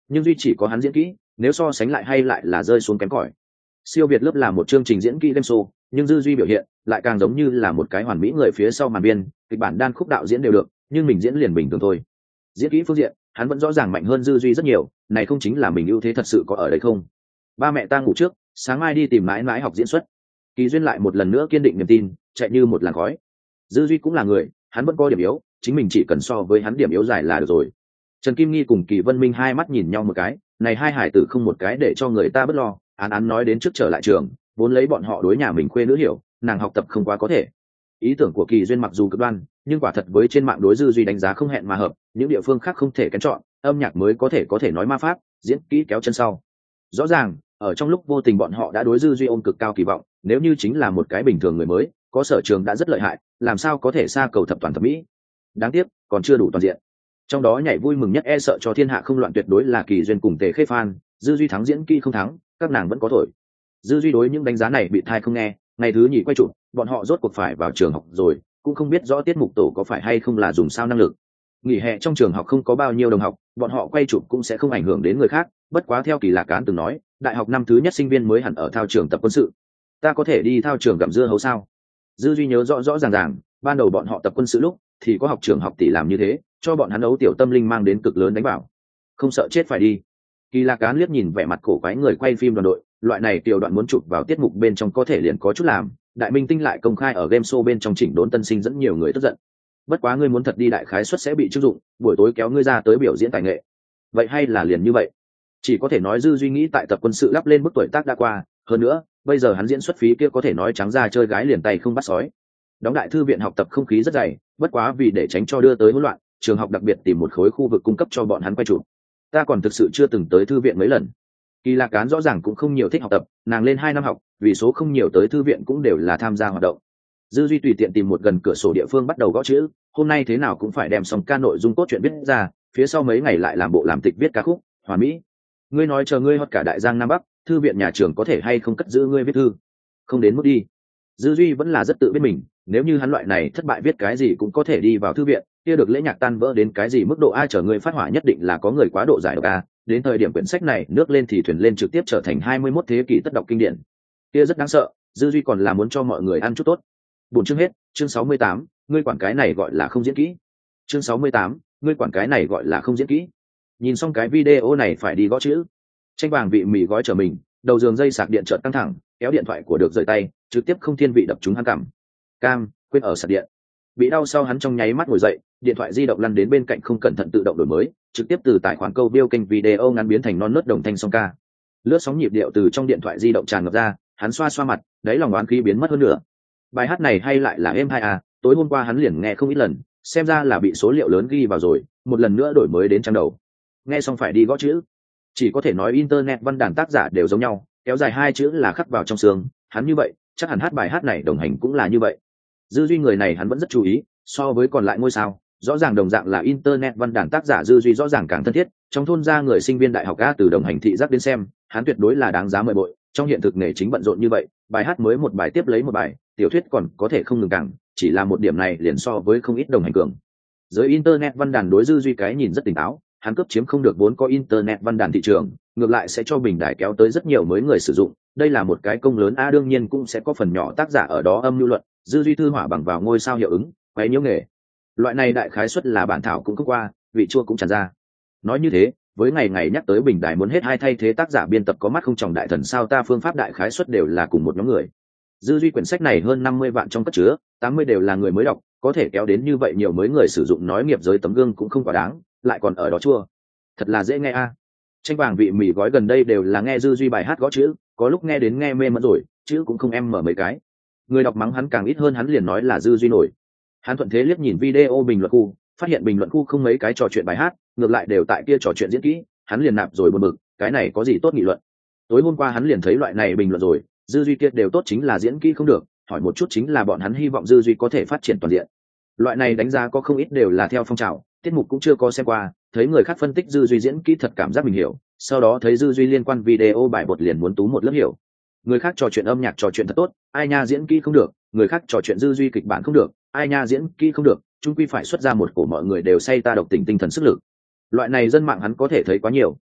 nhưng duy chỉ có hắn diễn kỹ nếu so sánh lại hay lại là rơi xuống kém cỏi. Siêu Việt lớp là một chương trình diễn kỹ game show, nhưng Dư Duy biểu hiện lại càng giống như là một cái hoàn mỹ người phía sau màn biên, kịch bản đan khúc đạo diễn đều được, nhưng mình diễn liền bình thường thôi. Diễn kỹ phương diện, hắn vẫn rõ ràng mạnh hơn Dư Duy rất nhiều, này không chính là mình ưu thế thật sự có ở đây không? Ba mẹ ta ngủ trước, sáng mai đi tìm mãi mãi học diễn xuất. Kỳ Duyên lại một lần nữa kiên định niềm tin, chạy như một làn khói. Dư Duy cũng là người, hắn vẫn có điểm yếu, chính mình chỉ cần so với hắn điểm yếu dài là được rồi. Trần Kim Nghi cùng Kỳ Vân Minh hai mắt nhìn nhau một cái, này hai hải tử không một cái để cho người ta bất lo. Án nói đến trước trở lại trường, vốn lấy bọn họ đối nhà mình khuê nữ hiểu, nàng học tập không quá có thể. Ý tưởng của Kỳ Duyên mặc dù cực đoan, nhưng quả thật với trên mạng đối Dư Duy đánh giá không hẹn mà hợp, những địa phương khác không thể kén chọn, âm nhạc mới có thể nói ma pháp, diễn kỹ kéo chân sau. Rõ ràng, ở trong lúc vô tình bọn họ đã đối Dư Duy ôm cực cao kỳ vọng, nếu như chính là một cái bình thường người mới, có sở trường đã rất lợi hại, làm sao có thể xa cầu thập toàn thập mỹ. Đáng tiếc, còn chưa đủ toàn diện. Trong đó nhảy vui mừng nhất e sợ cho thiên hạ không loạn tuyệt đối là Kỳ Duyên cùng Tề Khê Phan, Dư Duy thắng diễn kỹ không thắng, các nàng vẫn có thổi. Dư Duy đối những đánh giá này bị thai không nghe, ngày thứ nhì quay chụp, bọn họ rốt cuộc phải vào trường học rồi, cũng không biết rõ tiết mục tổ có phải hay không là dùng sao năng lực. Nghỉ hè trong trường học không có bao nhiêu đồng học, bọn họ quay chụp cũng sẽ không ảnh hưởng đến người khác, bất quá theo Kỳ Lạc Cán từng nói, đại học năm thứ nhất sinh viên mới hẳn ở thao trường tập quân sự. Ta có thể đi thao trường gặm dưa hấu sao? Dư Duy nhớ rõ ràng, ban đầu bọn họ tập quân sự lúc thì có học trường học tỷ làm như thế, cho bọn hắn ấu tiểu tâm linh mang đến cực lớn đánh bảo. Không sợ chết phải đi. Kỳ Lạc Cán liếc nhìn vẻ mặt cổ quái người quay phim đoàn đội, loại này tiểu đoạn muốn chụp vào tiết mục bên trong có thể liền có chút làm, đại minh tinh lại công khai ở game show bên trong chỉnh đốn tân sinh dẫn nhiều người tức giận. Bất quá ngươi muốn thật đi đại khái suất sẽ bị chức dụng, buổi tối kéo ngươi ra tới biểu diễn tài nghệ. Vậy hay là liền như vậy? Chỉ có thể nói Dư Duy nghĩ tại tập quân sự lắp lên mức tuổi tác đã qua, hơn nữa, bây giờ hắn diễn xuất phí kia có thể nói trắng ra chơi gái liền tay không bắt sói. Đóng đại thư viện học tập không khí rất dày, bất quá vì để tránh cho đưa tới hỗn loạn, trường học đặc biệt tìm một khối khu vực cung cấp cho bọn hắn quay chụp. Ta còn thực sự chưa từng tới thư viện mấy lần. Kỳ Lạc Cán rõ ràng cũng không nhiều thích học tập, nàng lên 2 năm học, vì số không nhiều tới thư viện cũng đều là tham gia hoạt động. Dư Duy tùy tiện tìm một gần cửa sổ địa phương bắt đầu gõ chữ, hôm nay thế nào cũng phải đem xong ca nội dung cốt truyện viết ra, phía sau mấy ngày lại làm bộ làm tịch viết ca khúc, hoàn mỹ. Ngươi nói chờ ngươi hót cả đại giang nam bắc, thư viện nhà trường có thể hay không cất giữ ngươi viết thư? Không đến mức đi. Dư Duy vẫn là rất tự biết mình, nếu như hắn loại này thất bại viết cái gì cũng có thể đi vào thư viện, kia được lễ nhạc tan vỡ đến cái gì mức độ ai chờ ngươi phát hỏa nhất định là có người quá độ giải độc a, đến thời điểm quyển sách này nước lên thì thuyền lên trực tiếp trở thành 21 thế kỷ tất đọc kinh điển. Kia rất đáng sợ, Dư Duy còn là muốn cho mọi người ăn chút tốt. Buồn chương hết, chương 68, ngươi quản cái này gọi là không diễn kỹ. Chương 68, ngươi quản cái này gọi là không diễn kỹ. Nhìn xong cái video này phải đi gõ chữ. Tranh vàng vị mì gói trở mình, đầu giường dây sạc điện chợt căng thẳng, kéo điện thoại của được rời tay, trực tiếp không thiên vị đập trúng hắn cằm. Cam, quên ở sạc điện. Bị đau sau hắn trong nháy mắt ngồi dậy, điện thoại di động lăn đến bên cạnh không cẩn thận tự động đổi mới, trực tiếp từ tài khoản câu view kênh video ngắn biến thành non nớt đồng thanh song ca. Lướt sóng nhịp điệu từ trong điện thoại di động tràn ngập ra, hắn xoa xoa mặt, đáy lòng oán khí biến mất hơn nữa. Bài hát này hay lại là êm hay à, tối hôm qua hắn liền nghe không ít lần, xem ra là bị số liệu lớn ghi vào rồi, một lần nữa đổi mới đến trang đầu. Nghe xong phải đi gõ chữ. Chỉ có thể nói internet văn đàn tác giả đều giống nhau, kéo dài 2 chữ là khắc vào trong xương, hắn như vậy, chắc hẳn hát bài hát này đồng hành cũng là như vậy. Dư Duy người này hắn vẫn rất chú ý, so với còn lại ngôi sao, rõ ràng đồng dạng là internet văn đàn tác giả Dư Duy rõ ràng càng thân thiết, trong thôn ra người sinh viên đại học A từ đồng hành thị giác đến xem, hắn tuyệt đối là đáng giá mời bội, trong hiện thực nghề chính bận rộn như vậy, bài hát mới một bài tiếp lấy một bài, tiểu thuyết còn có thể không ngừng càng, chỉ là một điểm này liền so với không ít đồng hành cường. Giới internet văn đàn đối Dư Duy cái nhìn rất tỉnh táo, hắn cấp chiếm không được vốn có internet văn đàn thị trường, ngược lại sẽ cho bình đài kéo tới rất nhiều mới người sử dụng, đây là một cái công lớn a, đương nhiên cũng sẽ có phần nhỏ tác giả ở đó âm lưu luận, Dư Duy thư hỏa bằng vào ngôi sao hiệu ứng, quấy nhiễu nghề. Loại này đại khái suất là bản thảo cũng không qua, vị chua cũng tràn ra. Nói như thế, với ngày ngày nhắc tới bình đài muốn hết hai thay thế tác giả biên tập có mắt không tròng đại thần sao ta phương pháp đại khái suất đều là cùng một nhóm người. Dư Duy quyển sách này hơn 50 vạn trong cất chứa, 80 đều là người mới đọc, có thể kéo đến như vậy nhiều mới người sử dụng nói nghiệp giới tấm gương cũng không quá đáng, lại còn ở đó chua. Thật là dễ nghe a. Tranh vàng vị mì gói gần đây đều là nghe Dư Duy bài hát gõ chữ, có lúc nghe đến nghe mê mẩn rồi, chữ cũng không em mở mấy cái. Người đọc mắng hắn càng ít hơn hắn liền nói là Dư Duy nổi. Hắn thuận thế liếc nhìn video bình luận khu, phát hiện bình luận khu không mấy cái trò chuyện bài hát, ngược lại đều tại kia trò chuyện diễn kỹ, hắn liền nạp rồi buồn bực, cái này có gì tốt nghị luận. Tối hôm qua hắn liền thấy loại này bình luận rồi, Dư Duy kia đều tốt chính là diễn kỹ không được, hỏi một chút chính là bọn hắn hy vọng Dư Duy có thể phát triển toàn diện. Loại này đánh giá có không ít đều là theo phong trào, tiết mục cũng chưa có xem qua, thấy người khác phân tích Dư Duy diễn kỹ thật cảm giác mình hiểu, sau đó thấy Dư Duy liên quan video bài bột liền muốn tú một lớp hiểu. Người khác trò chuyện âm nhạc trò chuyện thật tốt, ai nha diễn kỹ không được, người khác trò chuyện Dư Duy kịch bản không được, ai nha diễn kỹ không được, chung quy phải xuất ra một cổ mọi người đều say ta độc tình tinh thần sức lực. Loại này dân mạng hắn có thể thấy quá nhiều,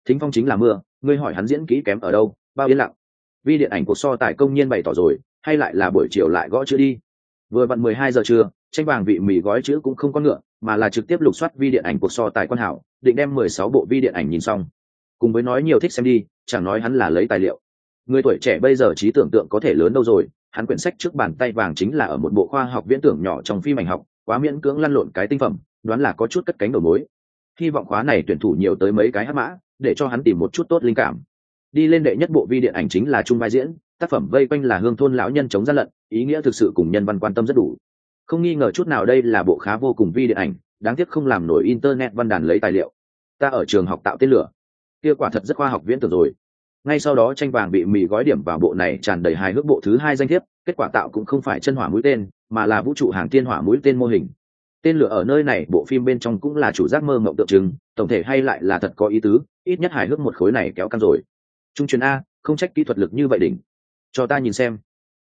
Thính phong chính là mưa, ngươi hỏi hắn diễn kỹ kém ở đâu, bao yên lặng. Vi điện ảnh cuộc so tài công nhiên bày tỏ rồi, hay lại là buổi chiều lại gõ chữ đi. Vừa vặn 12 giờ trưa, tranh vàng vị mì gói chữ cũng không có ngựa, mà là trực tiếp lục soát vi điện ảnh cuộc so tài quan hảo, định đem 16 bộ vi điện ảnh nhìn xong. Cùng với nói nhiều thích xem đi, chẳng nói hắn là lấy tài liệu. Người tuổi trẻ bây giờ trí tưởng tượng có thể lớn đâu rồi, hắn quyển sách trước bàn tay vàng chính là ở một bộ khoa học viễn tưởng nhỏ trong phim ảnh học, quá miễn cưỡng lăn lộn cái tinh phẩm, đoán là có chút cất cánh đầu mối. Hy vọng khóa này tuyển thủ nhiều tới mấy cái hắc mã, để cho hắn tìm một chút tốt linh cảm. Đi lên đệ nhất bộ vi điện ảnh chính là chung vai diễn, tác phẩm vây quanh là hương thôn lão nhân chống gian lận, ý nghĩa thực sự cùng nhân văn quan tâm rất đủ. Không nghi ngờ chút nào đây là bộ khá vô cùng vi điện ảnh, đáng tiếc không làm nổi internet văn đàn lấy tài liệu. Ta ở trường học tạo tên lửa, kia quả thật rất khoa học viễn tưởng rồi. Ngay sau đó tranh vàng bị mì gói điểm vào bộ này tràn đầy hài hước bộ thứ 2 danh thiếp, kết quả tạo cũng không phải chân hỏa mũi tên, mà là vũ trụ hàng tiên hỏa mũi tên mô hình. Tên lửa ở nơi này bộ phim bên trong cũng là chủ giác mơ mộng tượng trưng, tổng thể hay lại là thật có ý tứ, ít nhất hài hước một khối này kéo căng rồi. Trung truyền a, không trách kỹ thuật lực như vậy đỉnh. Cho ta nhìn xem.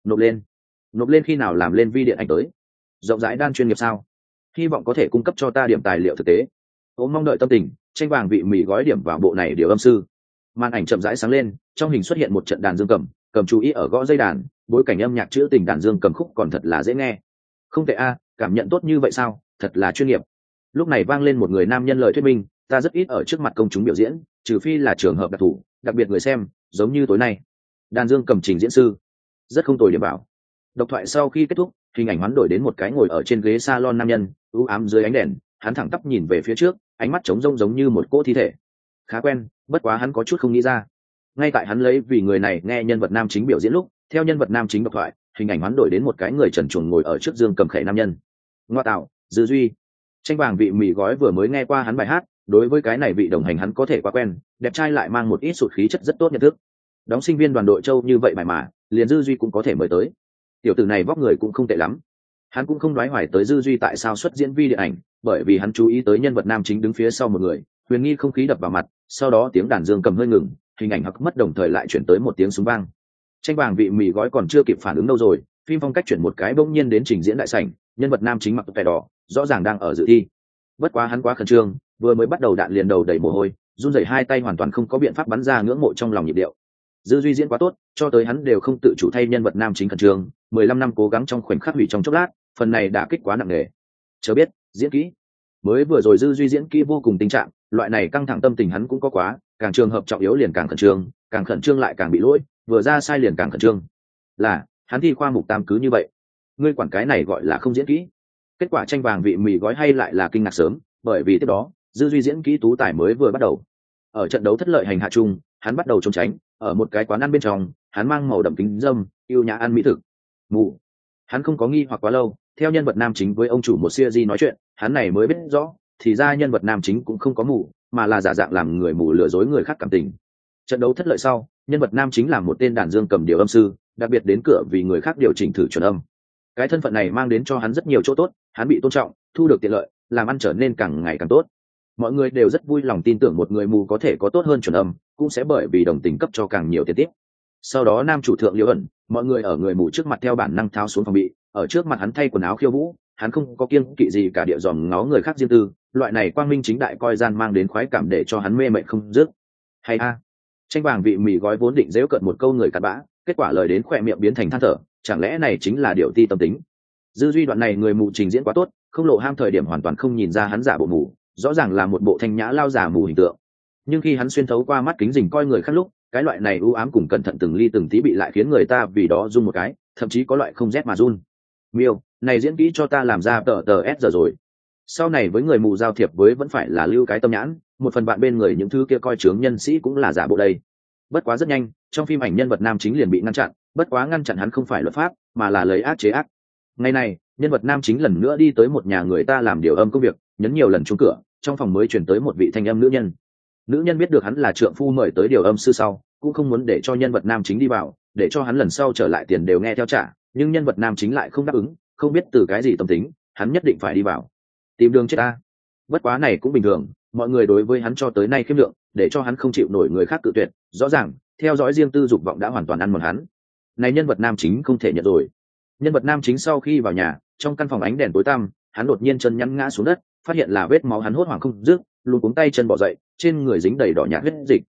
Nộp lên khi nào làm lên vi điện ảnh tới? Rộng rãi đan chuyên nghiệp sao? Hy vọng có thể cung cấp cho ta điểm tài liệu thực tế. Ôm mong đợi tâm tình, tranh vàng vị mì gói điểm vào bộ này điều âm sư. Màn ảnh chậm rãi sáng lên, trong hình xuất hiện một trận đàn dương cầm chú ý ở gõ dây đàn, bối cảnh âm nhạc trữ tình đàn dương cầm khúc còn thật là dễ nghe. Không tệ a, cảm nhận tốt như vậy sao, thật là chuyên nghiệp. Lúc này vang lên một người nam nhân lời thuyết minh, ta rất ít ở trước mặt công chúng biểu diễn, trừ phi là trường hợp đặc thù, đặc biệt người xem, giống như tối nay. Đàn dương cầm trình diễn sư, rất không tồi điểm bảo. Độc thoại sau khi kết thúc, hình ảnh hoán đổi đến một cái ngồi ở trên ghế salon nam nhân, u ám dưới ánh đèn, hắn thẳng tắp nhìn về phía trước, ánh mắt trống rỗng giống như một cỗ thi thể. Khá quen, bất quá hắn có chút không nghĩ ra. Ngay tại hắn lấy vì người này nghe nhân vật nam chính biểu diễn lúc, theo nhân vật nam chính độc thoại, hình ảnh hoán đổi đến một cái người trần truồng ngồi ở trước dương cầm khệ nam nhân. Ngoa tạo, Dư Duy. Tranh vàng vị mì gói vừa mới nghe qua hắn bài hát, đối với cái này vị đồng hành hắn có thể quá quen, đẹp trai lại mang một ít sụt khí chất rất tốt nhận thức. Đóng sinh viên đoàn đội châu như vậy mà liền Dư Duy cũng có thể mời tới. Tiểu tử này vóc người cũng không tệ lắm. Hắn cũng không đoái hoài tới Dư Duy tại sao xuất diễn vi điện ảnh, bởi vì hắn chú ý tới nhân vật nam chính đứng phía sau một người, huyền nghi không khí đập vào mặt, sau đó tiếng đàn dương cầm hơi ngừng, hình ảnh hắc mất đồng thời lại chuyển tới một tiếng súng vang. Tranh vàng vị mì gói còn chưa kịp phản ứng đâu rồi, phim phong cách chuyển một cái bỗng nhiên đến trình diễn đại sảnh, nhân vật nam chính mặc vẻ đỏ, rõ ràng đang ở dự thi. Bất quá hắn quá khẩn trương, vừa mới bắt đầu đạn liền đầu đầy mồ hôi, run rẩy hai tay hoàn toàn không có biện pháp bắn ra ngưỡng mộ trong lòng nhịp điệu. Dư Duy diễn quá tốt, cho tới hắn đều không tự chủ thay nhân vật nam chính khẩn trương, 15 năm cố gắng trong khoảnh khắc hủy trong chốc lát, phần này đã kích quá nặng nề. Chờ biết, diễn kỹ. Mới vừa rồi Dư Duy diễn kỹ vô cùng tình trạng, loại này căng thẳng tâm tình hắn cũng có quá, càng trường hợp trọng yếu liền càng khẩn trương lại càng bị lỗi, vừa ra sai liền càng khẩn trương. Là, hắn thi khoa mục tam cứ như vậy. Ngươi quản cái này gọi là không diễn kỹ. Kết quả tranh vàng vị mì gói hay lại là kinh ngạc sớm, bởi vì tiếp đó, Dư Duy diễn kỹ tú tài mới vừa bắt đầu. Ở trận đấu thất lợi hành hạ chung, hắn bắt đầu trốn tránh, ở một cái quán ăn bên trong, hắn mang màu đậm kính dâm, yêu nhã ăn mỹ thực. Mù. Hắn không có nghi hoặc quá lâu, theo nhân vật nam chính với ông chủ một series nói chuyện, hắn này mới biết rõ, thì ra nhân vật nam chính cũng không có mù, mà là giả dạng làm người mù lừa dối người khác cảm tình. Trận đấu thất lợi sau, nhân vật nam chính là một tên đàn dương cầm điều âm sư, đặc biệt đến cửa vì người khác điều chỉnh thử chuẩn âm. Cái thân phận này mang đến cho hắn rất nhiều chỗ tốt, hắn bị tôn trọng, thu được tiện lợi, làm ăn trở nên càng ngày càng tốt. Mọi người đều rất vui lòng tin tưởng một người mù có thể có tốt hơn chuẩn âm, cũng sẽ bởi vì đồng tình cấp cho càng nhiều tiền tiếp. Sau đó nam chủ thượng Liễu ẩn, mọi người ở người mù trước mặt theo bản năng tháo xuống phòng bị, ở trước mặt hắn thay quần áo khiêu vũ, hắn không có kiêng kỵ gì cả địa dòm ngó người khác riêng tư, loại này quang minh chính đại coi gian mang đến khoái cảm để cho hắn mê mệt không dứt. Hay a, tranh vàng vị mì gói vốn định giễu cợt một câu người cặn bã, kết quả lời đến khỏe miệng biến thành than thở, chẳng lẽ này chính là điều ti tâm tính. Dư Duy đoạn này người mù trình diễn quá tốt, không lộ ham thời điểm hoàn toàn không nhìn ra hắn giả bộ mù, rõ ràng là một bộ thanh nhã lao giả mù hình tượng. Nhưng khi hắn xuyên thấu qua mắt kính rình coi người khác lúc, cái loại này u ám cùng cẩn thận từng ly từng tí bị lại khiến người ta vì đó run một cái, thậm chí có loại không rét mà run. Miêu, này diễn kỹ cho ta làm ra tờ s giờ rồi. Sau này với người mù giao thiệp với vẫn phải là lưu cái tâm nhãn, một phần bạn bên người những thứ kia coi chướng nhân sĩ cũng là giả bộ đây. Bất quá rất nhanh, trong phim ảnh nhân vật nam chính liền bị ngăn chặn, bất quá ngăn chặn hắn không phải luật pháp, mà là lấy ác chế ác. Ngày này, nhân vật nam chính lần nữa đi tới một nhà người ta làm điều âm công việc, nhấn nhiều lần chuông cửa, trong phòng mới truyền tới một vị thanh âm nữ nhân. Nữ nhân biết được hắn là trượng phu mời tới điều âm sư sau, cũng không muốn để cho nhân vật nam chính đi vào, để cho hắn lần sau trở lại tiền đều nghe theo trả, nhưng nhân vật nam chính lại không đáp ứng, không biết từ cái gì tâm tính, hắn nhất định phải đi vào. Tìm đường chết ta. Bất quá này cũng bình thường, mọi người đối với hắn cho tới nay khiêm lượng, để cho hắn không chịu nổi người khác cự tuyệt, rõ ràng, theo dõi riêng tư dục vọng đã hoàn toàn ăn mòn hắn. Này nhân vật nam chính không thể nhận rồi. Nhân vật nam chính sau khi vào nhà, trong căn phòng ánh đèn tối tăm, hắn đột nhiên chân nhăn ngã xuống đất, phát hiện là vết máu hắn hốt hoảng không dứt, luống cuống tay chân bỏ dậy, trên người dính đầy đỏ nhạt huyết dịch,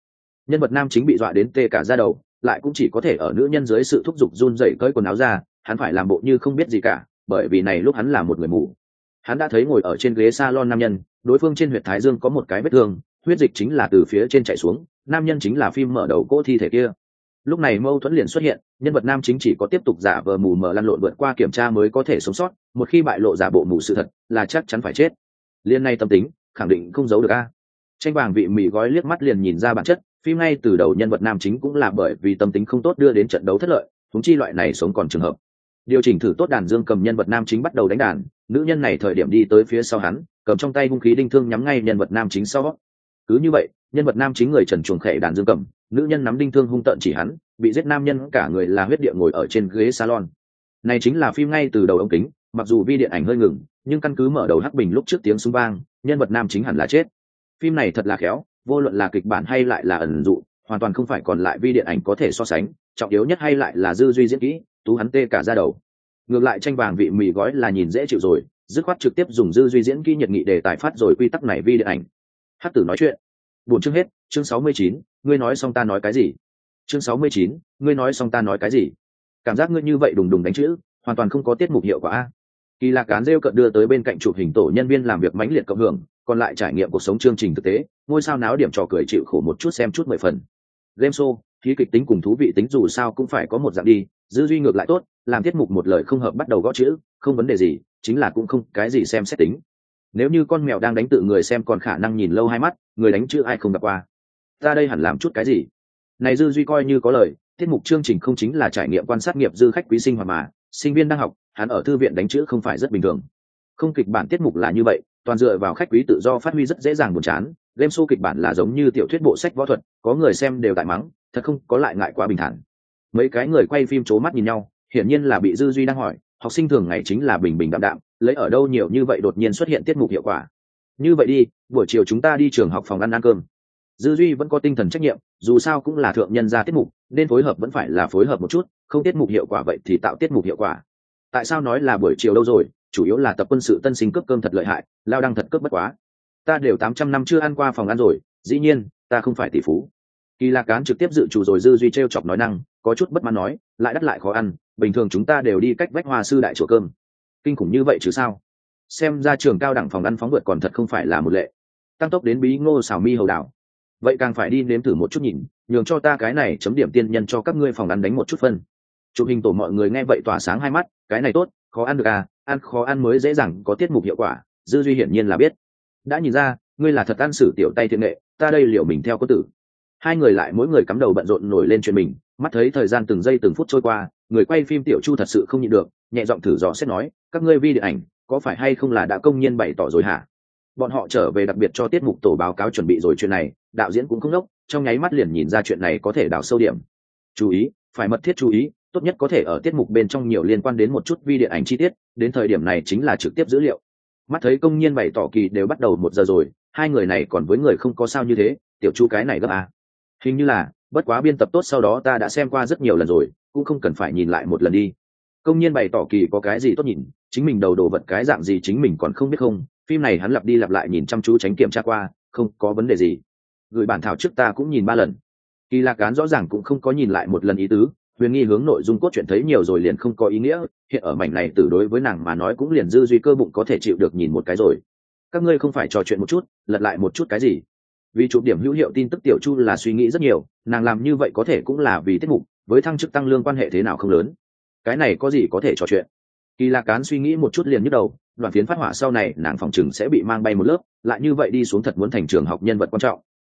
nhân vật nam chính bị dọa đến tê cả da đầu, lại cũng chỉ có thể ở nữ nhân dưới sự thúc giục run rẩy cởi quần áo ra. Hắn phải làm bộ như không biết gì cả, bởi vì này lúc hắn là một người mù. Hắn đã thấy ngồi ở trên ghế salon nam nhân, đối phương trên huyệt thái dương có một cái vết thương, huyết dịch chính là từ phía trên chảy xuống, nam nhân chính là phim mở đầu cỗ thi thể kia. Lúc này mâu thuẫn liền xuất hiện, nhân vật nam chính chỉ có tiếp tục giả vờ mù mờ lăn lộn vượt qua kiểm tra mới có thể sống sót, một khi bại lộ giả bộ mù sự thật là chắc chắn phải chết. Liên này tâm tính khẳng định không giấu được a. Tranh vàng vị mì gói liếc mắt liền nhìn ra bản chất, phim ngay từ đầu nhân vật nam chính cũng là bởi vì tâm tính không tốt đưa đến trận đấu thất lợi, huống chi loại này sống còn trường hợp. Điều chỉnh thử tốt đàn dương cầm, nhân vật nam chính bắt đầu đánh đàn, nữ nhân này thời điểm đi tới phía sau hắn, cầm trong tay hung khí đinh thương nhắm ngay nhân vật nam chính sau. Cứ như vậy, nhân vật nam chính người trần truồng khệ đàn dương cầm, nữ nhân nắm đinh thương hung tợn chỉ hắn, bị giết nam nhân cả người là huyết địa ngồi ở trên ghế salon. Này chính là phim ngay từ đầu ống kính, mặc dù vi điện ảnh hơi ngừng, nhưng căn cứ mở đầu hắc bình lúc trước tiếng súng vang, nhân vật nam chính hẳn là chết. Phim này thật là khéo, vô luận là kịch bản hay lại là ẩn dụ, hoàn toàn không phải còn lại vi điện ảnh có thể so sánh, trọng yếu nhất hay lại là dư duy diễn kỹ, tú hắn tê cả da đầu. Ngược lại tranh vàng vị mì gói là nhìn dễ chịu rồi, dứt khoát trực tiếp dùng dư duy diễn kỹ nhiệt nghị để tài phát rồi quy tắc này vi điện ảnh. Hắc tử nói chuyện. Buổi chương hết, chương 69, ngươi nói xong ta nói cái gì? Chương 69, ngươi nói xong ta nói cái gì? Cảm giác ngươi như vậy đùng đùng đánh chữ, hoàn toàn không có tiết mục hiệu quả a. Kỳ Lạc Cán rêu cận đưa tới bên cạnh chụp hình tổ nhân viên làm việc mãnh liệt cộng hưởng, còn lại trải nghiệm cuộc sống chương trình thực tế, ngôi sao náo điểm trò cười chịu khổ một chút xem chút 10 phần. Game show, khí kịch tính cùng thú vị tính dù sao cũng phải có một dạng đi, dư duy ngược lại tốt, làm tiết mục một lời không hợp bắt đầu gõ chữ, không vấn đề gì, chính là cũng không cái gì xem xét tính. Nếu như con mèo đang đánh tự người xem còn khả năng nhìn lâu hai mắt, người đánh chữ ai không gặp qua. Ta đây hẳn làm chút cái gì? Này dư duy coi như có lời, tiết mục chương trình không chính là trải nghiệm quan sát nghiệp dư khách quý sinh hoạt mà, sinh viên đang học, hắn ở thư viện đánh chữ không phải rất bình thường. Không, kịch bản tiết mục là như vậy, toàn dựa vào khách quý tự do phát huy rất dễ dàng buồn chán. Game show kịch bản là giống như tiểu thuyết bộ sách võ thuật, có người xem đều tại mắng, thật không có lại ngại quá bình thản. Mấy cái người quay phim trố mắt nhìn nhau, hiển nhiên là bị dư duy đang hỏi, học sinh thường ngày chính là bình bình đạm đạm, lấy ở đâu nhiều như vậy đột nhiên xuất hiện tiết mục hiệu quả. Như vậy đi, buổi chiều chúng ta đi trường học phòng ăn cơm. Dư duy vẫn có tinh thần trách nhiệm, dù sao cũng là thượng nhân ra tiết mục, nên phối hợp vẫn phải là phối hợp một chút, không tiết mục hiệu quả vậy thì tạo tiết mục hiệu quả. Tại sao nói là buổi chiều đâu rồi, chủ yếu là tập quân sự tân sinh cướp cơm thật lợi hại, lao đăng thật cướp bất quá. Ta đều 800 năm chưa ăn qua phòng ăn rồi, dĩ nhiên ta không phải tỷ phú. Kỳ Lạc Cán trực tiếp dự chủ rồi. Dư duy trêu chọc nói năng có chút bất mãn nói, lại đắt lại khó ăn, bình thường chúng ta đều đi cách vách Hoa sư đại chỗ cơm. Kinh khủng như vậy chứ sao? Xem ra trường cao đẳng phòng ăn phóng vượt còn thật không phải là một lệ. Tăng tốc đến bí ngô xào mi hầu đảo, vậy càng phải đi nếm thử một chút nhìn, nhường cho ta cái này chấm điểm tiên nhân cho các ngươi phòng ăn đánh một chút phân. Chụp hình tổ mọi người nghe vậy tỏa sáng hai mắt, cái này tốt, khó ăn được à, ăn khó ăn mới dễ dàng có tiết mục hiệu quả. Dư duy hiển nhiên là biết, đã nhìn ra ngươi là thật ăn sử tiểu tay thiện nghệ, ta đây liệu mình theo có tử. Hai người lại mỗi người cắm đầu bận rộn nổi lên chuyện mình, mắt thấy thời gian từng giây từng phút trôi qua, người quay phim Tiểu Chu thật sự không nhịn được, nhẹ giọng thử dò xét nói, các ngươi vi điện ảnh có phải hay không là đã công nhiên bày tỏ rồi hả? Bọn họ trở về đặc biệt cho tiết mục tổ báo cáo chuẩn bị rồi chuyện này, đạo diễn cũng không đốc, trong nháy mắt liền nhìn ra chuyện này có thể đào sâu điểm. Chú ý, phải mật thiết chú ý, tốt nhất có thể ở tiết mục bên trong nhiều liên quan đến một chút vi điện ảnh chi tiết, đến thời điểm này chính là trực tiếp dữ liệu. Mắt thấy công nhiên bày tỏ kỳ đều bắt đầu 1 giờ rồi, hai người này còn với người không có sao như thế, Tiểu Chu cái này gấp à? Hình như là, bất quá biên tập tốt sau đó ta đã xem qua rất nhiều lần rồi, cũng không cần phải nhìn lại một lần đi. Công nhiên bày tỏ kỳ có cái gì tốt nhìn, chính mình đầu đồ vật cái dạng gì chính mình còn không biết không, phim này hắn lặp đi lặp lại nhìn chăm chú tránh kiểm tra qua, không có vấn đề gì. Gửi bản thảo trước ta cũng nhìn 3 lần. Kỳ Lạc Cán rõ ràng cũng không có nhìn lại một lần ý tứ, huyền nghi hướng nội dung cốt truyện thấy nhiều rồi liền không có ý nghĩa, hiện ở mảnh này từ đối với nàng mà nói cũng liền dư duy cơ bụng có thể chịu được nhìn một cái rồi. Các ngươi không phải trò chuyện một chút, lật lại một chút cái gì? Vì chụp điểm hữu hiệu tin tức Tiểu Chu là suy nghĩ rất nhiều, nàng làm như vậy có thể cũng là vì tiết mục, với thăng chức tăng lương quan hệ thế nào không lớn. Cái này có gì có thể trò chuyện. Kỳ Lạc Cán suy nghĩ một chút liền nhức đầu, đoạn phiến phát hỏa sau này nàng phòng chừng sẽ bị mang bay một lớp, lại như vậy đi xuống thật muốn thành trường học nhân vật quan trọng.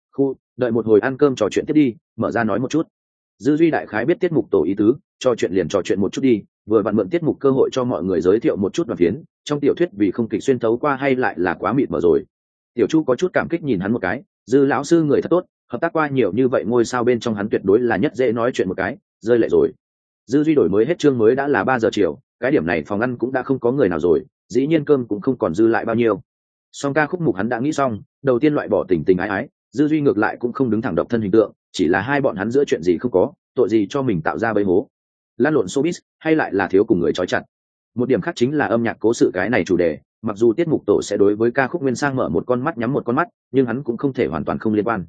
Đợi một hồi ăn cơm trò chuyện tiếp đi, mở ra nói một chút. Dư duy đại khái biết tiết mục tổ ý tứ, trò chuyện liền trò chuyện một chút đi, vừa vặn mượn tiết mục cơ hội cho mọi người giới thiệu một chút đoạn phiến, trong tiểu thuyết vì không kịch xuyên thấu qua hay lại là quá mịt mờ rồi. Tiểu Chu có chút cảm kích nhìn hắn một cái, Dư lão sư người thật tốt, hợp tác qua nhiều như vậy ngôi sao bên trong hắn tuyệt đối là nhất dễ nói chuyện một cái, rơi lệ rồi. Dư duy đổi mới hết chương mới đã là 3 giờ chiều, cái điểm này phòng ăn cũng đã không có người nào rồi, dĩ nhiên cơm cũng không còn dư lại bao nhiêu. Song ca khúc mục hắn đã nghĩ xong, đầu tiên loại bỏ tình tình ái ái, Dư duy ngược lại cũng không đứng thẳng độc thân hình tượng, chỉ là hai bọn hắn giữa chuyện gì không có, tội gì cho mình tạo ra bẫy hố. Lan lộn showbiz hay lại là thiếu cùng người trói chặt. Một điểm khác chính là âm nhạc cố sự cái này chủ đề, mặc dù tiết mục tổ sẽ đối với ca khúc nguyên sang mở một con mắt nhắm một con mắt, nhưng hắn cũng không thể hoàn toàn không liên quan.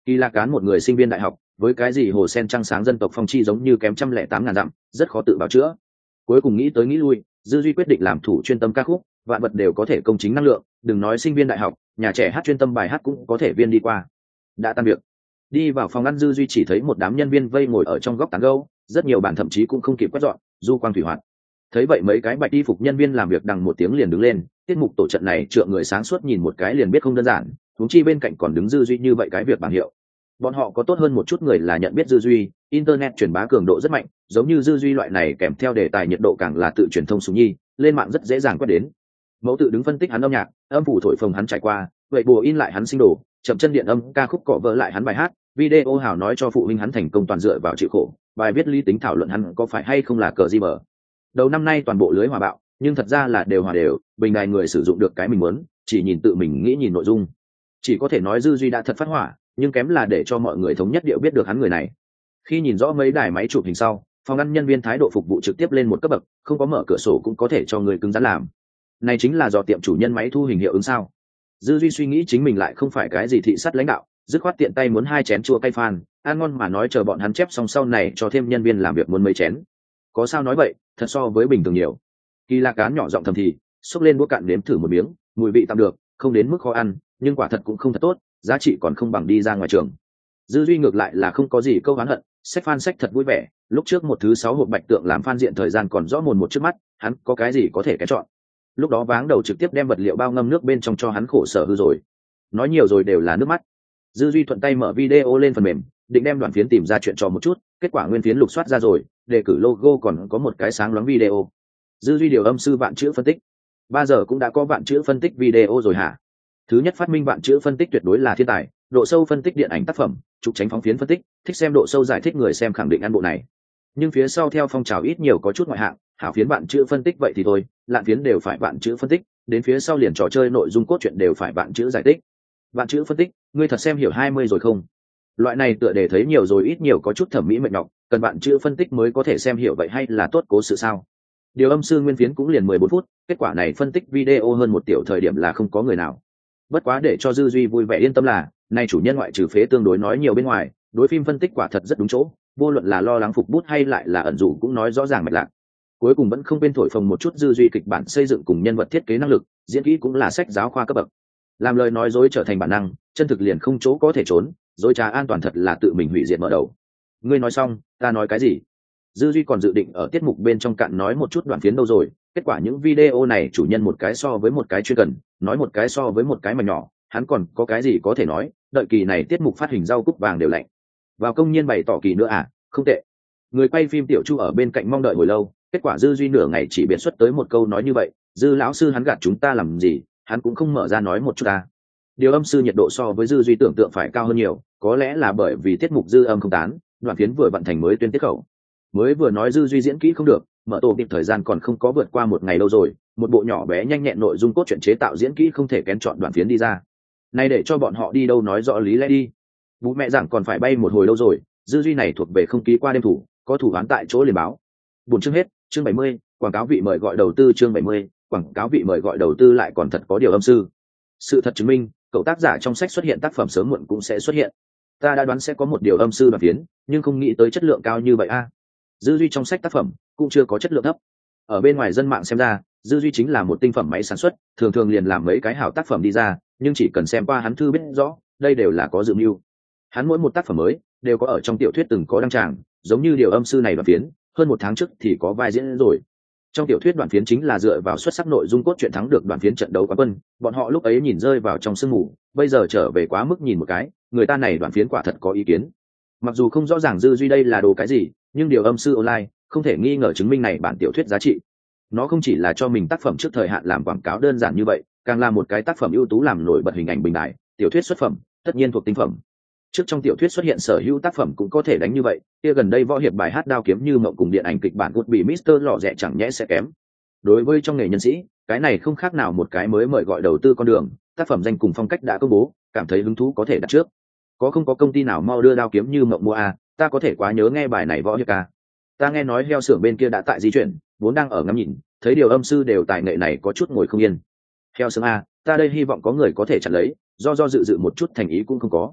Kỳ Lạc Cán một người sinh viên đại học, với cái gì hồ sen trăng sáng dân tộc phong chi giống như kém 108.000 dặm, rất khó tự bào chữa. Cuối cùng nghĩ tới nghĩ lui, Dư Duy quyết định làm thủ chuyên tâm ca khúc, vạn vật đều có thể công chính năng lượng, đừng nói sinh viên đại học, nhà trẻ hát chuyên tâm bài hát cũng có thể viên đi qua. Đã tan việc, đi vào phòng ăn, Dư Duy chỉ thấy một đám nhân viên vây ngồi ở trong góc tán gẫu, rất nhiều bàn thậm chí cũng không kịp quét dọn, du quang thủy hoạt. Thấy vậy mấy cái bạch y phục nhân viên làm việc đằng một tiếng liền đứng lên, tiết mục tổ trận này trượng người sáng suốt nhìn một cái liền biết không đơn giản, huống chi bên cạnh còn đứng Dư Duy như vậy cái việc bảng hiệu. Bọn họ có tốt hơn một chút người là nhận biết Dư Duy, internet truyền bá cường độ rất mạnh, giống như Dư Duy loại này kèm theo đề tài nhiệt độ càng là tự truyền thông súng nhi, lên mạng rất dễ dàng quét đến. Mẫu tự đứng phân tích hắn âm nhạc, âm phủ thổi phồng hắn trải qua, vậy bùa in lại hắn sinh đồ, chậm chân điện âm ca khúc cọ vỡ lại hắn bài hát, video hào nói cho phụ huynh hắn thành công toàn dựa vào chịu khổ, bài viết lý tính thảo luận hắn có phải hay không là cờ gì mở. Đầu năm nay toàn bộ lưới hòa bạo, nhưng thật ra là đều hòa đều, bình đài người sử dụng được cái mình muốn, chỉ nhìn tự mình nghĩ nhìn nội dung. Chỉ có thể nói Dư Duy đã thật phát hỏa, nhưng kém là để cho mọi người thống nhất điệu biết được hắn người này. Khi nhìn rõ mấy đài máy chụp hình sau, phòng ăn nhân viên thái độ phục vụ trực tiếp lên một cấp bậc, không có mở cửa sổ cũng có thể cho người cứng rắn làm. Này chính là do tiệm chủ nhân máy thu hình hiệu ứng sao? Dư Duy suy nghĩ chính mình lại không phải cái gì thị sát lãnh đạo, dứt khoát tiện tay muốn 2 chén chua cay phan, ăn ngon mà nói chờ bọn hắn chép xong sau này cho thêm nhân viên làm việc muốn mấy chén. Có sao nói vậy, thật so với bình thường nhiều. Kỳ Lạc Cán nhỏ giọng thầm thì, xúc lên đũa cạn nếm thử một miếng, mùi vị tạm được, không đến mức khó ăn, nhưng quả thật cũng không thật tốt, giá trị còn không bằng đi ra ngoài trường. Dư Duy ngược lại là không có gì câu oán hận, sách fan sách thật vui vẻ, lúc trước một thứ 6 hộp bạch tượng làm fan diện thời gian còn rõ mồn một trước mắt, hắn có cái gì có thể cái chọn. Lúc đó váng đầu trực tiếp đem vật liệu bao ngâm nước bên trong cho hắn khổ sở hư rồi. Nói nhiều rồi đều là nước mắt. Dư Duy thuận tay mở video lên phần mềm, định đem đoạn phiến tìm ra chuyện trò một chút, kết quả nguyên phiến lục soát ra rồi, đề cử logo còn có một cái sáng loáng video. Dư Duy điều âm sư vạn chữ phân tích. 3 giờ cũng đã có vạn chữ phân tích video rồi hả? Thứ nhất phát minh vạn chữ phân tích tuyệt đối là thiên tài, độ sâu phân tích điện ảnh tác phẩm, trục tránh phóng phiến phân tích, thích xem độ sâu giải thích người xem khẳng định ăn bộ này. Nhưng phía sau theo phong trào ít nhiều có chút ngoại hạng, hảo phiến vạn chữ phân tích vậy thì thôi, lạn phiến đều phải vạn chữ phân tích, đến phía sau liền trò chơi nội dung cốt truyện đều phải vạn chữ giải thích. Vạn chữ phân tích, ngươi thật xem hiểu 20 rồi không? Loại này tựa đề thấy nhiều rồi ít nhiều có chút thẩm mỹ mệt nhọc, cần vạn chữ phân tích mới có thể xem hiểu vậy hay là tốt cố sự sao? Điều âm sư nguyên phiến cũng liền 14 phút, kết quả này phân tích video hơn 1 tiểu thời điểm là không có người nào. Bất quá để cho Dư Duy vui vẻ yên tâm là, nay chủ nhân ngoại trừ phế tương đối nói nhiều bên ngoài, đối phim phân tích quả thật rất đúng chỗ, vô luận là lo lắng phục bút hay lại là ẩn dụ cũng nói rõ ràng mạch lạc. Cuối cùng vẫn không bên thổi phồng một chút Dư Duy kịch bản xây dựng cùng nhân vật thiết kế năng lực, diễn kỹ cũng là sách giáo khoa cấp bậc. Làm lời nói dối trở thành bản năng, chân thực liền không chỗ có thể trốn, dối trá an toàn thật là tự mình hủy diệt mở đầu. Ngươi nói xong, ta nói cái gì? Dư Duy còn dự định ở tiết mục bên trong cạn nói một chút đoạn phiến đâu rồi, kết quả những video này chủ nhân một cái so với một cái chuyên cần, nói một cái so với một cái mà nhỏ, hắn còn có cái gì có thể nói, đợi kỳ này tiết mục phát hình rau cúc vàng đều lạnh. Vào công nhiên bày tỏ kỳ nữa à, không tệ. Người quay phim Tiểu Chu ở bên cạnh mong đợi hồi lâu, kết quả Dư Duy nửa ngày chỉ biện xuất tới một câu nói như vậy, Dư lão sư hắn gạt chúng ta làm gì, hắn cũng không mở ra nói một chút ta. Điều âm sư nhiệt độ so với Dư Duy tưởng tượng phải cao hơn nhiều, có lẽ là bởi vì tiết mục dư âm không tán, đoạn phiến vừa vận thành mới tuyên tiết khẩu. Mới vừa nói Dư Duy diễn kỹ không được, mở tổ kịp thời gian còn không có vượt qua 1 ngày đâu rồi, một bộ nhỏ bé nhanh nhẹn nội dung cốt truyện chế tạo diễn kỹ không thể kén chọn đoạn phiến đi ra. Nay để cho bọn họ đi đâu nói rõ lý lẽ đi. Bố mẹ rằng còn phải bay một hồi lâu rồi, Dư Duy này thuộc về không ký qua đêm thủ, có thủ án tại chỗ liền báo. 4 chương hết, chương 70, quảng cáo vị mời gọi đầu tư chương 70, quảng cáo vị mời gọi đầu tư lại còn thật có điều âm sư. Sự thật chứng minh, cậu tác giả trong sách xuất hiện tác phẩm sớm muộn cũng sẽ xuất hiện. Ta đã đoán sẽ có một điều âm sư đoạn phiến, nhưng không nghĩ tới chất lượng cao như vậy a. Dư Duy trong sách tác phẩm cũng chưa có chất lượng thấp. Ở bên ngoài dân mạng xem ra, Dư Duy chính là một tinh phẩm máy sản xuất, thường thường liền làm mấy cái hảo tác phẩm đi ra, nhưng chỉ cần xem qua hắn thư biết rõ, đây đều là có dự mưu. Hắn mỗi một tác phẩm mới đều có ở trong tiểu thuyết từng có đăng tràng, giống như điều âm sư này đoạn phiến, hơn 1 tháng trước thì có vai diễn rồi. Trong tiểu thuyết đoạn phiến chính là dựa vào xuất sắc nội dung cốt truyện thắng được đoạn phiến trận đấu quán quân, bọn họ lúc ấy nhìn rơi vào trong sương mù, bây giờ trở về quá mức nhìn một cái, người ta này đoạn phiến quả thật có ý kiến. Mặc dù không rõ ràng Dư Duy đây là đồ cái gì, nhưng điều âm sư online không thể nghi ngờ chứng minh này bản tiểu thuyết giá trị. Nó không chỉ là cho mình tác phẩm trước thời hạn làm quảng cáo đơn giản như vậy, càng là một cái tác phẩm ưu tú làm nổi bật hình ảnh bình đại, tiểu thuyết xuất phẩm, tất nhiên thuộc tinh phẩm. Trước trong tiểu thuyết xuất hiện sở hữu tác phẩm cũng có thể đánh như vậy, kia gần đây võ hiệp bài hát đao kiếm như mộng cùng điện ảnh kịch bản Would bị Mr. Lọ Rẻ chẳng nhẽ sẽ kém. Đối với trong nghề nhân sĩ, cái này không khác nào một cái mới mời gọi đầu tư con đường, tác phẩm danh cùng phong cách đã công bố, cảm thấy hứng thú có thể đặt trước. Có không có công ty nào mau đưa đao kiếm như mộng mua a, ta có thể quá nhớ nghe bài này võ hiệp ca. Ta nghe nói heo xưởng bên kia đã tại di chuyển, vốn đang ở ngắm nhìn, thấy điều âm sư đều tài nghệ này có chút ngồi không yên. Heo xưởng a, ta đây hy vọng có người có thể chặn lấy, do dự một chút thành ý cũng không có.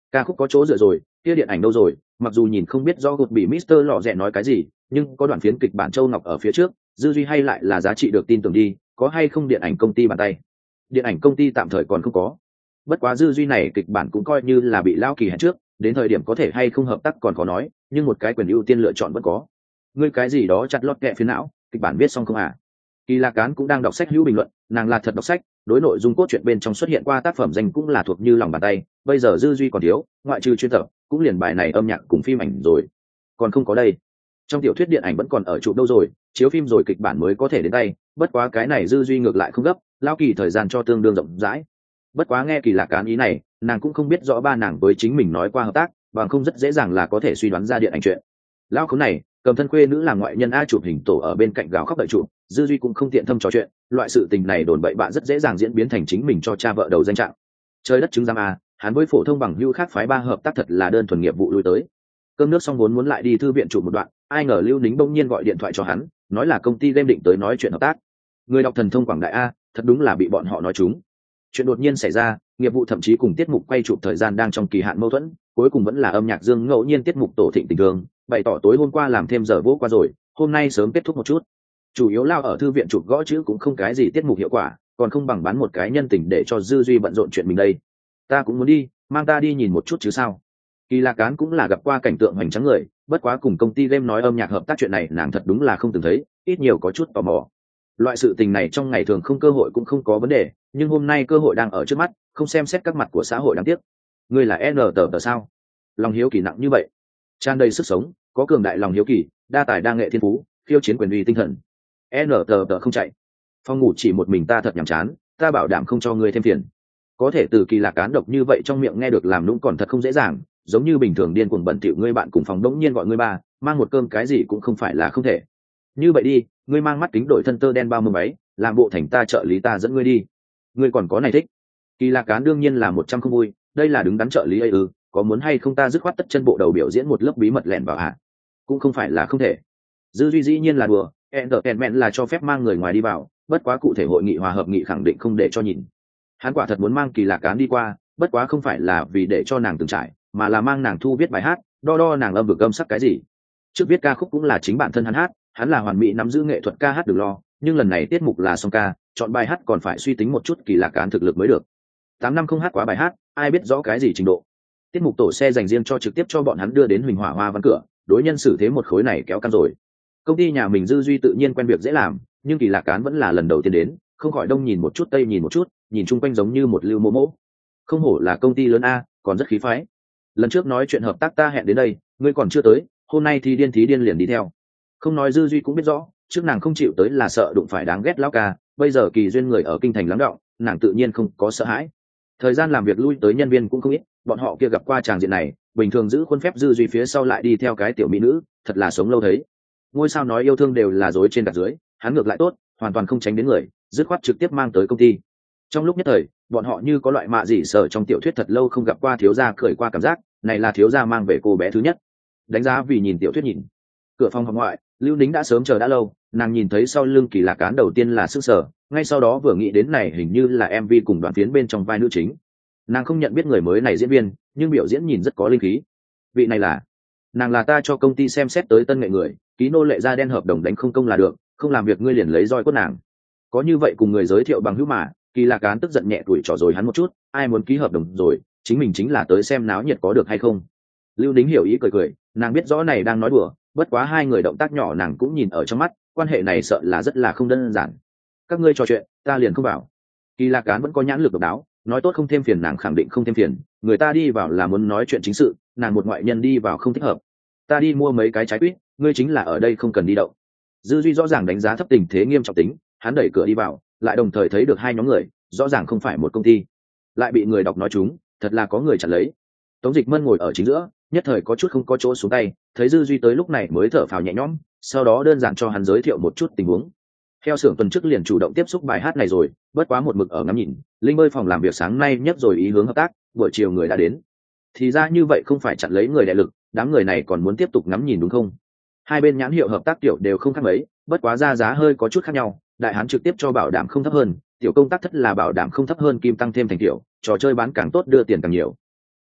Ca khúc có chỗ dựa rồi, kia điện ảnh đâu rồi? Mặc dù nhìn không biết do gột bị Mister lọ rẻ nói cái gì, nhưng có đoạn phiến kịch bản Châu Ngọc ở phía trước, dư duy hay lại là giá trị được tin tưởng đi, có hay không điện ảnh công ty bàn tay? Điện ảnh công ty tạm thời còn không có. Bất quá dư duy này kịch bản cũng coi như là bị lao kỳ hẹn trước, đến thời điểm có thể hay không hợp tác còn khó nói, nhưng một cái quyền ưu tiên lựa chọn vẫn có. Ngươi cái gì đó chặt lót kẹ phía não, kịch bản viết xong không à? Kỳ Lạc Cán cũng đang đọc sách hữu bình luận, nàng là thật đọc sách, đối nội dung cốt truyện bên trong xuất hiện qua tác phẩm danh cũng là thuộc như lòng bàn tay, bây giờ dư duy còn thiếu, ngoại trừ chuyên tập, cũng liền bài này âm nhạc cùng phim ảnh rồi. Còn không có đây. Trong tiểu thuyết điện ảnh vẫn còn ở chụp đâu rồi, chiếu phim rồi kịch bản mới có thể đến tay, bất quá cái này dư duy ngược lại không gấp, lao kỳ thời gian cho tương đương rộng rãi. Bất quá nghe Kỳ Lạc Cán ý này, nàng cũng không biết rõ ba nàng với chính mình nói qua hợp tác, bằng không rất dễ dàng là có thể suy đoán ra điện ảnh chuyện. Lão khốn này, cầm thân quê nữ làm ngoại nhân a chụp hình tổ ở bên cạnh gào khóc đợi chụp, dư duy cũng không tiện thâm trò chuyện, loại sự tình này đồn bậy bạ rất dễ dàng diễn biến thành chính mình cho cha vợ đầu danh trạng. Trời đất chứng giam a, hắn với phổ thông bằng hữu khác phái ba hợp tác thật là đơn thuần nghiệp vụ lui tới. Cơm nước xong vốn muốn lại đi thư viện chụp một đoạn, ai ngờ Lưu Nính bỗng nhiên gọi điện thoại cho hắn, nói là công ty game định tới nói chuyện hợp tác. Người đọc thần thông quảng đại a, thật đúng là bị bọn họ nói trúng. Chuyện đột nhiên xảy ra, nghiệp vụ thậm chí cùng tiết mục quay chụp thời gian đang trong kỳ hạn mâu thuẫn, cuối cùng vẫn là âm nhạc dương ngẫu nhiên tiết mục tổ thịnh tình thường, bày tỏ tối hôm qua làm thêm giờ vô qua rồi, hôm nay sớm kết thúc một chút. Chủ yếu lao ở thư viện chụp gõ chữ cũng không cái gì tiết mục hiệu quả, còn không bằng bán một cái nhân tình để cho dư duy bận rộn chuyện mình đây. Ta cũng muốn đi, mang ta đi nhìn một chút chứ sao? Kỳ Lạc Cán cũng là gặp qua cảnh tượng hoành tráng người, bất quá cùng công ty game nói âm nhạc hợp tác chuyện này nàng thật đúng là không từng thấy, ít nhiều có chút tò mò. Loại sự tình này trong ngày thường không cơ hội cũng không có vấn đề, nhưng hôm nay cơ hội đang ở trước mắt, không xem xét các mặt của xã hội đáng tiếc. Ngươi là N sao? Lòng hiếu kỳ nặng như vậy, tràn đầy sức sống, có cường đại lòng hiếu kỳ, đa tài đa nghệ thiên phú, khiêu chiến quyền uy tinh thần. N không chạy. Phòng ngủ chỉ một mình ta thật nhàm chán, ta bảo đảm không cho ngươi thêm phiền. Có thể từ Kỳ Lạc Cán độc như vậy trong miệng nghe được làm lũng còn thật không dễ dàng, giống như bình thường điên cuồng bẩn thỉu ngươi bạn cùng phòng đống nhiên gọi ngươi ba, mang một cơm cái gì cũng không phải là không thể. Như vậy đi, ngươi mang mắt kính đổi thân tơ đen bao mưa váy, làm bộ thành ta trợ lý ta dẫn ngươi đi. Ngươi còn có này thích. Kỳ Lạc Cán đương nhiên là 100 không vui, đây là đứng đắn trợ lý ấy ư, có muốn hay không ta dứt khoát tất chân bộ đầu biểu diễn một lớp bí mật lẻn vào hả? Cũng không phải là không thể. Dư duy dĩ nhiên là đùa, entertainment là cho phép mang người ngoài đi vào, bất quá cụ thể hội nghị hòa hợp nghị khẳng định không để cho nhìn. Hắn quả thật muốn mang Kỳ Lạc Cán đi qua, bất quá không phải là vì để cho nàng từng trải, mà là mang nàng thu viết bài hát, đo nàng âm vực âm sắc cái gì. Trước viết ca khúc cũng là chính bản thân hắn hát, hắn là hoàn mỹ nắm giữ nghệ thuật ca hát được lo, nhưng lần này tiết mục là song ca, chọn bài hát còn phải suy tính một chút Kỳ Lạc Cán thực lực mới được. 8 năm không hát quá bài hát, ai biết rõ cái gì trình độ. Tiết mục tổ xe dành riêng cho trực tiếp cho bọn hắn đưa đến Huỳnh Hỏa Hoa Văn Cửa, đối nhân xử thế một khối này kéo căng rồi. Công ty nhà mình dư duy tự nhiên quen việc dễ làm, nhưng Kỳ Lạc Cán vẫn là lần đầu tiên đến, không khỏi đông nhìn một chút tây nhìn một chút, nhìn chung quanh giống như một lưu mô mỗ. Không hổ là công ty lớn a, còn rất khí phái. Lần trước nói chuyện hợp tác ta hẹn đến đây, ngươi còn chưa tới, hôm nay thì điên liền đi theo. Không nói dư duy cũng biết rõ, trước nàng không chịu tới là sợ đụng phải đáng ghét lão ca, bây giờ Kỳ duyên người ở kinh thành lắng đọng, nàng tự nhiên không có sợ hãi. Thời gian làm việc lui tới nhân viên cũng không ít, bọn họ kia gặp qua tràng diện này, bình thường giữ khuôn phép dư duy phía sau lại đi theo cái tiểu mỹ nữ, thật là sống lâu thấy. Ngôi sao nói yêu thương đều là dối trên gạt dưới, hắn ngược lại tốt, hoàn toàn không tránh đến người, dứt khoát trực tiếp mang tới công ty. Trong lúc nhất thời, bọn họ như có loại mạ gì sở trong tiểu thuyết thật lâu không gặp qua thiếu gia cười qua cảm giác, này là thiếu gia mang về cô bé thứ nhất. Đánh giá vì nhìn tiểu thuyết nhìn. Cửa phòng học ngoại, Lưu Nính đã sớm chờ đã lâu, nàng nhìn thấy sau lưng Kỳ Lạc Cán đầu tiên là sức sở, ngay sau đó vừa nghĩ đến này hình như là MV cùng đoạn phiến bên trong vai nữ chính. Nàng không nhận biết người mới này diễn viên, nhưng biểu diễn nhìn rất có linh khí. Vị này là, nàng là ta cho công ty xem xét tới tân nghệ người, ký nô lệ da đen hợp đồng đánh không công là được, không làm việc ngươi liền lấy roi quất nàng. Có như vậy cùng người giới thiệu bằng hữu mà, Kỳ Lạc Cán tức giận nhẹ tuổi trò rồi hắn một chút, ai muốn ký hợp đồng rồi, chính mình chính là tới xem náo nhiệt có được hay không. Lưu Đính hiểu ý cười, nàng biết rõ này đang nói đùa, bất quá hai người động tác nhỏ nàng cũng nhìn ở trong mắt, quan hệ này sợ là rất là không đơn giản. Các ngươi trò chuyện, ta liền không bảo. Kỳ Lạc Cán vẫn có nhãn lực độc đáo, nói tốt không thêm phiền nàng khẳng định không thêm phiền, người ta đi vào là muốn nói chuyện chính sự, nàng một ngoại nhân đi vào không thích hợp. Ta đi mua mấy cái trái quýt, ngươi chính là ở đây không cần đi đậu. Dư duy rõ ràng đánh giá thấp tình thế nghiêm trọng tính, hắn đẩy cửa đi vào, lại đồng thời thấy được hai nhóm người, rõ ràng không phải một công ty, lại bị người đọc nói chúng, thật là có người chặn lấy. Tống Dịch Mân ngồi ở chính giữa, nhất thời có chút không có chỗ xuống tay, thấy dư duy tới lúc này mới thở phào nhẹ nhõm, sau đó đơn giản cho hắn giới thiệu một chút tình huống. Theo xưởng tuần trước liền chủ động tiếp xúc bài hát này rồi, bất quá một mực ở ngắm nhìn, linh bơi phòng làm việc sáng nay nhất rồi ý hướng hợp tác, buổi chiều người đã đến. Thì ra như vậy không phải chặn lấy người đại lực, đám người này còn muốn tiếp tục ngắm nhìn đúng không? Hai bên nhãn hiệu hợp tác tiểu đều không khác mấy, bất quá ra giá hơi có chút khác nhau, đại hán trực tiếp cho bảo đảm không thấp hơn, tiểu công tác thất là bảo đảm không thấp hơn kim tăng thêm thành tiểu, trò chơi bán càng tốt đưa tiền càng nhiều.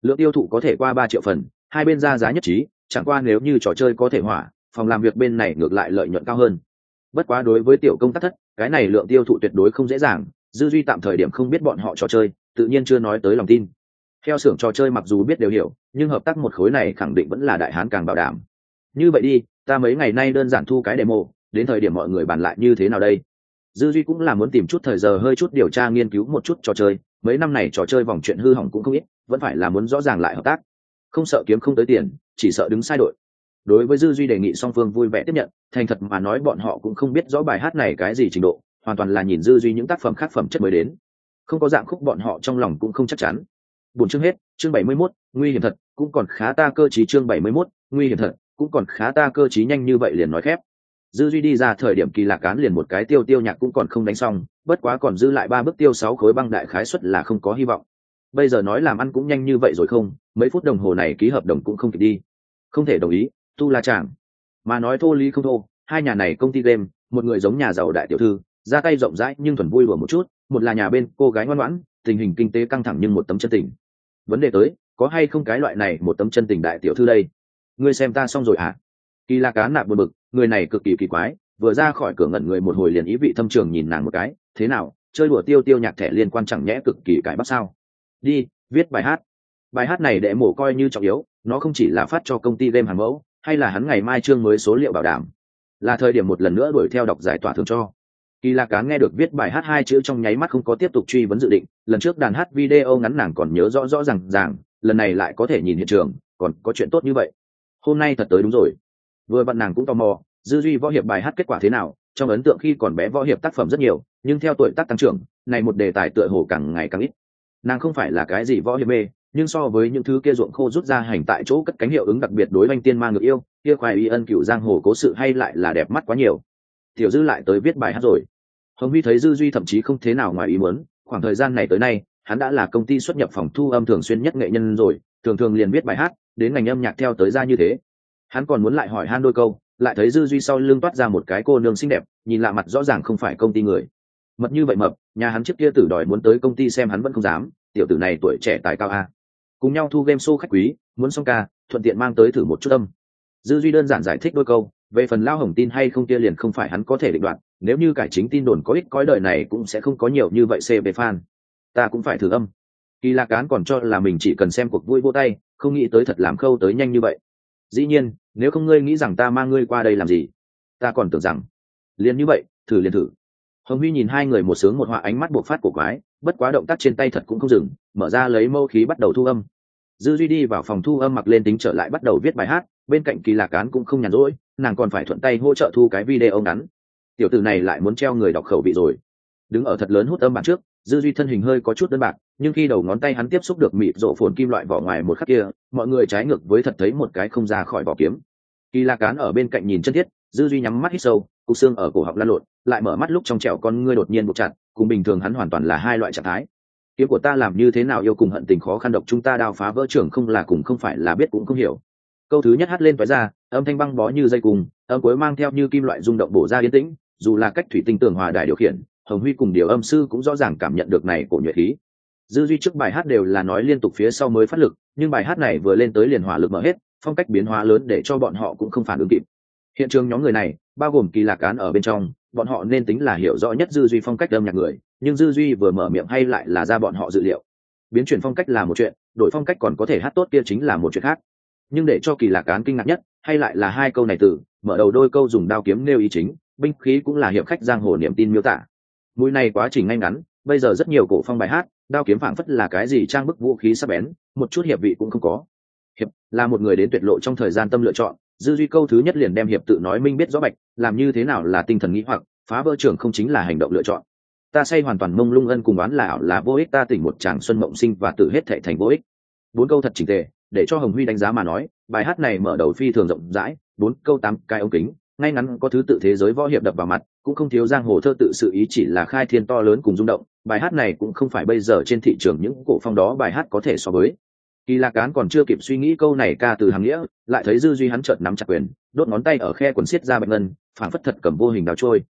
lượng tiêu thụ có thể qua 3 triệu phần, hai bên ra giá nhất trí, chẳng qua nếu như trò chơi có thể hỏa, phòng làm việc bên này ngược lại lợi nhuận cao hơn. Bất quá đối với tiểu công tác thất, cái này lượng tiêu thụ tuyệt đối không dễ dàng, Dư Duy tạm thời điểm không biết bọn họ trò chơi, tự nhiên chưa nói tới lòng tin. Theo xưởng trò chơi mặc dù biết đều hiểu, nhưng hợp tác một khối này khẳng định vẫn là đại hán càng bảo đảm. Như vậy đi, ta mấy ngày nay đơn giản thu cái demo, đến thời điểm mọi người bàn lại như thế nào đây? Dư Duy cũng là muốn tìm chút thời giờ hơi chút điều tra nghiên cứu một chút trò chơi, mấy năm này trò chơi vòng chuyện hư hỏng cũng không ít, vẫn phải là muốn rõ ràng lại hợp tác. Không sợ kiếm không tới tiền, chỉ sợ đứng sai đội. Đối với Dư Duy đề nghị, song phương vui vẻ tiếp nhận, thành thật mà nói bọn họ cũng không biết rõ bài hát này cái gì trình độ, hoàn toàn là nhìn Dư Duy những tác phẩm khác phẩm chất mới đến. Không có dạng khúc bọn họ trong lòng cũng không chắc chắn. Buổi chương hết, chương 71, nguy hiểm thật, cũng còn khá ta cơ trí chương 71, nguy hiểm thật, cũng còn khá ta cơ trí nhanh như vậy liền nói khép. Dư Duy đi ra thời điểm Kỳ Lạc Cán liền một cái tiêu nhạc cũng còn không đánh xong, bất quá còn dư lại 3 bước tiêu 6 khối băng đại khái suất là không có hy vọng. Bây giờ nói làm ăn cũng nhanh như vậy rồi không, mấy phút đồng hồ này ký hợp đồng cũng không kịp đi. Không thể đồng ý, tu là chàng. Mà nói thô lý không thô, hai nhà này công ty game, một người giống nhà giàu đại tiểu thư, ra tay rộng rãi nhưng thuần vui đùa một chút, một là nhà bên cô gái ngoan ngoãn, tình hình kinh tế căng thẳng nhưng một tấm chân tình. Vấn đề tới, có hay không cái loại này một tấm chân tình đại tiểu thư đây? Ngươi xem ta xong rồi à? Kỳ Lạc Cán nạp buồn bực, người này cực kỳ kỳ quái, vừa ra khỏi cửa ngẩn người một hồi liền ý vị thâm trường nhìn nàng một cái, thế nào, chơi đùa tiêu nhạc thẻ liên quan chẳng nhẽ cực kỳ cái bắt sao? Đi, viết bài hát. Bài hát này để mổ coi như trọng yếu, nó không chỉ là phát cho công ty game hàng mẫu, hay là hắn ngày mai chương mới số liệu bảo đảm, là thời điểm một lần nữa đuổi theo đọc giải tỏa thương cho. Kỳ Lạc Cán nghe được viết bài hát hai chữ trong nháy mắt không có tiếp tục truy vấn dự định, lần trước đàn hát video ngắn nàng còn nhớ rõ ràng, lần này lại có thể nhìn hiện trường, còn có chuyện tốt như vậy. Hôm nay thật tới đúng rồi. Vừa vặn nàng cũng tò mò, Dư Duy võ hiệp bài hát kết quả thế nào, trong ấn tượng khi còn bé võ hiệp tác phẩm rất nhiều, nhưng theo tuổi tác tăng trưởng, này một đề tài tựa hồ càng ngày càng ít. Nàng không phải là cái gì võ hiệp mê, nhưng so với những thứ kia ruộng khô rút ra hành tại chỗ cất cánh hiệu ứng đặc biệt đối oanh tiên ma ngược yêu, kia khoai y ân cửu giang hồ cố sự hay lại là đẹp mắt quá nhiều. Tiểu Dư lại tới viết bài hát rồi. Hồng Huy thấy Dư Duy thậm chí không thế nào ngoài ý muốn, khoảng thời gian này tới nay, hắn đã là công ty xuất nhập phòng thu âm thường xuyên nhất nghệ nhân rồi, thường liền viết bài hát, đến ngành âm nhạc theo tới ra như thế. Hắn còn muốn lại hỏi han đôi câu, lại thấy Dư Duy sau lưng toát ra một cái cô nương xinh đẹp, nhìn lạ mặt rõ ràng không phải công ty người. Mật như vậy mập, nhà hắn trước kia tử đòi muốn tới công ty xem hắn vẫn không dám, tiểu tử này tuổi trẻ tài cao a. Cùng nhau thu game show khách quý, muốn xong ca, thuận tiện mang tới thử một chút âm. Dư Duy đơn giản giải thích đôi câu, về phần lao hồng tin hay không kia liền không phải hắn có thể định đoạt, nếu như cải chính tin đồn có ích cõi đời này cũng sẽ không có nhiều như vậy CB fan. Ta cũng phải thử âm. Kỳ Lạc Cán còn cho là mình chỉ cần xem cuộc vui vô tay, không nghĩ tới thật làm khâu tới nhanh như vậy. Dĩ nhiên, nếu không ngươi nghĩ rằng ta mang ngươi qua đây làm gì, ta còn tưởng rằng liền như vậy, thử liền thử. Hồng Huy nhìn hai người một sướng một họa, ánh mắt buộc phát cổ quái, bất quá động tác trên tay thật cũng không dừng, mở ra lấy mâu khí bắt đầu thu âm. Dư Duy đi vào phòng thu âm mặc lên tính trở lại bắt đầu viết bài hát, bên cạnh Kỳ Lạc Cán cũng không nhàn rỗi, nàng còn phải thuận tay hỗ trợ thu cái video ngắn. Tiểu tử này lại muốn treo người đọc khẩu vị rồi. Đứng ở thật lớn hút âm bản trước, Dư Duy thân hình hơi có chút đơn bạc, nhưng khi đầu ngón tay hắn tiếp xúc được mịt rộ phồn kim loại vỏ ngoài một khắc kia, mọi người trái ngược với thật thấy một cái không ra khỏi vỏ kiếm. Kỳ Lạc Cán ở bên cạnh nhìn chân thiết, Dư Duy nhắm mắt hít sâu, cục xương ở cổ họng lăn lộn, lại mở mắt lúc trong trẻo con ngươi đột nhiên buộc chặt, cùng bình thường hắn hoàn toàn là hai loại trạng thái. Kiếm của ta làm như thế nào yêu cùng hận tình khó khăn độc chúng ta đao phá vỡ trưởng không là cùng không phải là biết cũng không hiểu. Câu thứ nhất hát lên tóe ra, âm thanh băng bó như dây cùng, âm cuối mang theo như kim loại rung động bổ ra yên tĩnh, dù là cách thủy tinh tường hòa đài điều khiển, Hồng Huy cùng điều âm sư cũng rõ ràng cảm nhận được này cổ nhuệ khí. Dư Duy trước bài hát đều là nói liên tục phía sau mới phát lực, nhưng bài hát này vừa lên tới liền hỏa lực mở hết, phong cách biến hóa lớn để cho bọn họ cũng không phản ứng kịp. Hiện trường nhóm người này, bao gồm Kỳ Lạc Cán ở bên trong, bọn họ nên tính là hiểu rõ nhất Dư Duy phong cách âm nhạc người, nhưng Dư Duy vừa mở miệng hay lại là ra bọn họ dự liệu. Biến chuyển phong cách là một chuyện, đổi phong cách còn có thể hát tốt kia chính là một chuyện khác. Nhưng để cho Kỳ Lạc Cán kinh ngạc nhất, hay lại là hai câu này từ mở đầu đôi câu dùng đao kiếm nêu ý chính, binh khí cũng là hiệp khách giang hồ niềm tin miêu tả. Mũi này quá trình ngay ngắn, bây giờ rất nhiều cổ phong bài hát, đao kiếm phảng phất là cái gì trang bức vũ khí sắc bén, một chút hiệp vị cũng không có. Hiệp là một người đến tuyệt lộ trong thời gian tâm lựa chọn, Dư Duy câu thứ nhất liền đem hiệp tự nói minh biết rõ bạch, làm như thế nào là tinh thần nghĩ hoặc, phá vỡ trường không chính là hành động lựa chọn. Ta say hoàn toàn mông lung ân cùng đoán là ảo là vô ích, ta tỉnh một chàng xuân mộng sinh và tự hết thệ thành vô ích. 4 câu thật chỉnh tề, để cho Hồng Huy đánh giá mà nói, bài hát này mở đầu phi thường rộng rãi, 4 câu 8 cái ống kính, ngay ngắn có thứ tự thế giới võ hiệp đập vào mặt, cũng không thiếu giang hồ thơ tự sự ý chỉ là khai thiên to lớn cùng rung động. Bài hát này cũng không phải bây giờ trên thị trường những cổ phong đó bài hát có thể so với. Kỳ Lạc Cán còn chưa kịp suy nghĩ câu này ca từ hàng nghĩa, lại thấy Dư Duy hắn chợt nắm chặt quyền, đốt ngón tay ở khe quần xiết ra bạch ngân, phảng phất thật cầm vô hình đào trôi.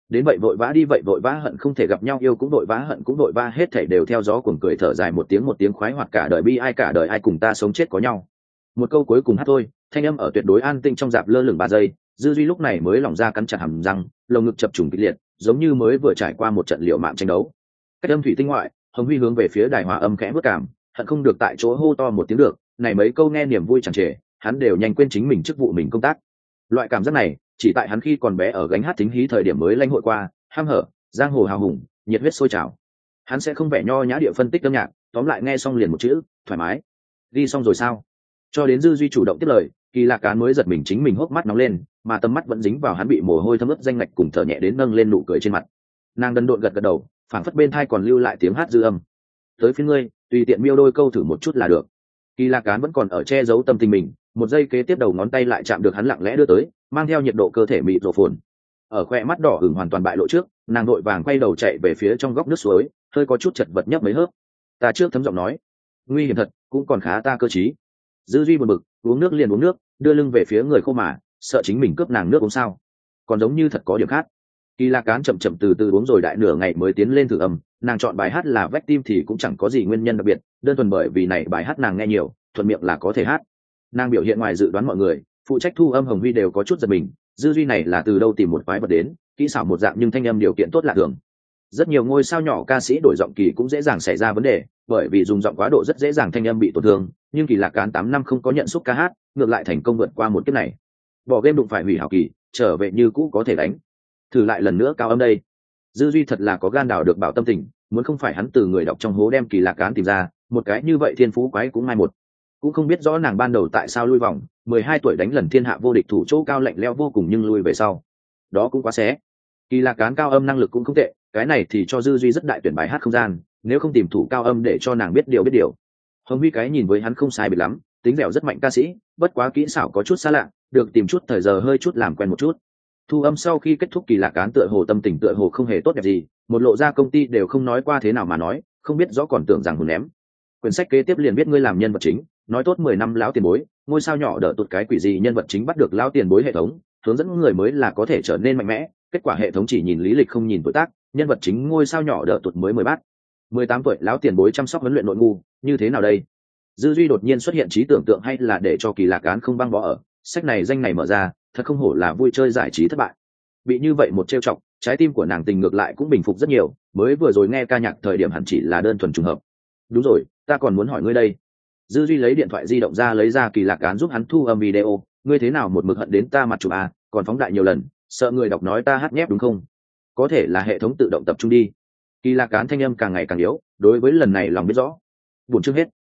đến vậy vội vã đi vậy vội vã hận không thể gặp nhau, yêu cũng vội vã hận cũng vội vã, hết thảy đều theo gió cuồng cười thở dài một tiếng khoái hoạt, cả đời bi ai cả đời ai cùng ta sống chết có nhau. Một câu cuối cùng hát thôi, thanh âm ở tuyệt đối an tĩnh trong dạp lơ lửng 3 giây, Dư Duy lúc này mới lỏng ra cắn chặt hàm răng, lồng ngực chập trùng kịch liệt, giống như mới vừa trải qua một trận liều mạng tranh đấu. Cách âm thủy tinh ngoại, Hồng Huy hướng về phía đài hòa âm khẽ bước cảm, hận không được tại chỗ hô to một tiếng được, này mấy câu nghe niềm vui tràn trề, hắn đều nhanh quên chính mình chức vụ mình công tác. Loại cảm giác này, chỉ tại hắn khi còn bé ở gánh hát tính hí thời điểm mới lãnh hội qua, ham hở, giang hồ hào hùng, nhiệt huyết sôi trào. Hắn sẽ không vẻ nho nhã địa phân tích âm nhạc, tóm lại nghe xong liền một chữ, thoải mái. Đi xong rồi sao? Cho đến Dư Duy chủ động tiếp lời, Kỳ Lạc Cán mới giật mình, chính mình hốc mắt nóng lên, mà tầm mắt vẫn dính vào hắn bị mồ hôi thấm ướt danh ngạch cùng thở nhẹ đến nâng lên nụ cười trên mặt. Nàng đần độn gật gật đầu, phảng phất bên thai còn lưu lại tiếng hát dư âm. Tới phía ngươi, tùy tiện miêu đôi câu thử một chút là được. Kỳ Lạc Cán vẫn còn ở che giấu tâm tình mình, một giây kế tiếp đầu ngón tay lại chạm được hắn lặng lẽ đưa tới, mang theo nhiệt độ cơ thể mịt rổ phồn. Ở khoe mắt đỏ ửng hoàn toàn bại lộ trước, nàng đội vàng quay đầu chạy về phía trong góc nước suối, hơi có chút chật vật nhấp mấy hớp. Ta trước thấm giọng nói, nguy hiểm thật, cũng còn khá ta cơ trí. Dư Duy buồn bực, uống nước liền uống nước, đưa lưng về phía người khô mà, sợ chính mình cướp nàng nước uống sao? Còn giống như thật có điểm khác. Kỳ Lạc Cán chậm chậm từ từ uống rồi đại nửa ngày mới tiến lên thử âm, nàng chọn bài hát là Vách Tim thì cũng chẳng có gì nguyên nhân đặc biệt, đơn thuần bởi vì này bài hát nàng nghe nhiều, thuận miệng là có thể hát. Nàng biểu hiện ngoài dự đoán mọi người, phụ trách thu âm Hồng Huy đều có chút giật mình, Dư Duy này là từ đâu tìm một quái vật đến, kỹ xảo một dạng nhưng thanh âm điều kiện tốt lạ thường. Rất nhiều ngôi sao nhỏ ca sĩ đổi giọng kỳ cũng dễ dàng xảy ra vấn đề, bởi vì dùng giọng quá độ rất dễ dàng thanh âm bị tổn thương, nhưng Kỳ Lạc Cán 8 năm không có nhận xúc ca hát, ngược lại thành công vượt qua một kiếp này. Bỏ game đụng phải hủy hảo kỳ, trở về như cũ có thể đánh. Thử lại lần nữa cao âm đây. Dư Duy thật là có gan đào được bảo tâm tình, muốn không phải hắn từ người đọc trong hố đem Kỳ Lạc Cán tìm ra, một cái như vậy thiên phú quái cũng mai một. Cũng không biết rõ nàng ban đầu tại sao lui vòng, 12 tuổi đánh lần thiên hạ vô địch thủ chỗ cao lạnh lẽo vô cùng nhưng lui về sau. Đó cũng quá xé. Kỳ Lạc Cán cao âm năng lực cũng không tệ, cái này thì cho Dư Duy rất đại tuyển bài hát không gian, nếu không tìm thủ cao âm để cho nàng biết điều. Hồng Huy cái nhìn với hắn không sai biệt lắm, tính dẻo rất mạnh ca sĩ, bất quá kỹ xảo có chút xa lạ, được tìm chút thời giờ hơi chút làm quen một chút. Thu âm sau khi kết thúc, Kỳ Lạc Cán tựa hồ tâm tình tựa hồ không hề tốt đẹp gì, một lộ ra công ty đều không nói qua thế nào mà nói, không biết rõ còn tưởng rằng hồn ném. Quyển sách kế tiếp liền biết ngươi làm nhân vật chính, nói tốt 10 năm lão tiền bối, ngôi sao nhỏ đỡ tụt cái quỷ gì nhân vật chính bắt được lão tiền bối hệ thống, hướng dẫn người mới là có thể trở nên mạnh mẽ, kết quả hệ thống chỉ nhìn lý lịch không nhìn tuổi tác, nhân vật chính ngôi sao nhỏ đỡ tụt mới 10 bát. 18 tuổi lão tiền bối chăm sóc huấn luyện nội ngu, như thế nào đây? Dư Duy đột nhiên xuất hiện trí tưởng tượng hay là để cho Kỳ Lạc Cán không băng bó ở, sách này danh này mở ra, thật không hổ là vui chơi giải trí thất bại. Bị như vậy một trêu chọc, trái tim của nàng tình ngược lại cũng bình phục rất nhiều, mới vừa rồi nghe ca nhạc thời điểm hẳn chỉ là đơn thuần trùng hợp. Đúng rồi, ta còn muốn hỏi ngươi đây. Dư Duy lấy điện thoại di động ra lấy ra Kỳ Lạc Cán giúp hắn thu âm video, ngươi thế nào một mực hận đến ta mặt chụp à, còn phóng đại nhiều lần, sợ người đọc nói ta hát nhép đúng không? Có thể là hệ thống tự động tập trung đi. Kỳ Lạc Cán thanh âm càng ngày càng yếu, đối với lần này lòng biết rõ. Buồn chương hết.